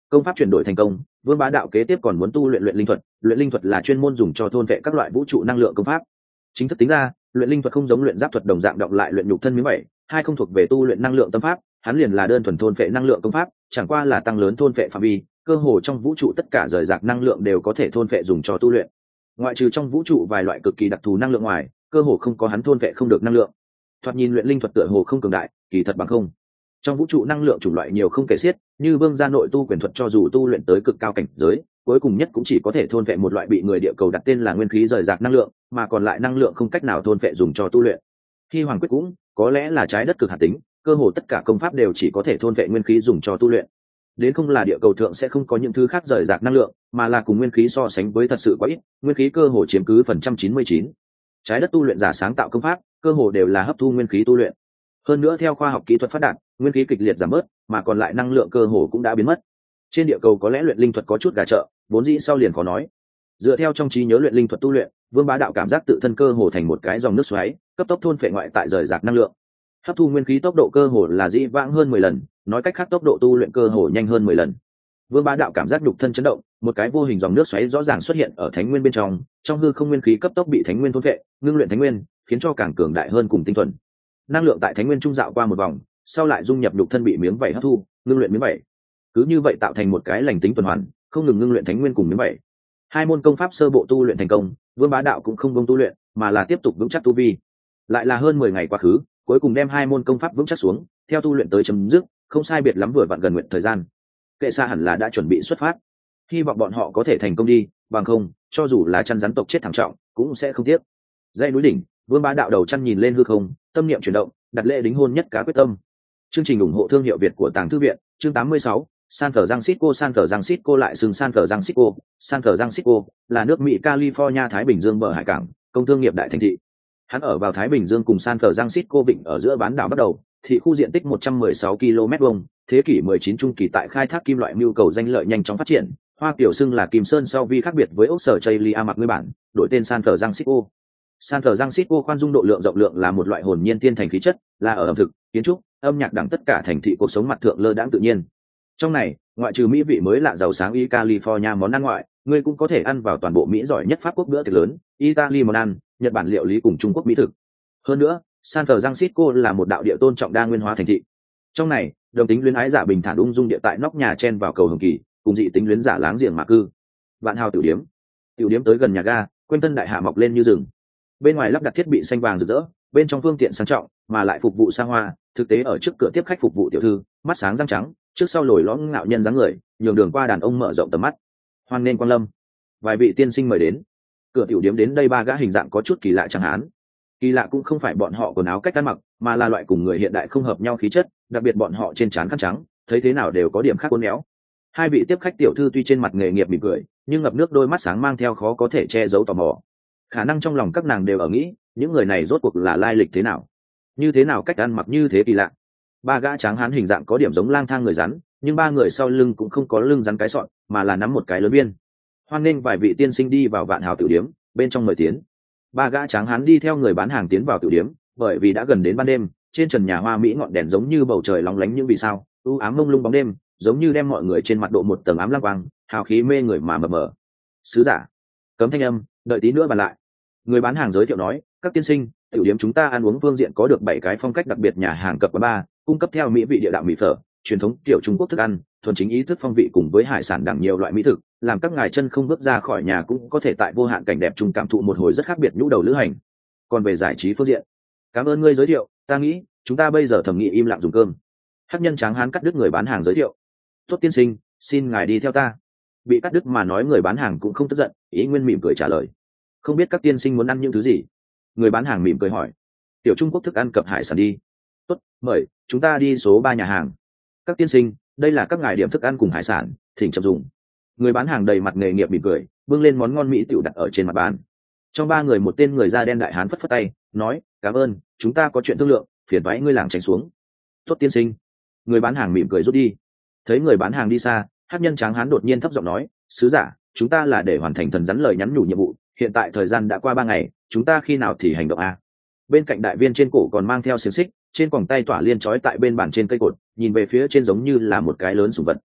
công pháp chuyển đổi thành công, Vương Bá Đạo kế tiếp còn muốn tu luyện luyện linh thuật. Luyện linh thuật là chuyên môn dùng cho thôn vệ các loại vũ trụ năng lượng công pháp. Chính thức tính ra, luyện linh thuật không giống luyện giáp thuật đồng dạng động lại luyện nhục thân miếng bảy, hai không thuộc về tu luyện năng lượng tâm pháp, hắn liền là đơn thuần thôn vệ năng lượng công pháp, chẳng qua là tăng lớn thôn vệ phạm vi, cơ hồ trong vũ trụ tất cả rời rạc năng lượng đều có thể thôn vệ dùng cho tu luyện. Ngoại trừ trong vũ trụ vài loại cực kỳ đặc thù năng lượng ngoài, cơ hồ không có hắn thôn vệ không được năng lượng. Thoạt nhìn luyện linh thuật tựa hồ không cường đại, kỳ thật bằng không. Trong vũ trụ năng lượng chủng loại nhiều không kể xiết, như Vương gia nội tu quyền thuật cho dù tu luyện tới cực cao cảnh giới, cuối cùng nhất cũng chỉ có thể thôn vệ một loại bị người địa cầu đặt tên là nguyên khí rời rạc năng lượng, mà còn lại năng lượng không cách nào thôn vệ dùng cho tu luyện. Khi Hoàng quyết cũng có lẽ là trái đất cực hạt tính, cơ hồ tất cả công pháp đều chỉ có thể thôn vệ nguyên khí dùng cho tu luyện. Đến không là địa cầu thượng sẽ không có những thứ khác rời rạc năng lượng, mà là cùng nguyên khí so sánh với thật sự quá ít, nguyên khí cơ hồ chiếm cứ phần trăm chín mươi chín. Trái đất tu luyện giả sáng tạo công pháp, cơ hồ đều là hấp thu nguyên khí tu luyện. Hơn nữa theo khoa học kỹ thuật phát đạt, nguyên khí kịch liệt giảm bớt, mà còn lại năng lượng cơ hồ cũng đã biến mất. Trên địa cầu có lẽ luyện linh thuật có chút gà chợ, vốn dĩ sau liền khó nói. Dựa theo trong trí nhớ luyện linh thuật tu luyện, Vương Bá Đạo cảm giác tự thân cơ hồ thành một cái dòng nước xoáy, cấp tốc thôn phệ ngoại tại rời rạc năng lượng. Hấp thu nguyên khí tốc độ cơ hồ là dĩ vãng hơn mười lần, nói cách khác tốc độ tu luyện cơ hồ nhanh hơn mười lần. Vương Bá Đạo cảm giác nhục thân chấn động, một cái vô hình dòng nước xoáy rõ ràng xuất hiện ở thánh nguyên bên trong, trong hư không nguyên khí cấp tốc bị thánh nguyên thôn phệ, ngưng luyện thánh nguyên, khiến cho càng cường đại hơn cùng tinh thuần. Năng lượng tại thánh nguyên trung dạo qua một vòng, sau lại dung nhập nhục thân bị miếng vảy hấp thu, ngưng luyện miếng vảy. Cứ như vậy tạo thành một cái lành tính tuần hoàn, không ngừng ngưng luyện thánh nguyên cùng miếng vảy. Hai môn công pháp sơ bộ tu luyện thành công, Vương Bá Đạo cũng không buông tu luyện, mà là tiếp tục vững chắc tu vi. Lại là hơn mười ngày quá khứ, cuối cùng đem hai môn công pháp vững chắc xuống, theo tu luyện tới chấm dứt, không sai biệt lắm vừa vặn gần nguyện thời gian. Kệ Xa hẳn là đã chuẩn bị xuất phát, hy vọng bọn họ có thể thành công đi, bằng không, cho dù là chăn rắn tộc chết thảm trọng, cũng sẽ không tiếc. Dãy núi đỉnh, Vương Bá Đạo đầu chăn nhìn lên hư không, tâm niệm chuyển động, đặt lễ đính hôn nhất cá quyết tâm. Chương trình ủng hộ thương hiệu Việt của Tàng Thư viện, chương tám mươi sáu, San Francisco San Francisco lại xưng San Francisco, San Francisco là nước Mỹ California Thái Bình Dương bờ hải cảng, công thương nghiệp đại thành thị. Hắn ở vào Thái Bình Dương cùng San Francisco vịnh ở giữa bán đảo bắt đầu, thị khu diện tích một trăm mười sáu ki lô mét vuông, thế kỷ mười chín trung kỳ tại khai thác kim loại mưu cầu danh lợi nhanh chóng phát triển. Hoa kiểu xưng là Kim Sơn sau vi khác biệt với ốc sở Chaylia mặc nguyên bản, đổi tên San Francisco. San Francisco khoan dung độ lượng rộng lượng là một loại hồn nhiên tiên thành khí chất, là ở ẩm thực, kiến trúc, âm nhạc đẳng tất cả thành thị cuộc sống mặt thượng lơ đãng tự nhiên. Trong này, ngoại trừ mỹ vị mới lạ giàu sáng y California món ăn ngoại, ngươi cũng có thể ăn vào toàn bộ Mỹ giỏi nhất Pháp quốc bữa tiệc lớn, Italy món ăn, Nhật Bản liệu lý cùng Trung Quốc mỹ thực. Hơn nữa, San Francisco là một đạo địa tôn trọng đa nguyên hóa thành thị. Trong này, đồng tính luyến ái giả bình thản ung dung địa tại nóc nhà chen vào cầu hồng kỳ, cùng dị tính luyến giả láng giềng mà cư. Vạn Hào tiểu điếm. Tiểu điếm tới gần nhà ga, quanh thân đại hạ mọc lên như rừng. Bên ngoài lắp đặt thiết bị xanh vàng rực rỡ, bên trong phương tiện sang trọng, mà lại phục vụ xa hoa, thực tế ở trước cửa tiếp khách phục vụ tiểu thư, mắt sáng răng trắng, trước sau lồi lõm ngạo nhân dáng người, nhường đường qua đàn ông mở rộng tầm mắt. Hoan nên quan lâm. Vài vị tiên sinh mời đến. Cửa tiểu điếm đến đây ba gã hình dạng có chút kỳ lạ chẳng hạn. Kỳ lạ cũng không phải bọn họ quần áo cách ăn mặc, mà là loại cùng người hiện đại không hợp nhau khí chất, đặc biệt bọn họ trên trán khăn trắng, thấy thế nào đều có điểm khác uốn éo. Hai vị tiếp khách tiểu thư tuy trên mặt nghề nghiệp mỉm cười, nhưng ngập nước đôi mắt sáng mang theo khó có thể che giấu tò mò. Khả năng trong lòng các nàng đều ở nghĩ, những người này rốt cuộc là lai lịch thế nào, như thế nào cách ăn mặc như thế kỳ lạ. Ba gã tráng hán hình dạng có điểm giống lang thang người rắn, nhưng ba người sau lưng cũng không có lưng rắn cái sọn, mà là nắm một cái lớn biên. Hoan nghênh vài vị tiên sinh đi vào Vạn Hào tiểu điếm, bên trong mời tiến. Ba gã tráng hán đi theo người bán hàng tiến vào tiểu điếm, bởi vì đã gần đến ban đêm, trên trần nhà hoa mỹ ngọn đèn giống như bầu trời lóng lánh những vì sao, u ám mông lung bóng đêm, giống như đem mọi người trên mặt độ một tầng ám lam quang, hào khí mê người mà mờ mờ. Sứ giả, cấm thanh âm, đợi tí nữa bàn lại. Người bán hàng giới thiệu nói, các tiên sinh, tiểu điểm chúng ta ăn uống phương diện có được bảy cái phong cách đặc biệt nhà hàng cập ba, cung cấp theo mỹ vị địa đạo mỹ phở, truyền thống kiểu Trung Quốc thức ăn, thuần chính ý thức phong vị cùng với hải sản đẳng nhiều loại mỹ thực, làm các ngài chân không bước ra khỏi nhà cũng có thể tại vô hạn cảnh đẹp trung cảm thụ một hồi rất khác biệt nhũ đầu lữ hành. Còn về giải trí phương diện, cảm ơn ngươi giới thiệu, ta nghĩ chúng ta bây giờ thẩm nghị im lặng dùng cơm. Hắc nhân tráng hán cắt đứt người bán hàng giới thiệu. Tốt tiên sinh, xin ngài đi theo ta. Bị cắt đứt mà nói người bán hàng cũng không tức giận, ý nguyên mỉm cười trả lời. Không biết các tiên sinh muốn ăn những thứ gì? Người bán hàng mỉm cười hỏi. Tiểu Trung Quốc thức ăn cập hải sản đi. Tốt, mời, chúng ta đi số ba nhà hàng. Các tiên sinh, đây là các ngài điểm thức ăn cùng hải sản, thỉnh chậm dùng. Người bán hàng đầy mặt nghề nghiệp mỉm cười, bưng lên món ngon mỹ tiểu đặt ở trên mặt bàn. Trong ba người một tên người da đen đại hán phất phất tay, nói, cảm ơn, chúng ta có chuyện thương lượng, phiền toái ngươi làng tránh xuống. Tốt tiên sinh. Người bán hàng mỉm cười rút đi. Thấy người bán hàng đi xa, hắc nhân tráng hán đột nhiên thấp giọng nói, sứ giả, chúng ta là để hoàn thành thần rắn lời nhắn nhủ nhiệm vụ, hiện tại thời gian đã qua ba ngày, chúng ta khi nào thì hành động a? Bên cạnh đại viên trên cổ còn mang theo xiềng xích, trên quòng tay tỏa liên trói tại bên bàn trên cây cột, nhìn về phía trên giống như là một cái lớn sủng vật.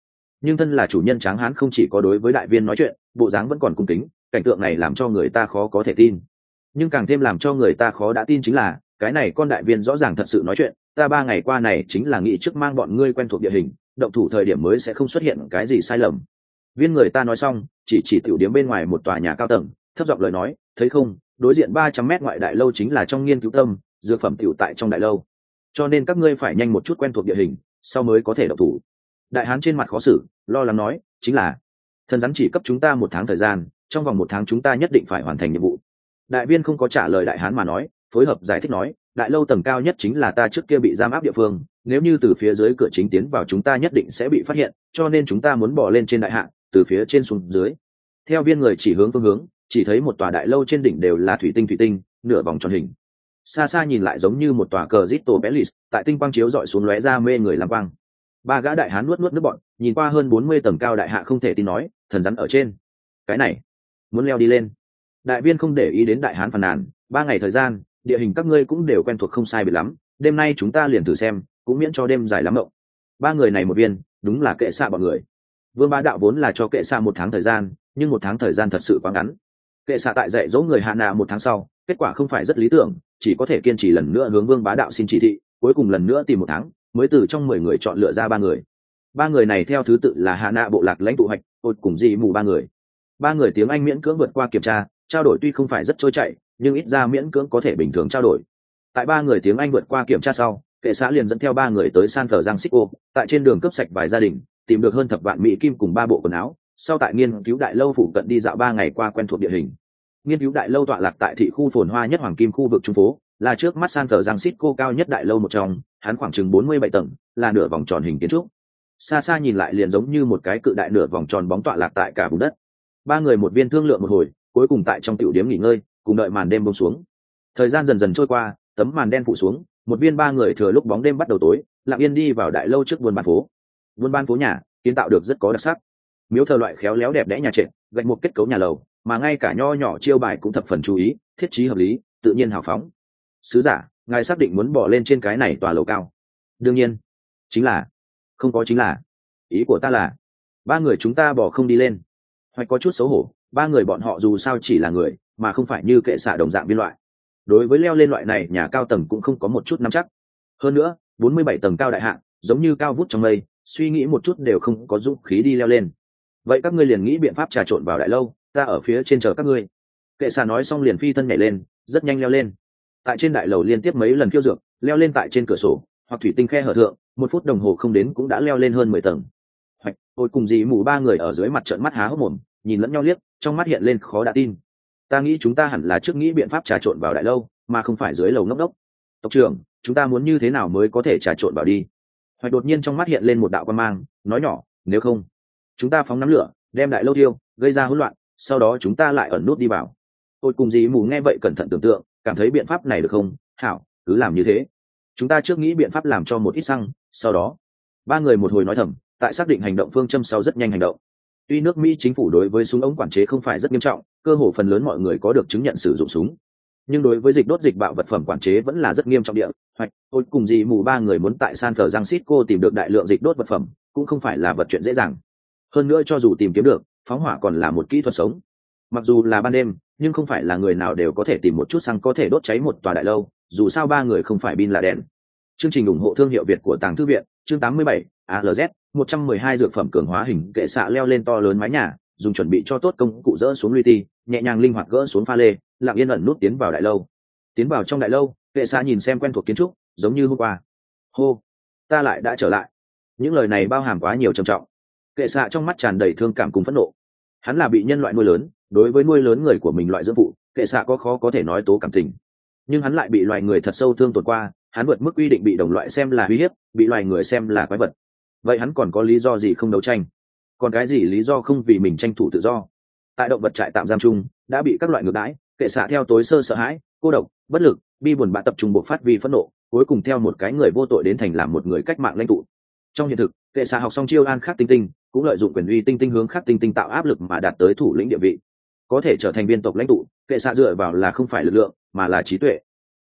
nhưng thân là chủ nhân Tráng Hán không chỉ có đối với đại viên nói chuyện, bộ dáng vẫn còn cung kính, cảnh tượng này làm cho người ta khó có thể tin. Nhưng càng thêm làm cho người ta khó đã tin chính là cái này con đại viên rõ ràng thật sự nói chuyện. Ta ba ngày qua này chính là nghĩ trước mang bọn ngươi quen thuộc địa hình, động thủ thời điểm mới sẽ không xuất hiện cái gì sai lầm. Viên người ta nói xong, chỉ chỉ tiểu điểm bên ngoài một tòa nhà cao tầng, thấp giọng lời nói, thấy không, đối diện ba trăm mét ngoại đại lâu chính là trong nghiên cứu tâm, dược phẩm tiểu tại trong đại lâu, cho nên các ngươi phải nhanh một chút quen thuộc địa hình, sau mới có thể động thủ. Đại hán trên mặt khó xử, lo lắng nói, chính là thần rắn chỉ cấp chúng ta một tháng thời gian, trong vòng một tháng chúng ta nhất định phải hoàn thành nhiệm vụ. Đại viên không có trả lời đại hán mà nói, phối hợp giải thích nói, đại lâu tầng cao nhất chính là ta trước kia bị giam áp địa phương, nếu như từ phía dưới cửa chính tiến vào chúng ta nhất định sẽ bị phát hiện, cho nên chúng ta muốn bỏ lên trên đại hạng, từ phía trên xuống dưới. Theo viên người chỉ hướng phương hướng, chỉ thấy một tòa đại lâu trên đỉnh đều là thủy tinh thủy tinh, nửa vòng tròn hình. Xa xa nhìn lại giống như một tòa cờ Crystal Palace, tại tinh quang chiếu rọi xuống lóe ra mê người làm quang. Ba gã đại hán nuốt nuốt nước bọn, nhìn qua hơn bốn mươi tầng cao đại hạ không thể tin nói, thần rắn ở trên. Cái này, muốn leo đi lên. Đại viên không để ý đến đại hán phàn nàn, ba ngày thời gian, địa hình các ngươi cũng đều quen thuộc không sai biệt lắm, đêm nay chúng ta liền thử xem, cũng miễn cho đêm dài lắm mộng. Ba người này một viên, đúng là kệ xạ bọn người. Vương Bá Đạo vốn là cho kệ xạ một tháng thời gian, nhưng một tháng thời gian thật sự quá ngắn. Kệ xạ tại dạy dỗ người hạ nạ một tháng sau, kết quả không phải rất lý tưởng, chỉ có thể kiên trì lần nữa hướng Vương Bá Đạo xin chỉ thị, cuối cùng lần nữa tìm một tháng, mới từ trong mười người chọn lựa ra ba người. Ba người này theo thứ tự là hạ nạ bộ lạc lãnh tụ Hạch, Ôi cùng dị mù ba người. Ba người tiếng Anh miễn cưỡng vượt qua kiểm tra, trao đổi tuy không phải rất trôi chảy, nhưng ít ra miễn cưỡng có thể bình thường trao đổi. Tại ba người tiếng Anh vượt qua kiểm tra sau, kệ xã liền dẫn theo ba người tới San Francisco, tại trên đường cướp sạch vài gia đình, tìm được hơn thập vạn mỹ kim cùng ba bộ quần áo, sau tại nghiên cứu đại lâu phụ cận đi dạo ba ngày qua quen thuộc địa hình. Nghiên cứu đại lâu tọa lạc tại thị khu phồn hoa nhất hoàng kim khu vực trung phố, là trước mắt San Francisco cao nhất đại lâu một trong, hắn khoảng chừng bốn mươi bảy tầng, là nửa vòng tròn hình kiến trúc. Xa xa nhìn lại liền giống như một cái cự đại nửa vòng tròn bóng tọa lạc tại cả vùng đất. Ba người một viên thương lượng một hồi, cuối cùng tại trong tiểu điếm nghỉ ngơi, cùng đợi màn đêm buông xuống. Thời gian dần dần trôi qua, tấm màn đen phủ xuống, một viên ba người thừa lúc bóng đêm bắt đầu tối, lặng yên đi vào đại lâu trước buôn bán phố. Buôn bán phố nhà kiến tạo được rất có đặc sắc, miếu thờ loại khéo léo đẹp đẽ nhà trệt, gạch một kết cấu nhà lầu, mà ngay cả nho nhỏ chiêu bài cũng thập phần chú ý, thiết trí hợp lý, tự nhiên hào phóng. Sứ giả, ngài xác định muốn bỏ lên trên cái này tòa lầu cao? Đương nhiên, chính là, không có chính là, ý của ta là, ba người chúng ta bỏ không đi lên. Hoặc có chút xấu hổ, ba người bọn họ dù sao chỉ là người, mà không phải như kệ xạ đồng dạng biên loại. Đối với leo lên loại này nhà cao tầng cũng không có một chút nắm chắc. Hơn nữa, bốn mươi bảy tầng cao đại hạng, giống như cao vút trong mây, suy nghĩ một chút đều không có dũng khí đi leo lên. Vậy các ngươi liền nghĩ biện pháp trà trộn vào đại lâu, ta ở phía trên chờ các ngươi. Kệ xạ nói xong liền phi thân nhảy lên, rất nhanh leo lên. Tại trên đại lầu liên tiếp mấy lần khiêu dược, leo lên tại trên cửa sổ hoặc thủy tinh khe hở thượng, một phút đồng hồ không đến cũng đã leo lên hơn mười tầng. Hoặc Ôi cùng dì mù ba người ở dưới mặt trợn mắt há hốc mồm, nhìn lẫn nhau liếc, trong mắt hiện lên khó đã tin. Ta nghĩ chúng ta hẳn là trước nghĩ biện pháp trà trộn vào đại lâu, mà không phải dưới lầu ngốc đốc. Tộc trưởng, chúng ta muốn như thế nào mới có thể trà trộn vào đi? Hoặc đột nhiên trong mắt hiện lên một đạo quan mang, nói nhỏ, nếu không, chúng ta phóng nắm lửa, đem đại lâu thiêu, gây ra hỗn loạn, sau đó chúng ta lại ẩn nút đi vào. Ôi cùng dì mù nghe vậy cẩn thận tưởng tượng, cảm thấy biện pháp này được không? Hảo, cứ làm như thế. Chúng ta trước nghĩ biện pháp làm cho một ít xăng, sau đó, ba người một hồi nói thầm, tại xác định hành động phương châm sau rất nhanh hành động. Tuy nước Mỹ chính phủ đối với súng ống quản chế không phải rất nghiêm trọng, cơ hồ phần lớn mọi người có được chứng nhận sử dụng súng, nhưng đối với dịch đốt dịch bạo vật phẩm quản chế vẫn là rất nghiêm trọng địa. Hoặc Ôi cùng dì mù ba người muốn tại San Francisco tìm được đại lượng dịch đốt vật phẩm, cũng không phải là vật chuyện dễ dàng. Hơn nữa cho dù tìm kiếm được, phóng hỏa còn là một kỹ thuật sống. Mặc dù là ban đêm, nhưng không phải là người nào đều có thể tìm một chút xăng có thể đốt cháy một tòa đại lâu, dù sao ba người không phải bin là đèn. Chương trình ủng hộ thương hiệu Việt của Tàng Thư viện, chương tám mươi bảy, a lờ zét, một trăm mười hai dược phẩm cường hóa hình kệ xạ leo lên to lớn mái nhà, dùng chuẩn bị cho tốt công cụ dỡ xuống li ti, nhẹ nhàng linh hoạt gỡ xuống pha lê, lặng yên ẩn nút tiến vào đại lâu. Tiến vào trong đại lâu, kệ xạ nhìn xem quen thuộc kiến trúc, giống như hôm qua. Hô, ta lại đã trở lại. Những lời này bao hàm quá nhiều trầm trọng. Kệ xạ trong mắt tràn đầy thương cảm cùng phẫn nộ. Hắn là bị nhân loại nuôi lớn, đối với nuôi lớn người của mình loại dưỡng phụ, kệ xạ có khó có thể nói tố cảm tình. Nhưng hắn lại bị loài người thật sâu thương tổn qua, hắn vượt mức quy định bị đồng loại xem là uy hiếp, bị loài người xem là quái vật. Vậy hắn còn có lý do gì không đấu tranh? Còn cái gì lý do không vì mình tranh thủ tự do? Tại động vật trại tạm giam chung, đã bị các loại ngược đãi, kệ xạ theo tối sơ sợ hãi, cô độc, bất lực, bi buồn bã tập trung buộc phát vì phẫn nộ, cuối cùng theo một cái người vô tội đến thành làm một người cách mạng lãnh tụ. Trong hiện thực, kệ xạ học xong chiêu an khác tinh tinh, cũng lợi dụng quyền uy tinh tinh hướng khác tinh tinh tạo áp lực mà đạt tới thủ lĩnh địa vị. Có thể trở thành biên tộc lãnh tụ, kệ xạ dựa vào là không phải lực lượng, mà là trí tuệ.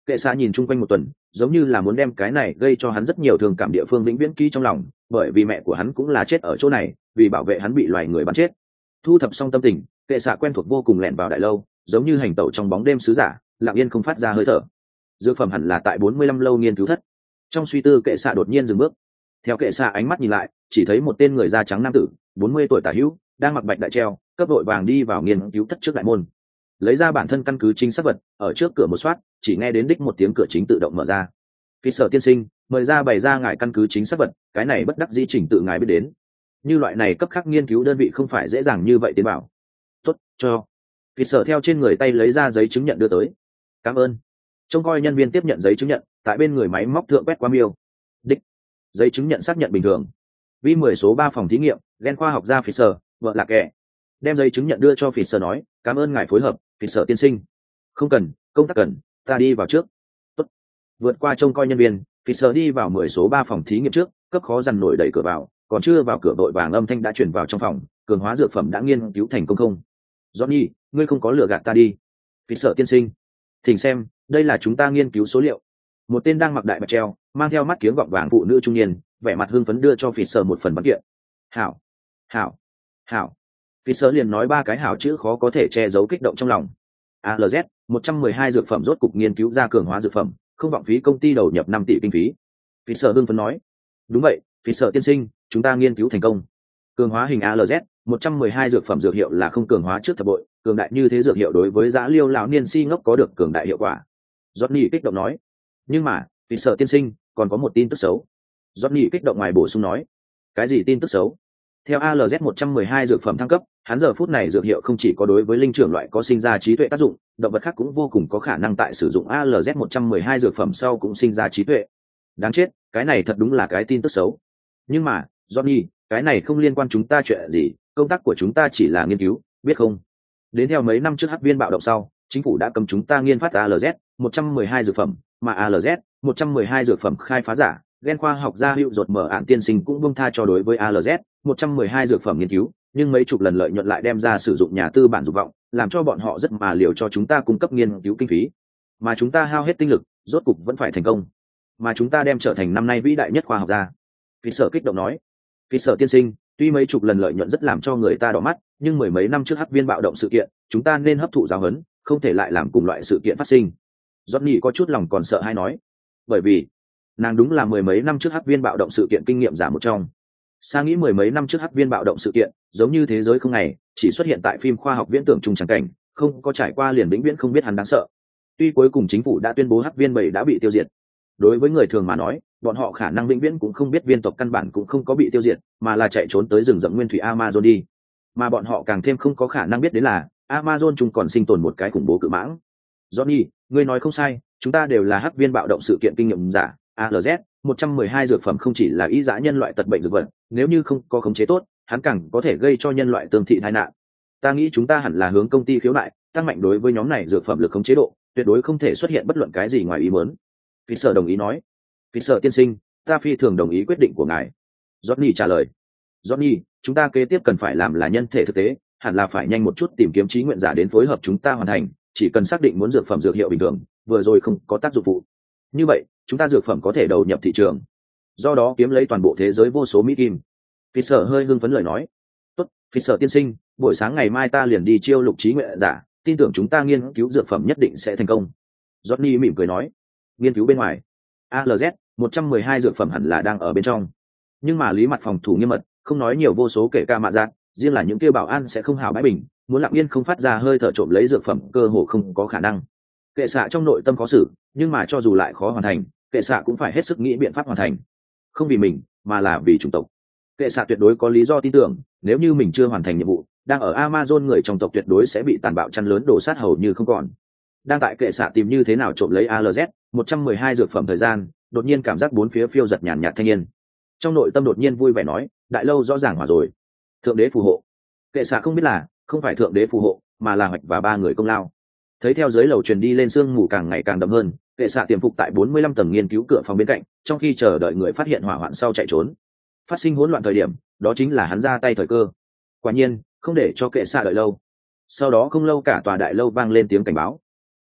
Kệ xạ nhìn chung quanh một tuần, giống như là muốn đem cái này gây cho hắn rất nhiều thương cảm địa phương vĩnh viễn ký trong lòng, bởi vì mẹ của hắn cũng là chết ở chỗ này, vì bảo vệ hắn bị loài người bắn chết. Thu thập xong tâm tình, Kệ xạ quen thuộc vô cùng lẻn vào đại lâu, giống như hành tẩu trong bóng đêm sứ giả, lặng yên không phát ra hơi thở. Dược phẩm hẳn là tại bốn mươi lăm lâu nghiên cứu thất. Trong suy tư, Kệ xạ đột nhiên dừng bước. Theo Kệ xạ ánh mắt nhìn lại, chỉ thấy một tên người da trắng nam tử, bốn mươi tuổi tả hữu, đang mặc bạch đại treo, cấp đội vàng đi vào nghiên cứu thất trước đại môn. Lấy ra bản thân căn cứ chính xác vật, ở trước cửa một soát, chỉ nghe đến đích một tiếng cửa chính tự động mở ra. Phi sở tiên sinh, mời ra bày ra ngài căn cứ chính xác vật, cái này bất đắc dĩ chỉnh tự ngài biết đến. Như loại này cấp khác nghiên cứu đơn vị không phải dễ dàng như vậy tiến bảo. Tốt, cho. Phi sở theo trên người tay lấy ra giấy chứng nhận đưa tới. Cảm ơn. Trông coi nhân viên tiếp nhận giấy chứng nhận, tại bên người máy móc thượng quét qua miêu. Đích. Giấy chứng nhận xác nhận bình thường. Vi mười số ba phòng thí nghiệm, gen khoa học gia Phi sở, vợ là kẻ. Đem giấy chứng nhận đưa cho Phi sở nói, cảm ơn ngài phối hợp, Phi sở tiên sinh. Không cần, công tác cần, ta đi vào trước. Tốt. Vượt qua trông coi nhân viên, Phi sở đi vào mười số ba phòng thí nghiệm trước, cấp khó dằn nổi đẩy cửa vào, còn chưa vào cửa đội vàng âm thanh đã chuyển vào trong phòng, cường hóa dược phẩm đã nghiên cứu thành công không? Johnny, ngươi không có lừa gạt ta đi. Phi sở tiên sinh, thỉnh xem, đây là chúng ta nghiên cứu số liệu. Một tên đang mặc đại bạch treo, mang theo mắt kiếng gọng vàng phụ nữ trung niên, vẻ mặt hưng phấn đưa cho Phi sở một phần văn kiện. Hảo, hảo, hảo. Phi sở liền nói ba cái hảo chữ khó có thể che giấu kích động trong lòng. a lờ dét một trăm mười hai dược phẩm rốt cục nghiên cứu ra cường hóa dược phẩm, không vọng phí công ty đầu nhập năm tỷ kinh phí. Phi sở hưng phấn nói, đúng vậy, Phi sở tiên sinh, chúng ta nghiên cứu thành công. Cường hóa hình a lờ dét một trăm mười hai dược phẩm dược hiệu là không cường hóa trước thập bội, cường đại như thế dược hiệu đối với dã liêu lão niên si ngốc có được cường đại hiệu quả. Johnny kích động nói, nhưng mà, Phi sở tiên sinh, còn có một tin tức xấu. Johnny kích động ngoài bổ sung nói, cái gì tin tức xấu? Theo a lờ dét một trăm mười hai dược phẩm thăng cấp, hắn giờ phút này dược hiệu không chỉ có đối với linh trưởng loại có sinh ra trí tuệ tác dụng, động vật khác cũng vô cùng có khả năng tại sử dụng a lờ dét một trăm mười hai dược phẩm sau cũng sinh ra trí tuệ. Đáng chết, cái này thật đúng là cái tin tức xấu. Nhưng mà, Johnny, cái này không liên quan chúng ta chuyện gì, công tác của chúng ta chỉ là nghiên cứu, biết không? Đến theo mấy năm trước hắc viên bạo động sau, chính phủ đã cấm chúng ta nghiên phát a lờ dét một trăm mười hai dược phẩm, mà a lờ dét một trăm mười hai dược phẩm khai phá giả, gen khoa học gia hữu ruột mở ạn tiên sinh cũng buông tha cho đối với a lờ dét một trăm mười hai dược phẩm nghiên cứu, nhưng mấy chục lần lợi nhuận lại đem ra sử dụng nhà tư bản dục vọng, làm cho bọn họ rất mà liều cho chúng ta cung cấp nghiên cứu kinh phí, mà chúng ta hao hết tinh lực, rốt cục vẫn phải thành công, mà chúng ta đem trở thành năm nay vĩ đại nhất khoa học gia. Phi sở kích động nói, Phi sở tiên sinh, tuy mấy chục lần lợi nhuận rất làm cho người ta đỏ mắt, nhưng mười mấy năm trước hắc viên bạo động sự kiện, chúng ta nên hấp thụ giáo huấn, không thể lại làm cùng loại sự kiện phát sinh. Johnny có chút lòng còn sợ hay nói, bởi vì nàng đúng là mười mấy năm trước hắc viên bạo động sự kiện kinh nghiệm giả một trong. Sa nghĩ mười mấy năm trước hắc viên bạo động sự kiện, giống như thế giới không ngày, chỉ xuất hiện tại phim khoa học viễn tưởng trùng tràng cảnh, không có trải qua liền vĩnh viễn không biết hắn đáng sợ. Tuy cuối cùng chính phủ đã tuyên bố hắc viên bảy đã bị tiêu diệt, đối với người thường mà nói, bọn họ khả năng vĩnh viễn cũng không biết viên tộc căn bản cũng không có bị tiêu diệt, mà là chạy trốn tới rừng rậm nguyên thủy Amazon đi. Mà bọn họ càng thêm không có khả năng biết đến là Amazon chung còn sinh tồn một cái khủng bố cự mãng. Johnny, ngươi nói không sai, chúng ta đều là hắc viên bạo động sự kiện kinh nghiệm giả. a lờ dét một trăm mười hai dược phẩm không chỉ là y dã nhân loại tật bệnh dược vật, nếu như không có khống chế tốt, hắn càng có thể gây cho nhân loại tương thị tai nạn. Ta nghĩ chúng ta hẳn là hướng công ty khiếu nại, tăng mạnh đối với nhóm này dược phẩm lực khống chế độ, tuyệt đối không thể xuất hiện bất luận cái gì ngoài ý muốn. Phi sở đồng ý nói, Phi sở tiên sinh, ta phi thường đồng ý quyết định của ngài. Johnny trả lời, Johnny, chúng ta kế tiếp cần phải làm là nhân thể thực tế, hẳn là phải nhanh một chút tìm kiếm trí nguyện giả đến phối hợp chúng ta hoàn thành, chỉ cần xác định muốn dược phẩm dược hiệu bình thường, vừa rồi không có tác dụng phụ. Như vậy, chúng ta dược phẩm có thể đầu nhập thị trường, do đó kiếm lấy toàn bộ thế giới vô số mỹ kim. Phi sở hơi hưng phấn lời nói, tốt, Phi sở tiên sinh, buổi sáng ngày mai ta liền đi chiêu lục trí nguyện giả, tin tưởng chúng ta nghiên cứu dược phẩm nhất định sẽ thành công. Johnny mỉm cười nói, nghiên cứu bên ngoài, a lờ dét một trăm mười hai dược phẩm hẳn là đang ở bên trong, nhưng mà lý mặt phòng thủ nghiêm mật, không nói nhiều vô số kể ca mạ giác, riêng là những kêu bảo an sẽ không hào bãi bình, muốn lặng yên không phát ra hơi thở trộm lấy dược phẩm cơ hồ không có khả năng. Kệ xạ trong nội tâm khó xử, nhưng mà cho dù lại khó hoàn thành, kệ xạ cũng phải hết sức nghĩ biện pháp hoàn thành, không vì mình mà là vì chủng tộc. Kệ xạ tuyệt đối có lý do tin tưởng, nếu như mình chưa hoàn thành nhiệm vụ, đang ở Amazon người trong tộc tuyệt đối sẽ bị tàn bạo chăn lớn đổ sát hầu như không còn. Đang tại kệ xạ tìm như thế nào trộm lấy a lờ dét một trăm mười hai dược phẩm thời gian, đột nhiên cảm giác bốn phía phiêu giật nhàn nhạt thanh niên, trong nội tâm đột nhiên vui vẻ nói, đại lâu rõ ràng hỏa rồi, thượng đế phù hộ. Kệ xạ không biết là không phải thượng đế phù hộ, mà là hoạch và ba người công lao. Thấy theo dưới lầu truyền đi lên sương mù càng ngày càng đậm hơn, kệ xạ tiềm phục tại bốn mươi lăm tầng nghiên cứu cửa phòng bên cạnh, trong khi chờ đợi người phát hiện hỏa hoạn sau chạy trốn. Phát sinh hỗn loạn thời điểm, đó chính là hắn ra tay thời cơ. Quả nhiên, không để cho kệ xạ đợi lâu. Sau đó không lâu cả tòa đại lâu vang lên tiếng cảnh báo.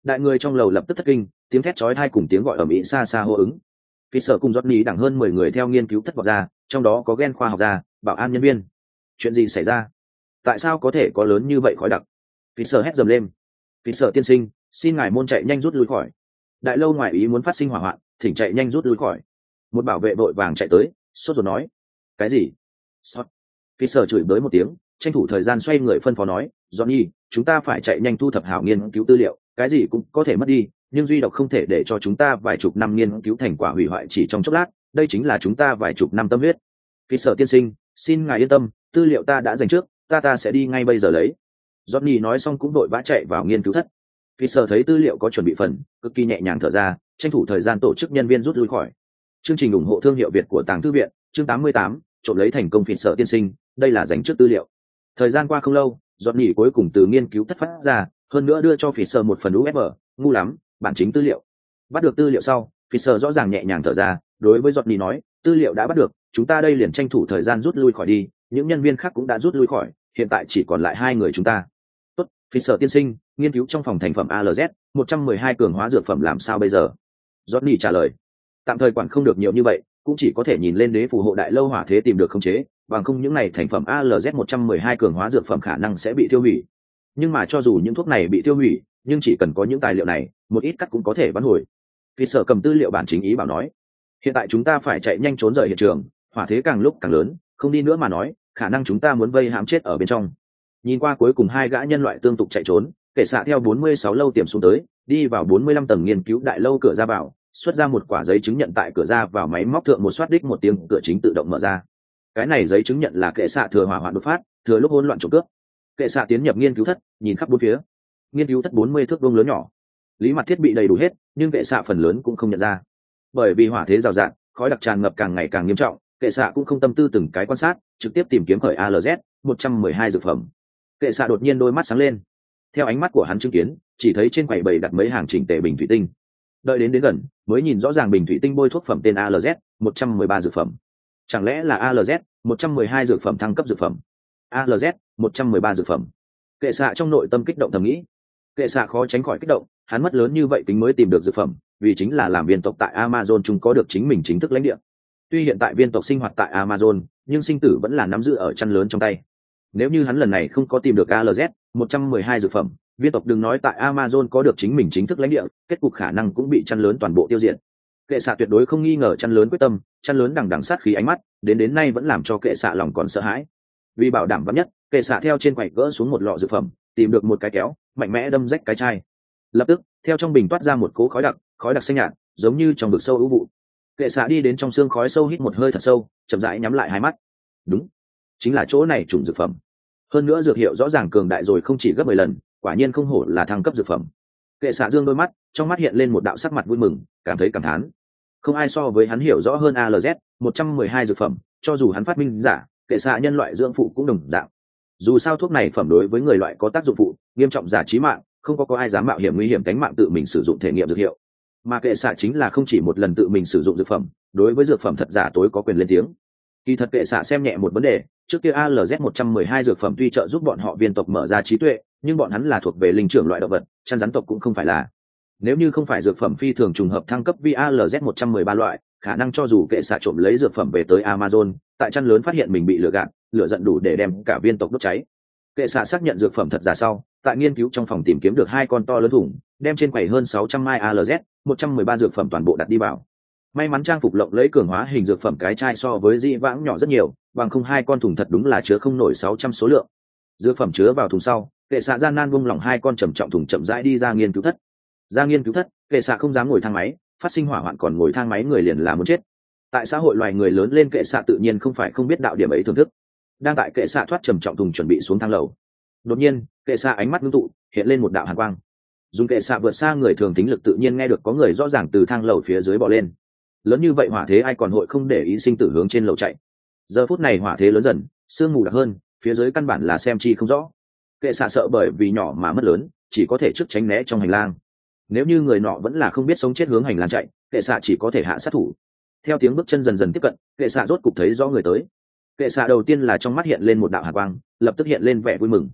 Đại người trong lầu lập tức thất kinh, tiếng thét chói tai cùng tiếng gọi ầm ĩ xa xa hô ứng. Phi sở cùng rót nhì đẳng hơn mười người theo nghiên cứu thất vọt ra, trong đó có gen khoa học gia, bảo an nhân viên. Chuyện gì xảy ra? Tại sao có thể có lớn như vậy khói đặc? Phi sở hét dầm lên. Phi sở tiên sinh, xin ngài môn chạy nhanh rút lui khỏi. Đại lâu ngoài ý muốn phát sinh hỏa hoạn, thỉnh chạy nhanh rút lui khỏi. Một bảo vệ vội vàng chạy tới, sốt ruột nói. Cái gì? Sót. Phi sở chửi bới một tiếng, tranh thủ thời gian xoay người phân phó nói, Johnny, chúng ta phải chạy nhanh thu thập hảo nghiên cứu tư liệu, cái gì cũng có thể mất đi, nhưng duy độc không thể để cho chúng ta vài chục năm nghiên cứu thành quả hủy hoại chỉ trong chốc lát, đây chính là chúng ta vài chục năm tâm huyết. Phi sở tiên sinh, xin ngài yên tâm, tư liệu ta đã dành trước, ta ta sẽ đi ngay bây giờ lấy. Johnny nói xong cũng đội vã chạy vào nghiên cứu thất. Phi sở thấy tư liệu có chuẩn bị phần, cực kỳ nhẹ nhàng thở ra, tranh thủ thời gian tổ chức nhân viên rút lui khỏi. Chương trình ủng hộ thương hiệu Việt của Tàng Thư viện, chương tám mươi tám, trộm lấy thành công. Phi sở tiên sinh, đây là dành trước tư liệu. Thời gian qua không lâu, Johnny cuối cùng từ nghiên cứu thất phát ra, hơn nữa đưa cho Phi sở một phần u ép bê, ngu lắm, bản chính tư liệu. Bắt được tư liệu sau, Phi sở rõ ràng nhẹ nhàng thở ra, đối với Johnny nói, tư liệu đã bắt được, chúng ta đây liền tranh thủ thời gian rút lui khỏi đi, những nhân viên khác cũng đã rút lui khỏi, hiện tại chỉ còn lại hai người chúng ta. Tốt, Phi sở tiên sinh, nghiên cứu trong phòng thành phẩm a lờ dét một trăm mười hai cường hóa dược phẩm làm sao bây giờ? Johnny trả lời, tạm thời quản không được nhiều như vậy, cũng chỉ có thể nhìn lên đế phù hộ đại lâu hỏa thế tìm được khống chế, bằng không những này thành phẩm a lờ dét một trăm mười hai cường hóa dược phẩm khả năng sẽ bị tiêu hủy. Nhưng mà cho dù những thuốc này bị tiêu hủy, nhưng chỉ cần có những tài liệu này, một ít cắt cũng có thể bắn hồi. Phi sở cầm tư liệu bản chính ý bảo nói, hiện tại chúng ta phải chạy nhanh trốn rời hiện trường, hỏa thế càng lúc càng lớn, không đi nữa mà nói, khả năng chúng ta muốn vây hãm chết ở bên trong. Nhìn qua cuối cùng hai gã nhân loại tương tục chạy trốn, kệ xạ theo bốn mươi sáu lâu tiềm xuống tới, đi vào bốn mươi lăm tầng nghiên cứu đại lâu cửa ra vào, xuất ra một quả giấy chứng nhận tại cửa ra vào máy móc thượng một xoát đích một tiếng, cửa chính tự động mở ra. Cái này giấy chứng nhận là kệ xạ thừa hỏa hoạn đột phát, thừa lúc hỗn loạn trộm cướp. Kệ xạ tiến nhập nghiên cứu thất, nhìn khắp bốn phía. Nghiên cứu thất bốn mươi thước vuông lớn nhỏ, lý mặt thiết bị đầy đủ hết, nhưng kệ xạ phần lớn cũng không nhận ra. Bởi vì hỏa thế rào rạt, khói đặc tràn ngập càng ngày càng nghiêm trọng, kệ xạ cũng không tâm tư từng cái quan sát, trực tiếp tìm kiếm khởi a lờ dét một trăm mười hai dược phẩm. Kệ xạ đột nhiên đôi mắt sáng lên. Theo ánh mắt của hắn chứng kiến, chỉ thấy trên quầy bày đặt mấy hàng chỉnh tề bình thủy tinh. Đợi đến đến gần, mới nhìn rõ ràng bình thủy tinh bôi thuốc phẩm tên a lờ dét một trăm mười ba dược phẩm. Chẳng lẽ là a lờ dét một trăm mười hai dược phẩm thăng cấp dược phẩm? a lờ dét một trăm mười ba dược phẩm. Kệ xạ trong nội tâm kích động thầm nghĩ. Kệ xạ khó tránh khỏi kích động, hắn mất lớn như vậy tính mới tìm được dược phẩm, vì chính là làm viên tộc tại Amazon chúng có được chính mình chính thức lãnh địa. Tuy hiện tại viên tộc sinh hoạt tại Amazon, nhưng sinh tử vẫn là nắm giữ ở chăn lớn trong tay. Nếu như hắn lần này không có tìm được a lờ dét một trăm mười hai dược phẩm, viên tộc đừng nói tại Amazon có được chính mình chính thức lãnh địa, kết cục khả năng cũng bị chăn lớn toàn bộ tiêu diệt. Kệ xạ tuyệt đối không nghi ngờ chăn lớn quyết tâm, chăn lớn đằng đằng sát khí ánh mắt, đến đến nay vẫn làm cho kệ xạ lòng còn sợ hãi. Vì bảo đảm vắn nhất, kệ xạ theo trên quầy gỡ xuống một lọ dược phẩm, tìm được một cái kéo, mạnh mẽ đâm rách cái chai. Lập tức, theo trong bình toát ra một cỗ khói đặc, khói đặc xanh nhạt, giống như trong vực sâu u vụ. Kệ xạ đi đến trong xương khói sâu hít một hơi thật sâu, chậm rãi nhắm lại hai mắt. Đúng, chính là chỗ này trùng dược phẩm. Hơn nữa dược hiệu rõ ràng cường đại rồi không chỉ gấp mười lần, quả nhiên không hổ là thăng cấp dược phẩm. Kệ xạ dương đôi mắt, trong mắt hiện lên một đạo sắc mặt vui mừng, cảm thấy cảm thán. Không ai so với hắn hiểu rõ hơn a lờ dét một trăm mười hai dược phẩm, cho dù hắn phát minh giả, kệ xạ nhân loại dưỡng phụ cũng đồng dạng. Dù sao thuốc này phẩm đối với người loại có tác dụng phụ nghiêm trọng giả chí mạng, không có có ai dám mạo hiểm nguy hiểm tính mạng tự mình sử dụng thể nghiệm dược hiệu. Mà kệ xạ chính là không chỉ một lần tự mình sử dụng dược phẩm, đối với dược phẩm thật giả tối có quyền lên tiếng. Kỳ thật kệ xạ xem nhẹ một vấn đề, trước kia a lờ dét một trăm mười hai dược phẩm tuy trợ giúp bọn họ viên tộc mở ra trí tuệ, nhưng bọn hắn là thuộc về linh trưởng loại động vật, chăn rắn tộc cũng không phải là. Nếu như không phải dược phẩm phi thường trùng hợp thăng cấp vi a lờ dét một trăm mười ba loại, khả năng cho dù kệ xạ trộm lấy dược phẩm về tới Amazon, tại chăn lớn phát hiện mình bị lừa gạt, lửa giận đủ để đem cả viên tộc đốt cháy. Kệ xạ xác nhận dược phẩm thật giả sau, tại nghiên cứu trong phòng tìm kiếm được hai con to lớn thủng, đem trên quầy hơn sáu trăm mai a lờ dét một trăm mười ba dược phẩm toàn bộ đặt đi vào. May mắn trang phục lộng lấy cường hóa hình dược phẩm cái chai so với dị vãng nhỏ rất nhiều, bằng không hai con thùng thật đúng là chứa không nổi sáu trăm số lượng. Dược phẩm chứa vào thùng sau, kệ xạ gian nan buông lỏng hai con trầm trọng thùng chậm rãi đi ra nghiên cứu thất. Ra nghiên cứu thất, kệ xạ không dám ngồi thang máy, phát sinh hỏa hoạn còn ngồi thang máy người liền là muốn chết. Tại xã hội loài người lớn lên, kệ xạ tự nhiên không phải không biết đạo điểm ấy thưởng thức. Đang tại kệ xạ thoát trầm trọng thùng chuẩn bị xuống thang lầu, đột nhiên kệ xạ ánh mắt ngưng tụ, hiện lên một đạo hàn quang. Dùng kệ xạ vượt xa người thường tính lực tự nhiên nghe được có người rõ ràng từ thang lầu phía dưới bỏ lên. Lớn như vậy hỏa thế ai còn hội không để ý sinh tử hướng trên lầu chạy. Giờ phút này hỏa thế lớn dần, sương mù đặc hơn, phía dưới căn bản là xem chi không rõ. Kệ xạ sợ bởi vì nhỏ mà mất lớn, chỉ có thể trước tránh né trong hành lang. Nếu như người nọ vẫn là không biết sống chết hướng hành lang chạy, kệ xạ chỉ có thể hạ sát thủ. Theo tiếng bước chân dần dần tiếp cận, kệ xạ rốt cục thấy rõ người tới. Kệ xạ đầu tiên là trong mắt hiện lên một đạo hàn quang, lập tức hiện lên vẻ vui mừng.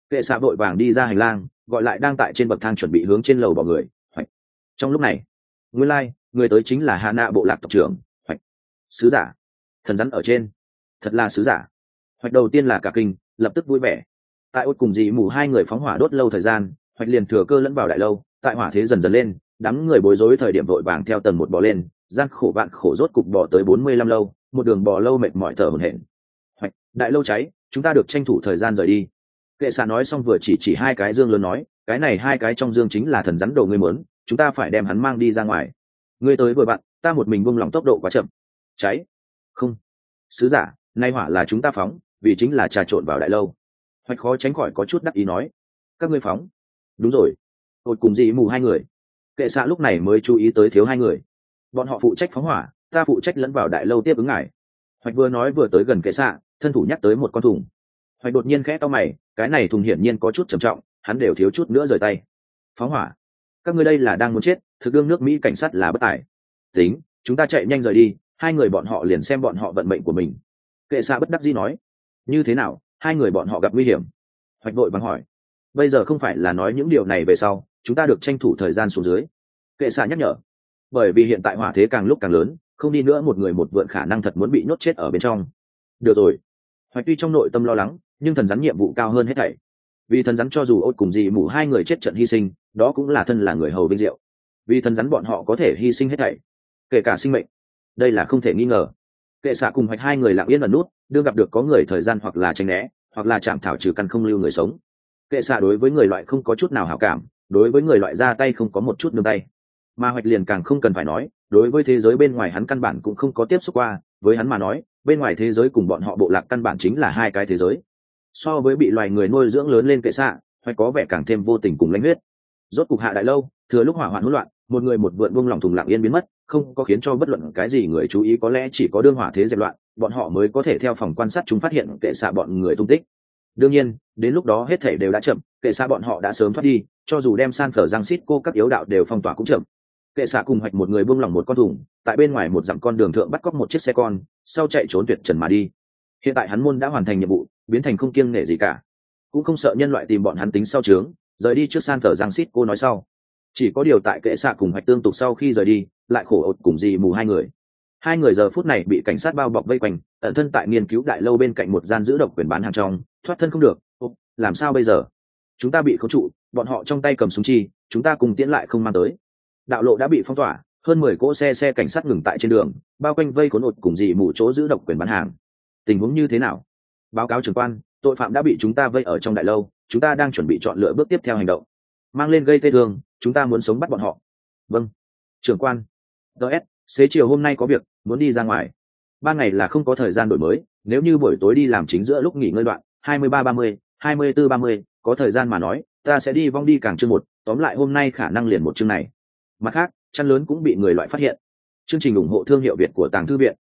Kệ xạ vội vàng đi ra hành lang, gọi lại đang tại trên bậc thang chuẩn bị hướng trên lầu bỏ người. Hoạch. Trong lúc này, nguyên lai, người tới chính là Hạ Nạ bộ lạc tộc trưởng. Hoạch. Sứ giả, thần rắn ở trên, thật là sứ giả. Hoạch đầu tiên là cả kinh, lập tức vui vẻ. Tại ốt cùng dị mù hai người phóng hỏa đốt lâu thời gian, Hoạch liền thừa cơ lẫn vào đại lâu. Tại hỏa thế dần dần lên, đám người bối rối thời điểm vội vàng theo tầng một bò lên, gian khổ vạn khổ rốt cục bò tới bốn mươi lăm lâu, một đường bò lâu mệt mỏi thở hổn hển. Hoạch, đại lâu cháy, chúng ta được tranh thủ thời gian rời đi. Kệ xạ nói xong vừa chỉ chỉ hai cái dương lớn nói, cái này hai cái trong dương chính là thần rắn đồ ngươi muốn, chúng ta phải đem hắn mang đi ra ngoài. Ngươi tới vừa bạn, ta một mình buông lỏng tốc độ quá chậm. Cháy. Không. Sứ giả, nay hỏa là chúng ta phóng, vì chính là trà trộn vào đại lâu. Hoạch khó tránh khỏi có chút đắc ý nói, các ngươi phóng. Đúng rồi. Tôi cùng dị mù hai người. Kệ xạ lúc này mới chú ý tới thiếu hai người. Bọn họ phụ trách phóng hỏa, ta phụ trách lẫn vào đại lâu tiếp ứng ngài. Hoạch vừa nói vừa tới gần kệ xạ, thân thủ nhắc tới một con thùng. Hoạch đột nhiên khẽ to mày, cái này thùng hiển nhiên có chút trầm trọng, hắn đều thiếu chút nữa rời tay. Phóng hỏa, các ngươi đây là đang muốn chết, thực đương nước Mỹ cảnh sát là bất tài. Tính, chúng ta chạy nhanh rời đi, hai người bọn họ liền xem bọn họ vận mệnh của mình. Kệ xạ bất đắc dĩ nói, như thế nào, hai người bọn họ gặp nguy hiểm. Hoạch vội vàng hỏi, bây giờ không phải là nói những điều này về sau, chúng ta được tranh thủ thời gian xuống dưới. Kệ xạ nhắc nhở, bởi vì hiện tại hỏa thế càng lúc càng lớn, không đi nữa một người một vượn khả năng thật muốn bị nhốt chết ở bên trong. Được rồi. Hoạch tuy trong nội tâm lo lắng, nhưng thần rắn nhiệm vụ cao hơn hết thảy. Vì thần rắn cho dù ốt cùng dị mù hai người chết trận hy sinh, đó cũng là thân là người hầu vinh diệu. Vì thần rắn bọn họ có thể hy sinh hết thảy, kể cả sinh mệnh. Đây là không thể nghi ngờ. Kệ xạ cùng Hoạch hai người lặng yên ẩn nút, đương gặp được có người thời gian hoặc là tránh né, hoặc là chạm thảo trừ căn không lưu người sống. Kệ xạ đối với người loại không có chút nào hảo cảm, đối với người loại ra tay không có một chút nương tay. Mà Hoạch liền càng không cần phải nói, đối với thế giới bên ngoài hắn căn bản cũng không có tiếp xúc qua, với hắn mà nói, bên ngoài thế giới cùng bọn họ bộ lạc căn bản chính là hai cái thế giới. So với bị loài người nuôi dưỡng lớn lên Kệ xạ, Hoạch có vẻ càng thêm vô tình cùng lãnh huyết. Rốt cục hạ đại lâu, thừa lúc hỏa hoạn hỗn loạn, một người một vượn buông lỏng thùng lặng yên biến mất, không có khiến cho bất luận cái gì người chú ý, có lẽ chỉ có đương hỏa thế dẹp loạn, bọn họ mới có thể theo phòng quan sát chúng phát hiện Kệ xạ bọn người tung tích. Đương nhiên, đến lúc đó hết thảy đều đã chậm, Kệ xạ bọn họ đã sớm thoát đi, cho dù đem San Francisco các yếu đạo đều phong tỏa cũng chậm. Kệ xạ cùng Hoạch một người buông lỏng một con thùng, tại bên ngoài một dặm con đường thượng bắt cóc một chiếc xe con, sau chạy trốn tuyệt trần mà đi. Hiện tại hắn môn đã hoàn thành nhiệm vụ, biến thành không kiêng nể gì cả, cũng không sợ nhân loại tìm bọn hắn tính sau trướng, rời đi trước San Francisco nói sau. Chỉ có điều tại Kệ xạ cùng Hoạch tương tục sau khi rời đi, lại khổ ột cùng dị mù hai người. Hai người giờ phút này bị cảnh sát bao bọc vây quanh, ẩn thân tại nghiên cứu đại lâu bên cạnh một gian giữ độc quyền bán hàng trong, thoát thân không được. Ô, làm sao bây giờ? Chúng ta bị khống trụ, bọn họ trong tay cầm súng chi, chúng ta cùng tiễn lại không mang tới. Đạo lộ đã bị phong tỏa, hơn mười cỗ xe xe cảnh sát ngừng tại trên đường, bao quanh vây khốn ột cùng dị mù chỗ giữ độc quyền bán hàng. Tình huống như thế nào? Báo cáo trưởng quan, tội phạm đã bị chúng ta vây ở trong đại lâu, chúng ta đang chuẩn bị chọn lựa bước tiếp theo hành động. Mang lên gây tê thương, chúng ta muốn sống bắt bọn họ. Vâng, trưởng quan. ds xế chiều hôm nay có việc, muốn đi ra ngoài. Ban ngày là không có thời gian đổi mới, nếu như buổi tối đi làm chính giữa lúc nghỉ ngơi đoạn hai mươi ba ba mươi, hai mươi tư ba mươi, có thời gian mà nói, ta sẽ đi vong đi càng chương một, tóm lại hôm nay khả năng liền một chương này. Mặt khác, chăn lớn cũng bị người loại phát hiện. Chương trình ủng hộ thương hiệu Việt của Tàng Thư Viện.